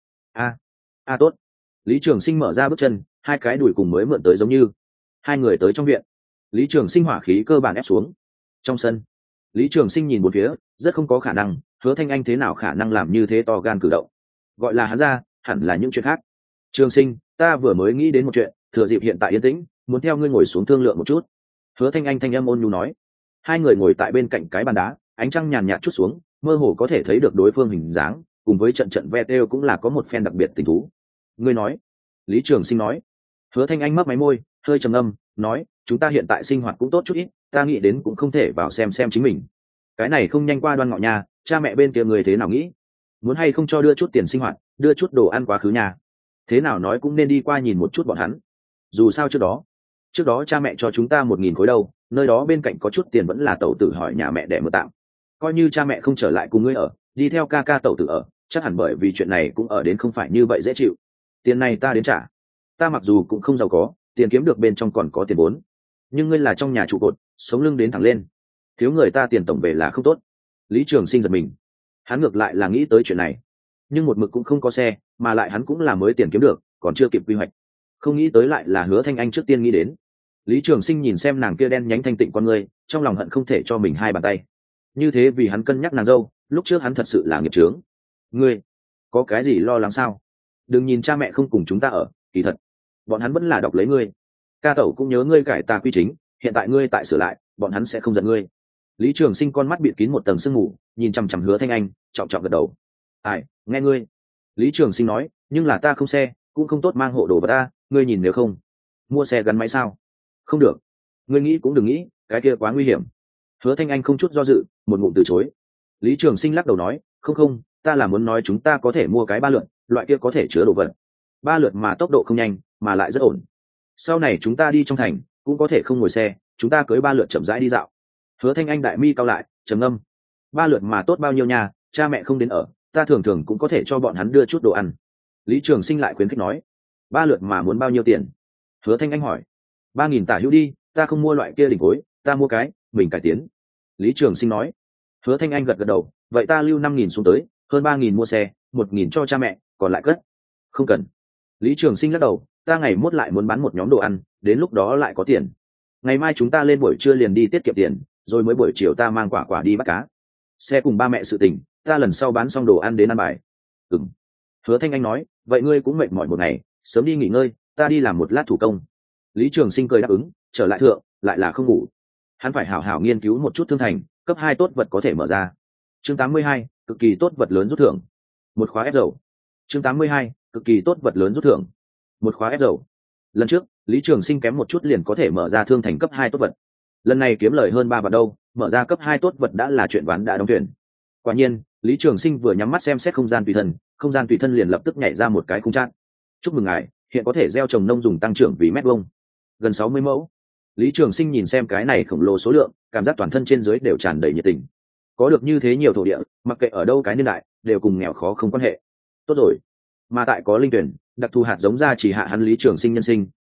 A tốt. Lý Trường Sinh mở ra bước chân, hai cái đùi cùng mới mượn tới giống như. Hai người tới trong viện. Lý Trường Sinh hỏa khí cơ bản ép xuống. Trong sân, Lý Trường Sinh nhìn bốn phía, rất không có khả năng, Hứa Thanh Anh thế nào khả năng làm như thế to gan cử động. Gọi là hắn ra, hẳn là những chuyện khác. Trường Sinh, ta vừa mới nghĩ đến một chuyện, thừa dịp hiện tại yên tĩnh, muốn theo ngươi ngồi xuống thương lượng một chút. Hứa Thanh Anh thanh âm ôn nhu nói. Hai người ngồi tại bên cạnh cái bàn đá, ánh trăng nhàn nhạt chút xuống, mơ hồ có thể thấy được đối phương hình dáng, cùng với trận trận ve têu cũng là có một phen đặc biệt tình thú. Ngươi nói. Lý Trường Sinh nói. Hứa Thanh Anh mấp máy môi, hơi trầm ngâm, nói, chúng ta hiện tại sinh hoạt cũng tốt chút ít, ta nghĩ đến cũng không thể vào xem chính mình. Cái này không nhanh qua đoan ngọ nhà, cha mẹ bên kia người thế nào nghĩ? Muốn hay không cho đưa chút tiền sinh hoạt, đưa chút đồ ăn quá khứ nhà. Thế nào nói cũng nên đi qua nhìn một chút bọn hắn. Dù sao trước đó cha mẹ cho chúng ta 1.000 khối đâu, nơi đó bên cạnh có chút tiền vẫn là tẩu tử hỏi nhà mẹ để mượn tạm. Coi như cha mẹ không trở lại cùng ngươi ở, đi theo ca ca tẩu tử ở, chắc hẳn bởi vì chuyện này cũng ở đến không phải như vậy dễ chịu. Tiền này ta đến trả. Ta mặc dù cũng không giàu có, tiền kiếm được bên trong còn có tiền vốn, nhưng ngươi là trong nhà trụ cột, sống lưng đến thẳng lên, thiếu người ta tiền tổng về là không tốt. Lý Trường Sinh giật mình, hắn ngược lại là nghĩ tới chuyện này, nhưng một mực cũng không có xe, mà lại hắn cũng là mới tiền kiếm được, còn chưa kịp quy hoạch, không nghĩ tới lại là Hứa Thanh Anh trước tiên nghĩ đến. Lý Trường Sinh nhìn xem nàng kia đen nhánh thanh tịnh con ngươi, trong lòng hận không thể cho mình hai bàn tay. Như thế vì hắn cân nhắc nàng dâu, lúc trước hắn thật sự là nghiệp chướng. Ngươi có cái gì lo lắng sao? Đừng nhìn cha mẹ không cùng chúng ta ở, kỳ thật bọn hắn vẫn là đọc lấy ngươi. Ca tẩu cũng nhớ ngươi cải tà quy chính, hiện tại ngươi tại sửa lại, bọn hắn sẽ không giận ngươi. Lý Trường Sinh con mắt bịt kín một tầng sương mù, nhìn chằm chằm Hứa Thanh Anh, trọng trọng gật đầu. Ai, nghe ngươi. Lý Trường Sinh nói, nhưng là ta không xe, cũng không tốt mang hộ đồ vào ta, ngươi nhìn nếu không mua xe gắn máy sao? Không được. Ngươi nghĩ cũng đừng nghĩ, cái kia quá nguy hiểm. Hứa Thanh Anh không chút do dự, một ngụm từ chối. Lý Trường Sinh lắc đầu nói, không, ta là muốn nói chúng ta có thể mua cái 3 lượt, loại kia có thể chứa đồ vật. 3 lượt mà tốc độ không nhanh, mà lại rất ổn. Sau này chúng ta đi trong thành, cũng có thể không ngồi xe, chúng ta cưới 3 lượt chậm rãi đi dạo. Hứa Thanh Anh đại mi cao lại, trầm ngâm. 3 lượt mà tốt bao nhiêu nhà, cha mẹ không đến ở, ta thường thường cũng có thể cho bọn hắn đưa chút đồ ăn. Lý Trường Sinh lại khuyến khích nói, 3 lượt mà muốn bao nhiêu tiền? Hứa Thanh Anh hỏi. 3.000 tả hữu đi, ta không mua loại kia đỉnh cối, ta mua cái mình cải tiến. Lý Trường Sinh nói. Hứa Thanh Anh gật đầu, vậy ta lưu 5.000 xuống tới, hơn 3.000 mua xe, 1.000 cho cha mẹ, còn lại cất. Không cần. Lý Trường Sinh lắc đầu, ta ngày mốt lại muốn bán một nhóm đồ ăn, đến lúc đó lại có tiền. Ngày mai chúng ta lên buổi trưa liền đi tiết kiệm tiền, rồi mới buổi chiều ta mang quả quả đi bắt cá. Xe cùng ba mẹ sự tình, ta lần sau bán xong đồ ăn đến ăn bài. Ừm. Hứa Thanh Anh nói, vậy ngươi cũng mệt mỏi một ngày, sớm đi nghỉ ngơi, ta đi làm một lát thủ công. Lý Trường Sinh cười đáp ứng, trở lại thượng, lại là không ngủ. Hắn phải hảo hảo nghiên cứu một chút thương thành, cấp 2 tốt vật có thể mở ra. Chương 82, cực kỳ tốt vật lớn rút thưởng. Một khóa ép dầu. Chương 82, cực kỳ tốt vật lớn rút thưởng. Một khóa ép dầu. Lần trước, Lý Trường Sinh kém một chút liền có thể mở ra thương thành cấp 2 tốt vật. Lần này kiếm lời hơn 3 vạn đâu, mở ra cấp 2 tốt vật đã là chuyện ván đã đóng thuyền. Quả nhiên, Lý Trường Sinh vừa nhắm mắt xem xét không gian tùy thân liền lập tức nhảy ra một cái khung trạng. Chúc mừng ngài, hiện có thể gieo trồng nông dùng tăng trưởng vì mét vuông, gần 60 mẫu. Lý Trường Sinh nhìn xem cái này khổng lồ số lượng, cảm giác toàn thân trên dưới đều tràn đầy nhiệt tình. Có được như thế nhiều thổ địa, mặc kệ ở đâu cái niên đại, đều cùng nghèo khó không quan hệ. Tốt rồi, mà tại có linh tuyển, đặc thù hạt giống ra chỉ hạ hắn Lý Trường Sinh nhân sinh,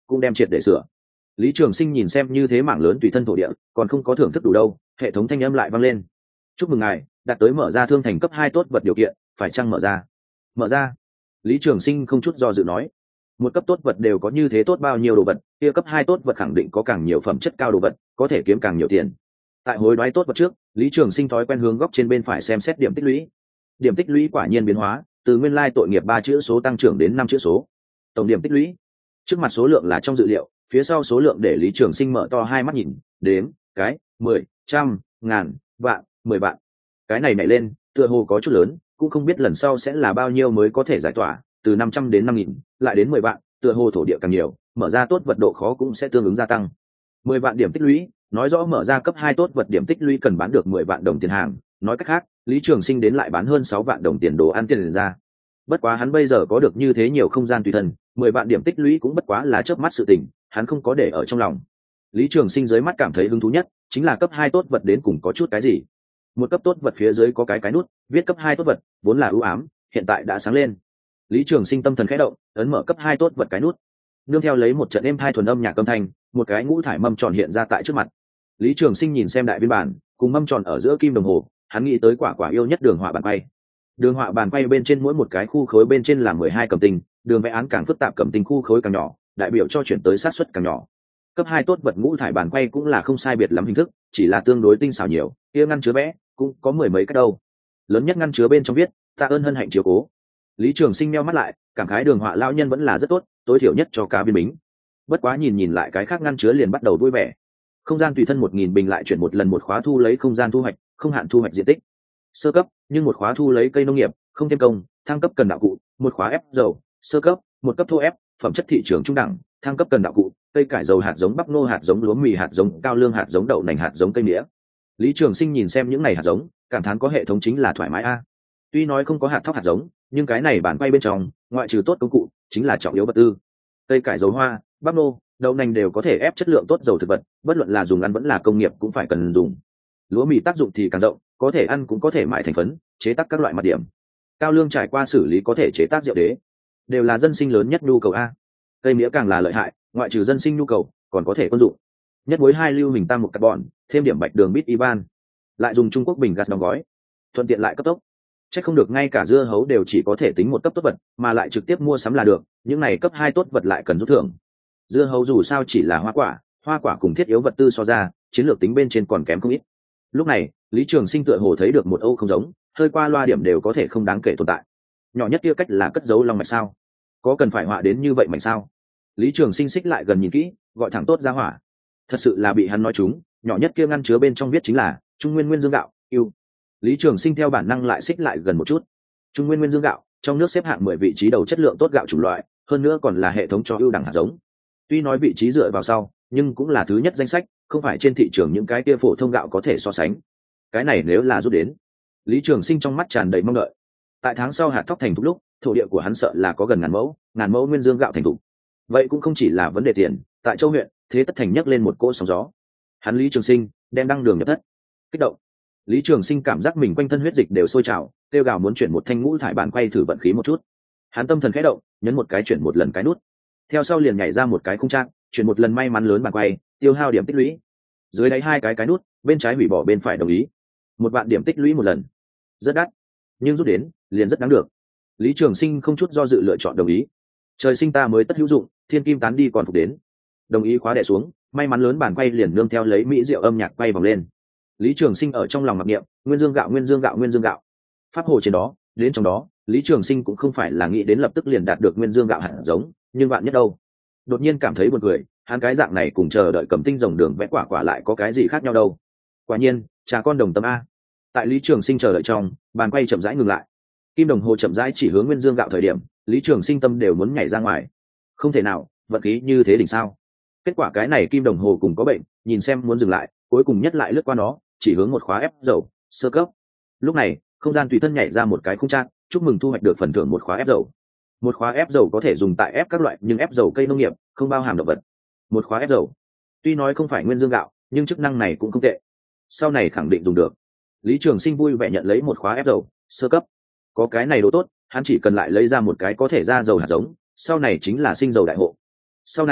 cũng đem triệt để sửa. Lý Trường Sinh nhìn xem như thế mảng lớn tùy thân thổ địa, còn không có thưởng thức đủ đâu, hệ thống thanh âm lại vang lên. Chúc mừng ngài, đạt tới mở ra thương thành cấp 2 tốt vật điều kiện, phải chăng mở ra? Mở ra. Lý Trường Sinh không chút do dự nói. Một cấp tốt vật đều có như thế tốt bao nhiêu đồ vật, kia cấp 2 tốt vật khẳng định có càng nhiều phẩm chất cao đồ vật, có thể kiếm càng nhiều tiền. Tại hối đoái tốt vật trước, Lý Trường Sinh thói quen hướng góc trên bên phải xem xét điểm tích lũy. Điểm tích lũy quả nhiên biến hóa, từ nguyên lai tội nghiệp 3 chữ số tăng trưởng đến 5 chữ số. Tổng điểm tích lũy. Trước mặt số lượng là trong dự liệu, phía sau số lượng để Lý Trường Sinh mở to hai mắt nhìn, đếm, cái, 10, trăm, ngàn, vạn, 10 vạn. Cái này nảy lên, tựa hồ có chút lớn, cũng không biết lần sau sẽ là bao nhiêu mới có thể giải tỏa, từ 500 đến 5000, lại đến 10 vạn, tựa hồ thổ địa càng nhiều, mở ra tốt vật độ khó cũng sẽ tương ứng gia tăng. 10 vạn điểm tích lũy, nói rõ mở ra cấp 2 tốt vật điểm tích lũy cần bán được 10 vạn đồng tiền hàng, nói cách khác, Lý Trường Sinh đến lại bán hơn 6 vạn đồng tiền đồ ăn tiền ra. Bất quá hắn bây giờ có được như thế nhiều không gian tùy thân, 10 vạn điểm tích lũy cũng bất quá là chớp mắt sự tình, hắn không có để ở trong lòng. Lý Trường Sinh dưới mắt cảm thấy hứng thú nhất chính là cấp 2 tốt vật đến cùng có chút cái gì. Một cấp tốt vật phía dưới có cái nút, viết cấp 2 tốt vật, vốn là ưu ám, hiện tại đã sáng lên. Lý Trường Sinh tâm thần khẽ động, ấn mở cấp 2 tốt vật cái nút. Nương theo lấy một trận êm thai thuần âm nhạc âm thanh, một cái ngũ thải mâm tròn hiện ra tại trước mặt. Lý Trường Sinh nhìn xem đại viên bản, cùng mâm tròn ở giữa kim đồng hồ, hắn nghĩ tới quả yêu nhất đường họa bàn quay. Đường họa bàn quay bên trên mỗi một cái khu khối bên trên là 12 cẩm tinh, đường vẽ án càng phức tạp cẩm tinh khu khối càng nhỏ, đại biểu cho chuyển tới sát suất càng nhỏ. Cấp 2 tốt vật ngũ thải bàn quay cũng là không sai biệt lắm hình thức, chỉ là tương đối tinh xảo nhiều, kia ngăn chứa vẽ cũng có mười mấy cái đâu. Lớn nhất ngăn chứa bên trong viết, tạ ơn hân hạnh chiếu cố. Lý Trường Sinh meo mắt lại, cảm khái đường họa lão nhân vẫn là rất tốt, tối thiểu nhất cho cá biên bính. Bất quá nhìn lại cái khác ngăn chứa liền bắt đầu vui vẻ. Không gian tùy thân 1000 bình lại chuyển một lần một khóa thu lấy không gian thu hoạch, không hạn thu hoạch diện tích. Sơ cấp, nhưng một khóa thu lấy cây nông nghiệp, không thêm công, thăng cấp cần đạo cụ, một khóa ép dầu, sơ cấp, một cấp thô ép, phẩm chất thị trường trung đẳng, thăng cấp cần đạo cụ, cây cải dầu hạt giống bắp nô hạt giống lúa mì hạt giống cao lương hạt giống đậu nành hạt giống cây mía. Lý Trường Sinh nhìn xem những này hạt giống, cảm thán có hệ thống chính là thoải mái a. Tuy nói không có hạt thóc hạt giống, nhưng cái này bản quay bên trong, ngoại trừ tốt công cụ, chính là trọng yếu vật tư. Cây cải dầu hoa, bắp nô, đậu nành đều có thể ép chất lượng tốt dầu thực vật, bất luận là dùng ăn vẫn là công nghiệp cũng phải cần dùng. Lúa mì tác dụng thì càng rộng, có thể ăn cũng có thể mại thành phấn, chế tác các loại mặt điểm. Cao lương trải qua xử lý có thể chế tác rượu đế, đều là dân sinh lớn nhất nhu cầu a. Cây mía càng là lợi hại, ngoại trừ dân sinh nhu cầu, còn có thể quân dụng. Nhất muối 2 lưu huỳnh tam một carbon, thêm điểm bạch đường bit iban, lại dùng Trung Quốc bình gas đóng gói, thuận tiện lại cấp tốc. Chắc không được ngay cả dưa hấu đều chỉ có thể tính một cấp tốt vật, mà lại trực tiếp mua sắm là được, những này cấp 2 tốt vật lại cần rút thưởng. Dưa hấu dù sao chỉ là hoa quả cùng thiết yếu vật tư so ra, chiến lược tính bên trên còn kém không ít. Lúc này, Lý Trường Sinh tựa hồ thấy được một Âu không giống, hơi qua loa điểm đều có thể không đáng kể tồn tại. Nhỏ nhất kia cách là cất giấu long mạch sao? Có cần phải họa đến như vậy mạch sao? Lý Trường Sinh xích lại gần nhìn kỹ, gọi thẳng tốt ra hỏa. Thật sự là bị hắn nói trúng, nhỏ nhất kia ngăn chứa bên trong viết chính là Trung Nguyên Nguyên Dương gạo, yêu. Lý Trường Sinh theo bản năng lại xích lại gần một chút. Trung Nguyên Nguyên Dương gạo, trong nước xếp hạng 10 vị trí đầu chất lượng tốt gạo chủng loại, hơn nữa còn là hệ thống cho ưu đẳng hạt giống. Tuy nói vị trí dựa vào sau, nhưng cũng là thứ nhất danh sách, không phải trên thị trường những cái kia phổ thông gạo có thể so sánh. Cái này nếu là rút đến, Lý Trường Sinh trong mắt tràn đầy mong đợi. Tại tháng sau hạt thóc thành thục lúc, thổ địa của hắn sợ là có gần ngàn mẫu nguyên dương gạo thành thục. Vậy cũng không chỉ là vấn đề tiền, tại Châu huyện, thế tất thành nhấc lên một cỗ sóng gió. Hắn Lý Trường Sinh đem đăng đường nhập thất. Kích động. Lý Trường Sinh cảm giác mình quanh thân huyết dịch đều sôi trào, kêu gào muốn chuyển một thanh ngũ thải bản quay thử vận khí một chút. Hắn tâm thần khẽ động, nhấn một cái chuyển một lần cái nút. Theo sau liền nhảy ra một cái khung trang, chuyển một lần may mắn lớn bản quay, tiêu hao điểm tích lũy. Dưới đáy hai cái nút, bên trái hủy bỏ bên phải đồng ý. 1 vạn điểm tích lũy một lần. Rất đắt, nhưng rút đến, liền rất đáng được. Lý Trường Sinh không chút do dự lựa chọn đồng ý. Trời sinh ta mới tất hữu dụng, thiên kim tán đi còn phục đến. Đồng ý khóa đè xuống, may mắn lớn bản quay liền nương theo lấy mỹ diệu âm nhạc quay vòng lên. Lý Trường Sinh ở trong lòng mặc niệm, nguyên dương gạo, nguyên dương gạo, nguyên dương gạo. Pháp hồ trên đó, đến trong đó, Lý Trường Sinh cũng không phải là nghĩ đến lập tức liền đạt được nguyên dương gạo hạt giống, nhưng vạn nhất đâu. Đột nhiên cảm thấy buồn cười, hắn cái dạng này cùng chờ đợi cầm tinh rồng đường vẽ quả lại có cái gì khác nhau đâu. Quả nhiên, trà con đồng tâm a. Tại Lý Trường Sinh chờ đợi trong, bàn quay chậm rãi ngừng lại. Kim đồng hồ chậm rãi chỉ hướng nguyên dương gạo thời điểm, Lý Trường Sinh tâm đều muốn nhảy ra ngoài. Không thể nào, vận khí như thế đỉnh sao? Kết quả cái này kim đồng hồ cùng có bệnh, nhìn xem muốn dừng lại, cuối cùng nhất lại lướt qua nó, chỉ hướng một khóa ép dầu, sơ cấp. Lúc này, không gian tùy thân nhảy ra một cái khung trang, chúc mừng thu hoạch được phần thưởng một khóa ép dầu. Một khóa ép dầu có thể dùng tại ép các loại, nhưng ép dầu cây nông nghiệp, không bao hàm động vật. Một khóa ép dầu. Tuy nói không phải nguyên dương gạo, nhưng chức năng này cũng không tệ. Sau này khẳng định dùng được. Lý Trường Sinh vui vẻ nhận lấy một khóa ép dầu, sơ cấp. Có cái này đồ tốt, hắn chỉ cần lại lấy ra một cái có thể ra dầu hạt giống, sau này chính là sinh dầu đại hộ. Sau này,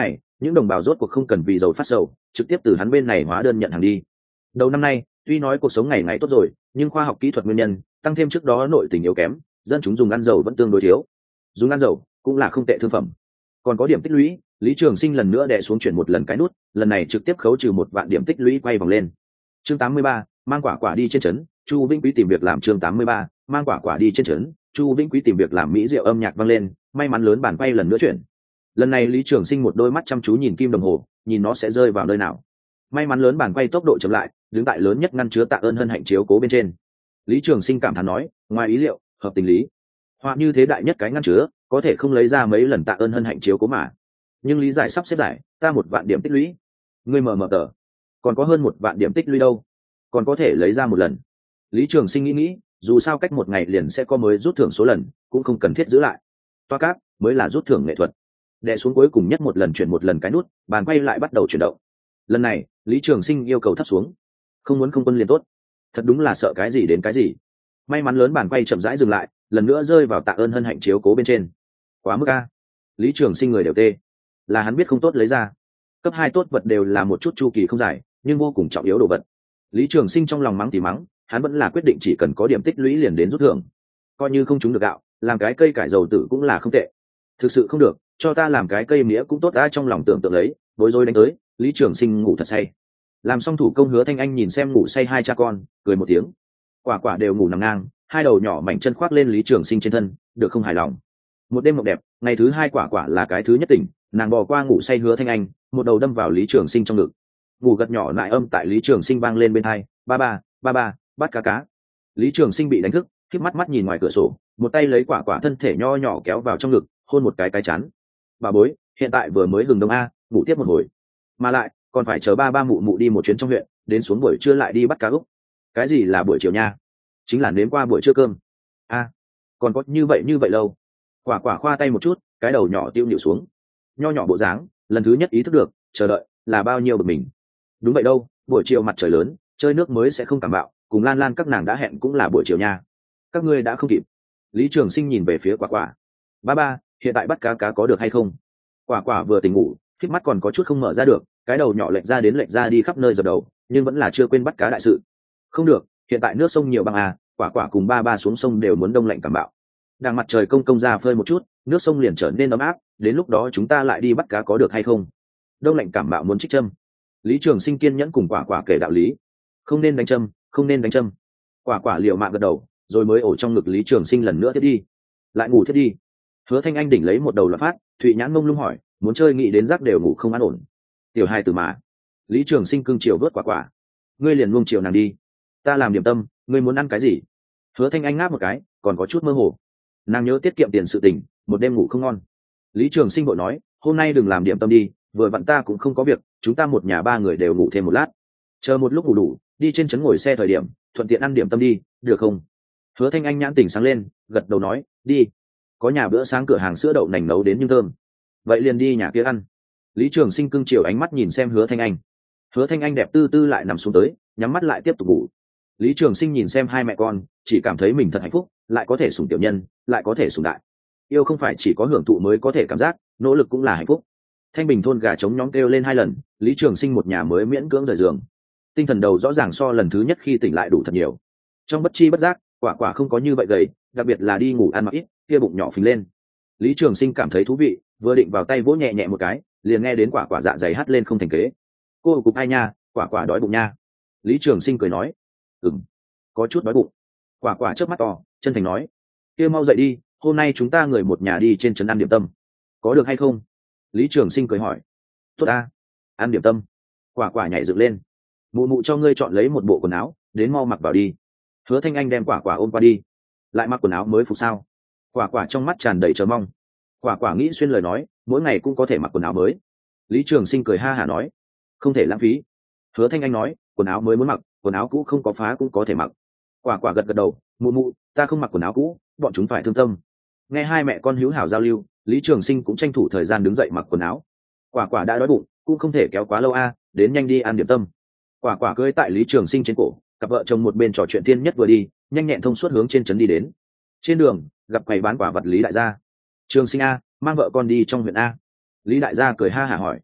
những đồng bào rốt cuộc không cần vì dầu phát sầu, trực tiếp từ hắn bên này hóa đơn nhận hàng đi. Đầu năm nay tuy nói cuộc sống ngày ngày tốt rồi, nhưng khoa học kỹ thuật nguyên nhân tăng thêm trước đó nội tình yếu kém, dân chúng dùng ăn dầu vẫn tương đối thiếu. Dùng ăn dầu cũng là không tệ thương phẩm. Còn có điểm tích lũy, Lý Trường Sinh lần nữa đè xuống chuyển một lần cái nút, lần này trực tiếp khấu trừ 1 vạn điểm tích lũy, quay vòng lên. Chương 83, mang quả quả đi trên trấn, Chu Vĩnh Quý tìm việc làm. Chương 83, mang quả quả đi trên trấn, Chu Vĩnh Quý tìm việc làm. Mỹ diệu âm nhạc vang lên, may mắn lớn bàn quay lần nữa chuyển. Lần này Lý Trường Sinh một đôi mắt chăm chú nhìn kim đồng hồ, nhìn nó sẽ rơi vào nơi nào. May mắn lớn bàn quay tốc độ chậm lại, đứng tại lớn nhất ngăn chứa Tạ Ơn Hân hạnh chiếu cố bên trên. Lý Trường Sinh cảm thán nói, ngoài ý liệu, hợp tình lý. Họa như thế đại nhất cái ngăn chứa, có thể không lấy ra mấy lần Tạ Ơn Hân hạnh chiếu cố mà. Nhưng lý giải sắp xếp giải, ta 1 vạn điểm tích lũy. Ngươi mờ tờ, còn có hơn 1 vạn điểm tích lũy đâu, còn có thể lấy ra một lần. Lý Trường Sinh nghĩ, dù sao cách 1 ngày liền sẽ có mới rút thưởng số lần, cũng không cần thiết giữ lại. Toa cáp mới là rút thưởng nghệ thuật. Đè xuống cuối cùng nhất một lần chuyển một lần cái nút, bàn quay lại bắt đầu chuyển động. Lần này Lý Trường Sinh yêu cầu thấp xuống, không muốn không quân liền tốt. Thật đúng là sợ cái gì đến cái gì. May mắn lớn bàn quay chậm rãi dừng lại, lần nữa rơi vào Tạ Ơn Hân hạnh chiếu cố bên trên. Quá mức a. Lý Trường Sinh người đều tê, là hắn biết không tốt lấy ra. Cấp 2 tốt vật đều là một chút chu kỳ không dài, nhưng vô cùng trọng yếu đồ vật. Lý Trường Sinh trong lòng mắng thì mắng, hắn vẫn là quyết định chỉ cần có điểm tích lũy liền đến rút thưởng. Coi như không trúng được gạo, làm cái cây cải dầu tử cũng là không tệ. Thực sự không được, cho ta làm cái cây mía cũng tốt. Đã trong lòng tưởng tượng lấy, bối rối đánh tới, Lý Trường Sinh ngủ thật say. Làm xong thủ công, Hứa Thanh Anh nhìn xem ngủ say hai cha con, cười một tiếng. Quả quả đều ngủ nằm ngang, hai đầu nhỏ mảnh chân khoác lên Lý Trường Sinh trên thân, được không hài lòng. Một đêm mộng đẹp, ngày thứ 2 quả quả là cái thứ nhất tỉnh, nàng bò qua ngủ say Hứa Thanh Anh, một đầu đâm vào Lý Trường Sinh trong ngực. Ngủ gật nhỏ lại âm tại Lý Trường Sinh vang lên bên tai, ba ba, bắt cá cá. Lý Trường Sinh bị đánh thức, khép mắt nhìn ngoài cửa sổ, một tay lấy quả quả thân thể nho nhỏ kéo vào trong ngực, hôn một cái chán. Bà bối, hiện tại vừa mới hừng đông a, ngủ tiếp một hồi, mà lại còn phải chờ ba mụ mụ đi một chuyến trong huyện, đến xuống buổi trưa lại đi bắt cá úc. Cái gì là buổi chiều nha? Chính là nếm qua buổi trưa cơm. A, còn có như vậy lâu. Quả quả khoa tay một chút, cái đầu nhỏ tiêu nhịu xuống, nho nhỏ bộ dáng, lần thứ nhất ý thức được chờ đợi là bao nhiêu bực mình. Đúng vậy đâu, buổi chiều mặt trời lớn, chơi nước mới sẽ không cảm bạo, cùng Lan Lan các nàng đã hẹn cũng là buổi chiều nha. Các ngươi đã không kịp. Lý Trường Sinh nhìn về phía quả quả. Ba, hiện tại bắt cá có được hay không? Quả quả vừa tỉnh ngủ, khép mắt còn có chút không mở ra được, cái đầu nhỏ lệch ra đi khắp nơi dập đầu, nhưng vẫn là chưa quên bắt cá đại sự. Không được, hiện tại nước sông nhiều băng à, quả quả cùng ba xuống sông đều muốn đông lạnh cảm bạo. Đang mặt trời công ra phơi một chút, nước sông liền trở nên ấm áp, đến lúc đó chúng ta lại đi bắt cá có được hay không? Đông lạnh cảm bạo muốn trích châm. Lý Trường Sinh kiên nhẫn cùng quả quả kể đạo lý. Không nên đánh châm. Quả quả liều mạng gật đầu, rồi mới ổ trong ngực Lý Trường Sinh lần nữa tiếp đi. Lại ngủ thiết đi. Hứa Thanh Anh đỉnh lấy một đầu loạt phát, Thụy Nhãn mông lung hỏi, muốn chơi nghĩ đến giấc đều ngủ không an ổn. Tiểu hai từ mà. Lý Trường Sinh cưng chiều vớt quả quả. Ngươi liền luông chiều nàng đi. Ta làm điểm tâm, ngươi muốn ăn cái gì? Hứa Thanh Anh ngáp một cái, còn có chút mơ hồ. Nàng nhớ tiết kiệm tiền sự tình, một đêm ngủ không ngon. Lý Trường Sinh vội nói, hôm nay đừng làm điểm tâm đi, vừa vặn ta cũng không có việc, chúng ta một nhà 3 người đều ngủ thêm một lát, chờ một lúc ngủ đủ, đi trên trấn ngồi xe thời điểm thuận tiện ăn điểm tâm đi, được không? Hứa Thanh Anh nhãn tỉnh sáng lên, gật đầu nói, đi. Có nhà bữa sáng cửa hàng sữa đậu nành nấu đến nhưng thơm, vậy liền đi nhà kia ăn. Lý Trường Sinh cưng chiều ánh mắt nhìn xem Hứa Thanh Anh. Hứa Thanh Anh đẹp tư tư lại nằm xuống tới, nhắm mắt lại tiếp tục ngủ. Lý Trường Sinh nhìn xem hai mẹ con, chỉ cảm thấy mình thật hạnh phúc, lại có thể sủng tiểu nhân, lại có thể sủng đại. Yêu không phải chỉ có hưởng thụ mới có thể cảm giác, nỗ lực cũng là hạnh phúc. Thanh Bình thôn gà trống nhóm kêu lên 2 lần, Lý Trường Sinh một nhà mới miễn cưỡng rời giường. Tinh thần đầu rõ ràng so lần thứ nhất khi tỉnh lại đủ thật nhiều. Trong bất chi bất giác, quả quả không có như vậy gầy, đặc biệt là đi ngủ ăn mặc ít, kia bụng nhỏ phình lên. Lý Trường Sinh cảm thấy thú vị, vừa định vào tay vỗ nhẹ nhẹ một cái, liền nghe đến quả quả dạ dày hắt lên không thành kế. Cô cục ai nha, quả quả đói bụng nha. Lý Trường Sinh cười nói, có chút đói bụng. Quả quả chớp mắt to, chân thành nói, kia mau dậy đi, hôm nay chúng ta người một nhà đi trên trấn ăn điểm tâm, có được hay không? Lý Trường Sinh cười hỏi, tốt a, ăn điểm tâm. Quả quả nhảy dựng lên, mụ mụ cho ngươi chọn lấy một bộ quần áo, đến mau mặc vào đi. Hứa Thanh Anh đem quả quả ôm qua đi, lại mặc quần áo mới phục sao? Quả quả trong mắt tràn đầy chờ mong. Quả quả nghĩ xuyên lời nói, mỗi ngày cũng có thể mặc quần áo mới. Lý Trường Sinh cười ha hả nói, không thể lãng phí. Hứa Thanh Anh nói, quần áo mới muốn mặc, quần áo cũ không có phá cũng có thể mặc. Quả quả gật gật đầu, mụ mụ, ta không mặc quần áo cũ, bọn chúng phải thương tâm. Nghe hai mẹ con hữu hảo giao lưu, Lý Trường Sinh cũng tranh thủ thời gian đứng dậy mặc quần áo. Quả quả đã đói bụng, cũng không thể kéo quá lâu a, đến nhanh đi ăn điểm tâm. Quả quả cưỡi tại Lý Trường Sinh trên cổ, cặp vợ chồng một bên trò chuyện thiên nhất vừa đi, nhanh nhẹn thông suốt hướng trên trấn đi đến. Trên đường gặp quầy bán quả vật Lý đại gia. Trường Sinh a, mang vợ con đi trong huyện a. Lý đại gia cười ha hả hỏi,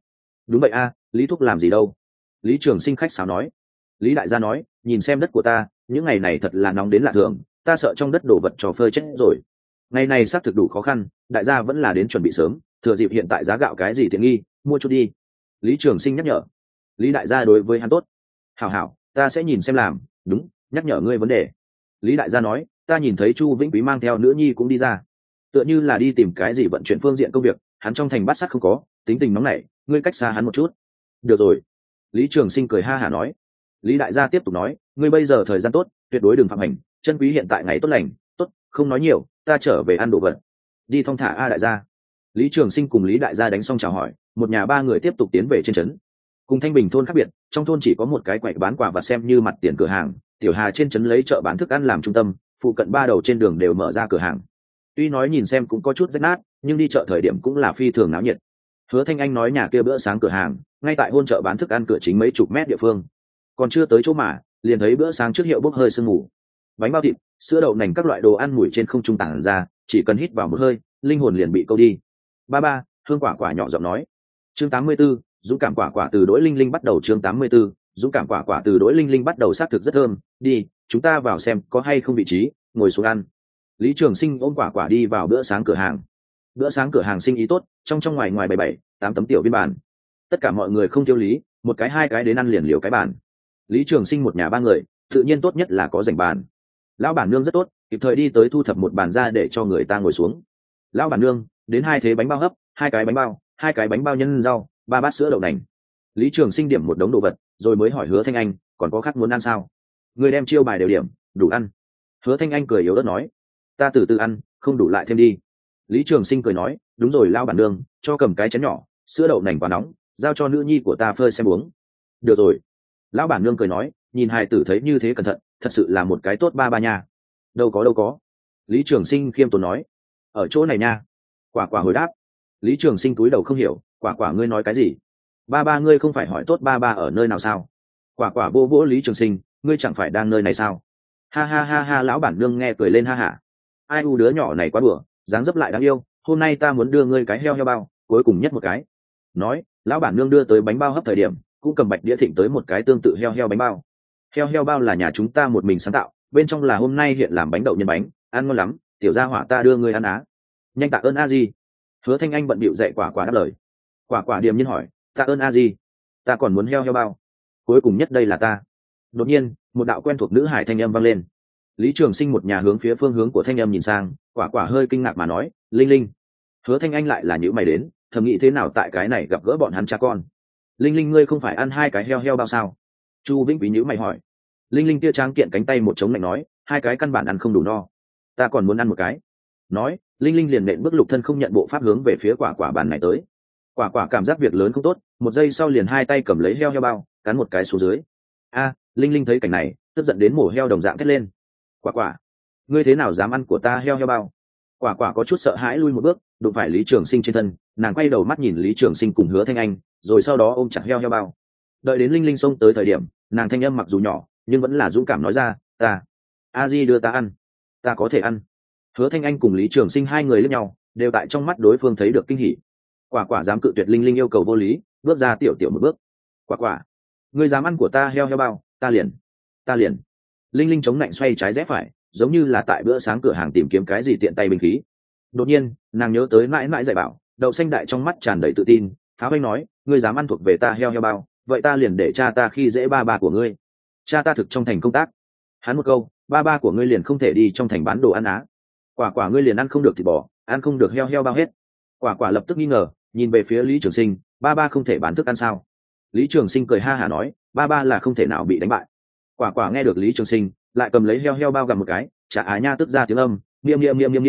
Đúng vậy a, Lý thúc làm gì đâu? Lý Trường Sinh khách sáo nói. Lý đại gia nói, nhìn xem đất của ta, những ngày này thật là nóng đến lạ thường, ta sợ trong đất đổ vật trò phơi chết rồi. Ngày này xác thực đủ khó khăn, đại gia vẫn là đến chuẩn bị sớm, thừa dịp hiện tại giá gạo cái gì tiện nghi, mua chút đi. Lý Trường Sinh nhắc nhở. Lý đại gia đối với hắn tốt. Hảo hảo, ta sẽ nhìn xem làm. Đúng, nhắc nhở ngươi vấn đề. Lý đại gia nói, ta nhìn thấy Chu Vĩnh Quý mang theo nữ nhi cũng đi ra, tựa như là đi tìm cái gì vận chuyển phương diện công việc. Hắn trong thành bát sát không có, tính tình nóng nảy, ngươi cách xa hắn một chút. Được rồi. Lý Trường Sinh cười ha hả nói. Lý đại gia tiếp tục nói, ngươi bây giờ thời gian tốt, tuyệt đối đừng phạm hành, chân quý hiện tại ngày tốt lành. Tốt, không nói nhiều, ta trở về ăn đồ vật. Đi thong thả a đại gia. Lý Trường Sinh cùng Lý đại gia đánh xong chào hỏi, một nhà ba người tiếp tục tiến về trên trấn. Cùng Thanh Bình thôn khác biệt, trong thôn chỉ có một cái quầy bán quà và xem như mặt tiền cửa hàng. Tiểu Hà trên trấn lấy chợ bán thức ăn làm trung tâm, phụ cận ba đầu trên đường đều mở ra cửa hàng. Tuy nói nhìn xem cũng có chút rách nát, nhưng đi chợ thời điểm cũng là phi thường náo nhiệt. Hứa Thanh Anh nói nhà kia bữa sáng cửa hàng ngay tại hôn chợ bán thức ăn cửa chính mấy chục mét địa phương, còn chưa tới chỗ mà liền thấy bữa sáng trước hiệu bốc hơi sương mù, bánh bao thịt, sữa đậu nành các loại đồ ăn mùi trên không trung tản ra, chỉ cần hít vào một hơi linh hồn liền bị câu đi. Ba ba, Hương Quả Quả nhỏ giọng nói. Chương 84, dũng cảm quả quả từ Đỗ Linh Linh bắt đầu. Chương 84, dũng cảm quả quả từ Đỗ Linh Linh bắt đầu. Xác thực rất thơm, đi chúng ta vào xem có hay không vị trí, ngồi xuống ăn. Lý Trường Sinh ôm quả quả đi vào bữa sáng cửa hàng. Bữa sáng cửa hàng sinh ý tốt, trong trong ngoài ngoài 7-8 tấm tiểu viên bàn, tất cả mọi người không tiêu lý, một cái hai cái đến ăn liền liều cái bàn. Lý Trường Sinh một nhà ba người, tự nhiên tốt nhất là có dành bàn. Lão bản nương rất tốt, kịp thời đi tới thu thập một bàn ra để cho người ta ngồi xuống. Lão bản nương, đến hai thế bánh bao hấp, hai cái bánh bao nhân rau, ba bát sữa đậu nành. Lý Trường Sinh điểm một đống đồ vật, rồi mới hỏi Hứa Thanh Anh, còn có khác muốn ăn sao? Người đem chiêu bài đều điểm, đủ ăn. Hứa Thanh Anh cười yếu ớt nói, ta từ từ ăn, không đủ lại thêm đi. Lý Trường Sinh cười nói, đúng rồi lão bản nương, cho cầm cái chén nhỏ, sữa đậu nành quá nóng, giao cho nữ nhi của ta phơi xem uống. Được rồi. Lão bản nương cười nói, nhìn hài tử thấy như thế cẩn thận, thật sự là một cái tốt ba ba nha. Đâu có. Lý Trường Sinh khiêm tốn nói, ở chỗ này nha. Quả quả hồi đáp. Lý Trường Sinh cúi đầu không hiểu, quả quả ngươi nói cái gì? Ba ba ngươi không phải hỏi tốt ba ba ở nơi nào sao? Quả quả vô vỗ Lý Trường Sinh, ngươi chẳng phải đang nơi này sao? Ha ha ha ha, lão bản nương nghe cười lên ha hả. Ai u đứa nhỏ này quá đùa, dáng dấp lại đáng yêu, hôm nay ta muốn đưa ngươi cái heo bao, cuối cùng nhất một cái. Nói, lão bản nương đưa tới bánh bao hấp thời điểm, cũng cầm bạch đĩa thịnh tới một cái tương tự heo bánh bao. Heo bao là nhà chúng ta một mình sáng tạo, bên trong là hôm nay hiện làm bánh đậu nhân bánh, ăn ngon lắm, tiểu gia hỏa ta đưa ngươi ăn á. Nhanh tạ ơn a di. Hứa Thanh Anh bận bịu dạy quả quả đáp lời. Quả quả điềm nhiên hỏi, tạ ơn a di, ta còn muốn heo bao, cuối cùng nhất đây là ta. Đột nhiên một đạo quen thuộc nữ hải thanh âm vang lên. Lý Trường Sinh một nhà hướng phía phương hướng của thanh âm nhìn sang, quả quả hơi kinh ngạc mà nói, Linh Linh. Hứa Thanh Anh lại là nhữ mày đến, thầm nghĩ thế nào tại cái này gặp gỡ bọn hắn cha con. Linh Linh ngươi không phải ăn hai cái heo bao sao? Chu Vĩnh Quý nhữ mày hỏi. Linh Linh kia tráng kiện cánh tay một chống lạnh nói, hai cái căn bản ăn không đủ no, ta còn muốn ăn một cái. Nói, Linh Linh liền nện bước lục thân không nhận bộ pháp hướng về phía quả quả bàn này tới. Quả quả cảm giác việc lớn không tốt, một giây sau liền hai tay cầm lấy heo bao, cắn một cái xuống dưới. A, Linh Linh thấy cảnh này, tức giận đến mổ heo đồng dạng thét lên. Quả quả, ngươi thế nào dám ăn của ta heo bao? Quả quả có chút sợ hãi lui một bước, đụng phải Lý Trường Sinh trên thân, nàng quay đầu mắt nhìn Lý Trường Sinh cùng Hứa Thanh Anh, rồi sau đó ôm chặt heo bao. Đợi đến Linh Linh xông tới thời điểm, nàng thanh âm mặc dù nhỏ, nhưng vẫn là dũng cảm nói ra, ta, a di đưa ta ăn, ta có thể ăn. Hứa Thanh Anh cùng Lý Trường Sinh hai người lẫn nhau, đều tại trong mắt đối phương thấy được kinh hỉ. Quả quả dám cự tuyệt Linh Linh yêu cầu vô lý, bước ra tiểu một bước. Quả quả, ngươi dám ăn của ta heo bao, ta liền. Linh Linh chống lạnh xoay trái rẽ phải, giống như là tại bữa sáng cửa hàng tìm kiếm cái gì tiện tay binh khí. Đột nhiên nàng nhớ tới mãi mãi dạy bảo, đậu xanh đại trong mắt tràn đầy tự tin, phá vây nói, ngươi dám ăn thuộc về ta heo bao, vậy ta liền để cha ta khi dễ ba ba của ngươi. Cha ta thực trong thành công tác, hắn một câu, ba ba của ngươi liền không thể đi trong thành bán đồ ăn á. Quả quả ngươi liền ăn không được thịt bò, ăn không được heo bao hết. Quả quả lập tức nghi ngờ, nhìn về phía Lý Trường Sinh, ba ba không thể bán thức ăn sao? Lý Trường Sinh cười ha hả nói, ba ba là không thể nào bị đánh bại. Quả quả nghe được Lý Trường Sinh, lại cầm lấy heo bao gặm một cái, chả á nha tức ra tiếng âm, miệng.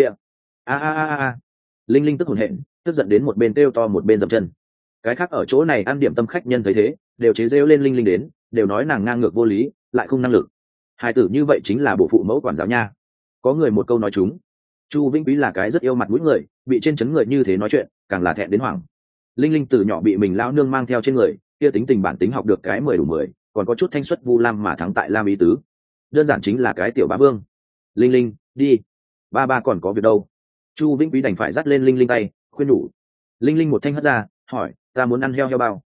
A. Linh Linh tức hổn hển, tức giận đến một bên kêu to một bên dậm chân. Cái khác ở chỗ này ăn điểm tâm khách nhân thấy thế, đều chế giễu lên Linh Linh đến, đều nói nàng ngang ngược vô lý, lại không năng lực. Hai tử như vậy chính là bộ phụ mẫu quản giáo nha. Có người một câu nói chúng. Chu Vĩnh Quý là cái rất yêu mặt mũi người, bị trên chấn người như thế nói chuyện, càng là thẹn đến hoảng. Linh Linh từ nhỏ bị mình lão nương mang theo trên người, kia tính tình bản tính học được cái 10 đủ 10, còn có chút thanh xuất vu lam mà thắng tại lam ý tứ, đơn giản chính là cái tiểu bá vương. Linh Linh, đi, ba ba còn có việc đâu. Chu Vĩnh Quý đành phải dắt lên Linh Linh tay, khuyên nhủ. Linh Linh một thanh hất ra, hỏi, ta muốn ăn heo bao.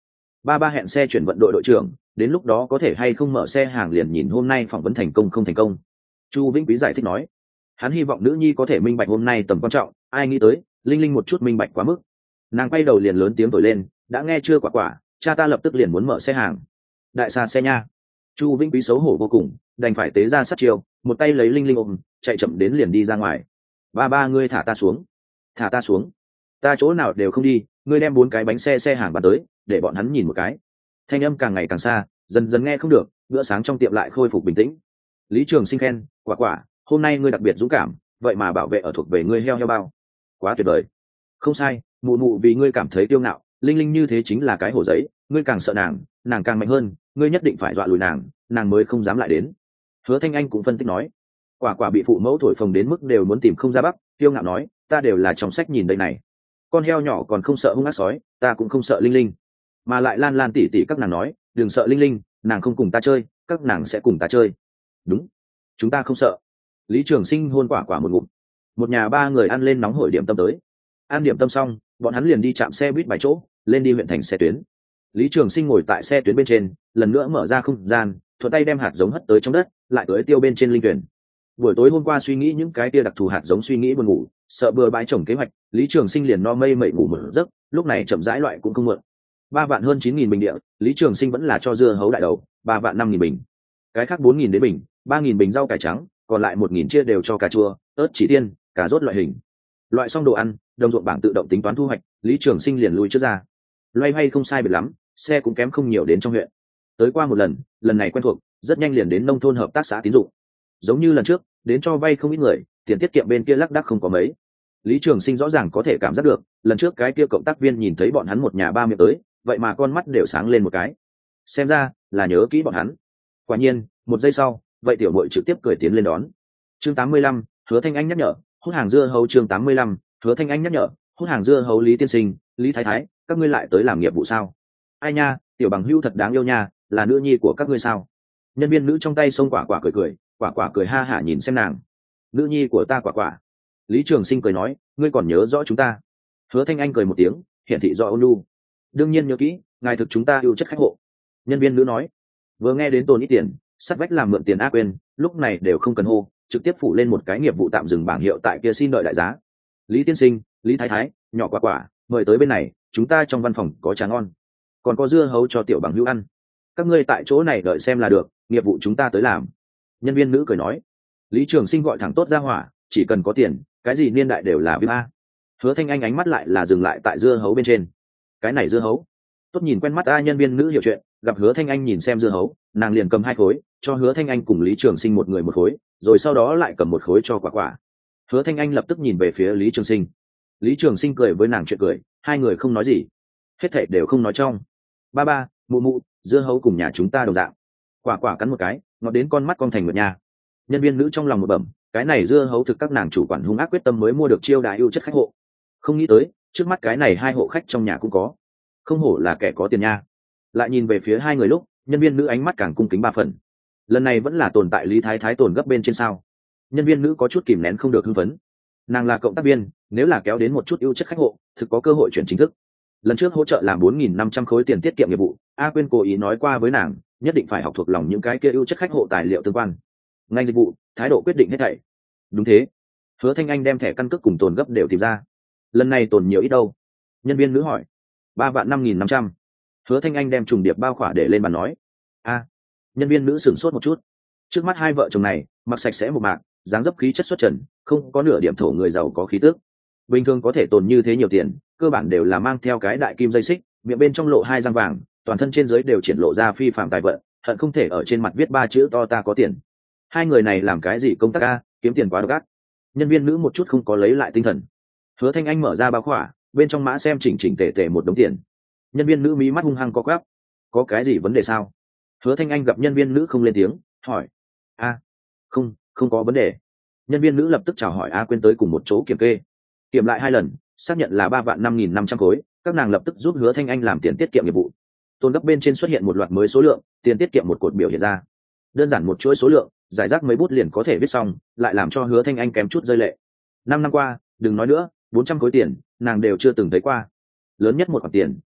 Ba ba hẹn xe chuyển vận đội đội trưởng, đến lúc đó có thể hay không mở xe hàng liền nhìn hôm nay phỏng vấn thành công không thành công. Chu Vĩnh Quý giải thích nói, hắn hy vọng nữ nhi có thể minh bạch hôm nay tầm quan trọng, ai nghĩ tới linh linh một chút minh bạch quá mức. Nàng quay đầu liền lớn tiếng thổi lên, đã nghe chưa quả quả, cha ta lập tức liền muốn mở xe hàng. Đại xa xe nha. Chu Vĩnh Quý xấu hổ vô cùng, đành phải tế ra sát chiêu, một tay lấy linh linh ôm, chạy chậm đến liền đi ra ngoài. Ba ba ngươi thả ta xuống, thả ta xuống, ta chỗ nào đều không đi, ngươi đem 4 cái bánh xe hàng bán tới, để bọn hắn nhìn một cái. Thanh âm càng ngày càng xa, dần dần nghe không được, bữa sáng trong tiệm lại khôi phục bình tĩnh. Lý Trường Sinh khen, quả quả, hôm nay ngươi đặc biệt dũng cảm, vậy mà bảo vệ ở thuộc về ngươi heo bao, quá tuyệt vời. Không sai, mụ mụ vì ngươi cảm thấy kiêu ngạo, linh linh như thế chính là cái hổ giấy, ngươi càng sợ nàng, nàng càng mạnh hơn, ngươi nhất định phải dọa lùi nàng, nàng mới không dám lại đến. Hứa Thanh Anh cũng phân tích nói, quả quả bị phụ mẫu thổi phồng đến mức đều muốn tìm không ra bắc, kiêu ngạo nói, ta đều là trong sách nhìn đây này, con heo nhỏ còn không sợ hung ác sói, ta cũng không sợ linh linh. Mà lại Lan Lan tỉ tỉ các nàng nói, đừng sợ linh linh, nàng không cùng ta chơi, các nàng sẽ cùng ta chơi. Đúng, chúng ta không sợ. Lý Trường Sinh hôn quả quả một ngụm. Một nhà 3 người ăn lên nóng hổi điểm tâm tới. Ăn điểm tâm xong, bọn hắn liền đi chạm xe buýt 7 chỗ, lên đi huyện thành xe tuyến. Lý Trường Sinh ngồi tại xe tuyến bên trên, lần nữa mở ra không gian, thuận tay đem hạt giống hất tới trong đất, lại tưới tiêu bên trên linh tuyển. Buổi tối hôm qua suy nghĩ những cái kia đặc thù hạt giống, suy nghĩ buồn ngủ, sợ bừa bãi trồng kế hoạch, Lý Trường Sinh liền no mây mẩy ngủ một giấc, lúc này chậm rãi loại cũng không muộn. 3 vạn hơn 9.000 bình địa, Lý Trường Sinh vẫn là cho dưa hấu đại đầu, 3 vạn 5.000 bình. Cái khác 4.000 đến bình, 3.000 bình rau cải trắng, còn lại 1.000 chia đều cho cà chua, ớt chỉ tiên, cà rốt loại hình. Loại xong đồ ăn, đồng ruộng bảng tự động tính toán thu hoạch, Lý Trường Sinh liền lui trước ra. Loay hoay không sai biệt lắm, xe cũng kém không nhiều đến trong huyện. Tới qua một lần, lần này quen thuộc, rất nhanh liền đến nông thôn hợp tác xã tín dụng. Giống như lần trước, đến cho vay không ít người, tiền tiết kiệm bên kia lác đác không có mấy. Lý Trường Sinh rõ ràng có thể cảm giác được, lần trước cái kia cộng tác viên nhìn thấy bọn hắn một nhà 3 miệng tới, vậy mà con mắt đều sáng lên một cái. Xem ra là nhớ kỹ bọn hắn. Quả nhiên, một giây sau, vậy tiểu muội trực tiếp cười tiến lên đón. Chương 85, Hứa Thanh Anh nhắc nhở, hút hàng dưa hấu. Chương 85, Hứa Thanh Anh nhắc nhở, hút hàng dưa hấu. Lý tiên sinh, Lý thái thái, các ngươi lại tới làm nghiệp vụ sao? Ai nha, tiểu bằng hữu thật đáng yêu nha, là nữ nhi của các ngươi sao? Nhân viên nữ trong tay xông quả quả cười, quả quả cười ha hả nhìn xem nàng. Nữ nhi của ta quả quả. Lý Trường Sinh cười nói, ngươi còn nhớ rõ chúng ta? Hứa Thanh Anh cười một tiếng, hiển thị rõ ôn nhu. Đương nhiên nhớ kỹ, ngài thực chúng ta yêu chất khách hộ. Nhân viên nữ nói. Vừa nghe đến tồn ít tiền, sắt vách làm mượn tiền ác quên, lúc này đều không cần hô, trực tiếp phủ lên một cái nghiệp vụ tạm dừng bảng hiệu tại kia xin đợi đại giá. Lý tiên sinh, Lý thái thái, nhỏ quả quả, mời tới bên này, chúng ta trong văn phòng có trà ngon, còn có dưa hấu cho tiểu bằng hữu ăn. Các ngươi tại chỗ này đợi xem là được, nghiệp vụ chúng ta tới làm. Nhân viên nữ cười nói. Lý Trường Sinh gọi thẳng tốt ra hỏa, chỉ cần có tiền, cái gì niên đại đều là VIP a. Hứa Thanh Anh ánh mắt lại là dừng lại tại dưa hấu bên trên. Cái này dưa hấu, tốt nhìn quen mắt a. Nhân viên nữ hiểu chuyện, gặp Hứa Thanh Anh nhìn xem dưa hấu, nàng liền cầm 2 khối, cho Hứa Thanh Anh cùng Lý Trường Sinh một người 1 khối, rồi sau đó lại cầm 1 khối cho quả quả. Hứa Thanh Anh lập tức nhìn về phía Lý Trường Sinh. Lý Trường Sinh cười với nàng chuyện cười, 2 người không nói gì, hết thảy đều không nói trong. Ba ba, mụ mụ, dưa hấu cùng nhà chúng ta đồng dạng. Quả quả cắn một cái, ngọt đến con mắt con thành mượt nha. Nhân viên nữ trong lòng một bẩm, cái này dưa hấu thực các nàng chủ quản hung ác quyết tâm mới mua được chiêu đãi ưu chất khách hộ. Không nghĩ tới, trước mắt cái này 2 hộ khách trong nhà cũng có. Không hổ là kẻ có tiền nha. Lại nhìn về phía 2 người lúc, nhân viên nữ ánh mắt càng cung kính 3 phần. Lần này vẫn là tồn tại Lý thái thái tồn gấp bên trên sao? Nhân viên nữ có chút kìm nén không được hưng phấn. Nàng là cộng tác viên, nếu là kéo đến một chút ưu chất khách hộ, thực có cơ hội chuyển chính thức. Lần trước hỗ trợ làm 4.500 khối tiền tiết kiệm nghiệp vụ, A Quyên cố ý nói qua với nàng, nhất định phải học thuộc lòng những cái kia ưu chất khách hộ tài liệu tương quan. Ngành dịch vụ, thái độ quyết định hết thảy. Đúng thế. Hứa Thanh Anh đem thẻ căn cước cùng tồn gấp đều tìm ra. Lần này tồn nhiều ít đâu? Nhân viên nữ hỏi. 3 vạn 5.500. Hứa Thanh Anh đem trùng điệp bao khỏa để lên bàn nói. A. Nhân viên nữ sửng sốt một chút. Trước mắt 2 vợ chồng này, mặc sạch sẽ một mạc, dáng dấp khí chất xuất trần, không có nửa điểm thổ người giàu có khí tước. Bình thường có thể tồn như thế nhiều tiền, cơ bản đều là mang theo cái đại kim dây xích, miệng bên trong lộ 2 răng vàng, toàn thân trên dưới đều triển lộ ra phi phàm tài vận, hận không thể ở trên mặt viết 3 chữ to ta có tiền. 2 người này làm cái gì công tác a, kiếm tiền quá độc ác. Nhân viên nữ một chút không có lấy lại tinh thần. Hứa Thanh Anh mở ra bao khỏa, bên trong mã xem chỉnh chỉnh tề tề một đống tiền. Nhân viên nữ mí mắt hung hăng co quắp. Có cái gì vấn đề sao? Hứa Thanh Anh gặp nhân viên nữ không lên tiếng, hỏi. A, không có vấn đề. Nhân viên nữ lập tức chào hỏi A Quyên tới cùng một chỗ kiểm kê. Kiểm lại 2 lần, xác nhận là 3 vạn 5.500 khối, các nàng lập tức giúp Hứa Thanh Anh làm tiền tiết kiệm nghiệp vụ. Tôn gấp bên trên xuất hiện một loạt mới số lượng, tiền tiết kiệm một cột biểu hiện ra. Đơn giản một chuỗi số lượng, giải rác mấy bút liền có thể viết xong, lại làm cho Hứa Thanh Anh kém chút rơi lệ. 5 năm qua, đừng nói nữa, 400 khối tiền, nàng đều chưa từng thấy qua. Lớn nhất một khoản tiền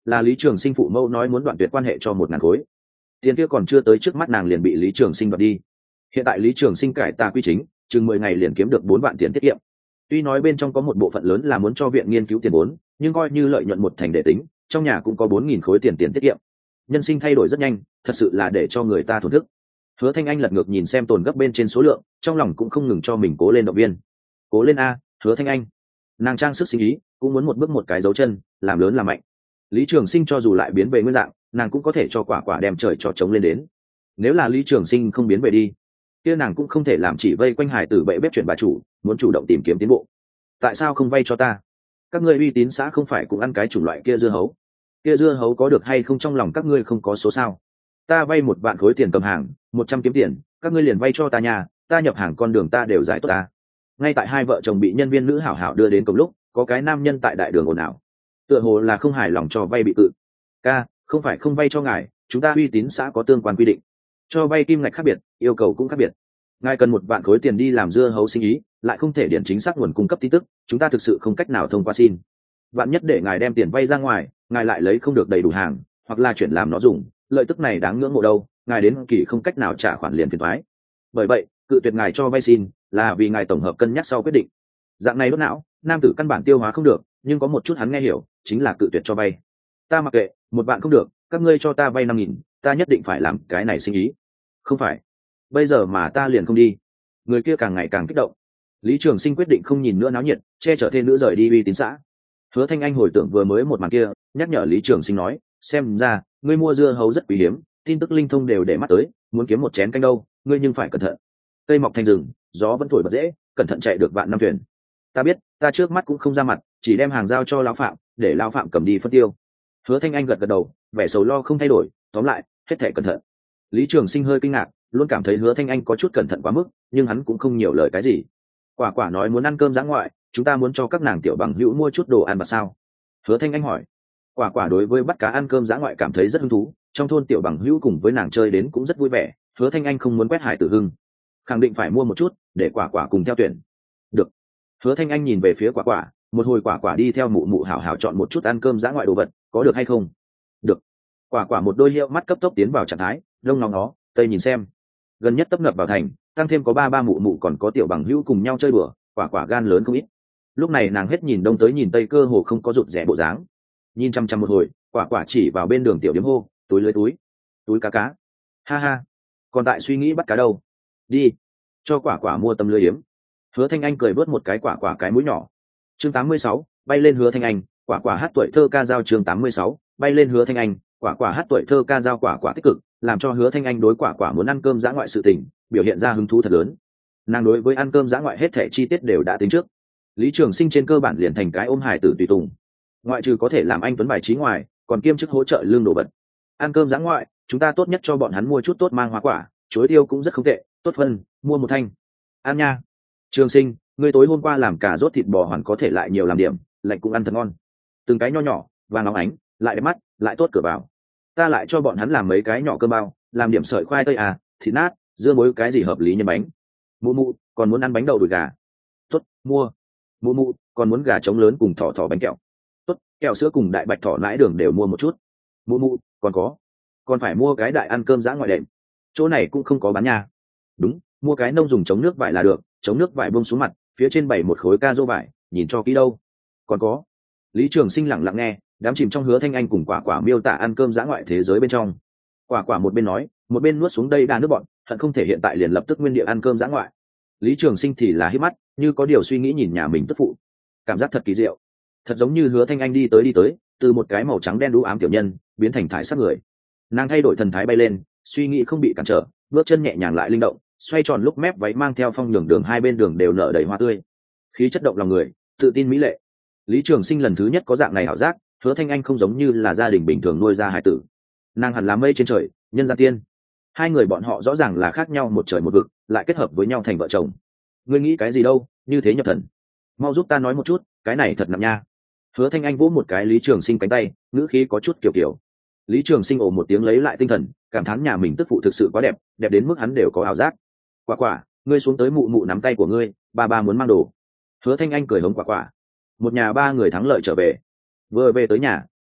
là Lý Trường Sinh phụ mẫu nói muốn đoạn tuyệt quan hệ cho 1.000 khối. Tiền kia còn chưa tới trước mắt nàng liền bị Lý Trường Sinh đoạt đi. Hiện tại Lý Trường Sinh cải tà quy chính, chừng 10 ngày liền kiếm được 4 vạn tiền tiết kiệm. Tuy nói bên trong có một bộ phận lớn là muốn cho viện nghiên cứu tiền vốn, nhưng coi như lợi nhuận 1 thành để tính, trong nhà cũng có 4.000 khối tiền tiết kiệm. Nhân sinh thay đổi rất nhanh, thật sự là để cho người ta thổn thức. Hứa Thanh Anh lật ngược nhìn xem tồn gấp bên trên số lượng, trong lòng cũng không ngừng cho mình cố lên động viên. Cố lên a, Hứa Thanh Anh. Nàng trang sức sinh ý, cũng muốn một bước một cái dấu chân, làm lớn làm mạnh. Lý Trường Sinh cho dù lại biến về nguyên dạng, nàng cũng có thể cho quả quả đem trời cho trống lên đến. Nếu là Lý Trường Sinh không biến về đi, kia nàng cũng không thể làm chỉ vây quanh hải tử bệ bếp chuyển bà chủ, muốn chủ động tìm kiếm tiến bộ. Tại sao không vay cho ta? Các ngươi uy tín xã không phải cũng ăn cái chủng loại kia dưa hấu? Kia dưa hấu có được hay không trong lòng các ngươi không có số sao? Ta vay 1 vạn khối tiền cầm hàng, 100 kiếm tiền, các ngươi liền vay cho ta nhà, ta nhập hàng con đường ta đều giải tốt ta. Ngay tại hai vợ chồng bị nhân viên nữ hảo hảo đưa đến cổng lúc, có cái nam nhân tại đại đường ồn ào, tựa hồ là không hài lòng cho vay bị cự. Ca, không phải không vay cho ngài, chúng ta uy tín xã có tương quan quy định, cho vay kim ngạch khác biệt, yêu cầu cũng khác biệt. Ngài cần 1 vạn khối tiền đi làm dưa hấu sinh ý, lại không thể điển chính xác nguồn cung cấp tin tức, chúng ta thực sự không cách nào thông qua xin. Vạn nhất để ngài đem tiền vay ra ngoài, ngài lại lấy không được đầy đủ hàng, hoặc là chuyển làm nó dùng, lợi tức này đáng ngưỡng mộ đâu, ngài đến kỳ không cách nào trả khoản liền phiền toái. Bởi vậy, cự tuyệt ngài cho vay xin, là vì ngài tổng hợp cân nhắc sau quyết định. Dạng này đốt não, nam tử căn bản tiêu hóa không được, nhưng có một chút hắn nghe hiểu, chính là cự tuyệt cho vay. Ta mặc kệ, 1 vạn không được, các ngươi cho ta vay 5.000, ta nhất định phải làm cái này sinh ý. Không phải, bây giờ mà ta liền không đi. Người kia càng ngày càng kích động. Lý Trường Sinh quyết định không nhìn nữa náo nhiệt, che chở thê nữ rời đi uy tín xã. Hứa Thanh Anh hồi tưởng vừa mới một màn kia, nhắc nhở Lý Trường Sinh nói, xem ra ngươi mua dưa hấu rất quý hiếm, tin tức linh thông đều để mắt tới, muốn kiếm một chén canh đâu, ngươi nhưng phải cẩn thận. Cây mọc thành rừng, gió vẫn thổi bật dễ, cẩn thận chạy được vạn năm thuyền. Ta biết, ta trước mắt cũng không ra mặt, chỉ đem hàng giao cho lão phạm, để lão phạm cầm đi phân tiêu. Hứa Thanh Anh gật gật đầu, vẻ sầu lo không thay đổi, tóm lại, hết thảy cẩn thận. Lý Trường Sinh hơi kinh ngạc, luôn cảm thấy Hứa Thanh Anh có chút cẩn thận quá mức, nhưng hắn cũng không nhiều lời cái gì. Quả quả nói muốn ăn cơm dã ngoại, chúng ta muốn cho các nàng tiểu bằng hữu mua chút đồ ăn vặt sao? Hứa Thanh Anh hỏi. Quả quả đối với bắt cá ăn cơm dã ngoại cảm thấy rất hứng thú, trong thôn tiểu bằng hữu cùng với nàng chơi đến cũng rất vui vẻ. Hứa Thanh Anh không muốn quét hải tử hưng, khẳng định phải mua một chút để quả quả cùng theo tuyển. Được. Hứa Thanh Anh nhìn về phía quả quả, một hồi quả quả đi theo mụ mụ hảo hảo chọn một chút ăn cơm dã ngoại đồ vật, có được hay không? Được. Quả quả một đôi hiệu mắt cấp tốc tiến vào trạng thái, đông ngóng nó, tây nhìn xem. Gần nhất tấp nập vào thành, tăng thêm có ba mụ mụ còn có tiểu bằng hữu cùng nhau chơi đùa, quả quả gan lớn không ít. Lúc này nàng hết nhìn đông tới nhìn tây, cơ hồ không có rụt rẻ bộ dáng. Nhìn chăm chăm một hồi, quả quả chỉ vào bên đường tiểu điếm hô, túi lưới túi cá. Ha ha, còn tại suy nghĩ bắt cá đâu? Đi, cho quả quả mua tấm lưới điếm. Hứa Thanh Anh cười bớt một cái quả quả cái mũi nhỏ. Chương 86, bay lên Hứa Thanh Anh, quả quả hát tuổi thơ ca dao. Chương 86, bay lên Hứa Thanh Anh, quả quả hát tuổi thơ ca dao. Quả quả tích cực, làm cho Hứa Thanh Anh đối quả quả muốn ăn cơm dã ngoại sự tình biểu hiện ra hứng thú thật lớn. Nàng đối với ăn cơm dã ngoại hết thảy chi tiết đều đã tính trước. Lý Trường Sinh trên cơ bản liền thành cái ôm hài tử tùy tùng, ngoại trừ có thể làm anh tuấn bài trí ngoài, còn kiêm chức hỗ trợ lương đồ vật. Ăn cơm dã ngoại, chúng ta tốt nhất cho bọn hắn mua chút tốt mang hoa quả, chuối tiêu cũng rất không tệ, tốt phân, mua một thanh. Ăn nha. Trường Sinh, ngươi tối hôm qua làm cà rốt thịt bò hoàn có thể lại nhiều làm điểm, lạnh cũng ăn thật ngon. Từng cái nho nhỏ, vàng óng ánh, lại đẹp mắt, lại tốt cửa vào. Ta lại cho bọn hắn làm mấy cái nhỏ cơm bao, làm điểm sợi khoai tây à, thịt nát, dưa muối cái gì hợp lý nhân bánh. Mụ mụ, còn muốn ăn bánh đậu đùi gà. Tốt, mua. Mụ mụ, còn muốn gà trống lớn cùng thỏ bánh kẹo. Tốt, kẹo sữa cùng đại bạch thỏ nãi đường đều mua một chút. Mụ mụ, còn phải mua cái đại ăn cơm dã ngoại đệm, chỗ này cũng không có bán nha. Đúng, mua cái nông dùng chống nước vải là được, chống nước vải buông xuống mặt, phía trên bày một khối ca rô vải, nhìn cho kỹ đâu. Còn có. Lý Trường Sinh lặng lặng nghe, đám chìm trong Hứa Thanh Anh cùng quả quả miêu tả ăn cơm dã ngoại thế giới bên trong. Quả quả một bên nói, một bên nuốt xuống đây đa nước bọn, hận không thể hiện tại liền lập tức nguyên địa ăn cơm dã ngoại. Lý Trường Sinh thì là hít mắt, như có điều suy nghĩ nhìn nhà mình tức phụ, cảm giác thật kỳ diệu, thật giống như Hứa Thanh Anh đi tới, từ một cái màu trắng đen đũ ám tiểu nhân biến thành thải sắc người. Nàng thay đổi thần thái bay lên, suy nghĩ không bị cản trở, bước chân nhẹ nhàng lại linh động, xoay tròn lúc mép váy mang theo phong nhường đường hai bên đường đều nở đầy hoa tươi, khí chất động lòng người, tự tin mỹ lệ. Lý Trường Sinh lần thứ nhất có dạng này ảo giác, Hứa Thanh Anh không giống như là gia đình bình thường nuôi ra hải tử, nàng hẳn là mây trên trời, nhân gian tiên. Hai người bọn họ rõ ràng là khác nhau một trời một vực, lại kết hợp với nhau thành vợ chồng. Ngươi nghĩ cái gì đâu, như thế nhập thần. Mau giúp ta nói một chút, cái này thật nặng nha. Hứa Thanh Anh vỗ một cái Lý Trường Sinh cánh tay, ngữ khí có chút kiểu. Lý Trường Sinh ồ một tiếng lấy lại tinh thần, cảm thán nhà mình tức phụ thực sự quá đẹp, đẹp đến mức hắn đều có ảo giác. Quả quả, ngươi xuống tới mụ mụ nắm tay của ngươi, ba muốn mang đồ. Hứa Thanh Anh cười hống quả quả. Một nhà ba người thắng lợi trở về. Vừa về tới nhà,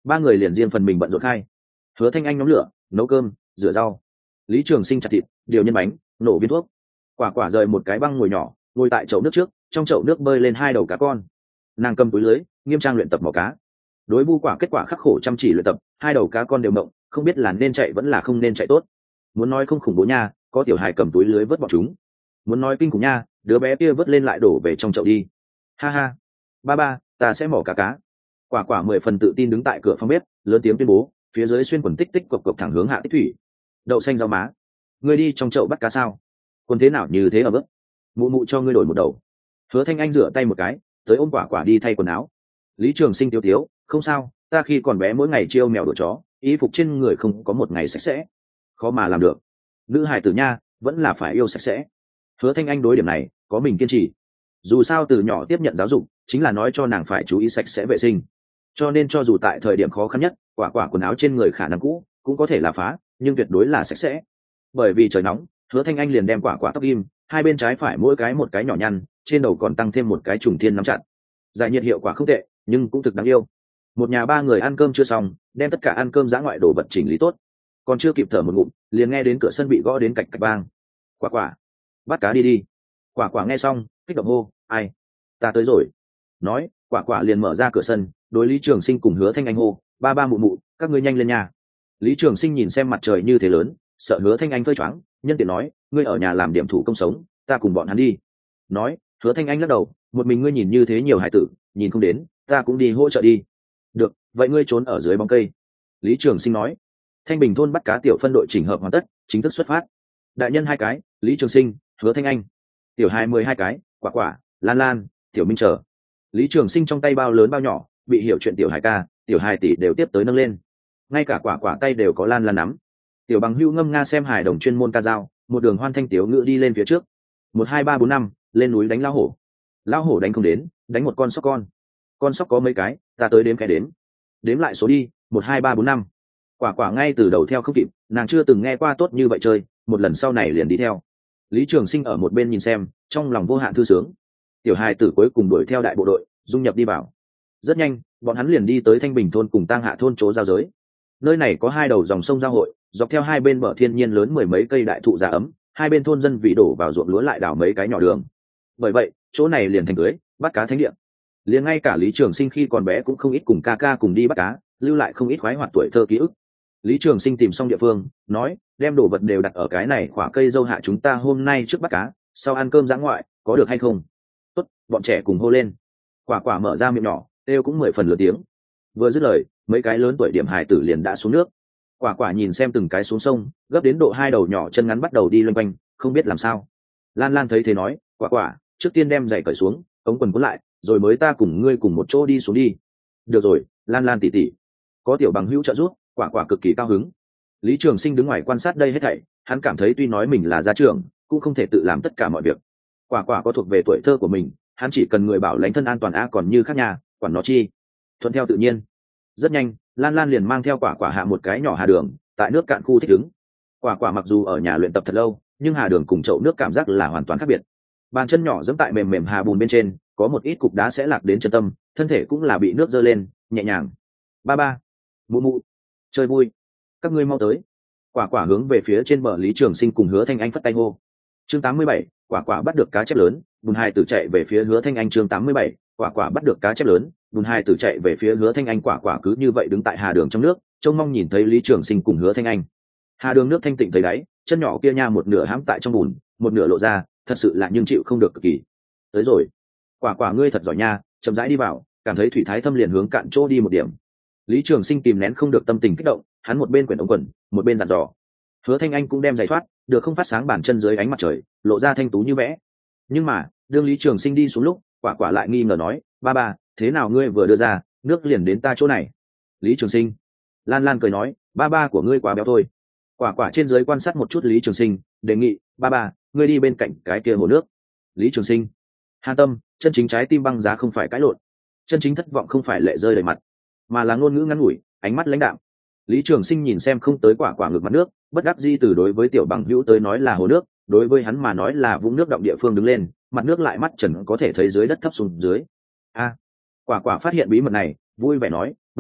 ba người liền riêng phần mình bận rộn khai. Hứa Thanh Anh nhóm lửa nấu cơm rửa rau, Lý Trường Sinh chặt thịt điều nhân bánh nổ viên thuốc. Quả Quả rời một cái băng ngồi nhỏ ngồi tại chậu nước trước, trong chậu nước bơi lên hai đầu cá con. Nàng cầm túi lưới nghiêm trang luyện tập mò cá. Đối Vu Quả kết quả khắc khổ chăm chỉ luyện tập, hai đầu cá con đều mộng, không biết là nên chạy vẫn là không nên chạy tốt. Muốn nói không khủng bố nha, có tiểu hài cầm túi lưới vớt bọn chúng. Muốn nói kinh khủng nha, đứa bé kia vớt lên lại đổ về trong chậu đi. Ha ha, ba ba, ta sẽ mò cá cá. Quả Quả 10 phần tự tin đứng tại cửa phòng bếp, lớn tiếng tuyên bố, phía dưới xuyên quần tích tích cộc cộc thẳng hướng Hạ Tích Thủy. Đậu xanh rau má, ngươi đi trong chậu bắt cá sao? Quần thế nào như thế ở bước? Mụ mụ cho ngươi đổi một đầu. Hứa Thanh Anh rửa tay một cái, tới ôm Quả Quả đi thay quần áo. Lý Trường Sinh tiếu tiếu, không sao, ta khi còn bé mỗi ngày chiêu mèo đuổi chó, y phục trên người không có một ngày sạch sẽ. Khó mà làm được. Nữ hài tử nha, vẫn là phải yêu sạch sẽ. Hứa Thanh Anh đối điểm này có mình kiên trì. Dù sao từ nhỏ tiếp nhận giáo dục chính là nói cho nàng phải chú ý sạch sẽ vệ sinh, cho nên cho dù tại thời điểm khó khăn nhất, Quả Quả quần áo trên người khả năng cũ cũng có thể là phá, nhưng tuyệt đối là sạch sẽ. Bởi vì trời nóng, Hứa Thanh Anh liền đem Quả Quả tóc ghim, hai bên trái phải mỗi cái một cái nhỏ nhăn, trên đầu còn tăng thêm một cái trùng thiên nắm chặt. Giải nhiệt hiệu quả không tệ, nhưng cũng thực đáng yêu. Một nhà ba người ăn cơm chưa xong, đem tất cả ăn cơm dã ngoại đồ vật chỉnh lý tốt, còn chưa kịp thở một ngụm, liền nghe đến cửa sân bị gõ đến cạch cạch vang. Quả Quả, bắt cá đi đi. Quả Quả nghe xong kích động hô, ai? Ta tới rồi. Nói, Quả Quả liền mở ra cửa sân, đối Lý Trường Sinh cùng Hứa Thanh Anh hô, ba ba mụ mụ, các ngươi nhanh lên nhà. Lý Trường Sinh nhìn xem mặt trời như thế lớn, sợ Hứa Thanh Anh phơi choáng, nhân tiện nói, ngươi ở nhà làm điểm thủ công sống, ta cùng bọn hắn đi. Nói, Hứa Thanh Anh lắc đầu, một mình ngươi nhìn như thế nhiều hải tử, nhìn không đến, ta cũng đi hỗ trợ đi. Được, vậy ngươi trốn ở dưới bóng cây. Lý Trường Sinh nói. Thanh Bình thôn bắt cá tiểu phân đội chỉnh hợp hoàn tất, chính thức xuất phát. Đại nhân 2 cái, Lý Trường Sinh, Hứa Thanh Anh. Tiểu hài 12 cái, Quả Quả, Lan Lan, Tiểu Minh chờ. Lý Trường Sinh trong tay bao lớn bao nhỏ, bị hiểu chuyện tiểu hài ca, tiểu hài tỷ đều tiếp tới nâng lên. Ngay cả Quả Quả tay đều có Lan Lan nắm. Tiểu Bằng Hưu ngâm nga xem hài đồng chuyên môn ca dao, một đường hoan thanh tiểu ngữ đi lên phía trước. 1 2 3 4 5, lên núi đánh lão hổ. Lão hổ đánh không đến, đánh một con sóc con. Con sóc có mấy cái, ta tới đếm cái đếm lại số đi, 1 2 3 4 5. Quả Quả ngay từ đầu theo không kịp, nàng chưa từng nghe qua tốt như vậy chơi, một lần sau này liền đi theo. Lý Trường Sinh ở một bên nhìn xem, trong lòng vô hạn thư sướng. Tiểu hài tử cuối cùng đuổi theo đại bộ đội, dung nhập đi vào. Rất nhanh, bọn hắn liền đi tới Thanh Bình thôn cùng Tang Hạ thôn chỗ giao giới. Nơi này có 2 đầu dòng sông giao hội, dọc theo hai bên bờ thiên nhiên lớn 10 mấy cây đại thụ già ấm, hai bên thôn dân vì đổ vào ruộng lúa lại đào mấy cái nhỏ đường. Bởi vậy, chỗ này liền thành cưới bắt cá thánh địa. Liền ngay cả Lý Trường Sinh khi còn bé cũng không ít cùng ca ca cùng đi bắt cá, lưu lại không ít khoái hoạt tuổi thơ ký ức. Lý Trường Sinh tìm xong địa phương, nói, đem đồ vật đều đặt ở cái này khỏa cây dâu hạ, chúng ta hôm nay trước bắt cá, sau ăn cơm dã ngoại, có được hay không? Tốt, bọn trẻ cùng hô lên. Quả Quả mở ra miệng nhỏ, kêu cũng 10 phần lớn tiếng. Vừa dứt lời, mấy cái lớn tuổi điểm hài tử liền đã xuống nước. Quả Quả nhìn xem từng cái xuống sông, gấp đến độ 2 đầu nhỏ chân ngắn bắt đầu đi loanh quanh, không biết làm sao. Lan Lan thấy thế nói, Quả Quả, trước tiên đem giày cởi xuống, ống quần cuốn lại, rồi mới ta cùng ngươi cùng một chỗ đi xuống đi. Được rồi, Lan Lan tỉ tỉ. Có Tiểu Bằng Hữu trợ giúp, Quả Quả cực kỳ cao hứng. Lý Trường Sinh đứng ngoài quan sát đây hết thảy, hắn cảm thấy tuy nói mình là gia trưởng, cũng không thể tự làm tất cả mọi việc. Quả Quả có thuộc về tuổi thơ của mình, hắn chỉ cần người bảo lãnh thân an toàn còn như khác nhà, quản nó chi. Thuận theo tự nhiên. Rất nhanh, Lan Lan liền mang theo Quả Quả hạ một cái nhỏ hà đường, tại nước cạn khu thích ứng. Quả Quả mặc dù ở nhà luyện tập thật lâu, nhưng hà đường cùng chậu nước cảm giác là hoàn toàn khác biệt. Bàn chân nhỏ giẫm tại mềm mềm hà bùn bên trên, có một ít cục đá sẽ lạc đến chân tâm, thân thể cũng là bị nước dơ lên, nhẹ nhàng. Ba ba, mụ mụ, chơi vui, các ngươi mau tới. Quả Quả hướng về phía trên bờ Lý Trường Sinh cùng Hứa Thanh Anh phất tay hô. Chương 87, Quả Quả bắt được cá chép lớn, bùn hài tử chạy về phía Hứa Thanh Anh. Chương 87, Quả Quả bắt được cá chép lớn, bùn hài tử chạy về phía Hứa Thanh Anh. Quả Quả cứ như vậy đứng tại hà đường trong nước, trông mong nhìn thấy Lý Trường Sinh cùng Hứa Thanh Anh. Hà đường nước thanh tịnh thấy đáy, chân nhỏ kia nha một nửa hãm tại trong bùn, một nửa lộ ra, thật sự là nhưng chịu không được cực kỳ. Tới rồi. Quả Quả ngươi thật giỏi nha, chậm rãi đi vào, cảm thấy thủy thái thâm liền hướng cạn chỗ đi một điểm. Lý Trường Sinh kìm nén không được tâm tình kích động, hắn một bên quyển ống quần, một bên dặn dò. Hứa Thanh Anh cũng đem giày thoát, được không phát sáng bàn chân dưới ánh mặt trời, lộ ra thanh tú như vẽ. Nhưng mà, đương Lý Trường Sinh đi xuống lúc, Quả Quả lại nghi ngờ nói, ba ba, thế nào ngươi vừa đưa ra, nước liền đến ta chỗ này? Lý Trường Sinh. Lan Lan cười nói, ba ba của ngươi quá béo thôi. Quả Quả trên dưới quan sát một chút Lý Trường Sinh, đề nghị, ba ba, ngươi đi bên cạnh cái kia hồ nước. Lý Trường Sinh. Hàn tâm, chân chính trái tim băng giá không phải cãi lộn, chân chính thất vọng không phải lệ rơi đầy mặt, mà là ngôn ngữ ngắn ngủi, ánh mắt lãnh đạm. Lý Trường Sinh nhìn xem không tới Quả Quả ngược mặt nước, bất đắc dĩ từ đối với Tiểu Bằng Hữu tới nói là hồ nước, đối với hắn mà nói là vũng nước động địa phương đứng lên, mặt nước lại mắt trần có thể thấy dưới đất thấp xuống dưới. A, Quả Quả phát hiện bí mật này, vui vẻ nói, ba ba,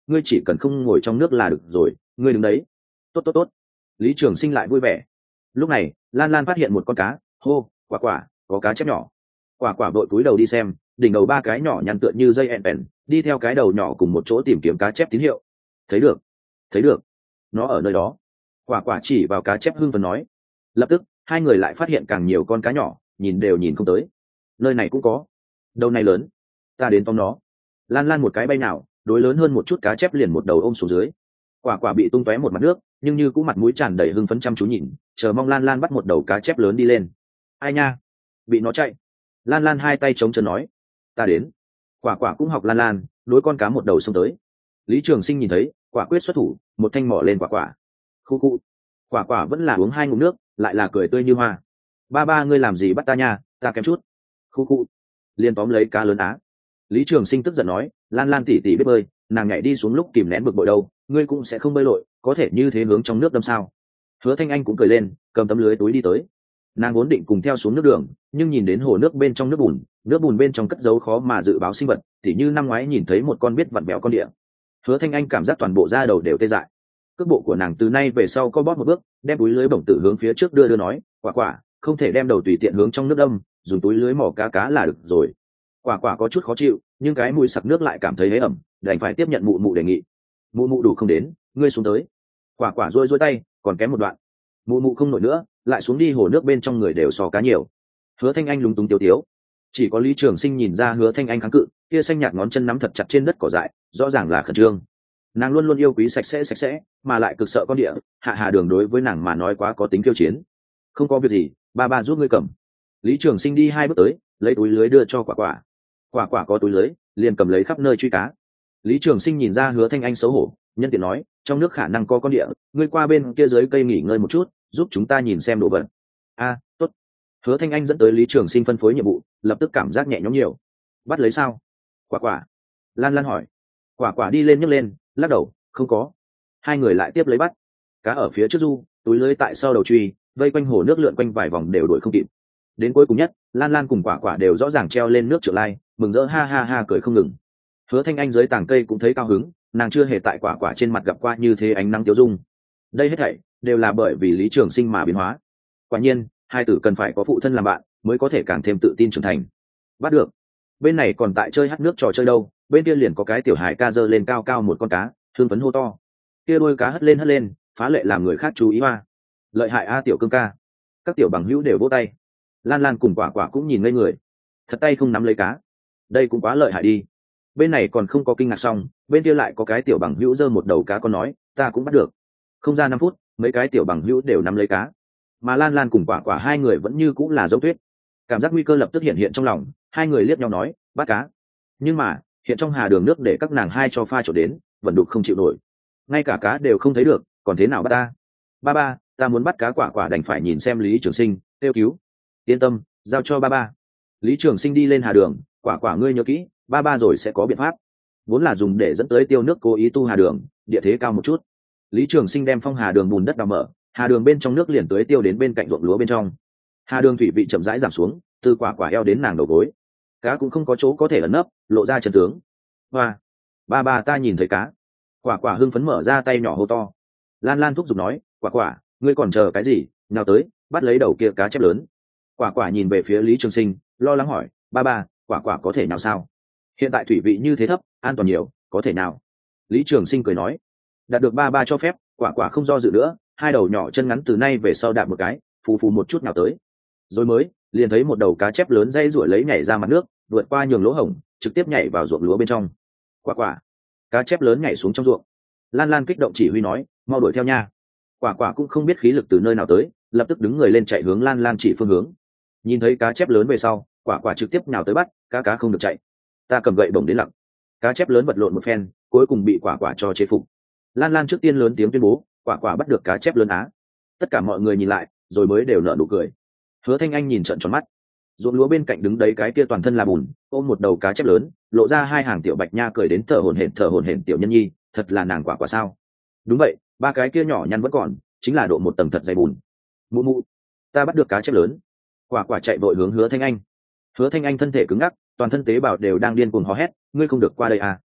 ngươi chỉ cần không ngồi trong nước là được rồi, ngươi đứng đấy. Tốt tốt tốt. Lý Trường Sinh lại vui vẻ. Lúc này Lan Lan phát hiện một con cá, hô, quả quả, có cá chép nhỏ. Quả quả vội cúi đầu đi xem, đỉnh đầu ba cái nhỏ nhăn tựa như dây ẹn ẹn, đi theo cái đầu nhỏ cùng một chỗ tìm kiếm cá chép tín hiệu. Thấy được, thấy được, nó ở nơi đó. Quả quả chỉ vào cá chép hưng phấn nói. Lập tức hai người lại phát hiện càng nhiều con cá nhỏ, nhìn đều nhìn không tới. Nơi này cũng có, đầu này lớn, ta đến tóm nó. Lan Lan một cái bay nào, đối lớn hơn một chút cá chép liền một đầu ôm xuống dưới. Quả quả bị tung tóe một mặt nước, nhưng như cũng mặt mũi tràn đầy hưng phấn chăm chú nhìn, chờ mong Lan Lan bắt một đầu cá chép lớn đi lên. Ai nha, bị nó chạy. Lan Lan hai tay chống chân nói, ta đến. Quả quả cũng học Lan Lan, đối con cá một đầu xông tới. Lý Trường Sinh nhìn thấy, quả quyết xuất thủ, một thanh mỏ lên quả quả. Khu khu. Quả quả vẫn là uống hai ngụm nước, lại là cười tươi như hoa. Ba ba ngươi làm gì bắt ta nha, ta kém chút. Khu khu. Liên tóm lấy cá lớn á. Lý Trường Sinh tức giận nói, Lan Lan tỉ tỉ biết bơi, nàng nhảy đi xuống lúc kìm nén bực bội đâu, ngươi cũng sẽ không bơi lội, có thể như thế hướng trong nước đâm sao? Hứa Thanh Anh cũng cười lên, cầm tấm lưới túi đi tới. Nàng vốn định cùng theo xuống nước đường, nhưng nhìn đến hồ nước bên trong nước bùn bên trong cất giấu khó mà dự báo sinh vật, tỉ như năm ngoái nhìn thấy một con biết vặn vẹo con địa. Hứa Thanh Anh cảm giác toàn bộ da đầu đều tê dại. Cước bộ của nàng từ nay về sau co bóp một bước, đem túi lưới bổng tử hướng phía trước đưa nói, quả quả, không thể đem đầu tùy tiện hướng trong nước đâm, dùng túi lưới mỏ cá cá là được rồi. Quả quả có chút khó chịu, nhưng cái mùi sặc nước lại cảm thấy hế ẩm, đành phải tiếp nhận mụ mụ đề nghị. Mụ mụ đủ không đến, ngươi xuống tới. Quả quả rôi tay, còn kém một đoạn. Mụ mụ không nổi nữa, lại xuống đi, hồ nước bên trong người đều so cá nhiều. Hứa Thanh Anh lúng túng tiêu tiếu. Chỉ có Lý Trường Sinh nhìn ra Hứa Thanh Anh kháng cự, kia xanh nhạt ngón chân nắm thật chặt trên đất cỏ dại, rõ ràng là khẩn trương. Nàng luôn luôn yêu quý sạch sẽ, mà lại cực sợ con địa, hạ hà đường đối với nàng mà nói quá có tính kiêu chiến. Không có việc gì, ba ba giúp ngươi cầm. Lý Trường Sinh đi hai bước tới, lấy túi lưới đưa cho quả quả. Quả quả có túi lưới, liền cầm lấy khắp nơi truy cá. Lý Trường Sinh nhìn ra Hứa Thanh Anh xấu hổ, nhân tiện nói, trong nước khả năng có con địa, ngươi qua bên kia dưới cây nghỉ ngơi một chút, giúp chúng ta nhìn xem đồ vật. Tốt. Hứa Thanh Anh dẫn tới Lý Trường Sinh phân phối nhiệm vụ, lập tức cảm giác nhẹ nhõm nhiều. Bắt lấy sao? Quả quả. Lan Lan hỏi. Quả quả đi lên nhấc lên, lắc đầu, không có. Hai người lại tiếp lấy bắt. Cá ở phía trước du, túi lưới tại sau đầu truy, vây quanh hồ nước lượn quanh vài vòng đều đuổi không kịp. Đến cuối cùng nhất, Lan Lan cùng quả quả đều rõ ràng treo lên nước trượng lai, mừng rỡ ha ha ha cười không ngừng. Hứa Thanh Anh dưới tàng cây cũng thấy cao hứng, nàng chưa hề tại quả quả trên mặt gặp qua như thế ánh nắng tiêu dung. Đây hết thảy đều là bởi vì Lý Trường Sinh mà biến hóa. Quả nhiên, hai tử cần phải có phụ thân làm bạn, mới có thể càng thêm tự tin trưởng thành. Bắt được. Bên này còn tại chơi hắt nước trò chơi đâu, bên kia liền có cái tiểu hải ca giơ lên cao cao một con cá, thương phấn hô to. Kia đuôi cá hất lên, phá lệ làm người khác chú ý hoa. Lợi hại a tiểu cương ca. Các tiểu bằng hữu đều vỗ tay. Lan Lan cùng quả quả cũng nhìn ngây người. Thật tay không nắm lấy cá. Đây cũng quá lợi hại đi. Bên này còn không có kinh ngạc xong, bên kia lại có cái tiểu bằng hữu giơ một đầu cá con nói, ta cũng bắt được. Không ra 5 phút, mấy cái tiểu bằng hữu đều nắm lấy cá. Mà Lan Lan cùng quả quả hai người vẫn như cũng là giống tuyết. Cảm giác nguy cơ lập tức hiện hiện trong lòng, hai người liếc nhau nói, bắt cá. Nhưng mà, hiện trong hà đường nước để các nàng hai cho pha trộn đến, vẫn đục không chịu nổi. Ngay cả cá đều không thấy được, còn thế nào bắt ta? Ba ba, ta muốn bắt cá. Quả quả đành phải nhìn xem Lý Trường Sinh, kêu cứu. Yên tâm, giao cho ba ba. Lý Trường Sinh đi lên hà đường, quả quả ngươi nhớ kỹ, ba ba rồi sẽ có biện pháp. Vốn là dùng để dẫn tới tiêu nước cố ý tu hà đường, địa thế cao một chút. Lý Trường Sinh đem phong hà đường bùn đất đào mở, hà đường bên trong nước liền tưới tiêu đến bên cạnh ruộng lúa bên trong. Hà đường thủy vị chậm rãi giảm xuống, từ quả quả eo đến nàng đầu gối. Cá cũng không có chỗ có thể ẩn nấp, lộ ra chân tướng. Hoa, ba ba ta nhìn thấy cá. Quả quả hưng phấn mở ra tay nhỏ hô to. Lan Lan thúc giục nói, quả quả, ngươi còn chờ cái gì, nào tới, bắt lấy đầu kia cá chép lớn. Quả quả nhìn về phía Lý Trường Sinh, lo lắng hỏi, ba ba, quả quả có thể nào sao? Hiện tại thủy vị như thế thấp, an toàn nhiều, có thể nào? Lý Trường Sinh cười nói, đạt được ba ba cho phép, quả quả không do dự nữa, hai đầu nhỏ chân ngắn từ nay về sau đạp một cái, phù phù một chút nào tới. Rồi mới liền thấy một đầu cá chép lớn dây ruổi lấy nhảy ra mặt nước, vượt qua nhường lỗ hổng, trực tiếp nhảy vào ruộng lúa bên trong. Quả quả, cá chép lớn nhảy xuống trong ruộng. Lan Lan kích động chỉ huy nói, mau đuổi theo nha. Quả quả cũng không biết khí lực từ nơi nào tới, lập tức đứng người lên chạy hướng Lan Lan chỉ phương hướng. Nhìn thấy cá chép lớn về sau, quả quả trực tiếp nhào tới bắt, cá không được chạy. Ta cầm gậy bổng đến lặng. Cá chép lớn vật lộn một phen, cuối cùng bị quả quả cho chế phục. Lan Lan trước tiên lớn tiếng tuyên bố, quả quả bắt được cá chép lớn á. Tất cả mọi người nhìn lại, rồi mới đều nở nụ cười. Hứa Thanh Anh nhìn trợn tròn mắt. Ruộng lúa bên cạnh đứng đấy cái kia toàn thân là bùn, ôm một đầu cá chép lớn, lộ ra hai hàng tiểu bạch nha cười đến thở hổn hển tiểu nhân nhi, thật là nàng quả quả sao? Đúng vậy, ba cái kia nhỏ nhăn vẫn còn, chính là độ một tầng thật dày bùn. Mụ mụ, ta bắt được cá chép lớn. Quả quả chạy vội hướng Hứa Thanh Anh. Hứa Thanh Anh thân thể cứng ngắc, toàn thân tế bào đều đang điên cuồng hò hét, ngươi không được qua đây à?